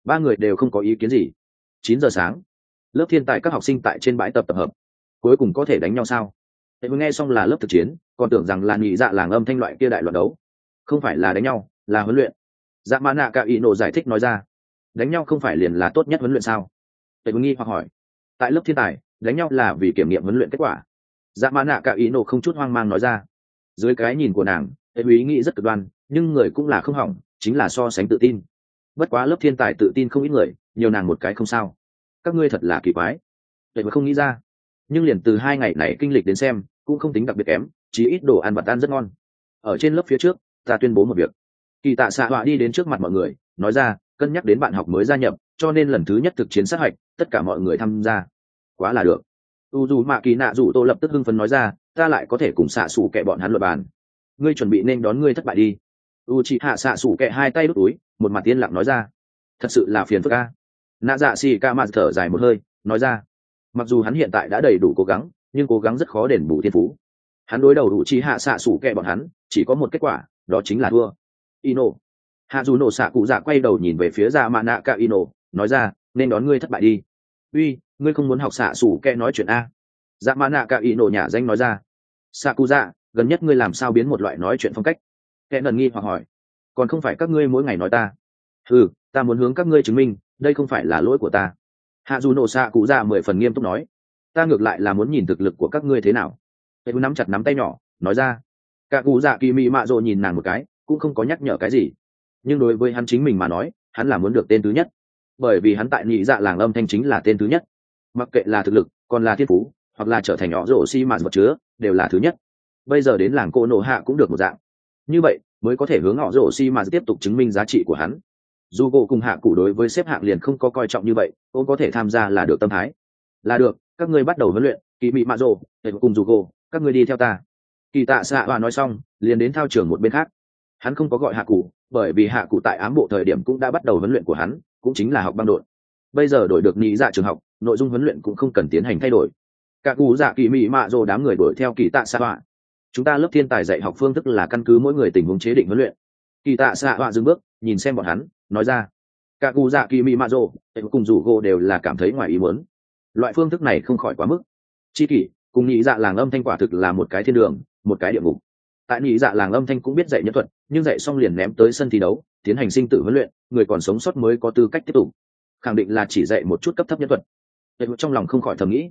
Speaker 1: Ba người đều không có ý kiến gì. Chín giờ sáng, lớp thiên tài các học sinh tại trên bãi tập tập hợp. Cuối cùng có thể đánh nhau sao? Thế mới nghe xong là lớp thực chiến, còn tưởng rằng là nhị dạ làng âm thanh loại kia đại loạn đấu. Không phải là đánh nhau, là huấn luyện. Dạ mã nạ cả ý nổ giải thích nói ra. Đánh nhau không phải liền là tốt nhất huấn luyện sao? Thế mới nghi hoặc hỏi. Tại lớp thiên tài, đánh nhau là vì kiểm nghiệm huấn luyện kết quả. Dạ mã nạ cả ý nổ không chút hoang mang nói ra. Dưới cái nhìn của nàng, thế ý nghĩ rất cực đoan, nhưng người cũng là không hỏng, chính là so sánh tự tin. Bất quá lớp thiên tài tự tin không ít người, nhiều nàng một cái không sao. Các ngươi thật là kỳ quái. Vậy mà không nghĩ ra. Nhưng liền từ hai ngày này kinh lịch đến xem, cũng không tính đặc biệt kém, chỉ ít đồ ăn và tan rất ngon. Ở trên lớp phía trước, ta tuyên bố một việc. Kỳ tạ xạ họa đi đến trước mặt mọi người, nói ra, cân nhắc đến bạn học mới gia nhập, cho nên lần thứ nhất thực chiến sát hạch, tất cả mọi người tham gia. Quá là được. U dù mạ kỳ nạ dù tô lập tức hưng phấn nói ra, ta lại có thể cùng xạ xủ kẹ bọn hắn luật bàn. Ngươi chuẩn bị nên đón ngươi thất bại đi. U chị hạ xạ xủ kẹ hai tay đút túi, một mặt tiên lặng nói ra. Thật sự là phiền phức a. Nạ dạ xì ca mạt thở dài một hơi, nói ra. Mặc dù hắn hiện tại đã đầy đủ cố gắng, nhưng cố gắng rất khó đền bù thiên phú. Hắn đối đầu đủ chi hạ xạ sủ kẹ bọn hắn, chỉ có một kết quả, đó chính là thua. Ino. Hạ dù nổ xạ cụ dạ quay đầu nhìn về phía dạ mạ nạ cả Ino, nói ra, nên đón ngươi thất bại đi. Uy, ngươi không muốn học xạ sủ kẹ nói chuyện a? Dạ mạ nạ cả Ino nhả danh nói ra. Xạ cụ dạ, gần nhất ngươi làm sao biến một loại nói chuyện phong cách? Kẻ ngần nghi hoặc hỏi. Còn không phải các ngươi mỗi ngày nói ta? Ừ, ta muốn hướng các ngươi chứng minh, đây không phải là lỗi của ta. Hạ dù nổ xạ cụ dạ mười phần nghiêm túc nói. Ta ngược lại là muốn nhìn thực lực của các ngươi thế nào. Hệ nắm chặt nắm tay nhỏ, nói ra. Cả cụ dạ kỳ mị mạ rộ nhìn nàng một cái, cũng không có nhắc nhở cái gì. Nhưng đối với hắn chính mình mà nói, hắn là muốn được tên thứ nhất. Bởi vì hắn tại nhị dạ làng âm thanh chính là tên thứ nhất. Mặc kệ là thực lực, còn là thiên phú, hoặc là trở thành nhỏ rộ si mạt vật chứa, đều là thứ nhất. Bây giờ đến làng cô nổ hạ cũng được một dạng. Như vậy, mới có thể hướng họ rộ si mạt tiếp tục chứng minh giá trị của hắn. Dù gỗ cùng hạ cụ đối với xếp hạng liền không có coi trọng như vậy, cũng có thể tham gia là được tâm thái. Là được, các ngươi bắt đầu huấn luyện, kỳ mị mạ rồ để cùng dù gỗ, các ngươi đi theo ta. Kỳ tạ xạ và nói xong, liền đến thao trường một bên khác. Hắn không có gọi hạ cụ, bởi vì hạ cụ tại ám bộ thời điểm cũng đã bắt đầu huấn luyện của hắn, cũng chính là học băng đội. Bây giờ đổi được nhị dạ trường học, nội dung huấn luyện cũng không cần tiến hành thay đổi. Cả cụ dạ kỳ mị mạ rồ đám người đuổi theo kỳ tạ xạ và. Chúng ta lớp thiên tài dạy học phương thức là căn cứ mỗi người tình huống chế định huấn luyện. Kỳ tạ xạ và dừng bước, nhìn xem bọn hắn, nói ra. Cả cụ dạ kỳ mị mạ rồ cùng rủ gỗ đều là cảm thấy ngoài ý muốn. Loại phương thức này không khỏi quá mức. Chi kỷ cùng nhị dạ làng âm thanh quả thực là một cái thiên đường, một cái địa ngục. Tại nhị dạ làng âm thanh cũng biết dạy nhân thuật, nhưng dạy xong liền ném tới sân thi đấu, tiến hành sinh tử huấn luyện, người còn sống sót mới có tư cách tiếp tục. Khẳng định là chỉ dạy một chút cấp thấp nhân thuật. Trong lòng không khỏi thầm nghĩ,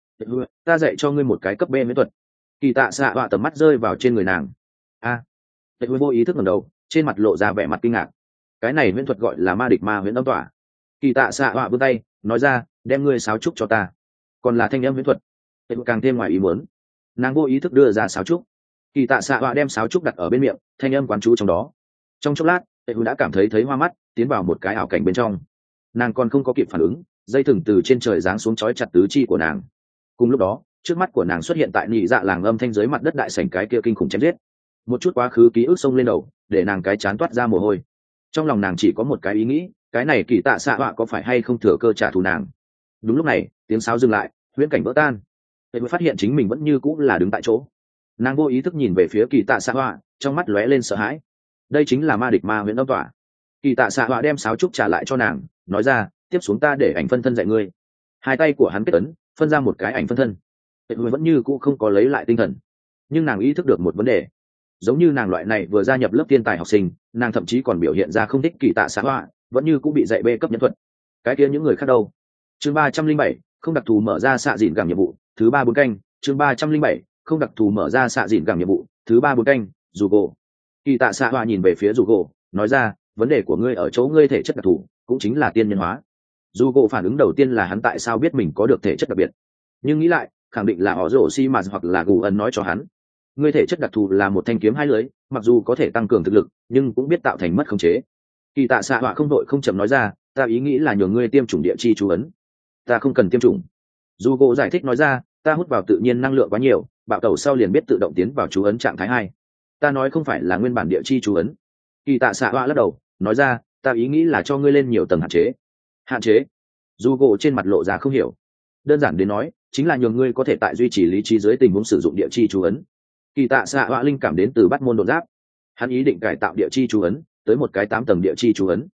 Speaker 1: ta dạy cho ngươi một cái cấp B miễn thuật. Kỳ tạ xạ họa tầm mắt rơi vào trên người nàng. A, à, vô ý thức ngẩng đầu, trên mặt lộ ra vẻ mặt kinh ngạc. Cái này miễn thuật gọi là ma địch ma huyễn âm tỏa. Kỳ tạ xạ họa vươn tay, nói ra, đem ngươi sáo trúc cho ta. Còn là thanh âm huyễn thuật. Hệ càng thêm ngoài ý muốn. Nàng vô ý thức đưa ra sáo trúc. Kỳ tạ xạ họa đem sáo trúc đặt ở bên miệng, thanh âm quán chú trong đó. Trong chốc lát, hệ đã cảm thấy thấy hoa mắt, tiến vào một cái ảo cảnh bên trong. Nàng còn không có kịp phản ứng, dây thừng từ trên trời giáng xuống chói chặt tứ chi của nàng. Cùng lúc đó, trước mắt của nàng xuất hiện tại nhị dạ làng âm thanh dưới mặt đất đại sảnh cái kia kinh khủng chém giết. Một chút quá khứ ký ức xông lên đầu, để nàng cái chán toát ra mồ hôi. Trong lòng nàng chỉ có một cái ý nghĩ, cái này kỳ tạ xạ họa có phải hay không thừa cơ trả thù nàng. Đúng lúc này, tiếng sáo dừng lại, huyễn cảnh vỡ tan. Hệ mới phát hiện chính mình vẫn như cũng là đứng tại chỗ. Nàng vô ý thức nhìn về phía kỳ tạ xạ họa, trong mắt lóe lên sợ hãi. Đây chính là ma địch ma huyễn âm tỏa. Kỳ tạ xạ họa đem sáo trúc trả lại cho nàng, nói ra, tiếp xuống ta để ảnh phân thân dạy ngươi. Hai tay của hắn kết ấn, phân ra một cái ảnh phân thân. Hệ mới vẫn như cũ không có lấy lại tinh thần, nhưng nàng ý thức được một vấn đề. Giống như nàng loại này vừa gia nhập lớp thiên tài học sinh, nàng thậm chí còn biểu hiện ra không thích kỳ tạ xạ họa, vẫn như cũng bị dạy bê cấp nhân thuật. Cái kia những người khác đâu? Chương ba trăm linh bảy, không đặc thù mở ra xạ dịn gẳng nhiệm vụ, thứ ba bốn canh. Chương ba trăm linh bảy, không đặc thù mở ra xạ dịn gẳng nhiệm vụ, thứ ba bốn canh. Dù gỗ. Kỳ tạ xạ họa nhìn về phía dù gỗ, nói ra, vấn đề của ngươi ở chỗ ngươi thể chất đặc thù, cũng chính là tiên nhân hóa. Dù gỗ phản ứng đầu tiên là hắn tại sao biết mình có được thể chất đặc biệt, nhưng nghĩ lại, khẳng định là họ rổ xi mà hoặc là gù ẩn nói cho hắn. Ngươi thể chất đặc thù là một thanh kiếm hai lưới, mặc dù có thể tăng cường thực lực, nhưng cũng biết tạo thành mất khống chế. Kỳ tạ xạ họa không đội không chậm nói ra, ta ý nghĩ là nhường ngươi tiêm chủng địa chi chú ấn. Ta không cần tiêm chủng. Dù gỗ giải thích nói ra, ta hút vào tự nhiên năng lượng quá nhiều, bạo tẩu sau liền biết tự động tiến vào chú ấn trạng thái hai. Ta nói không phải là nguyên bản địa chi chú ấn. Kỳ tạ xạ họa lắc đầu, nói ra, ta ý nghĩ là cho ngươi lên nhiều tầng hạn chế. Hạn chế? Dù gỗ trên mặt lộ ra không hiểu. Đơn giản đến nói, chính là nhường ngươi có thể tại duy trì lý trí dưới tình huống sử dụng địa chi chú ấn. Kỳ tạ xạ họa linh cảm đến từ bắt môn đột giáp, hắn ý định cải tạo địa chi chú ấn tới một cái tám tầng địa chi chú ấn.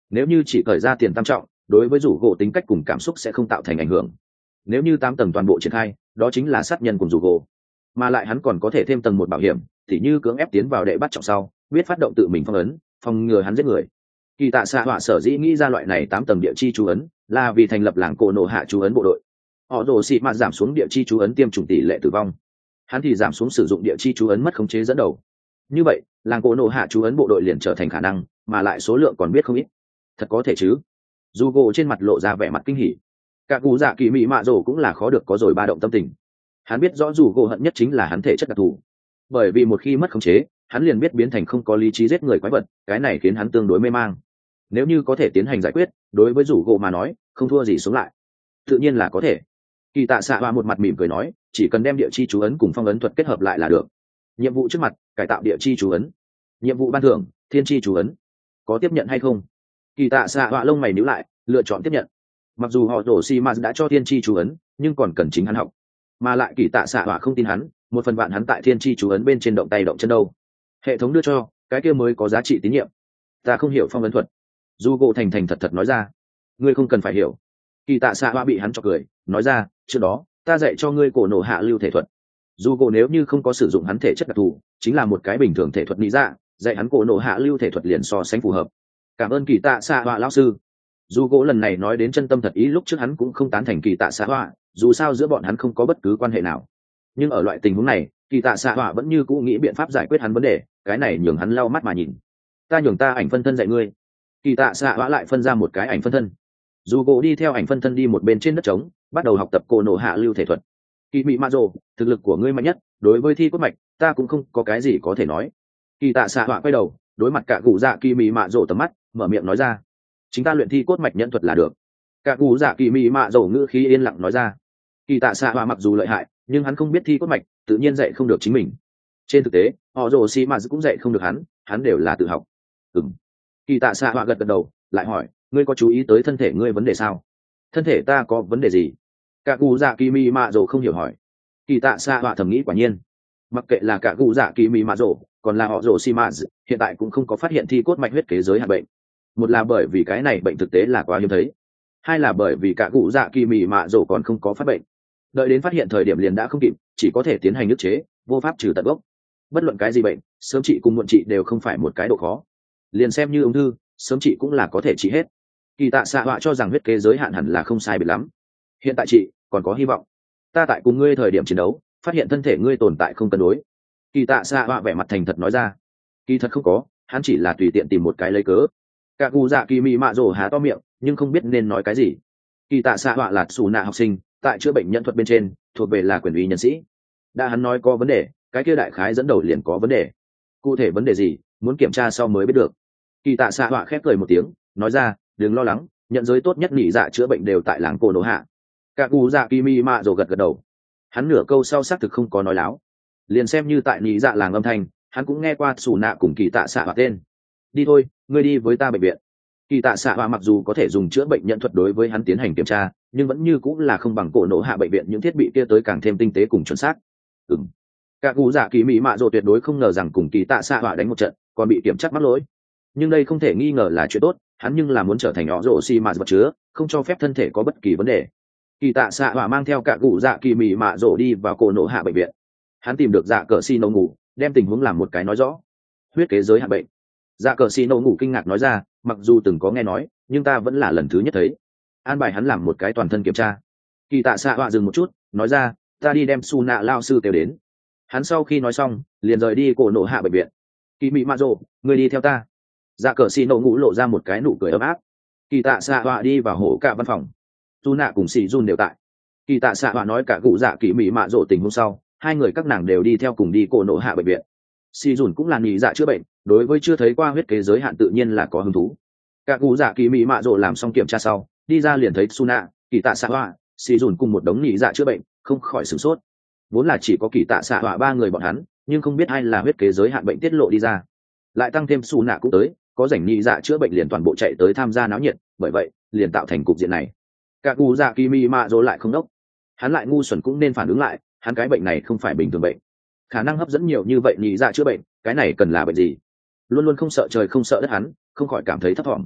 Speaker 1: nếu như chỉ khởi ra tiền tam trọng đối với rủ gỗ tính cách cùng cảm xúc sẽ không tạo thành ảnh hưởng. Nếu như tám tầng toàn bộ triển khai đó chính là sát nhân cùng rủ gỗ, mà lại hắn còn có thể thêm tầng một bảo hiểm, thì như cưỡng ép tiến vào đệ bắt trọng sau biết phát động tự mình phong ấn phòng ngừa hắn giết người. Kỳ tạ xạ họa sở dĩ nghĩ ra loại này tám tầng địa chi chú ấn là vì thành lập làng cổ nổ hạ chú ấn bộ đội. Họ rồ xị mạt giảm xuống địa chi chú ấn tiêm chủng tỷ lệ tử vong, hắn thì giảm xuống sử dụng địa chi chú ấn mất khống chế dẫn đầu. Như vậy làng cổ nổ hạ chú ấn bộ đội liền trở thành khả năng, mà lại số lượng còn biết không ít. Thật có thể chứ? Dù gỗ trên mặt lộ ra vẻ mặt kinh hỉ. Cả cụ dạ kỳ mị mạ rồ cũng là khó được có rồi ba động tâm tình. Hắn biết rõ dù gỗ hận nhất chính là hắn thể chất đặc thù, bởi vì một khi mất khống chế hắn liền biết biến thành không có lý trí giết người quái vật, cái này khiến hắn tương đối mê mang. Nếu như có thể tiến hành giải quyết, đối với rủ gỗ mà nói không thua gì sống lại. Tự nhiên là có thể. Kỳ tạ xạ hoa một mặt mỉm cười nói, chỉ cần đem địa chi chú ấn cùng phong ấn thuật kết hợp lại là được. Nhiệm vụ trước mặt, cải tạo địa chi chú ấn. Nhiệm vụ ban thưởng, thiên chi chú ấn. Có tiếp nhận hay không? Kỳ tạ xạ hoa lông mày nhíu lại, lựa chọn tiếp nhận. Mặc dù họ rổ xi ma đã cho thiên chi chú ấn, nhưng còn cần chính hắn học. Mà lại kỳ tạ xạ hoa không tin hắn, một phần bạn hắn tại thiên chi chú ấn bên trên động tay động chân đâu. Hệ thống đưa cho, cái kia mới có giá trị tín nhiệm. Ta không hiểu phong ấn thuật. Du gỗ thành thành thật thật nói ra. Ngươi không cần phải hiểu. Kỳ tạ xạ hoa bị hắn chọc cười, nói ra, trước đó ta dạy cho ngươi cổ nổ hạ lưu thể thuật. Dù gỗ nếu như không có sử dụng hắn thể chất đặc thù, chính là một cái bình thường thể thuật lý dạ, dạy hắn cổ nổ hạ lưu thể thuật liền so sánh phù hợp. Cảm ơn kỳ tạ xạ hoa lão sư. Dù gỗ lần này nói đến chân tâm thật ý, lúc trước hắn cũng không tán thành kỳ tạ xạ hoa, dù sao giữa bọn hắn không có bất cứ quan hệ nào. Nhưng ở loại tình huống này kỳ tạ xạ hoa vẫn như cũ nghĩ biện pháp giải quyết hắn vấn đề, cái này nhường hắn lau mắt mà nhìn. Ta nhường ta ảnh phân thân dạy ngươi. Kỳ tạ xạ hoa lại phân ra một cái ảnh phân thân. Dù gỗ đi theo ảnh phân thân đi một bên trên đất trống, bắt đầu học tập cổ nổ hạ lưu thể thuật. Kỳ mị mạ rồ, thực lực của ngươi mạnh nhất, đối với thi cốt mạch ta cũng không có cái gì có thể nói. Kỳ tạ xạ họa quay đầu đối mặt cả cụ dạ kỳ mị mạ rồ tầm mắt, mở miệng nói ra, chính ta luyện thi cốt mạch nhận thuật là được. Cả cụ dạ kỳ mị mạ rồ ngữ khí yên lặng nói ra. Kỳ tạ xạ họa mặc dù lợi hại nhưng hắn không biết thi cốt mạch, tự nhiên dạy không được chính mình. Trên thực tế họ rồ xì mà cũng dạy không được hắn, hắn đều là tự học. Ừm. Kỳ tạ xạ họa gật gật đầu, lại hỏi, ngươi có chú ý tới thân thể ngươi vấn đề sao? Thân thể ta có vấn đề gì? Cả cụ dạ kỳ mị mạ rồ không hiểu hỏi. Kỳ tạ xạ họa thầm nghĩ, quả nhiên mặc kệ là cả cụ dạ kỳ mị mạ rồ còn là họ rồ xi mạ hiện tại cũng không có phát hiện thi cốt mạch huyết kế giới hạn bệnh. Một là bởi vì cái này bệnh thực tế là quá hiếm thấy, hai là bởi vì cả cụ dạ kỳ mị mạ rồ còn không có phát bệnh. Đợi đến phát hiện thời điểm liền đã không kịp, chỉ có thể tiến hành ức chế, vô pháp trừ tận gốc. Bất luận cái gì bệnh sớm trị cùng muộn trị đều không phải một cái độ khó, liền xem như ung thư sớm trị cũng là có thể trị hết. Kỳ tạ xạ họa cho rằng huyết kế giới hạn hẳn là không sai biệt lắm, hiện tại chị còn có hy vọng. Ta tại cùng ngươi thời điểm chiến đấu phát hiện thân thể ngươi tồn tại không cân đối. Kỳ tạ xạ họa vẻ mặt thành thật nói ra. Kỳ thật không có, hắn chỉ là tùy tiện tìm một cái lấy cớ. Cả cụ dạ kỳ mị mạ rồ há to miệng nhưng không biết nên nói cái gì. Kỳ tạ xạ họa là xù nạ học sinh, tại chữa bệnh nhân thuật bên trên thuộc về là quyền uy nhân sĩ. Đã hắn nói có vấn đề, cái kia đại khái dẫn đầu liền có vấn đề. Cụ thể vấn đề gì muốn kiểm tra sau mới biết được. Kỳ tạ xạ họa khép cười một tiếng nói ra, đừng lo lắng, nhận giới tốt nhất nhị dạ chữa bệnh đều tại làng cổ nổ hạ. Cả cụ dạ kỳ mị mạ rồ gật gật đầu. Hắn nửa câu sau xác thực không có nói láo, liền xem như tại nhị dạ làng âm thanh hắn cũng nghe qua xù nạ cùng kỳ tạ xạ họa tên. Đi thôi, ngươi đi với ta bệnh viện. Kỳ tạ xạ họa mặc dù có thể dùng chữa bệnh nhận thuật đối với hắn tiến hành kiểm tra, nhưng vẫn như cũng là không bằng cổ nổ hạ bệnh viện những thiết bị kia tới càng thêm tinh tế cùng chuẩn xác. Ừm. Cả cụ dạ kỳ mị mạ rồ tuyệt đối không ngờ rằng cùng kỳ tạ xạ họa đánh một trận còn bị kiểm chắc mắc lỗi, nhưng đây không thể nghi ngờ là chuyện tốt, hắn nhưng là muốn trở thành họ rồ xi mà vật chứa, không cho phép thân thể có bất kỳ vấn đề. Kỳ tạ xạ họa mang theo cả cụ dạ kỳ mị mạ rồ đi vào cổ nổ hạ bệnh viện. Hắn tìm được dạ cờ xi nổ ngủ, đem tình huống làm một cái nói rõ. Huyết kế giới hạn bệnh. Dạ cờ xi nổ ngủ kinh ngạc nói ra, mặc dù từng có nghe nói nhưng ta vẫn là lần thứ nhất thấy. An bài hắn làm một cái toàn thân kiểm tra. Kỳ tạ xạ họa dừng một chút nói ra, ta đi đem su nạ lao sư kêu đến. Hắn sau khi nói xong liền rời đi cổ nổ hạ bệnh viện. Kỳ mị mạ rồ, người đi theo ta. Dạ cờ xì nổ ngủ lộ ra một cái nụ cười ấm áp. Kỳ tạ xạ họa đi vào hổ cả văn phòng. Du nạ cùng xì run đều tại. Kỳ tạ xạ họa nói cả cụ dạ kỳ mị mạ rồ tình hôm sau hai người các nàng đều đi theo cùng đi cổ nổ hạ bệnh viện. Xì run cũng là nhị dạ chữa bệnh, đối với chưa thấy qua huyết kế giới hạn tự nhiên là có hứng thú. Cả cụ dạ kỳ mị mạ rồ làm xong kiểm tra sau đi ra liền thấy su nạ, kỳ tạ xạ họa, xì run cùng một đống nhị dạ chữa bệnh, không khỏi sửng sốt. Vốn là chỉ có kỳ tạ xạ họa ba người bọn hắn, nhưng không biết ai là huyết kế giới hạn bệnh tiết lộ đi ra, lại tăng thêm su nạ cũng tới, có rảnh nhị dạ chữa bệnh liền toàn bộ chạy tới tham gia náo nhiệt, bởi vậy liền tạo thành cục diện này. Cả cụ dạ kỳ mị mạ rồ lại không đốc, hắn lại ngu xuẩn cũng nên phản ứng lại, hắn cái bệnh này không phải bình thường bệnh, khả năng hấp dẫn nhiều như vậy nhị dạ chữa bệnh, cái này cần là bệnh gì? Luôn luôn không sợ trời không sợ đất hắn không khỏi cảm thấy thấp thỏm.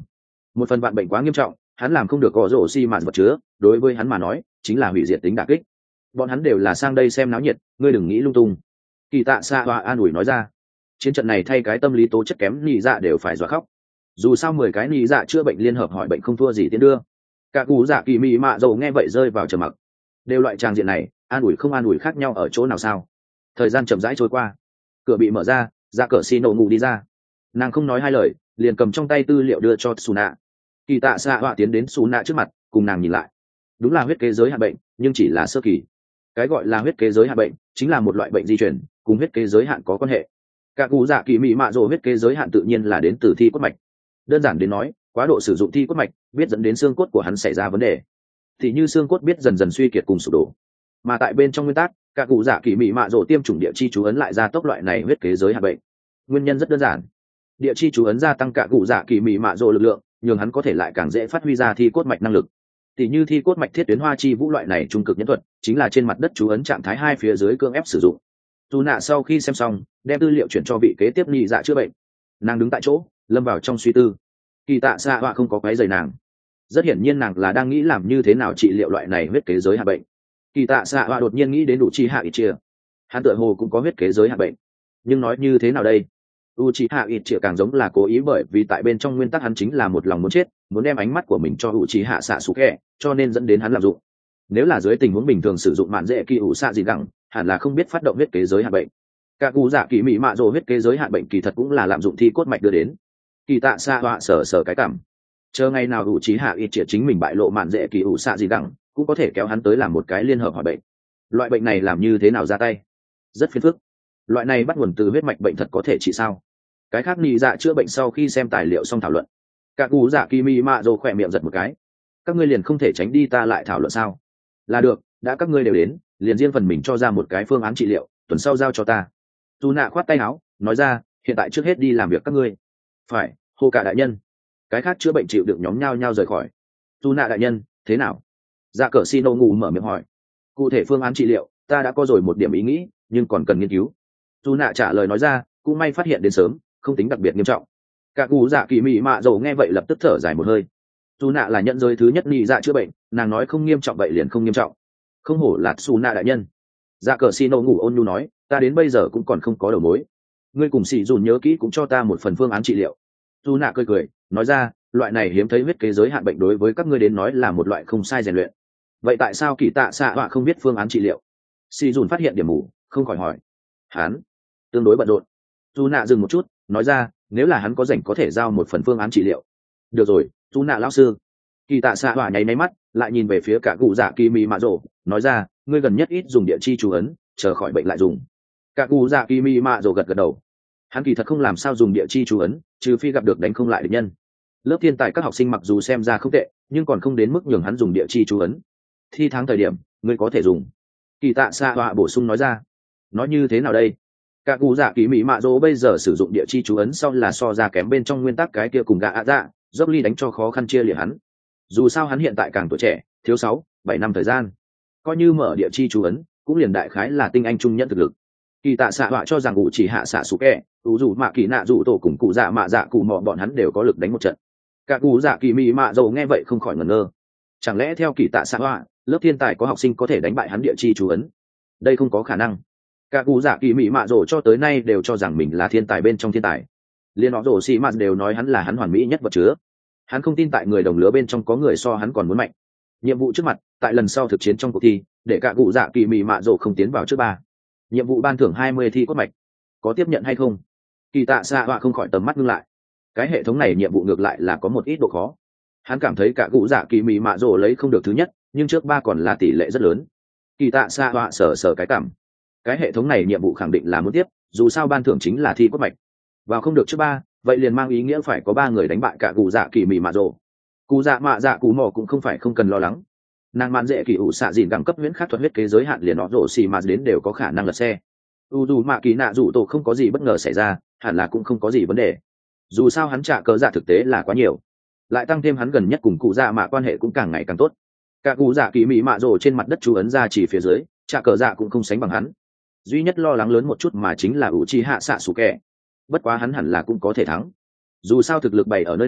Speaker 1: Một phần vạn bệnh quá nghiêm trọng, hắn làm không được có rổ xi mạn vật chứa, đối với hắn mà nói chính là hủy diệt tính đả kích. Bọn hắn đều là sang đây xem náo nhiệt, ngươi đừng nghĩ lung tung. Kỳ tạ xạ họa an ủi nói ra. Chiến trận này thay cái tâm lý tố chất kém nhị dạ đều phải dọa khóc. Dù sao mười cái nhị dạ chữa bệnh liên hợp hỏi bệnh không thua gì tiến đưa. Cả cú dạ kỳ mị mạ dầu nghe vậy rơi vào trầm mặc. Đều loại tràng diện này, an ủi không an ủi khác nhau ở chỗ nào sao? Thời gian chậm rãi trôi qua, cửa bị mở ra, dạ cờ xì nổ ngủ đi ra. Nàng không nói hai lời, liền cầm trong tay tư liệu đưa cho Suna. Kỳ tạ xạ họa tiến đến Suna trước mặt, cùng nàng nhìn lại. Đúng là huyết kế giới hạn bệnh, nhưng chỉ là sơ kỳ. Cái gọi là huyết kế giới hạn bệnh chính là một loại bệnh di truyền, cùng huyết kế giới hạn có quan hệ. Cả cụ dạ kỳ mị mạ rồ huyết kế giới hạn tự nhiên là đến từ thi cốt mạch. Đơn giản đến nói, quá độ sử dụng thi cốt mạch biết dẫn đến xương cốt của hắn xảy ra vấn đề, thì như xương cốt biết dần dần suy kiệt cùng sụp đổ. Mà tại bên trong nguyên tắc, cả cụ dạ kỳ mị mạ rồ tiêm chủng địa chi chú ấn lại ra tốc loại này huyết kế giới hạn bệnh. Nguyên nhân rất đơn giản, địa chi chú ấn gia tăng cả cụ dạ kỳ mị mạ rồ lực lượng, nhường hắn có thể lại càng dễ phát huy ra thi cốt mạch năng lực. Tỷ như thi cốt mạch thiết tuyến hoa chi vũ loại này trung cực nhân thuật, chính là trên mặt đất chú ấn trạng thái hai phía dưới cưỡng ép sử dụng. Dù nạ sau khi xem xong, đem tư liệu chuyển cho vị kế tiếp nhị dạ chữa bệnh. Nàng đứng tại chỗ, lâm vào trong suy tư. Kỳ tạ xạ họa không có quấy rầy nàng. Rất hiển nhiên nàng là đang nghĩ làm như thế nào trị liệu loại này huyết kế giới hạ bệnh. Kỳ tạ xạ họa đột nhiên nghĩ đến Uchiha Itachi. Hắn tựa hồ cũng có huyết kế giới hạ bệnh. Nhưng nói như thế nào đây? Uchiha Itachi càng giống là cố ý, bởi vì tại bên trong nguyên tắc hắn chính là một lòng muốn chết, muốn đem ánh mắt của mình cho Uchiha Sasuke, cho nên dẫn đến hắn lạm dụng. Nếu là dưới tình huống bình thường sử dụng mạn dễ kỳ ủ xạ gì gẳng, hẳn là không biết phát động huyết kế giới hạn bệnh. Cả cụ dạ kỳ mỹ mạ rồ huyết kế giới hạn bệnh kỳ thật cũng là lạm dụng thi cốt mạch đưa đến. Kỳ tạ xạ họa sở sở cái cảm, chờ ngày nào ủ trí hạ ít triệt chính mình bại lộ mạn dễ kỳ ủ xạ gì gẳng, cũng có thể kéo hắn tới làm một cái liên hợp hỏi bệnh. Loại bệnh này làm như thế nào ra tay? Rất phiền phức. Loại này bắt nguồn từ huyết mạch bệnh thật có thể trị sao? Cái khác nhị dạ chữa bệnh sau khi xem tài liệu xong thảo luận. Cả cụ dạ kỳ mỹ mạ rồ khỏe miệng giật một cái. Các ngươi liền không thể tránh đi ta lại thảo luận sao? Là được, đã các ngươi đều đến, liền riêng phần mình cho ra một cái phương án trị liệu, tuần sau giao cho ta. Dù nạ khoát tay áo, nói ra, hiện tại trước hết đi làm việc các ngươi. Phải, hô cả đại nhân. Cái khác chữa bệnh chịu đựng nhóm nhau nhau rời khỏi. Dù nạ đại nhân, thế nào? Dạ cờ xin ô ngủ mở miệng hỏi. Cụ thể phương án trị liệu, ta đã có rồi một điểm ý nghĩ, nhưng còn cần nghiên cứu. Dù nạ trả lời nói ra, cũng may phát hiện đến sớm, không tính đặc biệt nghiêm trọng. Cả cụ dạ kỳ mị mạ dầu nghe vậy lập tức thở dài một hơi. Dù nạ là nhận giới thứ nhất nhị dạ chữa bệnh, nàng nói không nghiêm trọng vậy liền không nghiêm trọng. Không hổ là Su nạ đại nhân. Dạ cờ xin ô ngủ ôn nhu nói, ta đến bây giờ cũng còn không có đầu mối. Ngươi cùng xì dùn nhớ kỹ cũng cho ta một phần phương án trị liệu. Su nạ cười cười, nói ra, loại này hiếm thấy huyết kế giới hạn bệnh đối với các ngươi đến nói là một loại không sai rèn luyện. Vậy tại sao kỳ tạ xạ họa không biết phương án trị liệu? Xì dùn phát hiện điểm mù, không khỏi hỏi. Hắn tương đối bận rộn. Su nạ dừng một chút, nói ra, nếu là hắn có rảnh có thể giao một phần phương án trị liệu. Được rồi, Su nạ lão sư. Kỳ tạ xạ họa nháy máy mắt, lại nhìn về phía cả cụ dạ kỳ mị mạ rồ, nói ra, ngươi gần nhất ít dùng địa chi chú ấn, chờ khỏi bệnh lại dùng. Cả cụ dạ kỳ mị mạ rồ gật gật đầu. Hắn kỳ thật không làm sao dùng địa chi chú ấn, trừ phi gặp được đánh không lại địch nhân. Lớp thiên tài các học sinh mặc dù xem ra không tệ, nhưng còn không đến mức nhường hắn dùng địa chi chú ấn. Thi tháng thời điểm, ngươi có thể dùng. Kỳ tạ xạ họa bổ sung nói ra. Nói như thế nào đây? Cả cụ dạ kỳ mị mạ rồ bây giờ sử dụng địa chi chú ấn sau là so ra kém bên trong nguyên tắc cái kia cùng gạ ạ dạ, dốc ly đánh cho khó khăn chia liệt hắn. Dù sao hắn hiện tại càng tuổi trẻ, thiếu sáu bảy năm thời gian, coi như mở địa chi chú ấn cũng liền đại khái là tinh anh trung nhận thực lực. Kỳ tạ xạ họa cho rằng ủ chỉ hạ xạ sủ kẹ ủ dù mạ kỳ nạ dù tổ cùng cụ dạ mạ dạ cụ mò bọn hắn đều có lực đánh một trận. Cả cụ dạ kỳ mị mạ dầu nghe vậy không khỏi ngẩn ngơ. Chẳng lẽ theo kỳ tạ xạ họa, lớp thiên tài có học sinh có thể đánh bại hắn địa chi chú ấn? Đây không có khả năng. Cả cụ dạ kỳ mị mạ dầu cho tới nay đều cho rằng mình là thiên tài bên trong thiên tài. Liên họ rổ xì mạt đều nói hắn là hắn hoàn mỹ nhất vật chứa. Hắn không tin tại người đồng lứa bên trong có người so hắn còn muốn mạnh. Nhiệm vụ trước mặt, tại lần sau thực chiến trong cuộc thi, để cả cụ dạ kỳ mị mạ dầu không tiến vào trước ba. Nhiệm vụ ban thưởng hai mươi thi cốt mạch, có tiếp nhận hay không? Kỳ tạ xạ họa không khỏi tầm mắt ngưng lại. Cái hệ thống này nhiệm vụ ngược lại là có một ít độ khó. Hắn cảm thấy cả cụ dạ kỳ mị mạ dầu lấy không được thứ nhất, nhưng trước ba còn là tỷ lệ rất lớn. Kỳ tạ xạ họa sở sở cái cảm. Cái hệ thống này nhiệm vụ khẳng định là muốn tiếp, dù sao ban thưởng chính là thi cốt mạch. Vào không được trước ba, vậy liền mang ý nghĩa phải có ba người đánh bại cả cụ dạ kỳ mị mạ dầu. Cụ dạ mạ dạ cụ mò cũng không phải không cần lo lắng. Nàng mạn dễ kỳ ủ xạ dìn gẳng cấp huyễn khắc thuật huyết kế giới hạn liền nó rổ xì mà đến đều có khả năng lật xe. U dù mạ kỳ nạ dù tổ không có gì bất ngờ xảy ra, hẳn là cũng không có gì vấn đề. Dù sao hắn trả cờ dạ thực tế là quá nhiều, lại tăng thêm hắn gần nhất cùng cụ dạ mạ quan hệ cũng càng ngày càng tốt. Cả cụ dạ kỳ mị mạ rổ trên mặt đất chú ấn ra chỉ phía dưới, trả cờ dạ cũng không sánh bằng hắn. Duy nhất lo lắng lớn một chút mà chính là ủ chi hạ xạ sủ kẹ. Bất quá hắn hẳn là cũng có thể thắng. Dù sao thực lực bày ở nơi này,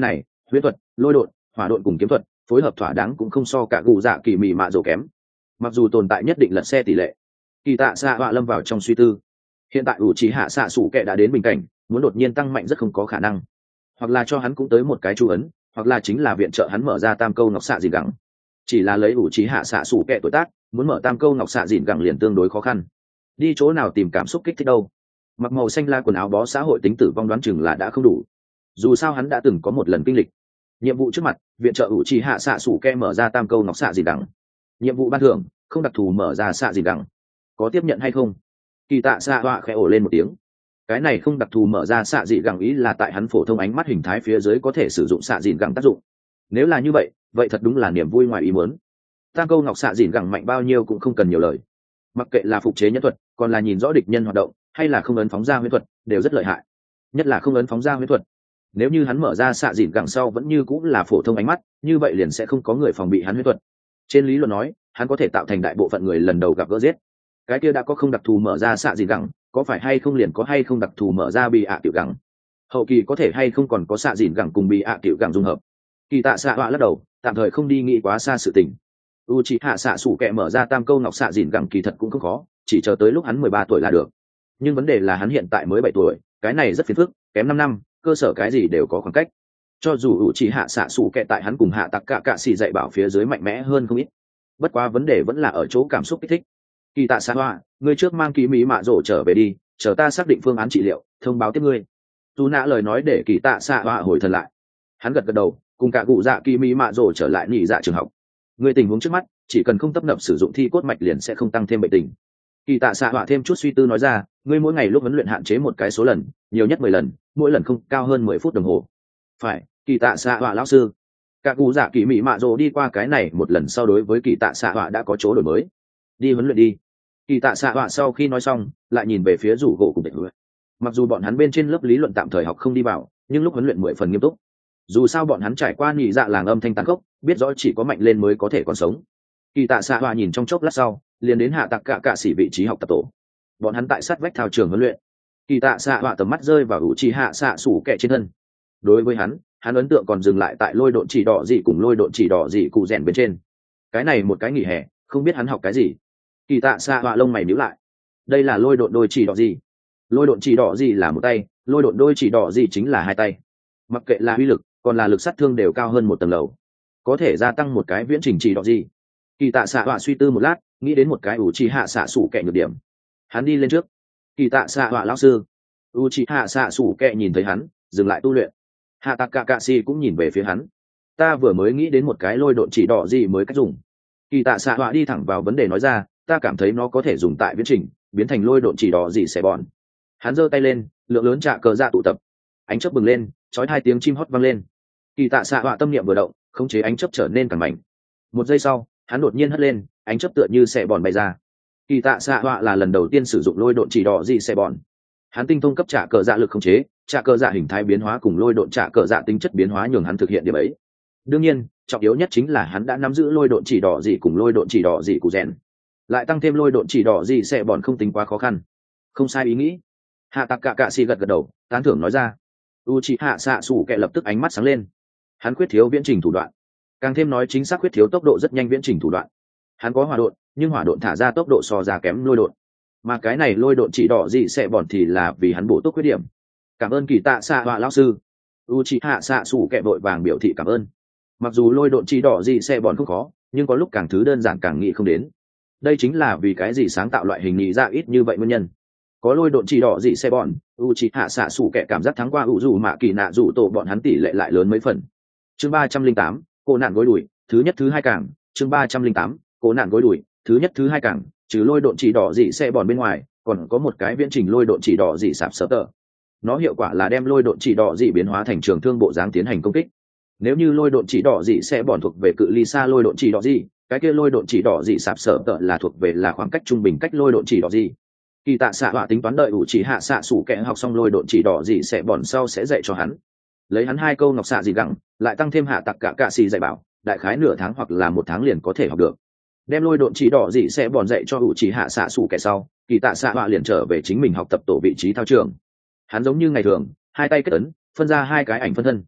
Speaker 1: huyễn thuật, lôi đột, hỏa độn cùng kiếm thuật phối hợp thỏa đáng cũng không so cả gù dạ kỳ mị mạ rồ kém. Mặc dù tồn tại nhất định lật xe tỷ lệ, kỳ tạ xạ họa lâm vào trong suy tư. Hiện tại ủ trí hạ xạ sủ kệ đã đến bình cảnh, muốn đột nhiên tăng mạnh rất không có khả năng, hoặc là cho hắn cũng tới một cái chú ấn, hoặc là chính là viện trợ hắn mở ra tam câu ngọc xạ dìn gẳng. Chỉ là lấy ủ trí hạ xạ sủ kệ tuổi tác, muốn mở tam câu ngọc xạ dìn gẳng liền tương đối khó khăn. Đi chỗ nào tìm cảm xúc kích thích đâu? Mặc màu xanh la quần áo bó xã hội tính tử vong đoán chừng là đã không đủ. Dù sao hắn đã từng có một lần kinh lịch. Nhiệm vụ trước mặt, viện trợ ủ trí hạ xạ sủ kệ mở ra tam câu ngọc xạ dìn gẳng. Nhiệm vụ ban thưởng, không đặc thù mở ra xạ dìn gẳng. Có tiếp nhận hay không? Kỳ tạ xạ họa khẽ ổ lên một tiếng. Cái này không đặc thù mở ra xạ dị gẳng ý là tại hắn phổ thông ánh mắt hình thái phía dưới có thể sử dụng xạ dìn gẳng tác dụng. Nếu là như vậy, vậy thật đúng là niềm vui ngoài ý muốn. Tam câu ngọc xạ dìn gẳng mạnh bao nhiêu cũng không cần nhiều lời. Mặc kệ là phục chế nhân thuật, còn là nhìn rõ địch nhân hoạt động, hay là không ấn phóng ra huyễn thuật, đều rất lợi hại. Nhất là không ấn phóng ra huyễn thuật. Nếu như hắn mở ra xạ dìn gẳng sau vẫn như cũng là phổ thông ánh mắt, như vậy liền sẽ không có người phòng bị hắn huyễn thuật. Trên lý luận nói, hắn có thể tạo thành đại bộ phận người lần đầu gặp gỡ giết. Cái kia đã có không đặc thù mở ra xạ dìn gẳng, có phải hay không liền có hay không đặc thù mở ra bị ạ tiểu gẳng. Hậu kỳ có thể hay không còn có xạ dìn gẳng cùng bị ạ tiểu gẳng dung hợp. Kỳ tạ xạ họa lắc đầu, tạm thời không đi nghĩ quá xa sự tình. U chỉ hạ xạ sủ kẹ mở ra tam câu ngọc xạ dìn gẳng kỳ thật cũng không khó, chỉ chờ tới lúc hắn mười ba tuổi là được. Nhưng vấn đề là hắn hiện tại mới bảy tuổi, cái này rất phiền phức, kém năm năm, cơ sở cái gì đều có khoảng cách. Cho dù U chỉ hạ xạ sủ kẹ tại hắn cùng hạ tặc cả cạ xì dạy bảo phía dưới mạnh mẽ hơn không ít. Bất quá vấn đề vẫn là ở chỗ cảm xúc kích thích. Kỳ tạ xạ họa, ngươi trước mang kỳ mỹ mạ rổ trở về đi, chờ ta xác định phương án trị liệu, thông báo tiếp ngươi. Dù nã lời nói để kỳ tạ xạ họa hồi thần lại. Hắn gật gật đầu, cùng cả cụ dạ kỳ mỹ mạ rổ trở lại nhị dạ trường học. Người tình huống trước mắt, chỉ cần không tấp nập sử dụng thi cốt mạch liền sẽ không tăng thêm bệnh tình. Kỳ tạ xạ họa thêm chút suy tư nói ra, ngươi mỗi ngày lúc huấn luyện hạn chế một cái số lần, nhiều nhất mười lần, mỗi lần không cao hơn mười phút đồng hồ. Phải, kỳ tạ xạ họa lão sư. Cả cụ dạ kỳ mỹ mạ rổ đi qua cái này một lần sau đối với kỳ tạ xạ họa đã có chỗ đổi mới. Đi huấn luyện đi. Kỳ tạ xạ họa sau khi nói xong, lại nhìn về phía rủ gỗ cùng đệ hứa. Mặc dù bọn hắn bên trên lớp lý luận tạm thời học không đi vào, nhưng lúc huấn luyện mười phần nghiêm túc. Dù sao bọn hắn trải qua nhị dạ làng âm thanh tàn khốc, biết rõ chỉ có mạnh lên mới có thể còn sống. Kỳ tạ xạ họa nhìn trong chốc lát sau, liền đến hạ tặc cả cạ sĩ vị trí học tập tổ. Bọn hắn tại sát vách thao trường huấn luyện. Kỳ tạ xạ họa tầm mắt rơi vào ủ trì hạ xạ sủ kẹ trên thân. Đối với hắn, hắn ấn tượng còn dừng lại tại lôi độn chỉ đỏ gì cùng lôi độn chỉ đỏ gì cụ rèn bên trên. Cái này một cái nghỉ hè, không biết hắn học cái gì. Kỳ tạ xạ họa lông mày nhíu lại. Đây là lôi độn đôi chỉ đỏ gì? Lôi độn chỉ đỏ gì là một tay, lôi độn đôi chỉ đỏ gì chính là hai tay. Mặc kệ là uy lực, còn là lực sát thương đều cao hơn một tầng lầu, có thể gia tăng một cái viễn trình chỉ đỏ gì. Kỳ tạ xạ họa suy tư một lát, nghĩ đến một cái ủ trì hạ xạ sủ kẹ nhược điểm. Hắn đi lên trước. Kỳ tạ xạ họa lão sư. U trì hạ xạ sủ kẹ nhìn thấy hắn, dừng lại tu luyện. Hạ tặc cả cạ si cũng nhìn về phía hắn. Ta vừa mới nghĩ đến một cái lôi độn chỉ đỏ gì mới cách dùng. Kỳ tạ xạ họa đi thẳng vào vấn đề nói ra, ta cảm thấy nó có thể dùng tại viễn trình, biến thành lôi độn chỉ đỏ gì xẻ bòn. Hắn giơ tay lên, lượng lớn trạ cờ dạ tụ tập, ánh chớp bừng lên, chói hai tiếng chim hót vang lên. Kỳ tạ xạ họa tâm niệm vừa động, khống chế ánh chớp trở nên càng mạnh. Một giây sau, hắn đột nhiên hất lên, ánh chớp tựa như xẻ bòn bay ra. Kỳ tạ xạ họa là lần đầu tiên sử dụng lôi độn chỉ đỏ gì xẻ bòn. Hắn tinh thông cấp trạ cờ dạ lực khống chế, trạ cờ dạ hình thái biến hóa cùng lôi độn trạ cờ dạ tính chất biến hóa nhường hắn thực hiện điểm ấy. Đương nhiên, trọng yếu nhất chính là hắn đã nắm giữ lôi độn chỉ đỏ gì cùng lôi độn chỉ đỏ gì cụ rèn, lại tăng thêm lôi độn chỉ đỏ gì xẻ bòn không tính quá khó khăn. Không sai ý nghĩ. Hạ tặc cả cạ xì gật gật đầu, tán thưởng nói ra. U chị hạ xạ sủ kẹ lập tức ánh mắt sáng lên. Hắn khuyết thiếu viễn trình thủ đoạn, càng thêm nói chính xác khuyết thiếu tốc độ rất nhanh viễn trình thủ đoạn. Hắn có hỏa độn, nhưng hỏa độn thả ra tốc độ so ra kém lôi độn, mà cái này lôi độn chỉ đỏ gì sẽ bòn thì là vì hắn bổ túc khuyết điểm. Cảm ơn kỳ tạ xạ họa lão sư. U chị hạ xạ sủ kẹ vội vàng biểu thị cảm ơn. Mặc dù lôi độn chỉ đỏ gì sẽ bòn không khó, nhưng có lúc càng thứ đơn giản càng nghĩ không đến. Đây chính là vì cái gì sáng tạo loại hình nhị ra ít như vậy nguyên nhân. Có lôi độn chỉ đỏ gì xe bọn, u chỉ hạ xạ sủ kẻ cảm giác thắng qua u dù mạ kỳ nạ dù tổ bọn hắn tỷ lệ lại lớn mấy phần. Chương ba trăm linh tám, cô nạn gối đuổi, thứ nhất thứ hai cảng. Chương ba trăm linh tám, cô nạn gối đuổi, thứ nhất thứ hai cảng. Trừ lôi độn chỉ đỏ gì xe bọn bên ngoài, còn có một cái viễn trình lôi độn chỉ đỏ gì sạp sở tờ. Nó hiệu quả là đem lôi độn chỉ đỏ gì biến hóa thành trường thương bộ dáng tiến hành công kích. Nếu như lôi độn chỉ đỏ gì sẽ bọn thuộc về cự ly xa lôi độn chỉ đỏ gì, cái kia lôi độn chỉ đỏ gì sạp sở tờ là thuộc về là khoảng cách trung bình cách lôi độn chỉ đỏ gì. Kỳ tạ xạ họa tính toán đợi ủ chỉ hạ xạ sủ kẻ học xong lôi độn chỉ đỏ gì sẽ bọn sau sẽ dạy cho hắn. Lấy hắn hai câu ngọc xạ gì gẳng, lại tăng thêm hạ tặc cả cạ xì dạy bảo, đại khái nửa tháng hoặc là một tháng liền có thể học được. Đem lôi độn chỉ đỏ gì sẽ bọn dạy cho ủ chỉ hạ xạ sủ kẻ sau, kỳ tạ xạ họa liền trở về chính mình học tập tổ vị trí thao trường. Hắn giống như ngày thường, hai tay kết ấn, phân ra hai cái ảnh phân thân.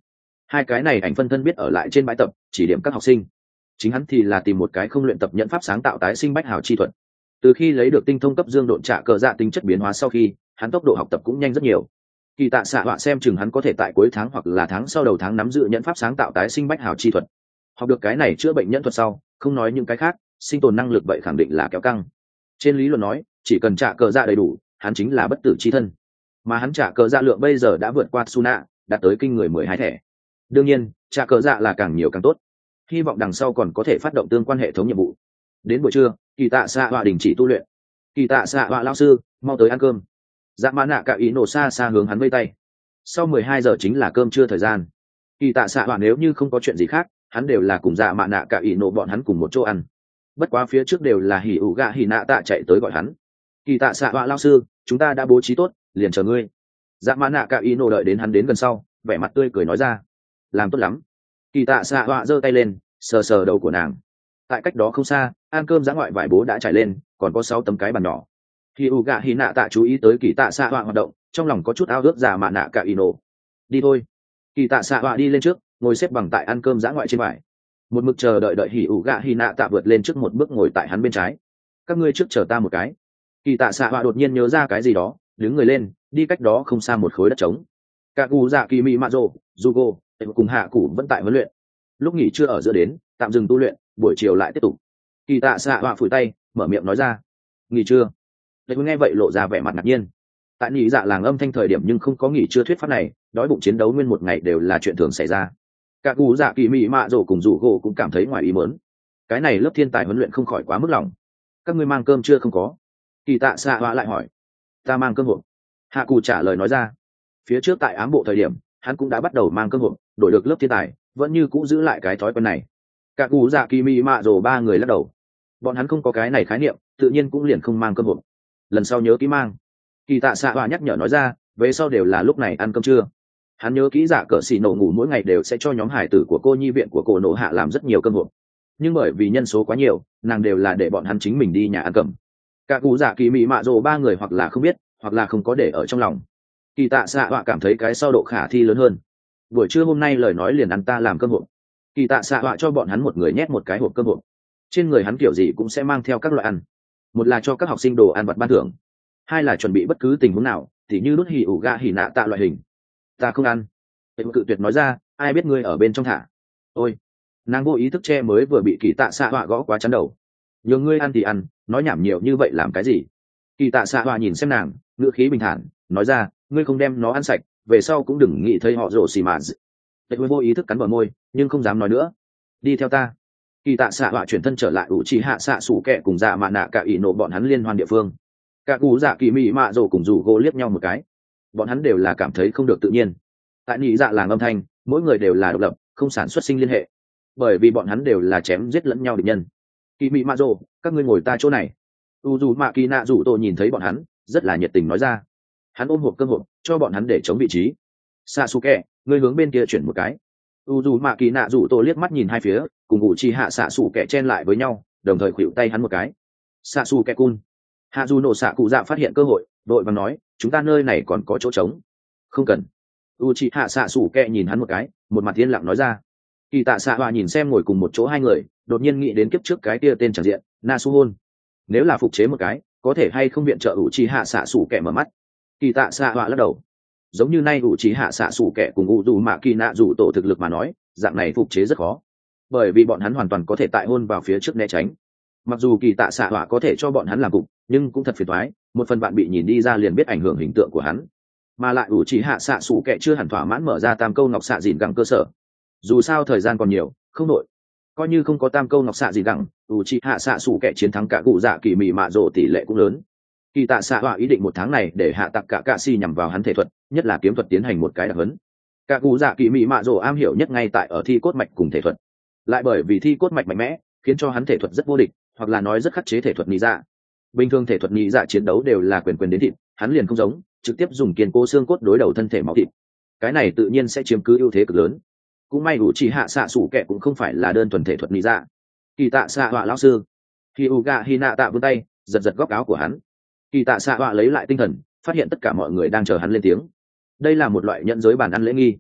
Speaker 1: Hai cái này ảnh phân thân biết ở lại trên bãi tập chỉ điểm các học sinh, chính hắn thì là tìm một cái không luyện tập nhẫn pháp sáng tạo tái sinh bách hào chi thuật. Từ khi lấy được tinh thông cấp dương độn trạ cờ dạ tính chất biến hóa sau khi, hắn tốc độ học tập cũng nhanh rất nhiều. Kỳ tạ xạ họa xem chừng hắn có thể tại cuối tháng hoặc là tháng sau đầu tháng nắm giữ nhẫn pháp sáng tạo tái sinh bách hào chi thuật. Học được cái này chữa bệnh nhẫn thuật sau, không nói những cái khác, sinh tồn năng lực vậy khẳng định là kéo căng. Trên lý luận nói, chỉ cần trạ cờ dạ đầy đủ, hắn chính là bất tử chi thân. Mà hắn trạ cờ dạ lượng bây giờ đã vượt qua Suna, đạt tới kinh người mười hai thẻ. Đương nhiên, trạ cờ dạ là càng nhiều càng tốt. Hy vọng đằng sau còn có thể phát động tương quan hệ thống nhiệm vụ. Đến buổi trưa, kỳ tạ xạ họa đình chỉ tu luyện. Kỳ tạ xạ họa lão sư, mau tới ăn cơm. Dạ mã nạ cả ý nổ xa xa hướng hắn vây tay. Sau mười hai giờ chính là cơm trưa thời gian. Kỳ tạ xạ họa nếu như không có chuyện gì khác, hắn đều là cùng dạ mã nạ cả ý nổ bọn hắn cùng một chỗ ăn. Bất quá phía trước đều là hỉ ủ gạ hỉ nạ tạ chạy tới gọi hắn. Kỳ tạ xạ họa lão sư, chúng ta đã bố trí tốt, liền chờ ngươi. Dạ mã nạ cả ý nổ đợi đến hắn đến gần sau, vẻ mặt tươi cười nói ra. Làm tốt lắm. Kỳ tạ xạ họa giơ tay lên, sờ sờ đầu của nàng. Tại cách đó không xa, ăn cơm dã ngoại vải bố đã trải lên, còn có sáu tấm cái bàn nhỏ. Khi u gạ hì nạ tạ chú ý tới kỳ tạ xạ họa hoạt động, trong lòng có chút ao ước giả mạ nạ cả ino. Đi thôi. Kỳ tạ xạ họa đi lên trước, ngồi xếp bằng tại ăn cơm dã ngoại trên vải. Một mực chờ đợi đợi hỉ ủ gạ hì nạ tạ vượt lên trước một bước ngồi tại hắn bên trái. Các ngươi trước chờ ta một cái. Kỳ tạ xạ họa đột nhiên nhớ ra cái gì đó, đứng người lên, đi cách đó không xa một khối đất trống. Cả cụ dạ kỳ mị mạ rồ, Jugo, cùng hạ cụ vẫn tại huấn luyện. Lúc nghỉ trưa ở giữa đến, tạm dừng tu luyện, buổi chiều lại tiếp tục. Kỳ tạ xạ họa phủi tay, mở miệng nói ra. Nghỉ trưa. Để nghe vậy lộ ra vẻ mặt ngạc nhiên. Tại nghỉ dạ làng âm thanh thời điểm nhưng không có nghỉ trưa thuyết pháp này, đói bụng chiến đấu nguyên một ngày đều là chuyện thường xảy ra. Cả cụ dạ kỳ mị mạ rồ cùng rủ gỗ cũng cảm thấy ngoài ý mớn. Cái này lớp thiên tài huấn luyện không khỏi quá mức lòng. Các ngươi mang cơm chưa không có? Kỳ tạ xạ họa lại hỏi. Ta mang cơm hộp. Hạ cụ trả lời nói ra. Phía trước tại ám bộ thời điểm, hắn cũng đã bắt đầu mang cơm hộp, đổi được lớp thiên tài, vẫn như cũ giữ lại cái thói quen này. Cả cụ dạ kỳ mị mạ rồ ba người lắc đầu. Bọn hắn không có cái này khái niệm, tự nhiên cũng liền không mang cơm hộp. Lần sau nhớ kỹ mang. Kỳ tạ xạ họa nhắc nhở nói ra, về sau đều là lúc này ăn cơm trưa. Hắn nhớ kỹ dạ cỡ xì nổ ngủ mỗi ngày đều sẽ cho nhóm hải tử của cô nhi viện của cô nổ hạ làm rất nhiều cơm hộp, nhưng bởi vì nhân số quá nhiều, nàng đều là để bọn hắn chính mình đi nhà ăn cầm. Cả cụ dạ kỳ mị mạ rồ ba người hoặc là không biết, hoặc là không có để ở trong lòng. Kỳ tạ xạ họa cảm thấy cái sau độ khả thi lớn hơn. Buổi trưa hôm nay lời nói liền ăn ta làm cơm hộp. Kỳ tạ xạ họa cho bọn hắn một người nhét một cái hộp cơm hộp. Trên người hắn kiểu gì cũng sẽ mang theo các loại ăn. Một là cho các học sinh đồ ăn vặt ban thưởng, hai là chuẩn bị bất cứ tình huống nào, thì như đốt hỉ ủ gạ hỉ nạ tạ loại hình. Ta không ăn. Em cự tuyệt nói ra, ai biết ngươi ở bên trong thả. Ôi, nàng vô ý thức che mới vừa bị kỳ tạ xạ họa gõ quá chắn đầu. Nhờ ngươi ăn thì ăn, nói nhảm nhiều như vậy làm cái gì? Kỳ tạ xạ họa nhìn xem nàng, ngữ khí bình thản, nói ra, ngươi không đem nó ăn sạch, về sau cũng đừng nghĩ thấy họ rổ xì mà. Em vô ý thức cắn bờ môi, nhưng không dám nói nữa. Đi theo ta. Kỳ tạ xạ họa chuyển thân trở lại ủ trì hạ xạ sủ kẹ cùng dạ mạ nạ cả ỷ nộ bọn hắn liên hoan địa phương. Cả cụ dạ kỳ mị mạ rồ cùng rủ gỗ liếc nhau một cái. Bọn hắn đều là cảm thấy không được tự nhiên. Tại nhị dạ làng âm thanh, mỗi người đều là độc lập, không sản xuất sinh liên hệ, bởi vì bọn hắn đều là chém giết lẫn nhau địch nhân. Kỳ mị mạ rồ, các ngươi ngồi ta chỗ này. U dù mạ kỳ nạ rủ tổ nhìn thấy bọn hắn, rất là nhiệt tình nói ra. Hắn ôm hộp cơm hộp cho bọn hắn để chống vị trí. Sasuke, ngươi hướng bên kia chuyển một cái. U dù mạ kỳ nạ rủ tổ liếc mắt nhìn hai phía, cùng ngụ chi hạ xạ xù kẹ chen lại với nhau, đồng thời khuỵu tay hắn một cái. Xạ xù kẹ cun. Hạ dù nổ xạ cụ dạ phát hiện cơ hội, đội và nói, chúng ta nơi này còn có chỗ trống. Không cần. U chi hạ xạ xù kẹ nhìn hắn một cái, một mặt yên lặng nói ra. Kỳ tạ xạ hòa nhìn xem ngồi cùng một chỗ hai người, đột nhiên nghĩ đến kiếp trước cái kia tên tràng diện, na su hôn. Nếu là phục chế một cái, có thể hay không viện trợ U chi hạ xạ xù kẹ mở mắt. Kỳ tạ xạ hòa lắc đầu. Giống như nay U chi hạ xạ xù kẹ cùng U dù mạ kỳ nạ dù tổ thực lực mà nói, dạng này phục chế rất khó, bởi vì bọn hắn hoàn toàn có thể tại hôn vào phía trước né tránh. Mặc dù kỳ tạ xạ hỏa có thể cho bọn hắn làm cục, nhưng cũng thật phiền toái, một phần bạn bị nhìn đi ra liền biết ảnh hưởng hình tượng của hắn, mà lại ủ chỉ hạ xạ sủ kệ chưa hẳn thỏa mãn mở ra tam câu ngọc xạ dìn gẳng cơ sở. Dù sao thời gian còn nhiều, không nội, coi như không có tam câu ngọc xạ dìn gẳng, ủ chỉ hạ xạ sủ kệ chiến thắng cả cụ dạ kỳ mị mạ rộ tỷ lệ cũng lớn. Kỳ tạ xạ hỏa ý định một tháng này để hạ tặc cả cạ si nhằm vào hắn thể thuật, nhất là kiếm thuật tiến hành một cái đặc hấn. Cả cụ dạ kỳ mị mạ rộ am hiểu nhất ngay tại ở thi cốt mạch cùng thể thuật, lại bởi vì thi cốt mạch mạnh mẽ khiến cho hắn thể thuật rất vô địch, hoặc là nói rất khắc chế thể thuật nhị dạ. Bình thường thể thuật nhị dạ chiến đấu đều là quyền quyền đến thịt, hắn liền không giống, trực tiếp dùng kiên cố xương cốt đối đầu thân thể máu thịt, cái này tự nhiên sẽ chiếm cứ ưu thế cực lớn. Cũng may đủ chỉ hạ xạ sủ kẻ cũng không phải là đơn thuần thể thuật nhị dạ. Kỳ tạ xạ họa lão sư. Khi Uga Hina tạ vươn tay giật giật góc áo của hắn. Kỳ tạ xạ họa lấy lại tinh thần, phát hiện tất cả mọi người đang chờ hắn lên tiếng. Đây là một loại nhận giới bàn ăn lễ nghi.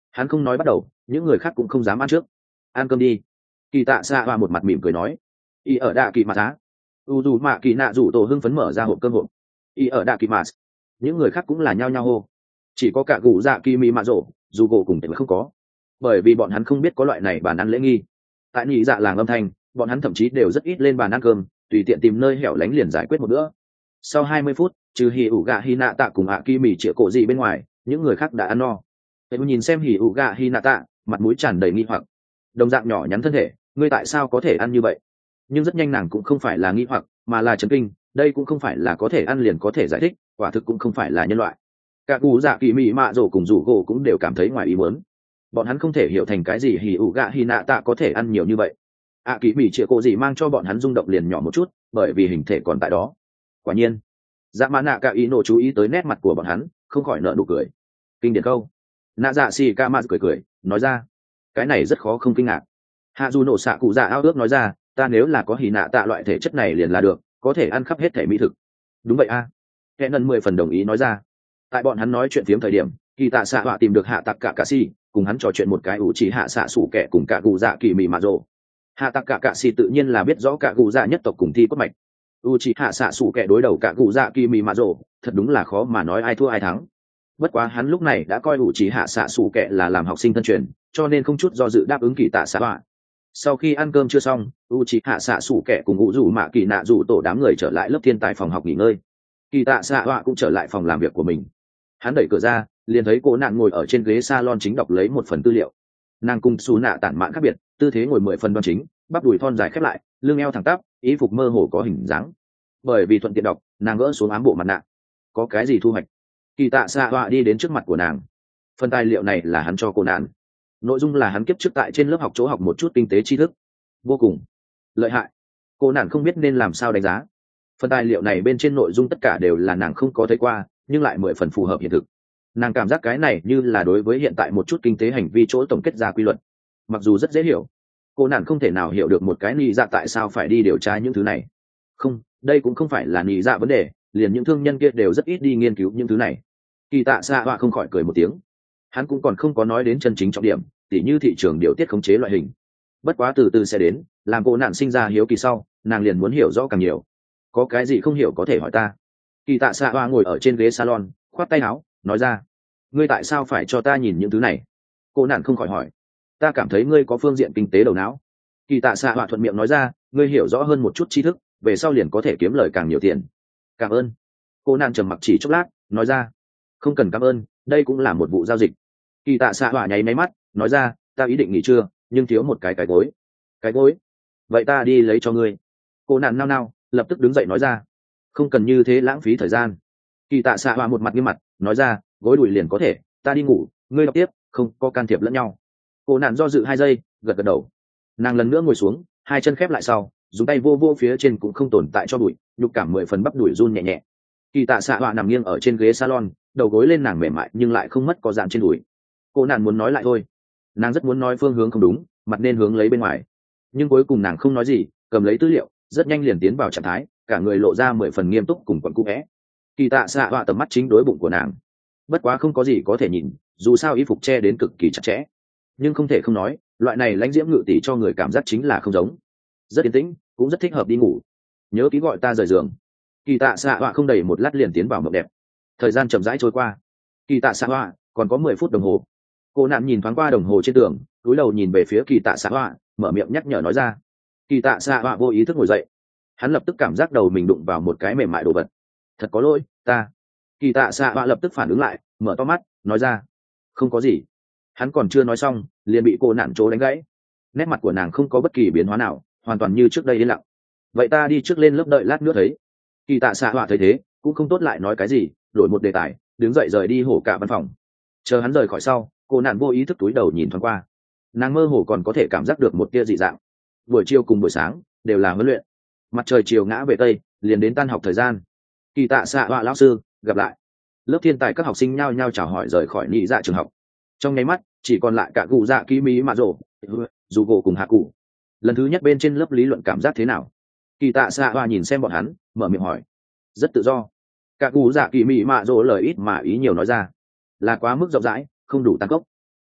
Speaker 1: Hắn không nói bắt đầu, những người khác cũng không dám ăn trước. Ăn cơm đi. Kỳ tạ xạ hoa một mặt mỉm cười nói. Y ở đạ kỳ mà giá. U dù mạ kỳ nạ rủ tổ hưng phấn mở ra hộp cơm hộp. Y ở đạ kỳ mà. Những người khác cũng là nhao nhao hô. Chỉ có cả gù dạ kỳ mì mạ rổ, dù gỗ cùng tệ không có. Bởi vì bọn hắn không biết có loại này bàn ăn lễ nghi. Tại nhị dạ làng âm thanh, bọn hắn thậm chí đều rất ít lên bàn ăn cơm, tùy tiện tìm nơi hẻo lánh liền giải quyết một bữa. Sau hai mươi phút, trừ hỉ ủ gạ hi nạ tạ cùng ạ kỳ mì chĩa cổ gì bên ngoài, những người khác đã ăn no. Em nhìn xem hỉ ủ gạ hi nạ tạ, mặt mũi tràn đầy nghi hoặc. Đồng dạng nhỏ nhắn thân thể, ngươi tại sao có thể ăn như vậy? Nhưng rất nhanh nàng cũng không phải là nghi hoặc, mà là chấn kinh, đây cũng không phải là có thể ăn liền có thể giải thích, quả thực cũng không phải là nhân loại. Cả cụ dạ kỳ mị mạ rổ cùng rủ gỗ cũng đều cảm thấy ngoài ý muốn. Bọn hắn không thể hiểu thành cái gì hỉ ủ gạ hi nạ tạ có thể ăn nhiều như vậy. ạ kỳ mị chĩa cổ gì mang cho bọn hắn rung động liền nhỏ một chút, bởi vì hình thể còn tại đó. Quả nhiên, dạ mã nạ cả ý nổ chú ý tới nét mặt của bọn hắn, không khỏi nở nụ cười. Kinh điển câu. Nạ dạ xì ca mạ cười cười, nói ra, cái này rất khó không kinh ngạc. Hạ dù nổ xạ cụ dạ ao ước nói ra, ta nếu là có hỉ nạ tạ loại thể chất này liền là được, có thể ăn khắp hết thể mỹ thực. Đúng vậy a. À. Kẻ ngân mười phần đồng ý nói ra. Tại bọn hắn nói chuyện phiếm thời điểm, kỳ tạ xạ họa tìm được hạ tặc cả cạ xì, cùng hắn trò chuyện một cái ủ chỉ hạ xạ sủ kẻ cùng cả cụ dạ kỳ mị mạ rồ. Hạ tặc cả cạ xì tự nhiên là biết rõ cả cụ dạ nhất tộc cùng thi cốt mạch. U chỉ hạ xạ sủ kẻ đối đầu cả cụ dạ kỳ mị mạ rồ, thật đúng là khó mà nói ai thua ai thắng. Bất quá hắn lúc này đã coi ủ chỉ hạ xạ sủ kẻ là làm học sinh thân truyền, cho nên không chút do dự đáp ứng kỳ tạ xạ họa. Sau khi ăn cơm chưa xong, u chỉ hạ xạ sủ kẻ cùng ngũ rủ mạ kỳ nạ rủ tổ đám người trở lại lớp thiên tài phòng học nghỉ ngơi. Kỳ tạ xạ họa cũng trở lại phòng làm việc của mình. Hắn đẩy cửa ra, liền thấy cô nạn ngồi ở trên ghế salon chính đọc lấy một phần tư liệu. Nàng cùng xù nạ tản mạn khác biệt, tư thế ngồi mười phần đoan chính, bắp đùi thon dài khép lại, lưng eo thẳng tắp, ý phục mơ hồ có hình dáng. Bởi vì thuận tiện đọc, nàng gỡ xuống ám bộ mặt nạ. Có cái gì thu hoạch? Kỳ tạ xạ họa đi đến trước mặt của nàng. Phần tài liệu này là hắn cho cô nạn. Nội dung là hắn kiếp trước tại trên lớp học chỗ học một chút kinh tế tri thức. Vô cùng lợi hại. Cô nạn không biết nên làm sao đánh giá. Phần tài liệu này bên trên nội dung tất cả đều là nàng không có thấy qua, nhưng lại mười phần phù hợp hiện thực. Nàng cảm giác cái này như là đối với hiện tại một chút kinh tế hành vi chỗ tổng kết ra quy luật. Mặc dù rất dễ hiểu, cô nàng không thể nào hiểu được một cái nị dạ tại sao phải đi điều tra những thứ này. Không, đây cũng không phải là nị dạ vấn đề, liền những thương nhân kia đều rất ít đi nghiên cứu những thứ này. Kỳ tạ xạ họa không khỏi cười một tiếng. Hắn cũng còn không có nói đến chân chính trọng điểm, tỉ như thị trường điều tiết khống chế loại hình. Bất quá từ từ sẽ đến, làm cô nạn sinh ra hiếu kỳ sau, nàng liền muốn hiểu rõ càng nhiều. Có cái gì không hiểu có thể hỏi ta. Kỳ tạ xạ họa ngồi ở trên ghế salon, khoát tay áo, nói ra, ngươi tại sao phải cho ta nhìn những thứ này? Cô nạn không khỏi hỏi. Ta cảm thấy ngươi có phương diện kinh tế đầu não. Kỳ tạ xạ họa thuận miệng nói ra, ngươi hiểu rõ hơn một chút tri thức, về sau liền có thể kiếm lời càng nhiều tiền. Cảm ơn. Cô nạn trầm mặc chỉ chốc lát, nói ra, không cần cảm ơn, đây cũng là một vụ giao dịch. Kỳ tạ xạ họa nháy máy mắt, nói ra, ta ý định nghỉ trưa, nhưng thiếu một cái cái gối. Cái gối? Vậy ta đi lấy cho ngươi. Cô nạn nao nao, lập tức đứng dậy nói ra, không cần như thế lãng phí thời gian. Kỳ tạ xạ họa một mặt nghiêm mặt, nói ra, gối đùi liền có thể, ta đi ngủ, ngươi đọc tiếp, không có can thiệp lẫn nhau. Cô nạn do dự hai giây, gật gật đầu. Nàng lần nữa ngồi xuống, hai chân khép lại sau, dùng tay vô vô phía trên cũng không tồn tại cho bụi, nhục cảm mười phần bắp đùi run nhẹ nhẹ. Kỳ tạ xạ họa nằm nghiêng ở trên ghế salon, đầu gối lên nàng mềm mại nhưng lại không mất có dạn trên đùi. Cô nạn muốn nói lại thôi, nàng rất muốn nói phương hướng không đúng, mặt nên hướng lấy bên ngoài, nhưng cuối cùng nàng không nói gì, cầm lấy tư liệu, rất nhanh liền tiến vào trạng thái, cả người lộ ra mười phần nghiêm túc cùng quặn cũ é. Kỳ tạ xạ họa tầm mắt chính đối bụng của nàng. Bất quá không có gì có thể nhìn, dù sao y phục che đến cực kỳ chặt chẽ, nhưng không thể không nói, loại này lãnh diễm ngự tỷ cho người cảm giác chính là không giống, rất yên tĩnh, cũng rất thích hợp đi ngủ. Nhớ ký gọi ta rời giường. Kỳ tạ xạ họa không đầy một lát liền tiến vào mộng đẹp. Thời gian chậm rãi trôi qua. Kỳ tạ xạ họa còn có mười phút đồng hồ. Cô nạn nhìn thoáng qua đồng hồ trên tường, cúi đầu nhìn về phía kỳ tạ xạ họa, mở miệng nhắc nhở nói ra. Kỳ tạ xạ họa vô ý thức ngồi dậy. Hắn lập tức cảm giác đầu mình đụng vào một cái mềm mại đồ vật. Thật có lỗi, ta. Kỳ tạ xạ họa lập tức phản ứng lại, mở to mắt, nói ra, không có gì. Hắn còn chưa nói xong, liền bị cô nạn trố đánh gãy. Nét mặt của nàng không có bất kỳ biến hóa nào, hoàn toàn như trước đây yên lặng. Vậy ta đi trước lên lớp đợi lát nữa thấy. Kỳ tạ xạ họa thấy thế, cũng không tốt lại nói cái gì, đổi một đề tài, đứng dậy rời đi hổ cả văn phòng. Chờ hắn rời khỏi sau, cô nạn vô ý thức túi đầu nhìn thoáng qua. Nàng mơ hồ còn có thể cảm giác được một tia dị dạng. Buổi chiều cùng buổi sáng đều là huấn luyện. Mặt trời chiều ngã về tây, liền đến tan học thời gian. Kỳ tạ xạ họa lão sư, gặp lại. Lớp thiên tài các học sinh nhao nhao chào hỏi rời khỏi nhị dạ trường học. Trong nháy mắt chỉ còn lại cả cụ dạ ký mỹ mạ rổ, dù gỗ cùng hạ cụ. Lần thứ nhất bên trên lớp lý luận cảm giác thế nào? Kỳ tạ xạ họa nhìn xem bọn hắn, mở miệng hỏi. Rất tự do. Cả cụ dạ kỳ mỹ mạ rổ lời ít mà ý nhiều nói ra, là quá mức rộng rãi, không đủ tăng cốc.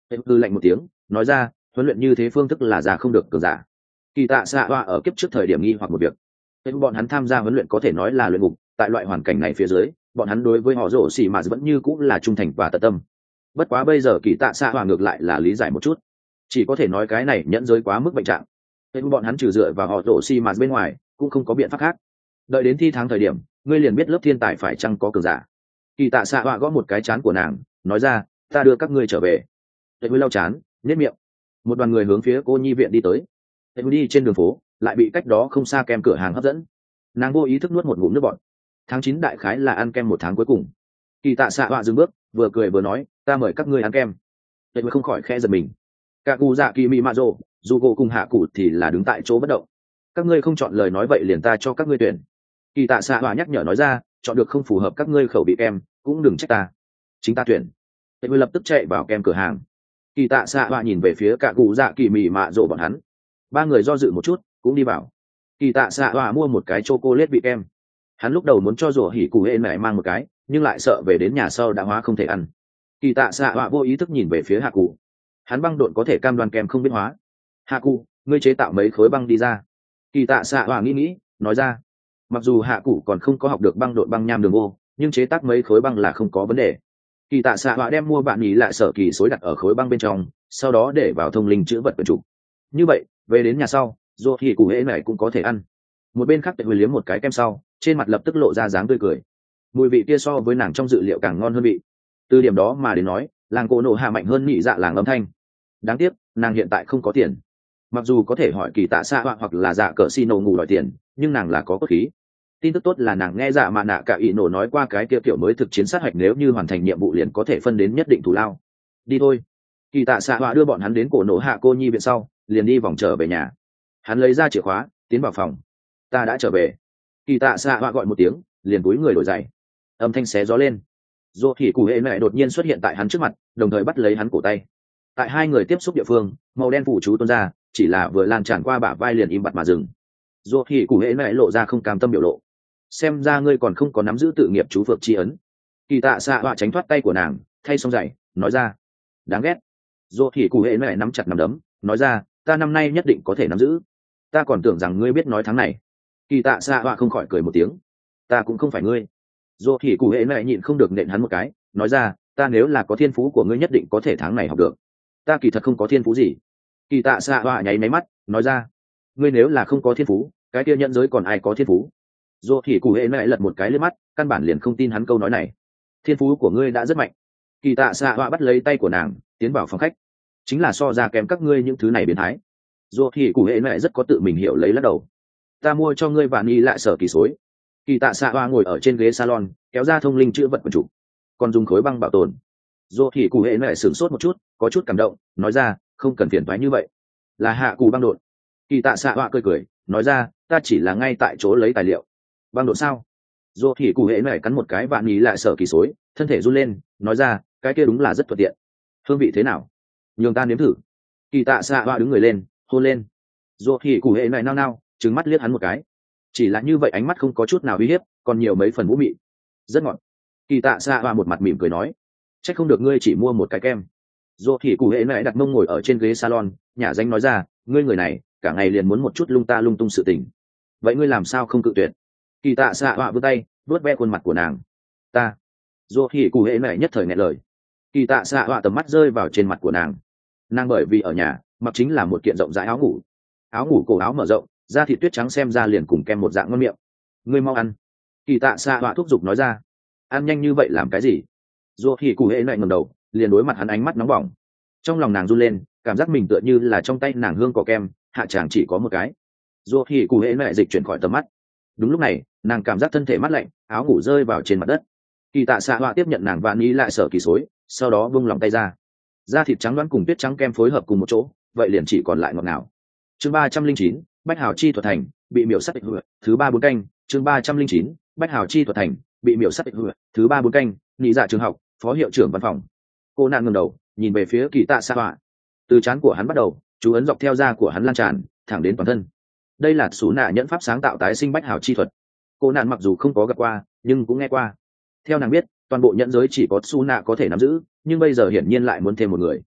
Speaker 1: Em ư lạnh một tiếng nói ra, huấn luyện như thế phương thức là già không được cường giả. Kỳ tạ xạ hoa ở kiếp trước thời điểm nghi hoặc một việc, em bọn hắn tham gia huấn luyện có thể nói là luyện ngục, tại loại hoàn cảnh này phía dưới bọn hắn đối với họ rổ xì mà vẫn như cũng là trung thành và tận tâm. Bất quá bây giờ kỳ tạ xạ hoa ngược lại là lý giải một chút, chỉ có thể nói cái này nhẫn giới quá mức bệnh trạng, em bọn hắn trừ dựa vào họ rổ xì mà bên ngoài cũng không có biện pháp khác. Đợi đến thi tháng thời điểm ngươi liền biết lớp thiên tài phải chăng có cường giả. Kỳ tạ xạ hoa gõ một cái chán của nàng nói ra, ta đưa các ngươi trở về. Em lau chán nếp miệng, một đoàn người hướng phía cô nhi viện đi tới. Em đi trên đường phố lại bị cách đó không xa kem cửa hàng hấp dẫn, nàng vô ý thức nuốt một ngụm nước bọt. Tháng chín đại khái là ăn kem một tháng cuối cùng. Kỳ tạ xạ họa dừng bước vừa cười vừa nói, ta mời các ngươi ăn kem. Em không khỏi khẽ giật mình. Cả cụ dạ kỳ mỹ mạ rồ dù gỗ cùng hạ cụ thì là đứng tại chỗ bất động. Các ngươi không chọn lời nói vậy liền ta cho các ngươi tuyển. Kỳ tạ xạ họa nhắc nhở nói ra, chọn được không phù hợp các ngươi khẩu vị kem cũng đừng trách ta, chính ta tuyển. Em lập tức chạy vào kem cửa hàng. Kỳ tạ xạ họa nhìn về phía cả cụ dạ kỳ mỹ mạ rồ bọn hắn, ba người do dự một chút cũng đi vào. Kỳ tạ xạ họa mua một cái chocolate vị kem, hắn lúc đầu muốn cho rủa hỉ cụ hễ mẹ mang một cái nhưng lại sợ về đến nhà sau đã hóa không thể ăn. Kỳ tạ xạ họa vô ý thức nhìn về phía hạ cụ, hắn băng độn có thể cam đoan kem không biết hóa. Hạ cụ, ngươi chế tạo mấy khối băng đi ra. Kỳ tạ xạ họa nghĩ nghĩ nói ra, mặc dù hạ cụ còn không có học được băng độn băng nham đường ô nhưng chế tác mấy khối băng là không có vấn đề. Kỳ tạ xạ họa đem mua bạn nhì lại sở kỳ xối đặt ở khối băng bên trong, sau đó để vào thông linh chữ vật quyển trục. Như vậy về đến nhà sau dù thì cụ hễ này cũng có thể ăn. Một bên khác tệ hồi liếm một cái kem sau trên mặt lập tức lộ ra dáng tươi cười, mùi vị kia so với nàng trong dự liệu càng ngon hơn vị. Từ điểm đó mà đến nói làng cổ nổ hạ mạnh hơn nhị dạ làng âm thanh. Đáng tiếc nàng hiện tại không có tiền, mặc dù có thể hỏi kỳ tạ xạ họa hoặc là dạ cờ xi nổ ngủ đòi tiền nhưng nàng là có cốt khí. Tin tức tốt là nàng nghe dạ mạ nạ cả ý nổ nói qua cái kia kiểu mới thực chiến sát hạch nếu như hoàn thành nhiệm vụ liền có thể phân đến nhất định thù lao. Đi thôi. Kỳ tạ xạ họa đưa bọn hắn đến cổ nổ hạ cô nhi viện sau liền đi vòng trở về nhà. Hắn lấy ra chìa khóa tiến vào phòng. Ta đã trở về. Kỳ tạ xạ họa gọi một tiếng liền cúi người đổi giày, âm thanh xé gió lên. Dô thì cụ hệ mẹ đột nhiên xuất hiện tại hắn trước mặt đồng thời bắt lấy hắn cổ tay. Tại hai người tiếp xúc địa phương màu đen phủ chú tuôn ra, chỉ là vừa lan tràn qua bả vai liền im bặt mà dừng. Dô thì cụ hệ mẹ lộ ra không cam tâm biểu lộ, xem ra ngươi còn không có nắm giữ tự nghiệp chú phược chi ấn. Kỳ tạ xạ họa tránh thoát tay của nàng thay xong giày nói ra, đáng ghét. Dô thì cụ hệ mẹ nắm chặt nắm đấm nói ra, ta năm nay nhất định có thể nắm giữ. Ta còn tưởng rằng ngươi biết nói tháng này. Kỳ tạ xạ họa không khỏi cười một tiếng, ta cũng không phải ngươi. Dô thì cụ hệ mẹ nhịn không được nện hắn một cái nói ra, ta nếu là có thiên phú của ngươi nhất định có thể tháng này học được. Ta kỳ thật không có thiên phú gì. Kỳ tạ xạ họa nháy máy mắt nói ra, ngươi nếu là không có thiên phú cái kia nhận giới còn ai có thiên phú. Dô thì cụ hệ mẹ lật một cái lên mắt căn bản liền không tin hắn câu nói này. Thiên phú của ngươi đã rất mạnh. Kỳ tạ xạ họa bắt lấy tay của nàng tiến vào phòng khách, chính là so ra kém các ngươi những thứ này biến thái. Dô thì cụ hệ mẹ rất có tự mình hiểu lấy lắc đầu, ta mua cho ngươi và ni lại sở kỳ xối. Kỳ tạ xạ hoa ngồi ở trên ghế salon kéo ra thông linh chữ vật quần chủ, còn dùng khối băng bảo tồn. Dô thì cụ hệ mẹ sửng sốt một chút có chút cảm động nói ra, không cần phiền thoái như vậy, là hạ cụ băng đột. Kỳ tạ xạ hoa cười cười nói ra, ta chỉ là ngay tại chỗ lấy tài liệu. Băng đột sao? Dô thì cụ hệ mẹ cắn một cái và ni lại sở kỳ xối, thân thể run lên nói ra, cái kia đúng là rất thuận tiện. Hương vị thế nào? nhường ta nếm thử. Kỳ tạ xạ hoa đứng người lên hôn lên. Dô thì cụ hệ mẹ nao nao trừng mắt liếc hắn một cái, chỉ là như vậy ánh mắt không có chút nào uy hiếp còn nhiều mấy phần vũ mị, rất ngọt. Kỳ tạ xạ hoa một mặt mỉm cười nói, chắc không được ngươi chỉ mua một cái kem. Dô thì cụ hệ mẹ đặt mông ngồi ở trên ghế salon nhả danh nói ra, ngươi người này cả ngày liền muốn một chút lung ta lung tung sự tình, vậy ngươi làm sao không cự tuyệt? Kỳ tạ xạ hoa vươn tay vuốt ve khuôn mặt của nàng. Ta. Dô thì cụ hệ mẹ nhất thời nghẹn lời. Kỳ tạ xạ hoa tầm mắt rơi vào trên mặt của nàng. Nàng bởi vì ở nhà mặc chính là một kiện rộng rãi áo ngủ, áo ngủ cổ áo mở rộng, da thịt tuyết trắng xem ra liền cùng kem một dạng ngon miệng. Ngươi mau ăn. Kỳ tạ xạ họa thúc giục nói ra. Ăn nhanh như vậy làm cái gì? Dù thì cụ hệ lại ngầm đầu liền đối mặt hắn ánh mắt nóng bỏng, trong lòng nàng run lên cảm giác mình tựa như là trong tay nàng hương cỏ kem hạ tràng chỉ có một cái. Dù thì cụ hệ lại dịch chuyển khỏi tầm mắt. Đúng lúc này nàng cảm giác thân thể mát lạnh, áo ngủ rơi vào trên mặt đất. Kỳ tạ xạ họa tiếp nhận nàng và ní lại sở kỳ xối, sau đó bung lòng tay ra. Da thịt trắng đoán cùng tuyết trắng kem phối hợp cùng một chỗ, vậy liền chỉ còn lại ngọt ngào. Chương ba trăm linh chín, Bách Hào Chi thuật thành, bị miểu sát hựa, thứ ba bốn canh, chương ba trăm linh chín, Bách Hào Chi thuật thành, bị miểu sát hựa, thứ ba bốn canh, nhị dạ trường học, phó hiệu trưởng văn phòng. Cô nạn ngẩng đầu, nhìn về phía Kỳ Tạ Sa Họa. Từ trán của hắn bắt đầu, chú ấn dọc theo da của hắn lan tràn, thẳng đến toàn thân. Đây là Sú Nạ nhẫn pháp sáng tạo tái sinh Bách Hào Chi thuật. Cô nạn mặc dù không có gặp qua, nhưng cũng nghe qua. Theo nàng biết, toàn bộ nhẫn giới chỉ có Sú Nạ có thể nắm giữ, nhưng bây giờ hiển nhiên lại muốn thêm một người.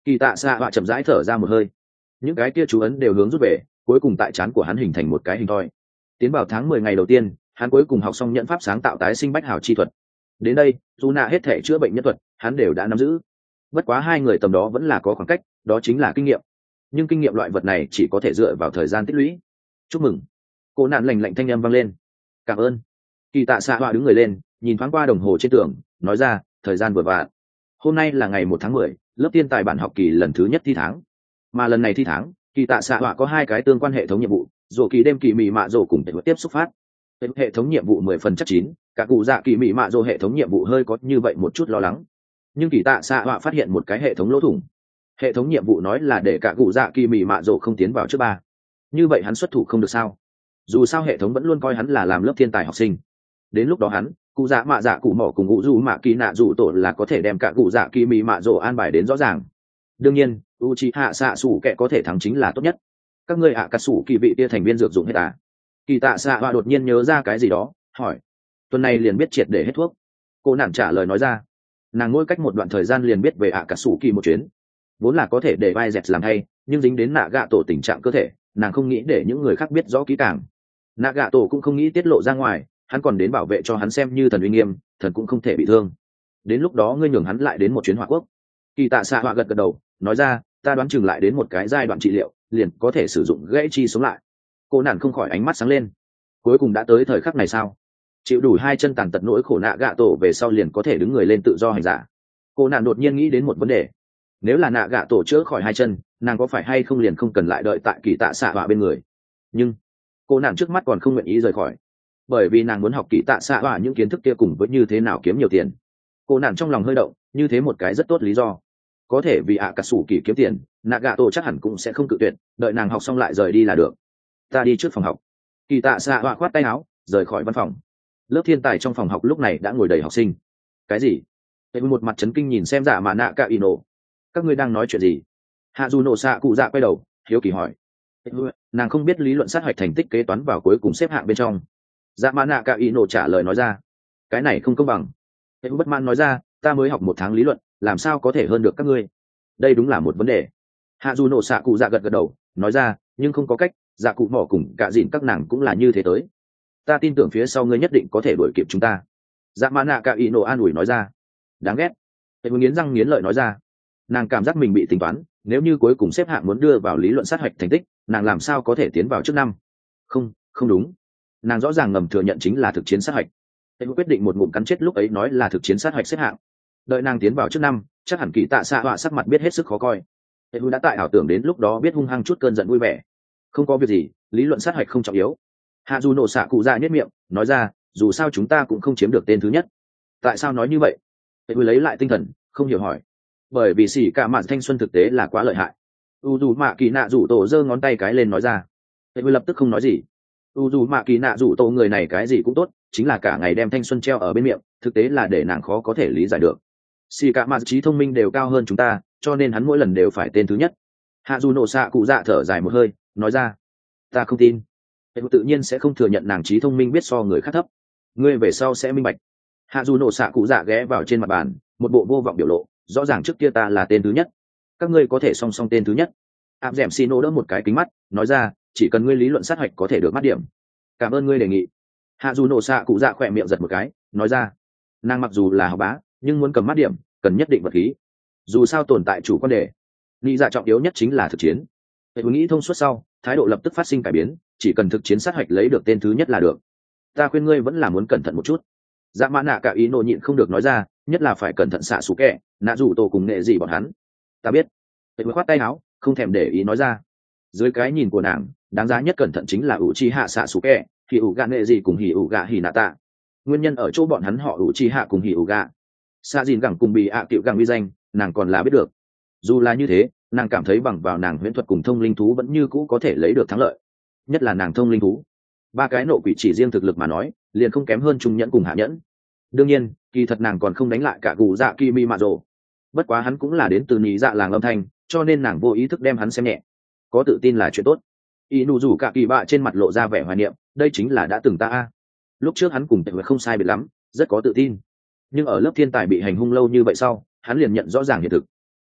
Speaker 1: Kỳ tạ xạ họa chậm rãi thở ra một hơi, những cái kia chú ấn đều hướng rút về, cuối cùng tại trán của hắn hình thành một cái hình thoi. Tiến vào tháng mười ngày đầu tiên, hắn cuối cùng học xong nhận pháp sáng tạo tái sinh bách hào chi thuật. Đến đây, dù nạ hết thể chữa bệnh nhân thuật hắn đều đã nắm giữ. Bất quá hai người tầm đó vẫn là có khoảng cách, đó chính là kinh nghiệm. Nhưng kinh nghiệm loại vật này chỉ có thể dựa vào thời gian tích lũy. Chúc mừng. Cô nạn lành lạnh thanh âm vang lên. Cảm ơn. Kỳ tạ xạ họa đứng người lên, nhìn thoáng qua đồng hồ trên tường, nói ra, thời gian vừa vặn. Hôm nay là ngày một tháng mười, lớp tiên tài bản học kỳ lần thứ nhất thi tháng. Mà lần này thi tháng, kỳ tạ xạ họa có hai cái tương quan hệ thống nhiệm vụ, rổ kỳ đêm kỳ mị mạ rổ cùng tiếp xúc phát. Hệ thống nhiệm vụ mười phần chắc chín, cả cụ dạ kỳ mị mạ rổ hệ thống nhiệm vụ hơi có như vậy một chút lo lắng. Nhưng kỳ tạ xạ họa phát hiện một cái hệ thống lỗ thủng. Hệ thống nhiệm vụ nói là để cả cụ dạ kỳ mị mạ rổ không tiến vào trước ba. Như vậy hắn xuất thủ không được sao? Dù sao hệ thống vẫn luôn coi hắn là làm lớp thiên tài học sinh. Đến lúc đó hắn, cụ dạ mạ dạ cụ mỏ cùng ngụ du mạ kỳ nạ dụ tổ là có thể đem cả cụ dạ kỳ mị mạ rổ an bài đến rõ ràng. Đương nhiên, Uchiha xạ sủ kẻ có thể thắng chính là tốt nhất. Các ngươi ạ cà sủ kỳ vị tia thành viên dược dụng hết à? Kỳ tạ xạ họa đột nhiên nhớ ra cái gì đó, hỏi. Tuần này liền biết triệt để hết thuốc. Cô nàng trả lời nói ra. Nàng mỗi cách một đoạn thời gian liền biết về ạ cà sủ kỳ một chuyến. Vốn là có thể để vai dẹt làm hay, nhưng dính đến nạ gạ tổ tình trạng cơ thể, nàng không nghĩ để những người khác biết rõ kỹ càng. Nạ gạ tổ cũng không nghĩ tiết lộ ra ngoài, hắn còn đến bảo vệ cho hắn xem như thần uy nghiêm, thần cũng không thể bị thương. Đến lúc đó ngươi nhường hắn lại đến một chuyến hỏa quốc. Kỳ tạ xạ họa gật gật đầu, nói ra, ta đoán chừng lại đến một cái giai đoạn trị liệu, liền có thể sử dụng gãy chi sống lại. Cô nản không khỏi ánh mắt sáng lên. Cuối cùng đã tới thời khắc này sao? Chịu đủ hai chân tàn tật nỗi khổ nạ gạ tổ về sau liền có thể đứng người lên tự do hành giả. Cô nản đột nhiên nghĩ đến một vấn đề. Nếu là nạ gạ tổ chữa khỏi hai chân, nàng có phải hay không liền không cần lại đợi tại kỳ tạ xạ họa bên người? Nhưng cô nản trước mắt còn không nguyện ý rời khỏi, bởi vì nàng muốn học kỳ tạ xạ họa những kiến thức kia cùng với như thế nào kiếm nhiều tiền. Cô nản trong lòng hơi động, như thế một cái rất tốt lý do. Có thể vì ạ cà sủ kỳ kiếm tiền, nạ gạ tổ chắc hẳn cũng sẽ không cự tuyệt, đợi nàng học xong lại rời đi là được. Ta đi trước phòng học. Kỳ tạ xạ họa khoát tay áo, rời khỏi văn phòng. Lớp thiên tài trong phòng học lúc này đã ngồi đầy học sinh. Cái gì? Tệ một mặt chấn kinh nhìn xem dạ mà nạ cả ino. Các ngươi đang nói chuyện gì? Hạ dù nổ xạ cụ dạ quay đầu, hiếu kỳ hỏi. Nàng không biết lý luận sát hoạch thành tích kế toán vào cuối cùng xếp hạng bên trong. Dạ mà nạ cả ino trả lời nói ra. Cái này không công bằng. Tệ bất mãn nói ra, ta mới học một tháng lý luận, làm sao có thể hơn được các ngươi? Đây đúng là một vấn đề. Hạ dù nổ xạ cụ dạ gật gật đầu, nói ra, nhưng không có cách, dạ cụ mỏ cùng cả dìn các nàng cũng là như thế tới. Ta tin tưởng phía sau ngươi nhất định có thể đuổi kịp chúng ta. Dạ mã nạ cả ý nổ an ủi nói ra. Đáng ghét. Tệ nghiến răng nghiến lợi nói ra. Nàng cảm giác mình bị tính toán, nếu như cuối cùng xếp hạng muốn đưa vào lý luận sát hoạch thành tích, nàng làm sao có thể tiến vào trước năm? Không, không đúng. Nàng rõ ràng ngầm thừa nhận chính là thực chiến sát hoạch. Tệ quyết định một ngụm cắn chết lúc ấy nói là thực chiến sát hoạch xếp hạng. Đợi nàng tiến vào trước năm, chắc hẳn kỳ tạ xạ họa sắc mặt biết hết sức khó coi. Hệ đã tại ảo tưởng đến lúc đó biết hung hăng chút cơn giận vui vẻ. Không có việc gì, lý luận sát hạch không trọng yếu. Hạ dù nổ xạ cụ dạ nhất miệng, nói ra, dù sao chúng ta cũng không chiếm được tên thứ nhất. Tại sao nói như vậy? Hệ lấy lại tinh thần, không hiểu hỏi. Bởi vì xỉ cả mạn thanh xuân thực tế là quá lợi hại. U dù mạ kỳ nạ rủ tổ giơ ngón tay cái lên nói ra. Hệ lập tức không nói gì. U dù mạ kỳ nạ rủ tổ người này cái gì cũng tốt, chính là cả ngày đem thanh xuân treo ở bên miệng, thực tế là để nàng khó có thể lý giải được. Xì cả mặt trí thông minh đều cao hơn chúng ta, cho nên hắn mỗi lần đều phải tên thứ nhất. Hạ dù nổ xạ cụ dạ thở dài một hơi, nói ra, ta không tin. Em tự nhiên sẽ không thừa nhận nàng trí thông minh biết so người khác thấp. Ngươi về sau sẽ minh bạch. Hạ dù nổ xạ cụ dạ ghé vào trên mặt bàn, một bộ vô vọng biểu lộ, rõ ràng trước kia ta là tên thứ nhất. Các ngươi có thể song song tên thứ nhất. Áp dẻm xì nổ đỡ một cái kính mắt, nói ra, chỉ cần ngươi lý luận sát hạch có thể được mắt điểm. Cảm ơn ngươi đề nghị. Hạ dù nổ xạ cụ dạ khỏe miệng giật một cái, nói ra, nàng mặc dù là học bá, nhưng muốn cầm mắt điểm cần nhất định vật khí. Dù sao tồn tại chủ quan đề, nghĩ dạ trọng yếu nhất chính là thực chiến. Hệ nghĩ thông suốt sau, thái độ lập tức phát sinh cải biến, chỉ cần thực chiến sát hạch lấy được tên thứ nhất là được. Ta khuyên ngươi vẫn là muốn cẩn thận một chút. Dạ mã nạ cả ý nộ nhịn không được nói ra, nhất là phải cẩn thận xạ xú kẹ, nạ rủ tổ cùng nghệ gì bọn hắn. Ta biết. Hệ khoát tay áo, không thèm để ý nói ra. Dưới cái nhìn của nàng, đáng giá nhất cẩn thận chính là ủ chi hạ xạ xú kẹ, thì ủ gạ nghệ gì cùng hỉ ủ gạ hỉ nạ tạ. Nguyên nhân ở chỗ bọn hắn họ ủ chi hạ cùng hỉ ủ gạ. Xa dìn gẳng cùng bị ạ à cựu gẳng uy danh, nàng còn là biết được. Dù là như thế, nàng cảm thấy bằng vào nàng huyễn thuật cùng thông linh thú vẫn như cũ có thể lấy được thắng lợi. Nhất là nàng thông linh thú, ba cái nộ quỷ chỉ riêng thực lực mà nói, liền không kém hơn trung nhẫn cùng hạ nhẫn. Đương nhiên, kỳ thật nàng còn không đánh lại cả gù dạ kimi mạ rồ. Bất quá hắn cũng là đến từ nhị dạ làng âm thanh, cho nên nàng vô ý thức đem hắn xem nhẹ. Có tự tin là chuyện tốt. Y nụ rủ cả kỳ bạ trên mặt lộ ra vẻ hoài niệm, đây chính là đã từng ta a. Lúc trước hắn cùng tệ không sai biệt lắm, rất có tự tin. Nhưng ở lớp thiên tài bị hành hung lâu như vậy sau, hắn liền nhận rõ ràng hiện thực.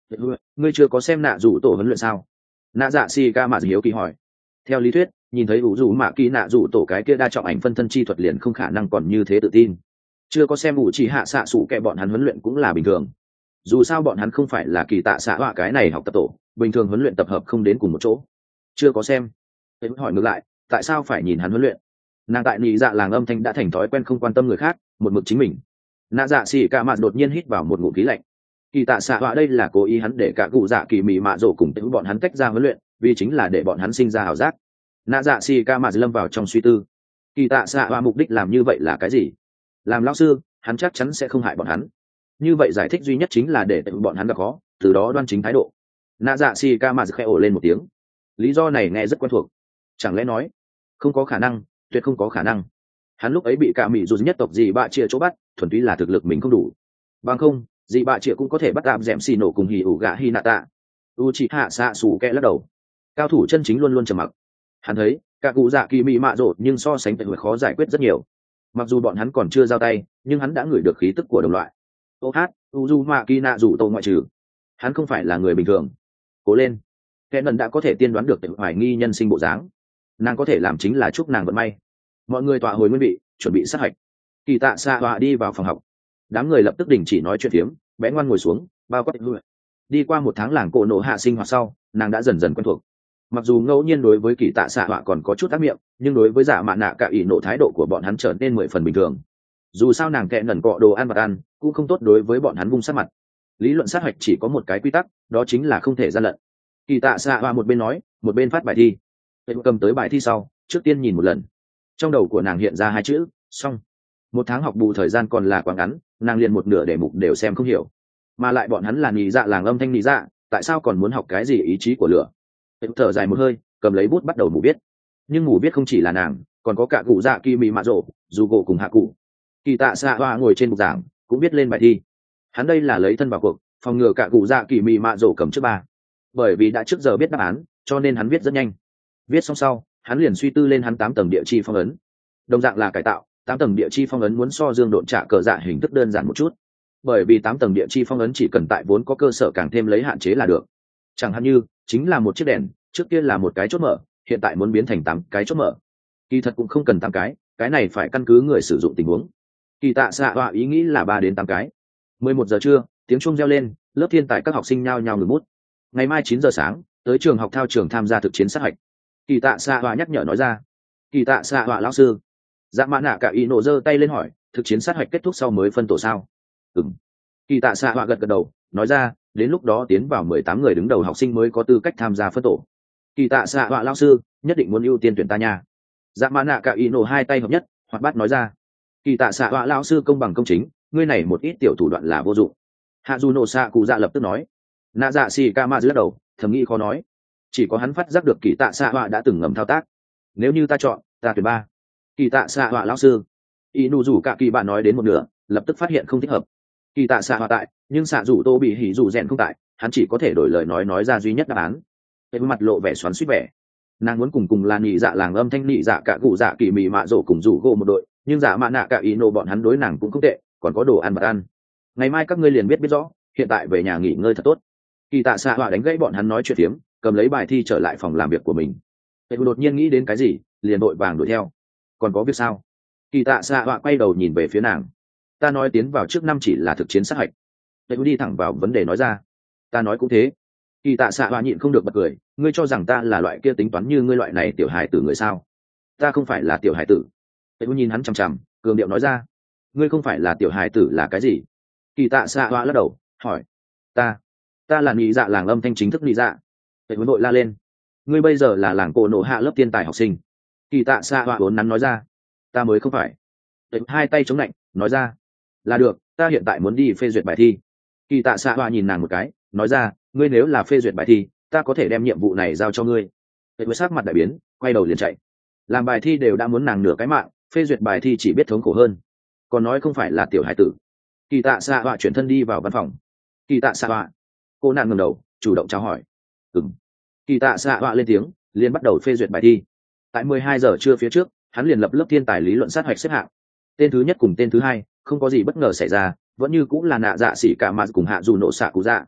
Speaker 1: Ngươi chưa có xem nạ rủ tổ huấn luyện sao? Nạ dạ xì ca mà hiếu kỳ hỏi. Theo lý thuyết, nhìn thấy ủ rủ mạ kỳ nạ rủ tổ cái kia đa trọng ảnh phân thân chi thuật liền không khả năng còn như thế tự tin. Chưa có xem ủ chỉ hạ xạ sủ kẹ bọn hắn huấn luyện cũng là bình thường. Dù sao bọn hắn không phải là kỳ tạ xạ họa cái này học tập tổ, bình thường huấn luyện tập hợp không đến cùng một chỗ. Chưa có xem. Em hỏi ngược lại, tại sao phải nhìn hắn huấn luyện? Nàng tại nhị dạ làng âm thanh đã thành thói quen không quan tâm người khác, một mực chính mình. Nạ dạ xì ca mạt đột nhiên hít vào một ngụm khí lạnh. Kỳ tạ xạ họa đây là cố ý hắn để cả cụ dạ kỳ mị mạ rổ cùng tự bọn hắn tách ra huấn luyện, vì chính là để bọn hắn sinh ra ảo giác. Nạ dạ xì ca mạt lâm vào trong suy tư. Kỳ tạ xạ họa mục đích làm như vậy là cái gì? Làm lão sư, hắn chắc chắn sẽ không hại bọn hắn. Như vậy giải thích duy nhất chính là để tự bọn hắn gặp khó, từ đó đoan chính thái độ. Nạ dạ xì ca mạt khẽ ồ lên một tiếng. Lý do này nghe rất quen thuộc. Chẳng lẽ nói không có khả năng, tuyệt không có khả năng. Hắn lúc ấy bị cả mỹ dù nhất tộc gì bạ chia chỗ bắt, thuần túy là thực lực mình không đủ. Bằng không, dị bạ chịa cũng có thể bắt tạm dẻm xì nổ cùng hì ủ gạ hi nạ tạ. U chị hạ xạ xù kẹ lắc đầu. Cao thủ chân chính luôn luôn trầm mặc. Hắn thấy cả cụ dạ kỳ mị mạ rộ nhưng so sánh với khó giải quyết rất nhiều. Mặc dù bọn hắn còn chưa giao tay, nhưng hắn đã ngửi được khí tức của đồng loại. Ô hát uzu mạ kỳ nạ rủ tổ ngoại trừ, hắn không phải là người bình thường. Cố lên. Kẻ nần đã có thể tiên đoán được tự hoài nghi nhân sinh bộ dáng. Nàng có thể làm chính là chúc nàng vận may. Mọi người tọa hồi nguyên vị, chuẩn bị sát hạch. Kỳ tạ xạ họa đi vào phòng học. Đám người lập tức đình chỉ nói chuyện phiếm, bé ngoan ngồi xuống, bao quát hư. Đi qua một tháng làng cổ nổ hạ sinh hoạt sau, nàng đã dần dần quen thuộc. Mặc dù ngẫu nhiên đối với kỳ tạ xạ họa còn có chút ác miệng, nhưng đối với giả mạ nạ cả ỷ nộ thái độ của bọn hắn trở nên mười phần bình thường. Dù sao nàng kẹ nần cọ đồ ăn vật ăn, cũng không tốt đối với bọn hắn vung sát mặt. Lý luận sát hạch chỉ có một cái quy tắc, đó chính là không thể gian lận. Kỳ tạ xạ họa một bên nói, một bên phát bài thi. Em cầm tới bài thi sau, trước tiên nhìn một lần. Trong đầu của nàng hiện ra hai chữ, xong. Một tháng học bù thời gian còn là quá ngắn, nàng liền một nửa đề mục đều xem không hiểu. Mà lại bọn hắn là nhị dạ làng âm thanh nhị dạ, tại sao còn muốn học cái gì ý chí của lửa? Em thở dài một hơi, cầm lấy bút bắt đầu mù viết. Nhưng mù viết không chỉ là nàng, còn có cả cụ dạ kỳ mị mạ rộ, dù gỗ cùng hạ cụ. Kỳ tạ xạ hoa ngồi trên bục giảng, cũng viết lên bài thi. Hắn đây là lấy thân vào cuộc, phòng ngừa cả cụ dạ kỳ mị mạ rộ cầm trước ba. Bởi vì đã trước giờ biết đáp án, cho nên hắn viết rất nhanh. Viết xong sau, hắn liền suy tư lên hắn tám tầng địa chi phong ấn. Đồng dạng là cải tạo, tám tầng địa chi phong ấn muốn so dương độn trả cờ dạ hình thức đơn giản một chút, bởi vì tám tầng địa chi phong ấn chỉ cần tại vốn có cơ sở càng thêm lấy hạn chế là được. Chẳng hạn như chính là một chiếc đèn, trước kia là một cái chốt mở, hiện tại muốn biến thành tám cái chốt mở. Kỳ thật cũng không cần tám cái, cái này phải căn cứ người sử dụng tình huống. Kỳ tạ xạ họa ý nghĩ là ba đến tám cái. Mười một giờ trưa, tiếng chuông reo lên, lớp thiên tài các học sinh nhao nhao ngừng bút. Ngày mai chín giờ sáng, tới trường học thao trường tham gia thực chiến sát hạch. Kỳ tạ xạ họa nhắc nhở nói ra. Kỳ tạ xạ họa lão sư. Dạ mã nạ cả ý nổ giơ tay lên hỏi, thực chiến sát hạch kết thúc sau mới phân tổ sao? Ừm. Kỳ tạ xạ họa gật gật đầu, nói ra, đến lúc đó tiến vào mười tám người đứng đầu học sinh mới có tư cách tham gia phân tổ. Kỳ tạ xạ họa lão sư, nhất định muốn ưu tiên tuyển ta nha. Dạ mã nạ cả ý nổ hai tay hợp nhất, hoạt bát nói ra. Kỳ tạ xạ họa lão sư công bằng công chính, ngươi này một ít tiểu thủ đoạn là vô dụng. Hạ dù nổ xạ cụ dạ lập tức nói. Nạ dạ xì ca ma lắc đầu, thầm nghĩ khó nói. Chỉ có hắn phát giác được kỳ tạ xạ họa đã từng ngầm thao tác. Nếu như ta chọn, ta tuyển ba. Kỳ tạ xạ họa lão sư. Y nụ rủ cả kỳ bạn nói đến một nửa, lập tức phát hiện không thích hợp. Kỳ tạ xạ họa tại, nhưng xạ rủ tô bị hỉ rủ rèn không tại, hắn chỉ có thể đổi lời nói nói ra duy nhất đáp án. Cái mặt lộ vẻ xoắn xuýt vẻ. Nàng muốn cùng cùng là nhị dạ làng âm thanh nhị dạ cả cụ dạ kỳ mị mạ rổ cùng rủ gỗ một đội, nhưng dạ mạ nạ cả ý nô bọn hắn đối nàng cũng không tệ, còn có đồ ăn bật ăn. Ngày mai các ngươi liền biết biết rõ, hiện tại về nhà nghỉ ngơi thật tốt. Kỳ tạ xạ họa đánh gãy bọn hắn nói chuyện phiếm, cầm lấy bài thi trở lại phòng làm việc của mình. Tệ đột nhiên nghĩ đến cái gì, liền đội vàng đuổi theo. Còn có việc sao? Kỳ tạ xạ họa quay đầu nhìn về phía nàng. Ta nói tiến vào trước năm chỉ là thực chiến sát hạch. Tệ đi thẳng vào vấn đề nói ra. Ta nói cũng thế. Kỳ tạ xạ họa nhịn không được bật cười, ngươi cho rằng ta là loại kia tính toán như ngươi loại này tiểu hài tử người sao? Ta không phải là tiểu hài tử. Tệ nhìn hắn chằm chằm, cường điệu nói ra. Ngươi không phải là tiểu hài tử là cái gì? Kỳ tạ xạ họa lắc đầu, hỏi. Ta, ta là nhị dạ làng âm thanh chính thức nhị dạ. Tệ vội la lên. Ngươi bây giờ là làng cổ nổ hạ lớp tiên tài học sinh. Kỳ tạ xạ họa vốn nắn nói ra. Ta mới không phải. Tệ hai tay chống lạnh, nói ra. Là được, ta hiện tại muốn đi phê duyệt bài thi. Kỳ tạ xạ họa nhìn nàng một cái, nói ra, ngươi nếu là phê duyệt bài thi, ta có thể đem nhiệm vụ này giao cho ngươi. Tệ với sắc mặt đại biến, quay đầu liền chạy. Làm bài thi đều đã muốn nàng nửa cái mạng, phê duyệt bài thi chỉ biết thống khổ hơn. Còn nói không phải là tiểu hải tử. Kỳ tạ xạ họa chuyển thân đi vào văn phòng. Kỳ tạ xạ họa. Cô nàng ngẩng đầu, chủ động chào hỏi. Ừm. Kỳ tạ xạ họa lên tiếng, liền bắt đầu phê duyệt bài thi. Tại mười hai giờ trưa phía trước, hắn liền lập lớp thiên tài lý luận sát hoạch xếp hạng. Tên thứ nhất cùng tên thứ hai, không có gì bất ngờ xảy ra, vẫn như cũng là nạ dạ xỉ cả mà cùng hạ dù nổ xạ cụ dạ.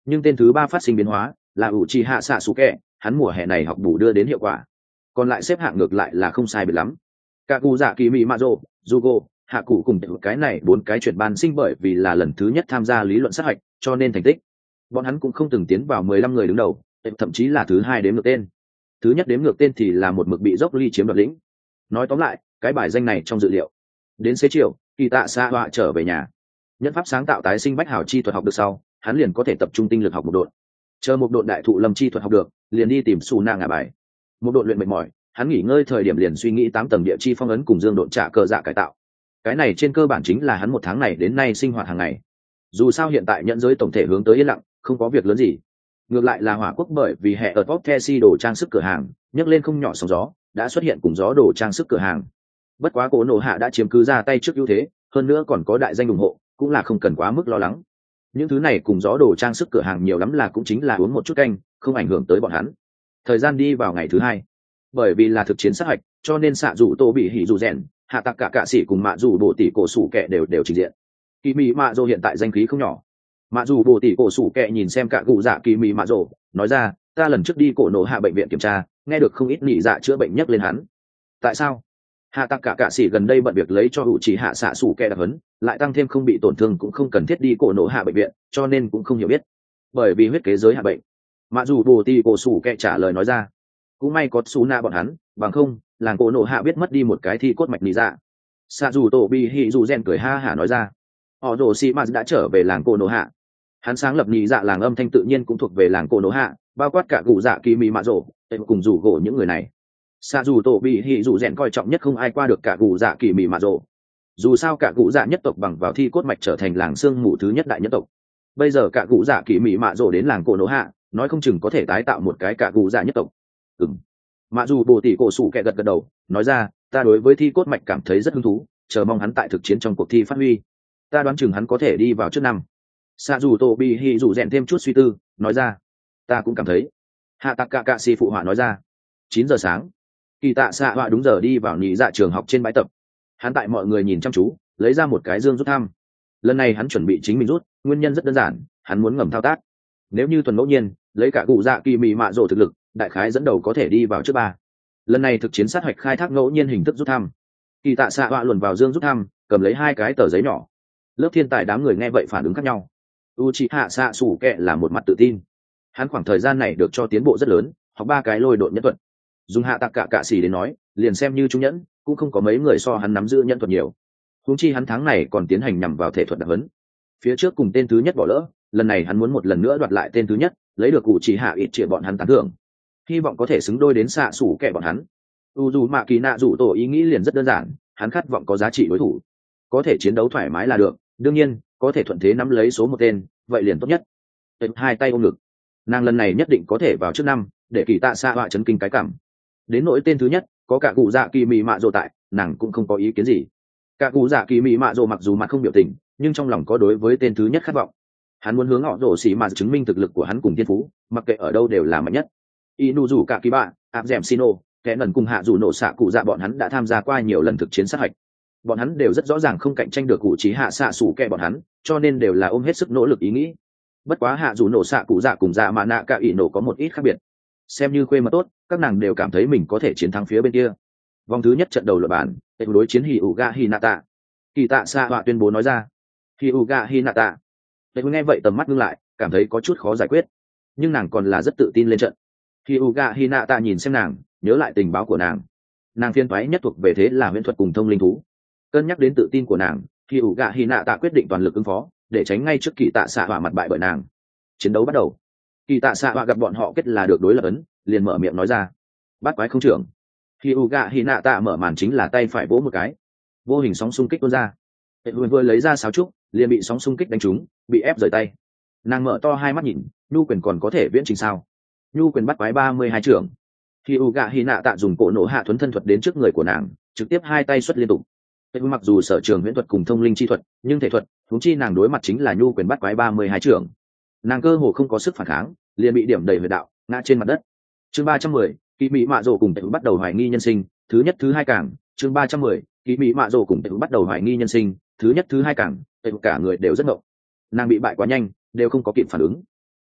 Speaker 1: nhưng tên thứ ba phát sinh biến hóa là ủ trì hạ xạ xù kẹ, hắn mùa hè này học bù đưa đến hiệu quả, còn lại xếp hạng ngược lại là không sai biệt lắm. Cả cụ dạ kỳ mỹ mạ rộ, Jugo, hạ cụ cùng cái này bốn cái chuyển ban sinh bởi vì là lần thứ nhất tham gia lý luận sát hạch, cho nên thành tích bọn hắn cũng không từng tiến vào mười lăm người đứng đầu, thậm chí là thứ hai đếm ngược tên. Thứ nhất đếm ngược tên thì là một mực bị dốc ly chiếm đoạt lĩnh. Nói tóm lại, cái bài danh này trong dự liệu. Đến xế chiều, kỳ tạ xa họa trở về nhà. Nhân pháp sáng tạo tái sinh bách hảo chi thuật học được sau, hắn liền có thể tập trung tinh lực học một độn. Chờ một độn đại thụ lâm chi thuật học được, liền đi tìm Su Na ngả bài. Một độn luyện mệt mỏi, hắn nghỉ ngơi thời điểm liền suy nghĩ tám tầng địa chi phong ấn cùng dương độn trả cờ dạ cải tạo. Cái này trên cơ bản chính là hắn một tháng này đến nay sinh hoạt hàng ngày. Dù sao hiện tại nhận giới tổng thể hướng tới yên lặng, không có việc lớn gì. Ngược lại là Hỏa Quốc bởi vì hệ ở top Tessi đồ trang sức cửa hàng nhấc lên không nhỏ sóng gió, đã xuất hiện cùng gió đồ trang sức cửa hàng. Bất quá Cổ Nổ Hạ đã chiếm cứ ra tay trước ưu thế, hơn nữa còn có đại danh ủng hộ, cũng là không cần quá mức lo lắng. Những thứ này cùng gió đồ trang sức cửa hàng nhiều lắm là cũng chính là uống một chút canh, không ảnh hưởng tới bọn hắn. Thời gian đi vào ngày thứ hai, bởi vì là thực chiến sát hạch, cho nên xạ dù tô bị hỉ dù rèn, hạ tặc cả cạ sĩ cùng mạ dù bộ tỷ cổ sủ kẹ đều đều trình diện. Kỳ mỹ mạ dô hiện tại danh khí không nhỏ. Mạ dù bộ tỷ cổ sủ kẹ nhìn xem cả cụ dạ kỳ mỹ mạ dô, nói ra, ta lần trước đi Cổ Nổ Hạ bệnh viện kiểm tra, nghe được không ít nhị dạ chữa bệnh nhắc lên hắn. Tại sao? Hạ tặc cả cạ sĩ gần đây bận việc lấy cho hữu chỉ hạ xạ sủ kẹ đặc hấn, lại tăng thêm không bị tổn thương cũng không cần thiết đi Cổ Nổ Hạ bệnh viện, cho nên cũng không hiểu biết. Bởi vì huyết kế giới hạ bệnh. Mạ dù bộ tỷ cổ sủ kẹ trả lời nói ra, cũng may có Su Na bọn hắn, bằng không làng Cổ Nổ Hạ biết mất đi một cái thi cốt mạch nhị dạ. Xạ dù tổ bị hỉ dù rèn cười ha hả nói ra, họ rồ xì mạt đã trở về làng Cổ Nổ Hạ. Hắn sáng lập nhị dạ làng âm thanh tự nhiên cũng thuộc về làng Cổ Nổ Hạ, bao quát cả cụ dạ kỳ mỹ mạ rồ cùng rủ gỗ những người này. Xạ dù tổ bị hỉ dù rèn coi trọng nhất không ai qua được cả cụ dạ kỳ mỹ mạ rồ. Dù sao cả cụ dạ nhất tộc bằng vào thi cốt mạch trở thành làng xương mù thứ nhất đại nhất tộc. Bây giờ cả cụ dạ kỳ mỹ mạ rồ đến làng Cổ Nổ Hạ, nói không chừng có thể tái tạo một cái cả cụ dạ nhất tộc. Ừm. Mạ dù bồ tỷ cổ sủ kẹ gật gật đầu, nói ra, ta đối với thi cốt mạch cảm thấy rất hứng thú, chờ mong hắn tại thực chiến trong cuộc thi phát huy. Ta đoán chừng hắn có thể đi vào trước năm. Xạ dù tổ bị hỉ dù rèn thêm chút suy tư, nói ra, ta cũng cảm thấy. Hạ tặc cả cạ xì phụ họa nói ra. Chín giờ sáng, kỳ tạ xạ họa đúng giờ đi vào nhị dạ trường học trên bãi tập. Hắn tại mọi người nhìn chăm chú, lấy ra một cái dương rút thăm. Lần này hắn chuẩn bị chính mình rút, nguyên nhân rất đơn giản, hắn muốn ngầm thao tác. Nếu như tuần ngẫu nhiên, lấy cả cụ dạ kỳ mị mạ rồ thực lực, đại khái dẫn đầu có thể đi vào trước ba. Lần này thực chiến sát hoạch khai thác ngẫu nhiên hình thức rút thăm. Kỳ tạ xạ họa luồn vào dương rút thăm, cầm lấy hai cái tờ giấy nhỏ. Lớp thiên tài đám người nghe vậy phản ứng khác nhau. Uchiha xạ sủ kẹ là một mặt tự tin. Hắn khoảng thời gian này được cho tiến bộ rất lớn, học ba cái lôi độn nhân thuật. Dùng hạ tặc cả cạ xỉ đến nói, liền xem như trung nhẫn, cũng không có mấy người so hắn nắm giữ nhân thuật nhiều. Huống chi hắn tháng này còn tiến hành nhằm vào thể thuật đặc huấn. Phía trước cùng tên thứ nhất bỏ lỡ, lần này hắn muốn một lần nữa đoạt lại tên thứ nhất, lấy được Uchiha ít triệu bọn hắn tán thưởng. Hy vọng có thể xứng đôi đến xạ sủ kẹ bọn hắn. U dù mạ kỳ nạ rủ tổ ý nghĩ liền rất đơn giản, hắn khát vọng có giá trị đối thủ, có thể chiến đấu thoải mái là được, đương nhiên có thể thuận thế nắm lấy số một tên, vậy liền tốt nhất. Hai tay ôm ngực, nàng lần này nhất định có thể vào trước năm, để kỳ tạ xạ họa chấn kinh cái cảm. Đến nỗi tên thứ nhất, có cả cụ dạ kỳ mị mạ rồ tại, nàng cũng không có ý kiến gì. Cả cụ dạ kỳ mị mạ rồ mặc dù mặt không biểu tình, nhưng trong lòng có đối với tên thứ nhất khát vọng. Hắn muốn hướng họ rồ xì mà chứng minh thực lực của hắn cùng thiên phú, mặc kệ ở đâu đều là mạnh nhất. Inu dù cả kỳ bạ, áp dẻm xino, kẻ nần cùng hạ dù nổ xạ cụ dạ bọn hắn đã tham gia qua nhiều lần thực chiến sát hạch. Bọn hắn đều rất rõ ràng không cạnh tranh được cụ trí hạ xạ sủ kẹ bọn hắn, cho nên đều là ôm hết sức nỗ lực ý nghĩ. Bất quá hạ dù nổ xạ cụ dạ cùng dạ mà nạ cả ỷ nổ có một ít khác biệt. Xem như khuê mà tốt, các nàng đều cảm thấy mình có thể chiến thắng phía bên kia. Vòng thứ nhất trận đầu luật bản, đối chiến Hyuga Hinata. Kỳ tạ xạ họa tuyên bố nói ra. Hyuga Hinata. Để nghe vậy tầm mắt ngưng lại, cảm thấy có chút khó giải quyết, nhưng nàng còn là rất tự tin lên trận. Hyuga Hinata nhìn xem nàng, nhớ lại tình báo của nàng. Nàng phiên toái nhất thuộc về thế là huyễn thuật cùng thông linh thú. Cân nhắc đến tự tin của nàng, Hyuga Hinata quyết định toàn lực ứng phó, để tránh ngay trước kỳ tạ xạ họa mặt bại bởi nàng. Chiến đấu bắt đầu. Kỳ tạ xạ họa gặp bọn họ kết là được đối lập ấn, liền mở miệng nói ra, bắt quái không trưởng. Hyuga Hinata mở màn chính là tay phải vỗ một cái, vô hình sóng xung kích tuôn ra. Vừa vừa lấy ra sáo trúc, liền bị sóng xung kích đánh trúng, bị ép rời tay. Nàng mở to hai mắt nhìn, nhu quyền còn có thể viễn trình sao? Nhu quyền bắt quái ba mươi hai trưởng. Hyuga Hinata dùng cổ nổ hạ thuấn thân thuật đến trước người của nàng, trực tiếp hai tay xuất liên tục. Mặc dù sở trường huyễn thuật cùng thông linh chi thuật, nhưng thể thuật, huống chi nàng đối mặt chính là nhu quyền bắt quái ba mươi hai trưởng. Nàng cơ hồ không có sức phản kháng, liền bị điểm đầy huyệt đạo, ngã trên mặt đất. Chương ba trăm mười, Kỳ Mỹ Mạ Dồ cùng Tử bắt đầu hoài nghi nhân sinh, thứ nhất thứ hai cảng. Chương ba trăm mười, Kỳ Mỹ Mạ Dồ cùng Tử bắt đầu hoài nghi nhân sinh, thứ nhất thứ hai cảng. Tử cả người đều rất ngộng. Nàng bị bại quá nhanh, đều không có kịp phản ứng.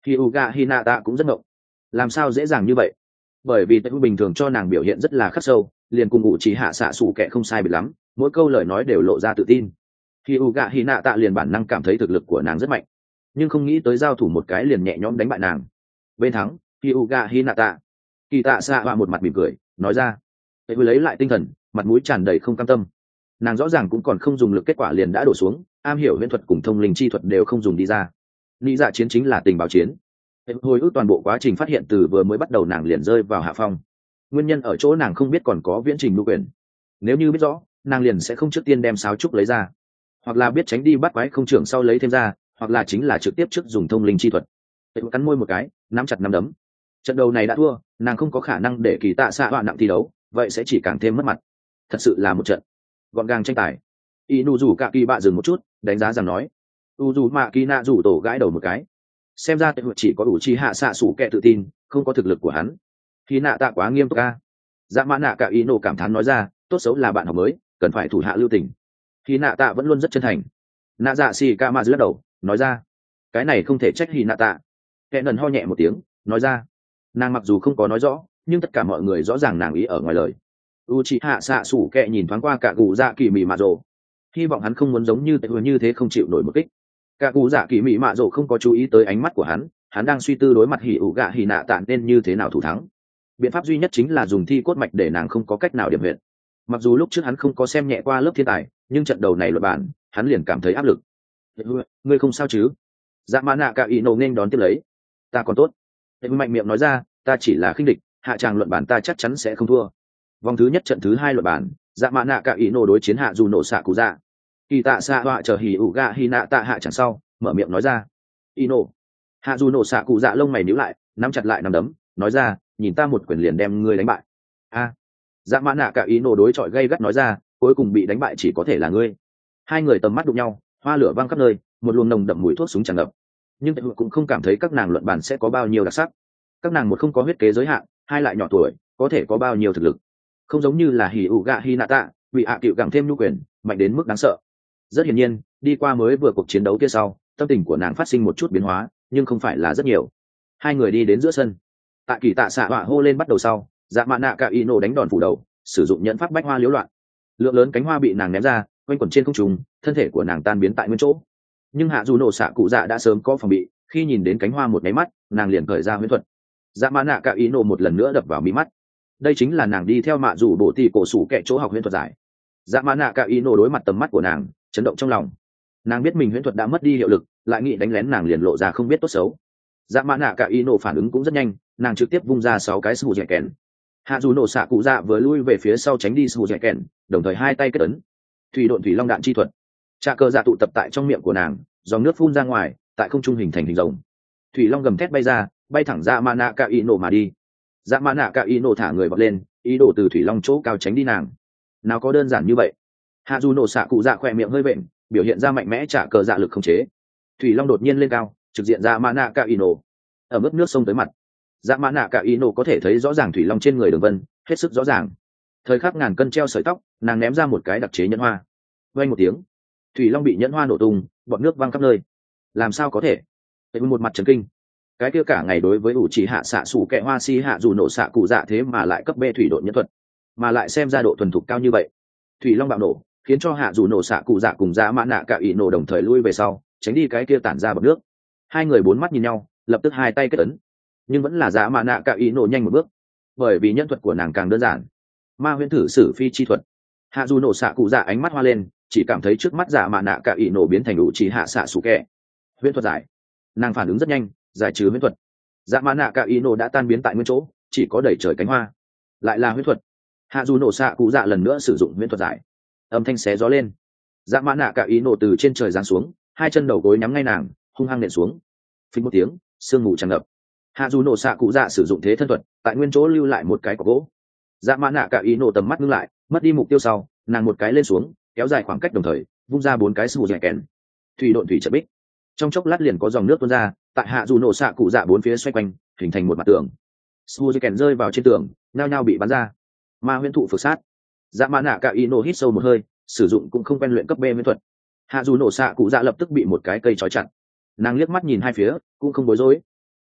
Speaker 1: Hyuga Hinata cũng rất ngộng. Làm sao dễ dàng như vậy? Bởi vì Tây bình thường cho nàng biểu hiện rất là khắc sâu, liền cùng ngụ chỉ hạ xạ sủ kẻ không sai biệt lắm, mỗi câu lời nói đều lộ ra tự tin. Hyuga Hinata liền bản năng cảm thấy thực lực của nàng rất mạnh, nhưng không nghĩ tới giao thủ một cái liền nhẹ nhõm đánh bại nàng. Bên thắng, Hyuga Hinata. Kỳ Tạ Xạ Họa một mặt mỉm cười, nói ra. Tây lấy lại tinh thần, mặt mũi tràn đầy không cam tâm. Nàng rõ ràng cũng còn không dùng lực, kết quả liền đã đổ xuống, am hiểu huyễn thuật cùng thông linh chi thuật đều không dùng đi ra. Lý dạ chiến chính là tình báo chiến. Hồi ức toàn bộ quá trình phát hiện từ vừa mới bắt đầu nàng liền rơi vào hạ phong. Nguyên nhân ở chỗ nàng không biết còn có viễn trình lưu quyền. Nếu như biết rõ, nàng liền sẽ không trước tiên đem sáo trúc lấy ra, hoặc là biết tránh đi bắt quái không trưởng sau lấy thêm ra, hoặc là chính là trực tiếp trước dùng thông linh chi thuật. Cắn môi một cái, nắm chặt nắm đấm. Trận đấu này đã thua, nàng không có khả năng để Kỳ Tạ Xạ Họa nặng thi đấu, vậy sẽ chỉ càng thêm mất mặt. Thật sự là một trận gọn gàng tranh tài. Inu rủ cả kỳ bạ dừng một chút, đánh giá rằng nói. U dù mạ kỳ nạ rủ tổ gãi đầu một cái. Xem ra tệ chỉ có đủ chi hạ xạ sủ kẻ tự tin, không có thực lực của hắn. Khi nạ tạ quá nghiêm túc ca. Dạ mã nạ cả Inu cảm thán nói ra, tốt xấu là bạn học mới, cần phải thủ hạ lưu tình. Khi nạ tạ vẫn luôn rất chân thành. Nạ dạ xì ca ma lắc đầu, nói ra. Cái này không thể trách Hy nạ tạ. Kẻ nần ho nhẹ một tiếng, nói ra. Nàng mặc dù không có nói rõ, nhưng tất cả mọi người rõ ràng nàng ý ở ngoài lời. U chị hạ xạ sủ kẹ nhìn thoáng qua cả cụ dạ kỳ mị mạ rồ, hy vọng hắn không muốn giống như tệ như thế không chịu nổi một kích. Cả cụ dạ kỳ mị mạ rồ không có chú ý tới ánh mắt của hắn, hắn đang suy tư đối mặt hỉ ủ gạ hỉ nạ tạ nên như thế nào thủ thắng. Biện pháp duy nhất chính là dùng thi cốt mạch để nàng không có cách nào điểm huyện. Mặc dù lúc trước hắn không có xem nhẹ qua lớp thiên tài, nhưng trận đầu này luật bản hắn liền cảm thấy áp lực. Ngươi không sao chứ? Dạ mã nạ cả ý nổ nên đón tiếp lấy. Ta còn tốt. Tệ mạnh miệng nói ra, ta chỉ là khinh địch, hạ tràng luận bản ta chắc chắn sẽ không thua. Vòng thứ nhất trận thứ hai luận bản, dạ mã nạ cả ý nổ đối chiến hạ dù nổ xạ cụ dạ. Kỳ Tạ Xạ Họa chờ hỉ ủ gạ hỉ nạ tạ hạ chẳng sau, mở miệng nói ra. Ý nổ. Hạ dù nổ xạ cụ dạ lông mày nhíu lại, nắm chặt lại nắm đấm, nói ra, nhìn ta một quyền liền đem ngươi đánh bại. A. Dạ mã nạ cả ý nổ đối chọi gay gắt nói ra, cuối cùng bị đánh bại chỉ có thể là ngươi. Hai người tầm mắt đụng nhau, hoa lửa văng khắp nơi, một luồng nồng đậm mùi thuốc súng tràn ngập. Nhưng tệ cũng không cảm thấy các nàng luận bản sẽ có bao nhiêu đặc sắc. Các nàng một không có huyết kế giới hạn, hai lại nhỏ tuổi, có thể có bao nhiêu thực lực. Không giống như là hỉ ủ gạ hỉ nạ tạ, bị hạ cựu càng thêm nhu quyền, mạnh đến mức đáng sợ. Rất hiển nhiên, đi qua mới vừa cuộc chiến đấu kia sau, tâm tình của nàng phát sinh một chút biến hóa, nhưng không phải là rất nhiều. Hai người đi đến giữa sân. Tại Kỳ Tạ Xạ Họa hô lên bắt đầu sau, dạ mã nạ cả ý nổ đánh đòn phủ đầu, sử dụng nhẫn pháp bách hoa liễu loạn. Lượng lớn cánh hoa bị nàng ném ra, quanh quẩn trên không trung, thân thể của nàng tan biến tại nguyên chỗ. Nhưng hạ dù nổ xạ cụ dạ đã sớm có phòng bị, khi nhìn đến cánh hoa một máy mắt, nàng liền cởi ra huyễn thuật. Dạ mã nạ cả ý nổ một lần nữa đập vào mí mắt. Đây chính là nàng đi theo mạ rủ bộ tỷ cổ sủ kẹ chỗ học huyễn thuật giải. Dạ mã nạ cả ý nổ đối mặt tầm mắt của nàng, chấn động trong lòng. Nàng biết mình huyễn thuật đã mất đi hiệu lực, lại nghĩ đánh lén nàng liền lộ ra không biết tốt xấu. Dạ mã nạ cả ý nổ phản ứng cũng rất nhanh, nàng trực tiếp vung ra sáu cái sù dẻ kèn. Hạ dù nổ xạ cụ dạ vừa lui về phía sau tránh đi sù dẻ kèn, đồng thời hai tay kết ấn. Thủy độn thủy long đạn chi thuật. Trạ cơ dạ tụ tập tại trong miệng của nàng, dòng nước phun ra ngoài, tại không trung hình thành hình rồng. Thủy long gầm thét bay ra, bay thẳng ra mã nạ cả ý nổ mà đi. Dạ mã nạ cả ý nổ thả người vọt lên, ý đồ từ thủy long chỗ cao tránh đi nàng. Nào có đơn giản như vậy. Hạ dù nổ xạ cụ dạ khỏe miệng hơi vện, biểu hiện ra mạnh mẽ trả cờ dạ lực không chế. Thủy long đột nhiên lên cao, trực diện ra mã nạ cả ý nổ. Ở mức nước sông tới mặt, dạ mã nạ cả ý nổ có thể thấy rõ ràng thủy long trên người đường vân, hết sức rõ ràng. Thời khắc ngàn cân treo sợi tóc, nàng ném ra một cái đặc chế nhẫn hoa. Vang một tiếng, thủy long bị nhẫn hoa nổ tung, bọt nước văng khắp nơi. Làm sao có thể? Tại một mặt chấn kinh. Cái kia cả ngày đối với ủ chỉ hạ xạ sủ kẹ hoa si hạ dù nổ xạ cụ dạ thế mà lại cấp B thủy độ nhân thuật, mà lại xem ra độ thuần thục cao như vậy. Thủy long bạo nổ, khiến cho hạ dù nổ xạ cụ dạ cùng dạ mã nạ cả ý nổ đồng thời lui về sau, tránh đi cái kia tản ra bọt nước. Hai người bốn mắt nhìn nhau, lập tức hai tay kết ấn. Nhưng vẫn là dạ mã nạ cả ý nổ nhanh một bước, bởi vì nhân thuật của nàng càng đơn giản. Ma huyễn thử sử phi chi thuật. Hạ dù nổ xạ cụ dạ ánh mắt hoa lên, chỉ cảm thấy trước mắt dạ mã nạ cả ý nổ biến thành ủ chỉ hạ xạ sủ kẹ. Huyễn thuật giải. Nàng phản ứng rất nhanh, giải trừ huyễn thuật. Dạ mã nạ cả ý nổ đã tan biến tại nguyên chỗ, chỉ có đẩy trời cánh hoa. Lại là huyễn thuật. Hạ dù nổ xạ cụ dạ lần nữa sử dụng huyễn thuật giải. Âm thanh xé gió lên. Dạ mã nạ cả ý nổ từ trên trời giáng xuống, hai chân đầu gối nhắm ngay nàng, hung hăng nện xuống. Phình một tiếng, sương mù tràn ngập. Hạ dù nổ xạ cụ dạ sử dụng thế thân thuật, tại nguyên chỗ lưu lại một cái cọc gỗ. Dạ mã nạ cả ý nổ tầm mắt ngưng lại, mất đi mục tiêu sau, nàng một cái lên xuống, kéo dài khoảng cách đồng thời, vung ra bốn cái sù dẻ kèn. Thủy độn thủy trận bích. Trong chốc lát liền có dòng nước tuôn ra, tại hạ dù nổ xạ cụ dạ bốn phía xoay quanh, hình thành một mặt tường. Sù dẻ kèn rơi vào trên tường, nhao nhao bị bắn ra. Ma huyễn thụ phược sát. Dạ mã nạ cả ý nổ hít sâu một hơi, sử dụng cũng không quen luyện cấp B huyễn thuật. Hạ dù nổ xạ cụ dạ lập tức bị một cái cây trói chặt. Nàng liếc mắt nhìn hai phía, cũng không bối rối.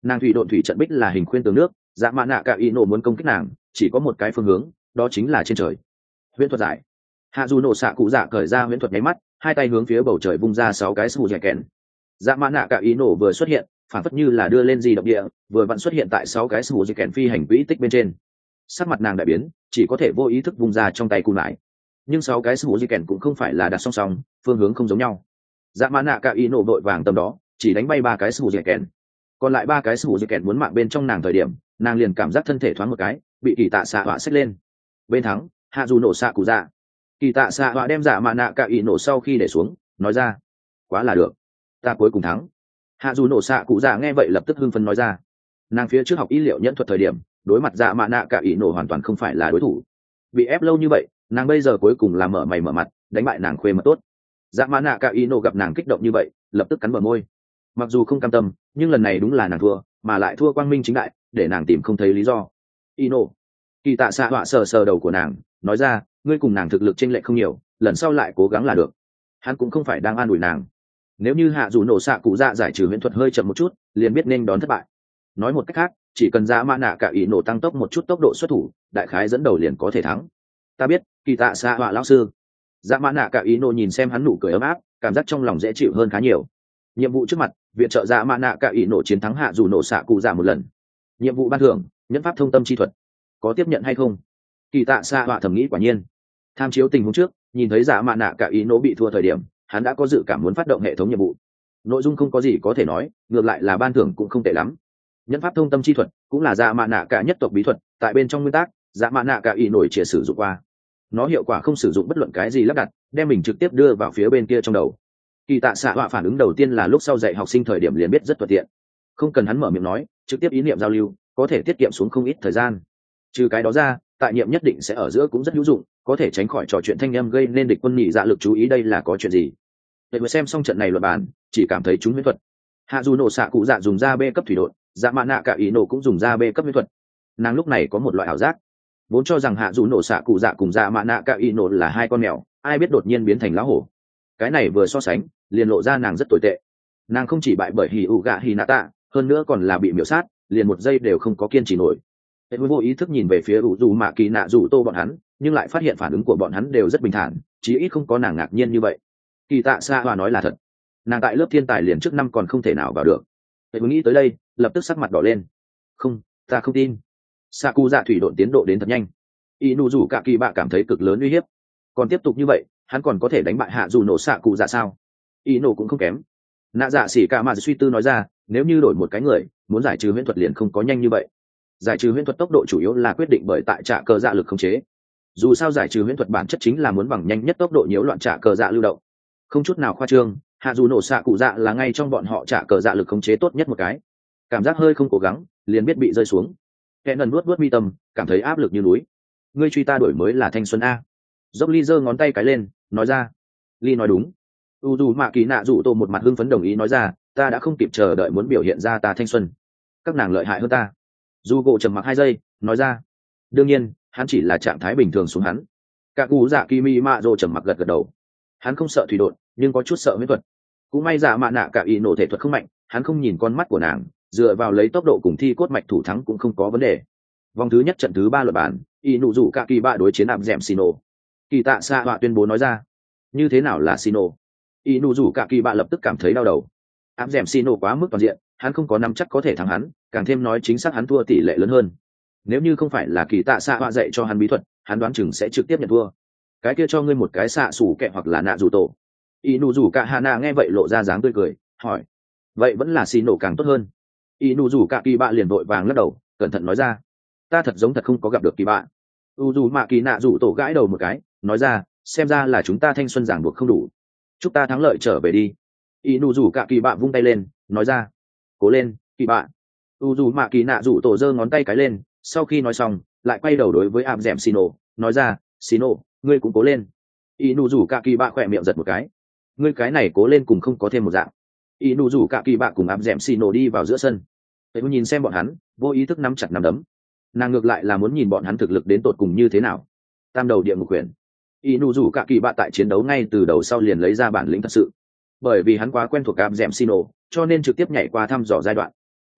Speaker 1: Nàng thủy độn thủy trận bích là hình khuyên tường nước, dạ mạ nạ cả ý nổ muốn công kích nàng chỉ có một cái phương hướng, đó chính là trên trời. Huyễn thuật giải. Hạ dù nổ xạ cụ dạ cởi ra huyễn thuật nháy mắt, hai tay hướng phía bầu trời vung ra sáu cái sù dẻ kèn. Dạ mạ nạ cả ý nổ vừa xuất hiện, phản phất như là đưa lên gì động địa, vừa vặn xuất hiện tại sáu cái sù dẻ kèn phi hành quỹ tích bên trên. Sắc mặt nàng đại biến, chỉ có thể vô ý thức vung ra trong tay cùn lại. Nhưng sáu cái sù dẻ kèn cũng không phải là đặt song song, phương hướng không giống nhau. Dạ mạ nạ cả ý nổ vội vàng tầm đó, chỉ đánh bay ba cái sù dẻ kèn. Còn lại ba cái sù dẻ kèn muốn mạng bên trong nàng thời điểm, nàng liền cảm giác thân thể thoáng một cái, bị kỳ tạ xạ họa xách lên. Bên thắng, hạ dù nổ xạ cụ dạ. Kỳ tạ xạ họa đem dạ mạ nạ cả ý nổ sau khi để xuống, nói ra: quá là được, ta cuối cùng thắng. Hạ dù nổ xạ cụ dạ nghe vậy lập tức hưng phấn nói ra. Nàng phía trước học y liệu nhẫn thuật thời điểm, đối mặt dạ mạ nạ cả ý nổ hoàn toàn không phải là đối thủ. Bị ép lâu như vậy, nàng bây giờ cuối cùng là mở mày mở mặt, đánh bại nàng khuê mật tốt. Dạ mạ nạ cả ý nổ gặp nàng kích động như vậy, lập tức cắn bờ môi. Mặc dù không cam tâm, nhưng lần này đúng là nàng thua, mà lại thua quang minh chính đại, để nàng tìm không thấy lý do. Ino. Kỳ tạ xạ họa sờ sờ đầu của nàng, nói ra: ngươi cùng nàng thực lực chênh lệch không nhiều, lần sau lại cố gắng là được. Hắn cũng không phải đang an ủi nàng. Nếu như hạ dù nổ xạ cụ dạ giải trừ huyễn thuật hơi chậm một chút, liền biết nên đón thất bại. Nói một cách khác, chỉ cần dạ mạ nạ cả ý nổ tăng tốc một chút tốc độ xuất thủ, đại khái dẫn đầu liền có thể thắng. Ta biết, kỳ tạ xạ họa lão sư. Dạ mạ nạ cả ý nổ nhìn xem hắn nụ cười ấm áp, cảm giác trong lòng dễ chịu hơn khá nhiều. Nhiệm vụ trước mặt, viện trợ dạ mạ nạ cả ý nổ chiến thắng hạ dù nổ xạ cụ dạ một lần. Nhiệm vụ ban thưởng, nhẫn pháp thông tâm chi thuật, có tiếp nhận hay không? Kỳ tạ xạ họa thầm nghĩ quả nhiên. Tham chiếu tình huống trước, nhìn thấy dạ mạ nạ cả ý nổ bị thua thời điểm, hắn đã có dự cảm muốn phát động hệ thống nhiệm vụ. Nội dung không có gì có thể nói, ngược lại là ban thưởng cũng không tệ lắm. Nhẫn pháp thông tâm chi thuật cũng là dạ mạ nạ cả nhất tộc bí thuật, tại bên trong nguyên tắc, dạ mạ nạ cả ý nổi chỉ sử dụng qua. Nó hiệu quả không sử dụng bất luận cái gì lắp đặt, đem mình trực tiếp đưa vào phía bên kia trong đầu. Kỳ tạ xạ họa phản ứng đầu tiên là lúc sau dạy học sinh thời điểm liền biết rất thuận tiện, không cần hắn mở miệng nói, trực tiếp ý niệm giao lưu có thể tiết kiệm xuống không ít thời gian. Trừ cái đó ra, tại niệm nhất định sẽ ở giữa cũng rất hữu dụng, có thể tránh khỏi trò chuyện thanh âm gây nên địch quân nhị dạ lực chú ý đây là có chuyện gì. Để vừa xem xong trận này luận bàn, chỉ cảm thấy chúng huyễn thuật. Hạ dù nổ xạ cụ dạ dùng ra B cấp thủy độn, dạ mạ nạ cả ý nổ cũng dùng ra B cấp huyễn thuật. Nàng lúc này có một loại ảo giác, vốn cho rằng hạ dù nổ xạ cụ dạ cùng dạ mạ nạ cả ý nổ là hai con mèo, ai biết đột nhiên biến thành lá hổ. Cái này vừa so sánh, liền lộ ra nàng rất tồi tệ. Nàng không chỉ bại bởi hỉ ủ gạ hỉ nạ tạ, hơn nữa còn là bị miểu sát, liền một giây đều không có kiên trì nổi. Hệ vô ý thức nhìn về phía ủ dù mạ kỳ nạ dù tô bọn hắn, nhưng lại phát hiện phản ứng của bọn hắn đều rất bình thản, chí ít không có nàng ngạc nhiên như vậy. Kỳ tạ xa hòa nói là thật, nàng tại lớp thiên tài liền trước năm còn không thể nào vào được. Hệ nghĩ tới đây, lập tức sắc mặt đỏ lên. Không, ta không tin. Sa cu dạ thủy độn tiến độ đến thật nhanh. Y nụ rủ cả kỳ bạ cảm thấy cực lớn uy hiếp. Còn tiếp tục như vậy, hắn còn có thể đánh bại hạ dù nổ xạ cụ dạ sao? Y nổ cũng không kém. Nạ dạ xỉ cả mà suy tư nói ra, nếu như đổi một cái người, muốn giải trừ huyễn thuật liền không có nhanh như vậy. Giải trừ huyễn thuật tốc độ chủ yếu là quyết định bởi tại trả cờ dạ lực khống chế. Dù sao giải trừ huyễn thuật bản chất chính là muốn bằng nhanh nhất tốc độ nhiễu loạn trả cờ dạ lưu động. Không chút nào khoa trương, hạ dù nổ xạ cụ dạ là ngay trong bọn họ trả cờ dạ lực khống chế tốt nhất một cái. Cảm giác hơi không cố gắng, liền biết bị rơi xuống. Kẻ nần nuốt nuốt mi tâm, cảm thấy áp lực như núi. Ngươi truy ta đổi mới là thanh xuân a. Dốc ly giơ ngón tay cái lên, nói ra. Ly nói đúng. U dù mạ kỳ nạ rủ tô một mặt hưng phấn đồng ý nói ra, ta đã không kịp chờ đợi muốn biểu hiện ra ta thanh xuân. Các nàng lợi hại hơn ta. Dù gỗ trầm mặc hai giây, nói ra. Đương nhiên, hắn chỉ là trạng thái bình thường xuống hắn. Cả cú dạ kỳ mi mạ rồ trầm mặc gật gật đầu. Hắn không sợ thủy đột, nhưng có chút sợ huyễn thuật. Cũng may dạ mạ nạ cả ý nổ thể thuật không mạnh, hắn không nhìn con mắt của nàng, dựa vào lấy tốc độ cùng thi cốt mạch thủ thắng cũng không có vấn đề. Vòng thứ nhất trận thứ ba luật bản, y nụ rủ cả kỳ bạ đối chiến áp dẻm Sino. Kỳ tạ xa họa tuyên bố nói ra. Như thế nào là Sino? Y nụ rủ cả kỳ bạ lập tức cảm thấy đau đầu. Áp dẻm Sino quá mức toàn diện, hắn không có nắm chắc có thể thắng hắn, càng thêm nói chính xác hắn thua tỷ lệ lớn hơn. Nếu như không phải là kỳ tạ xa họa dạy cho hắn bí thuật, hắn đoán chừng sẽ trực tiếp nhận thua. Cái kia cho ngươi một cái xạ sủ kẹ hoặc là nạ rủ tổ. Y nụ rủ cả hà nạ nghe vậy lộ ra dáng tươi cười, hỏi. Vậy vẫn là Sino càng tốt hơn. Y nụ rủ cả kỳ bạ liền vội vàng lắc đầu, cẩn thận nói ra. Ta thật giống thật không có gặp được kỳ bạ. U dù mạ kỳ nạ rủ tổ gãi đầu một cái, nói ra, xem ra là chúng ta thanh xuân giảng buộc không đủ. Chúc ta thắng lợi trở về đi. Y nụ rủ cả kỳ bạ vung tay lên, nói ra. Cố lên, kỳ bạ. U dù mạ kỳ nạ rủ tổ giơ ngón tay cái lên, sau khi nói xong, lại quay đầu đối với áp dẻm Sino, nói ra, Sino, ngươi cũng cố lên. Y nụ rủ cả kỳ bạ khỏe miệng giật một cái. Ngươi cái này cố lên cùng không có thêm một dạng. Y nụ rủ cả kỳ bạ cùng áp dẻm Sino đi vào giữa sân. Tôi nhìn xem bọn hắn, vô ý thức nắm chặt nắm đấm. Nàng ngược lại là muốn nhìn bọn hắn thực lực đến tột cùng như thế nào. Tam đầu địa ngục quyền. Y nụ rủ cả kỳ bạ tại chiến đấu ngay từ đầu sau liền lấy ra bản lĩnh thật sự, bởi vì hắn quá quen thuộc áp dẻm Sino, cho nên trực tiếp nhảy qua thăm dò giai đoạn.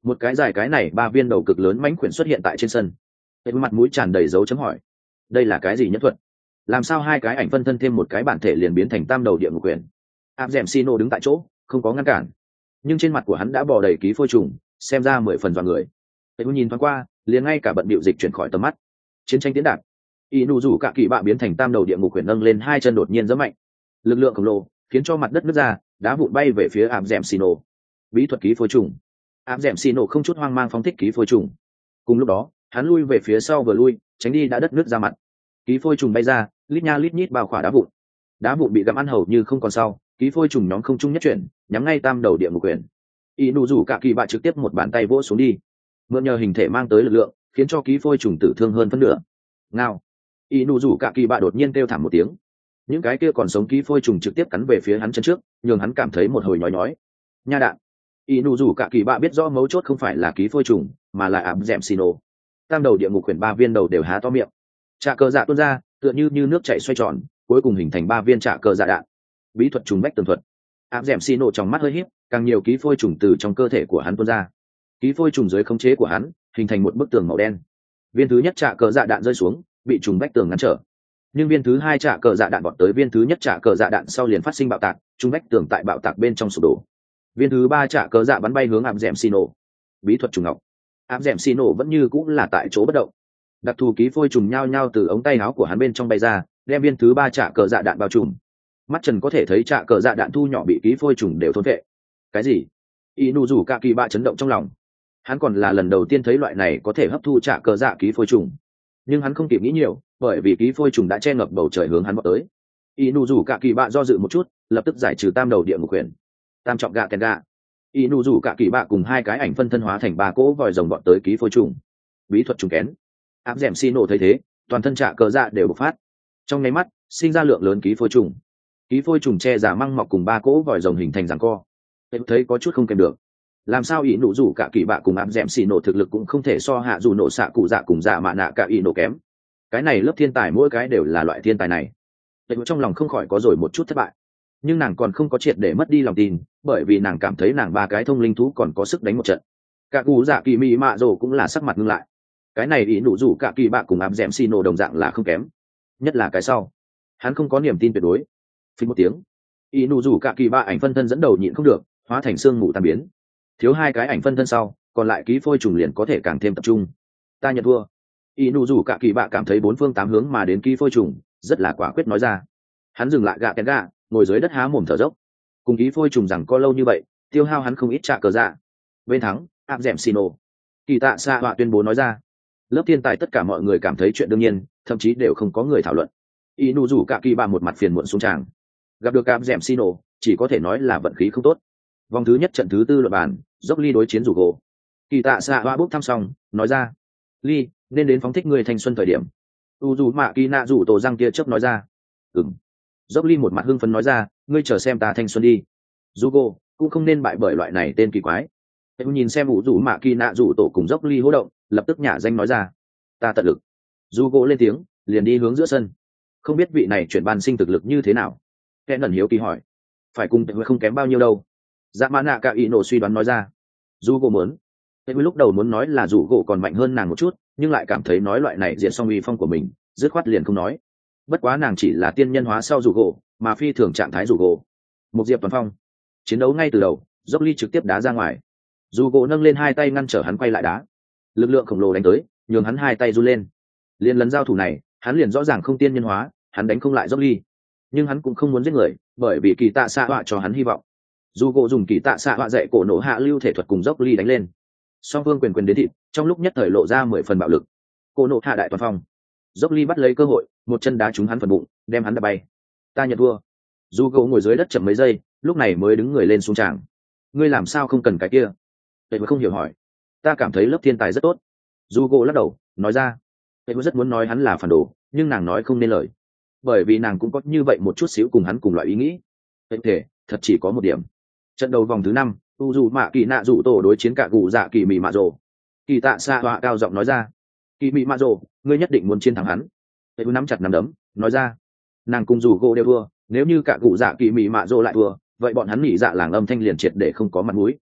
Speaker 1: một cái dài cái này ba viên đầu cực lớn mãnh quyển xuất hiện tại trên sân. Hệ mặt mũi tràn đầy dấu chấm hỏi, đây là cái gì nhất thuật? Làm sao hai cái ảnh phân thân thêm một cái bản thể liền biến thành tam đầu địa ngục quyển? áp dẻm xino đứng tại chỗ không có ngăn cản, nhưng trên mặt của hắn đã bò đầy ký phôi trùng, xem ra mười phần dọa người. Hệ nhìn thoáng qua liền ngay cả bận bịu dịch chuyển khỏi tầm mắt. Chiến tranh tiến đạt, y nụ rủ cả kỳ bạ biến thành tam đầu địa ngục quyển nâng lên hai chân đột nhiên rất mạnh, lực lượng khổng lồ khiến cho mặt đất nứt ra, đá vụn bay về phía áp dẻm xino. Bí thuật ký phôi trùng. Áp dẻm xino không chút hoang mang phóng thích ký phôi trùng. Cùng lúc đó hắn lui về phía sau vừa lui, tránh đi đã đất nứt ra mặt. Ký phôi trùng bay ra, lít nha lít nhít bao khỏa đá vụn. Đá vụn bị gặm ăn hầu như không còn sau, ký phôi trùng nhóm không chung nhất chuyển, nhắm ngay tam đầu địa ngục quyển. Y nụ rủ cả kỳ bạ trực tiếp một bàn tay vỗ xuống đi, mượn nhờ hình thể mang tới lực lượng khiến cho ký phôi trùng tử thương hơn phân nửa. Ngao. Y nụ rủ cả kỳ bạ đột nhiên kêu thảm một tiếng, những cái kia còn sống ký phôi trùng trực tiếp cắn về phía hắn chân trước, nhường hắn cảm thấy một hồi nhói nhói. Nha đạn. Y nụ rủ cả kỳ bạ biết rõ mấu chốt không phải là ký phôi trùng mà là ám dẻm xì nổ. Tam đầu địa ngục quyển ba viên đầu đều há to miệng, trạ cờ dạ tuôn ra tựa như như nước chảy xoay tròn, cuối cùng hình thành ba viên trạ cờ dạ đạn. Bí thuật trùng bách tường thuật. Ám dẻm xì nổ trong mắt hơi híp, càng nhiều ký phôi trùng từ trong cơ thể của hắn tuôn ra. Ký phôi trùng dưới khống chế của hắn hình thành một bức tường màu đen. Viên thứ nhất trạ cờ dạ đạn rơi xuống, bị trùng bách tường ngăn trở, nhưng viên thứ hai trạ cờ dạ đạn bọn tới viên thứ nhất trạ cờ dạ đạn sau liền phát sinh bạo tạc, trùng bách tường tại bạo tạc bên trong sụp đổ. Viên thứ ba trạ cờ dạ bắn bay hướng ám dẻm xì nổ. Bí thuật trùng ngọc. Ám dẻm xì nổ vẫn như cũng là tại chỗ bất động, đặc thù ký phôi trùng nhao nhao từ ống tay áo của hắn bên trong bay ra, đem viên thứ ba trạ cờ dạ đạn bao trùm. Mắt trần có thể thấy trạ cờ dạ đạn thu nhỏ bị ký phôi trùng đều thôn vệ. Cái gì? Y nụ rủ cả kỳ bạ chấn động trong lòng, hắn còn là lần đầu tiên thấy loại này có thể hấp thu trạ cờ dạ ký phôi trùng, nhưng hắn không kịp nghĩ nhiều, bởi vì ký phôi trùng đã che ngập bầu trời hướng hắn vọt tới. Y nụ rủ cả kỳ bạ do dự một chút, lập tức giải trừ tam đầu địa ngục quyển. Tam trọng gạ kèn gạ. Y nụ rủ cả kỳ bạ cùng hai cái ảnh phân thân hóa thành ba cỗ vòi rồng vọt tới ký phôi trùng. Bí thuật trùng kén. Áp dẻm xi nổ thấy thế, toàn thân trạ cờ dạ đều bộc phát, trong nháy mắt sinh ra lượng lớn ký phôi trùng. Ký phôi trùng che giả măng mọc cùng ba cỗ vòi rồng hình thành giằng co. Em thấy có chút không kèm được, làm sao ý nụ rủ cả kỳ bạ cùng áp dẻm xì nổ thực lực cũng không thể so hạ dù nổ xạ cụ dạ cùng dạ mạ nạ cả ý nổ kém. Cái này lớp thiên tài mỗi cái đều là loại thiên tài này. Em trong lòng không khỏi có rồi một chút thất bại, nhưng nàng còn không có triệt để mất đi lòng tin, bởi vì nàng cảm thấy nàng ba cái thông linh thú còn có sức đánh một trận. Cả cụ dạ kỳ mỹ mạ rồ cũng là sắc mặt ngưng lại. Cái này ý nụ rủ cả kỳ bạ cùng áp dẻm xì nổ đồng dạng là không kém, nhất là cái sau, hắn không có niềm tin tuyệt đối. Phí một tiếng, ý nụ rủ cả kỳ bạ ảnh phân thân dẫn đầu nhịn không được, hóa thành xương mù tan biến. Thiếu hai cái ảnh phân thân sau, còn lại ký phôi trùng liền có thể càng thêm tập trung. Ta nhận thua. Y nụ rủ cả kỳ bạ cảm thấy bốn phương tám hướng mà đến ký phôi trùng, rất là quả quyết nói ra. Hắn dừng lại gạ kén gạ, ngồi dưới đất há mồm thở dốc. Cùng ký phôi trùng rằng có lâu như vậy, tiêu hao hắn không ít trạ cờ dạ. Bên thắng, áp dẻm xì nổ. Kỳ tạ xạ họa tuyên bố nói ra. Lớp thiên tài tất cả mọi người cảm thấy chuyện đương nhiên, thậm chí đều không có người thảo luận. Y nụ rủ cả kỳ bạ một mặt phiền muộn xuống tràng. Gặp được áp dẻm xì nổ, chỉ có thể nói là vận khí không tốt. Vòng thứ nhất trận thứ tư luận bàn, dốc ly đối chiến rủ gỗ. Kỳ tạ xạ hoa bốc thăm xong, nói ra, ly nên đến phóng thích người thanh xuân thời điểm. U dù mạ kỳ nạ rủ tổ răng kia chớp nói ra, ừng. Dốc ly một mặt hưng phấn nói ra, ngươi chờ xem ta thanh xuân đi. Rủ gỗ cũng không nên bại bởi loại này tên kỳ quái. Em nhìn xem u dù mạ kỳ nạ rủ tổ cùng dốc ly hô động, lập tức nhả danh nói ra, ta tận lực. Rủ gỗ lên tiếng, liền đi hướng giữa sân. Không biết vị này chuyển ban sinh thực lực như thế nào? Kẻ ngẩn hiếu kỳ hỏi, phải cùng không kém bao nhiêu đâu. Dạ mã nạ cả ý nổ suy đoán nói ra. Dù gỗ muốn em lúc đầu muốn nói là dù gỗ còn mạnh hơn nàng một chút, nhưng lại cảm thấy nói loại này diện xong uy phong của mình, dứt khoát liền không nói. Bất quá nàng chỉ là tiên nhân hóa sau dù gỗ, mà phi thường trạng thái dù gỗ. Một diệp toàn phong, chiến đấu ngay từ đầu, dốc ly trực tiếp đá ra ngoài. Dù gỗ nâng lên hai tay ngăn trở hắn quay lại đá, lực lượng khổng lồ đánh tới, nhường hắn hai tay run lên. Liên lần giao thủ này, hắn liền rõ ràng không tiên nhân hóa, hắn đánh không lại dốc ly, nhưng hắn cũng không muốn giết người, bởi vì kỳ tạ xạ họa cho hắn hy vọng. Dù gỗ dùng kỳ tạ xạ họa dạy cổ nổ hạ lưu thể thuật cùng dốc ly đánh lên, song phương quyền quyền đến thịt, trong lúc nhất thời lộ ra mười phần bạo lực. Cổ nổ hạ đại toàn phong, dốc ly bắt lấy cơ hội, một chân đá trúng hắn phần bụng, đem hắn đá bay. Ta nhận thua. Dù gỗ ngồi dưới đất chậm mấy giây, lúc này mới đứng người lên xuống tràng. Ngươi làm sao không cần cái kia? Tệ mới không hiểu hỏi. Ta cảm thấy lớp thiên tài rất tốt. Dù gỗ lắc đầu, nói ra. Tệ mới rất muốn nói hắn là phản đồ, nhưng nàng nói không nên lời, bởi vì nàng cũng có như vậy một chút xíu cùng hắn cùng loại ý nghĩ. Tệ thể, thật chỉ có một điểm. Trận đầu vòng thứ năm, u dù mạ kỳ nạ rủ tổ đối chiến cả cụ dạ kỳ mị mạ rồ. Kỳ tạ xạ họa cao giọng nói ra, kỳ mị mạ rồ, ngươi nhất định muốn chiến thắng hắn. Tệ nắm chặt nắm đấm, nói ra, nàng cùng rủ gỗ đều thua, nếu như cả cụ dạ kỳ mị mạ rồ lại thua, vậy bọn hắn mị dạ làng âm thanh liền triệt để không có mặt mũi.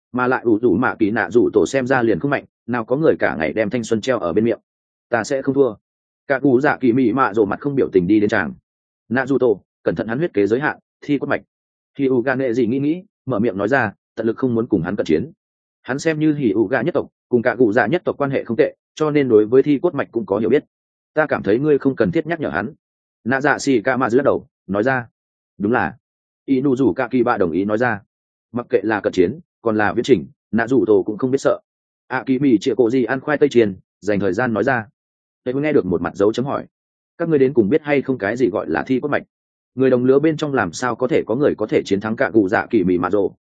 Speaker 1: mà lại ủ rủ mạ kỳ nạ rủ tổ xem ra liền không mạnh, nào có người cả ngày đem thanh xuân treo ở bên miệng. Ta sẽ không thua. Cả cụ dạ kỳ mị mạ rồ mặt không biểu tình đi đến tràng. Nạ rủ tổ, cẩn thận hắn huyết kế giới hạn, thi quất mạch. Khi u ga nệ gì nghĩ nghĩ, mở miệng nói ra, tận lực không muốn cùng hắn cận chiến. Hắn xem như hỉ u ga nhất tộc, cùng cả cụ dạ nhất tộc quan hệ không tệ, cho nên đối với thi quất mạch cũng có hiểu biết. Ta cảm thấy ngươi không cần thiết nhắc nhở hắn. Nạ dạ xì ca ma dưới đầu nói ra. Đúng là. Inu rủ cả kỳ bạ đồng ý nói ra. Mặc kệ là cận chiến còn là viễn trình, nạ rủ tổ cũng không biết sợ. A kỳ mì chĩa cổ gì ăn khoai tây chiên, dành thời gian nói ra. Tôi nghe được một mặt dấu chấm hỏi. Các ngươi đến cùng biết hay không cái gì gọi là thi quất mạch? Người đồng lứa bên trong làm sao có thể có người có thể chiến thắng cả cụ dạ kỳ mì mà rồ?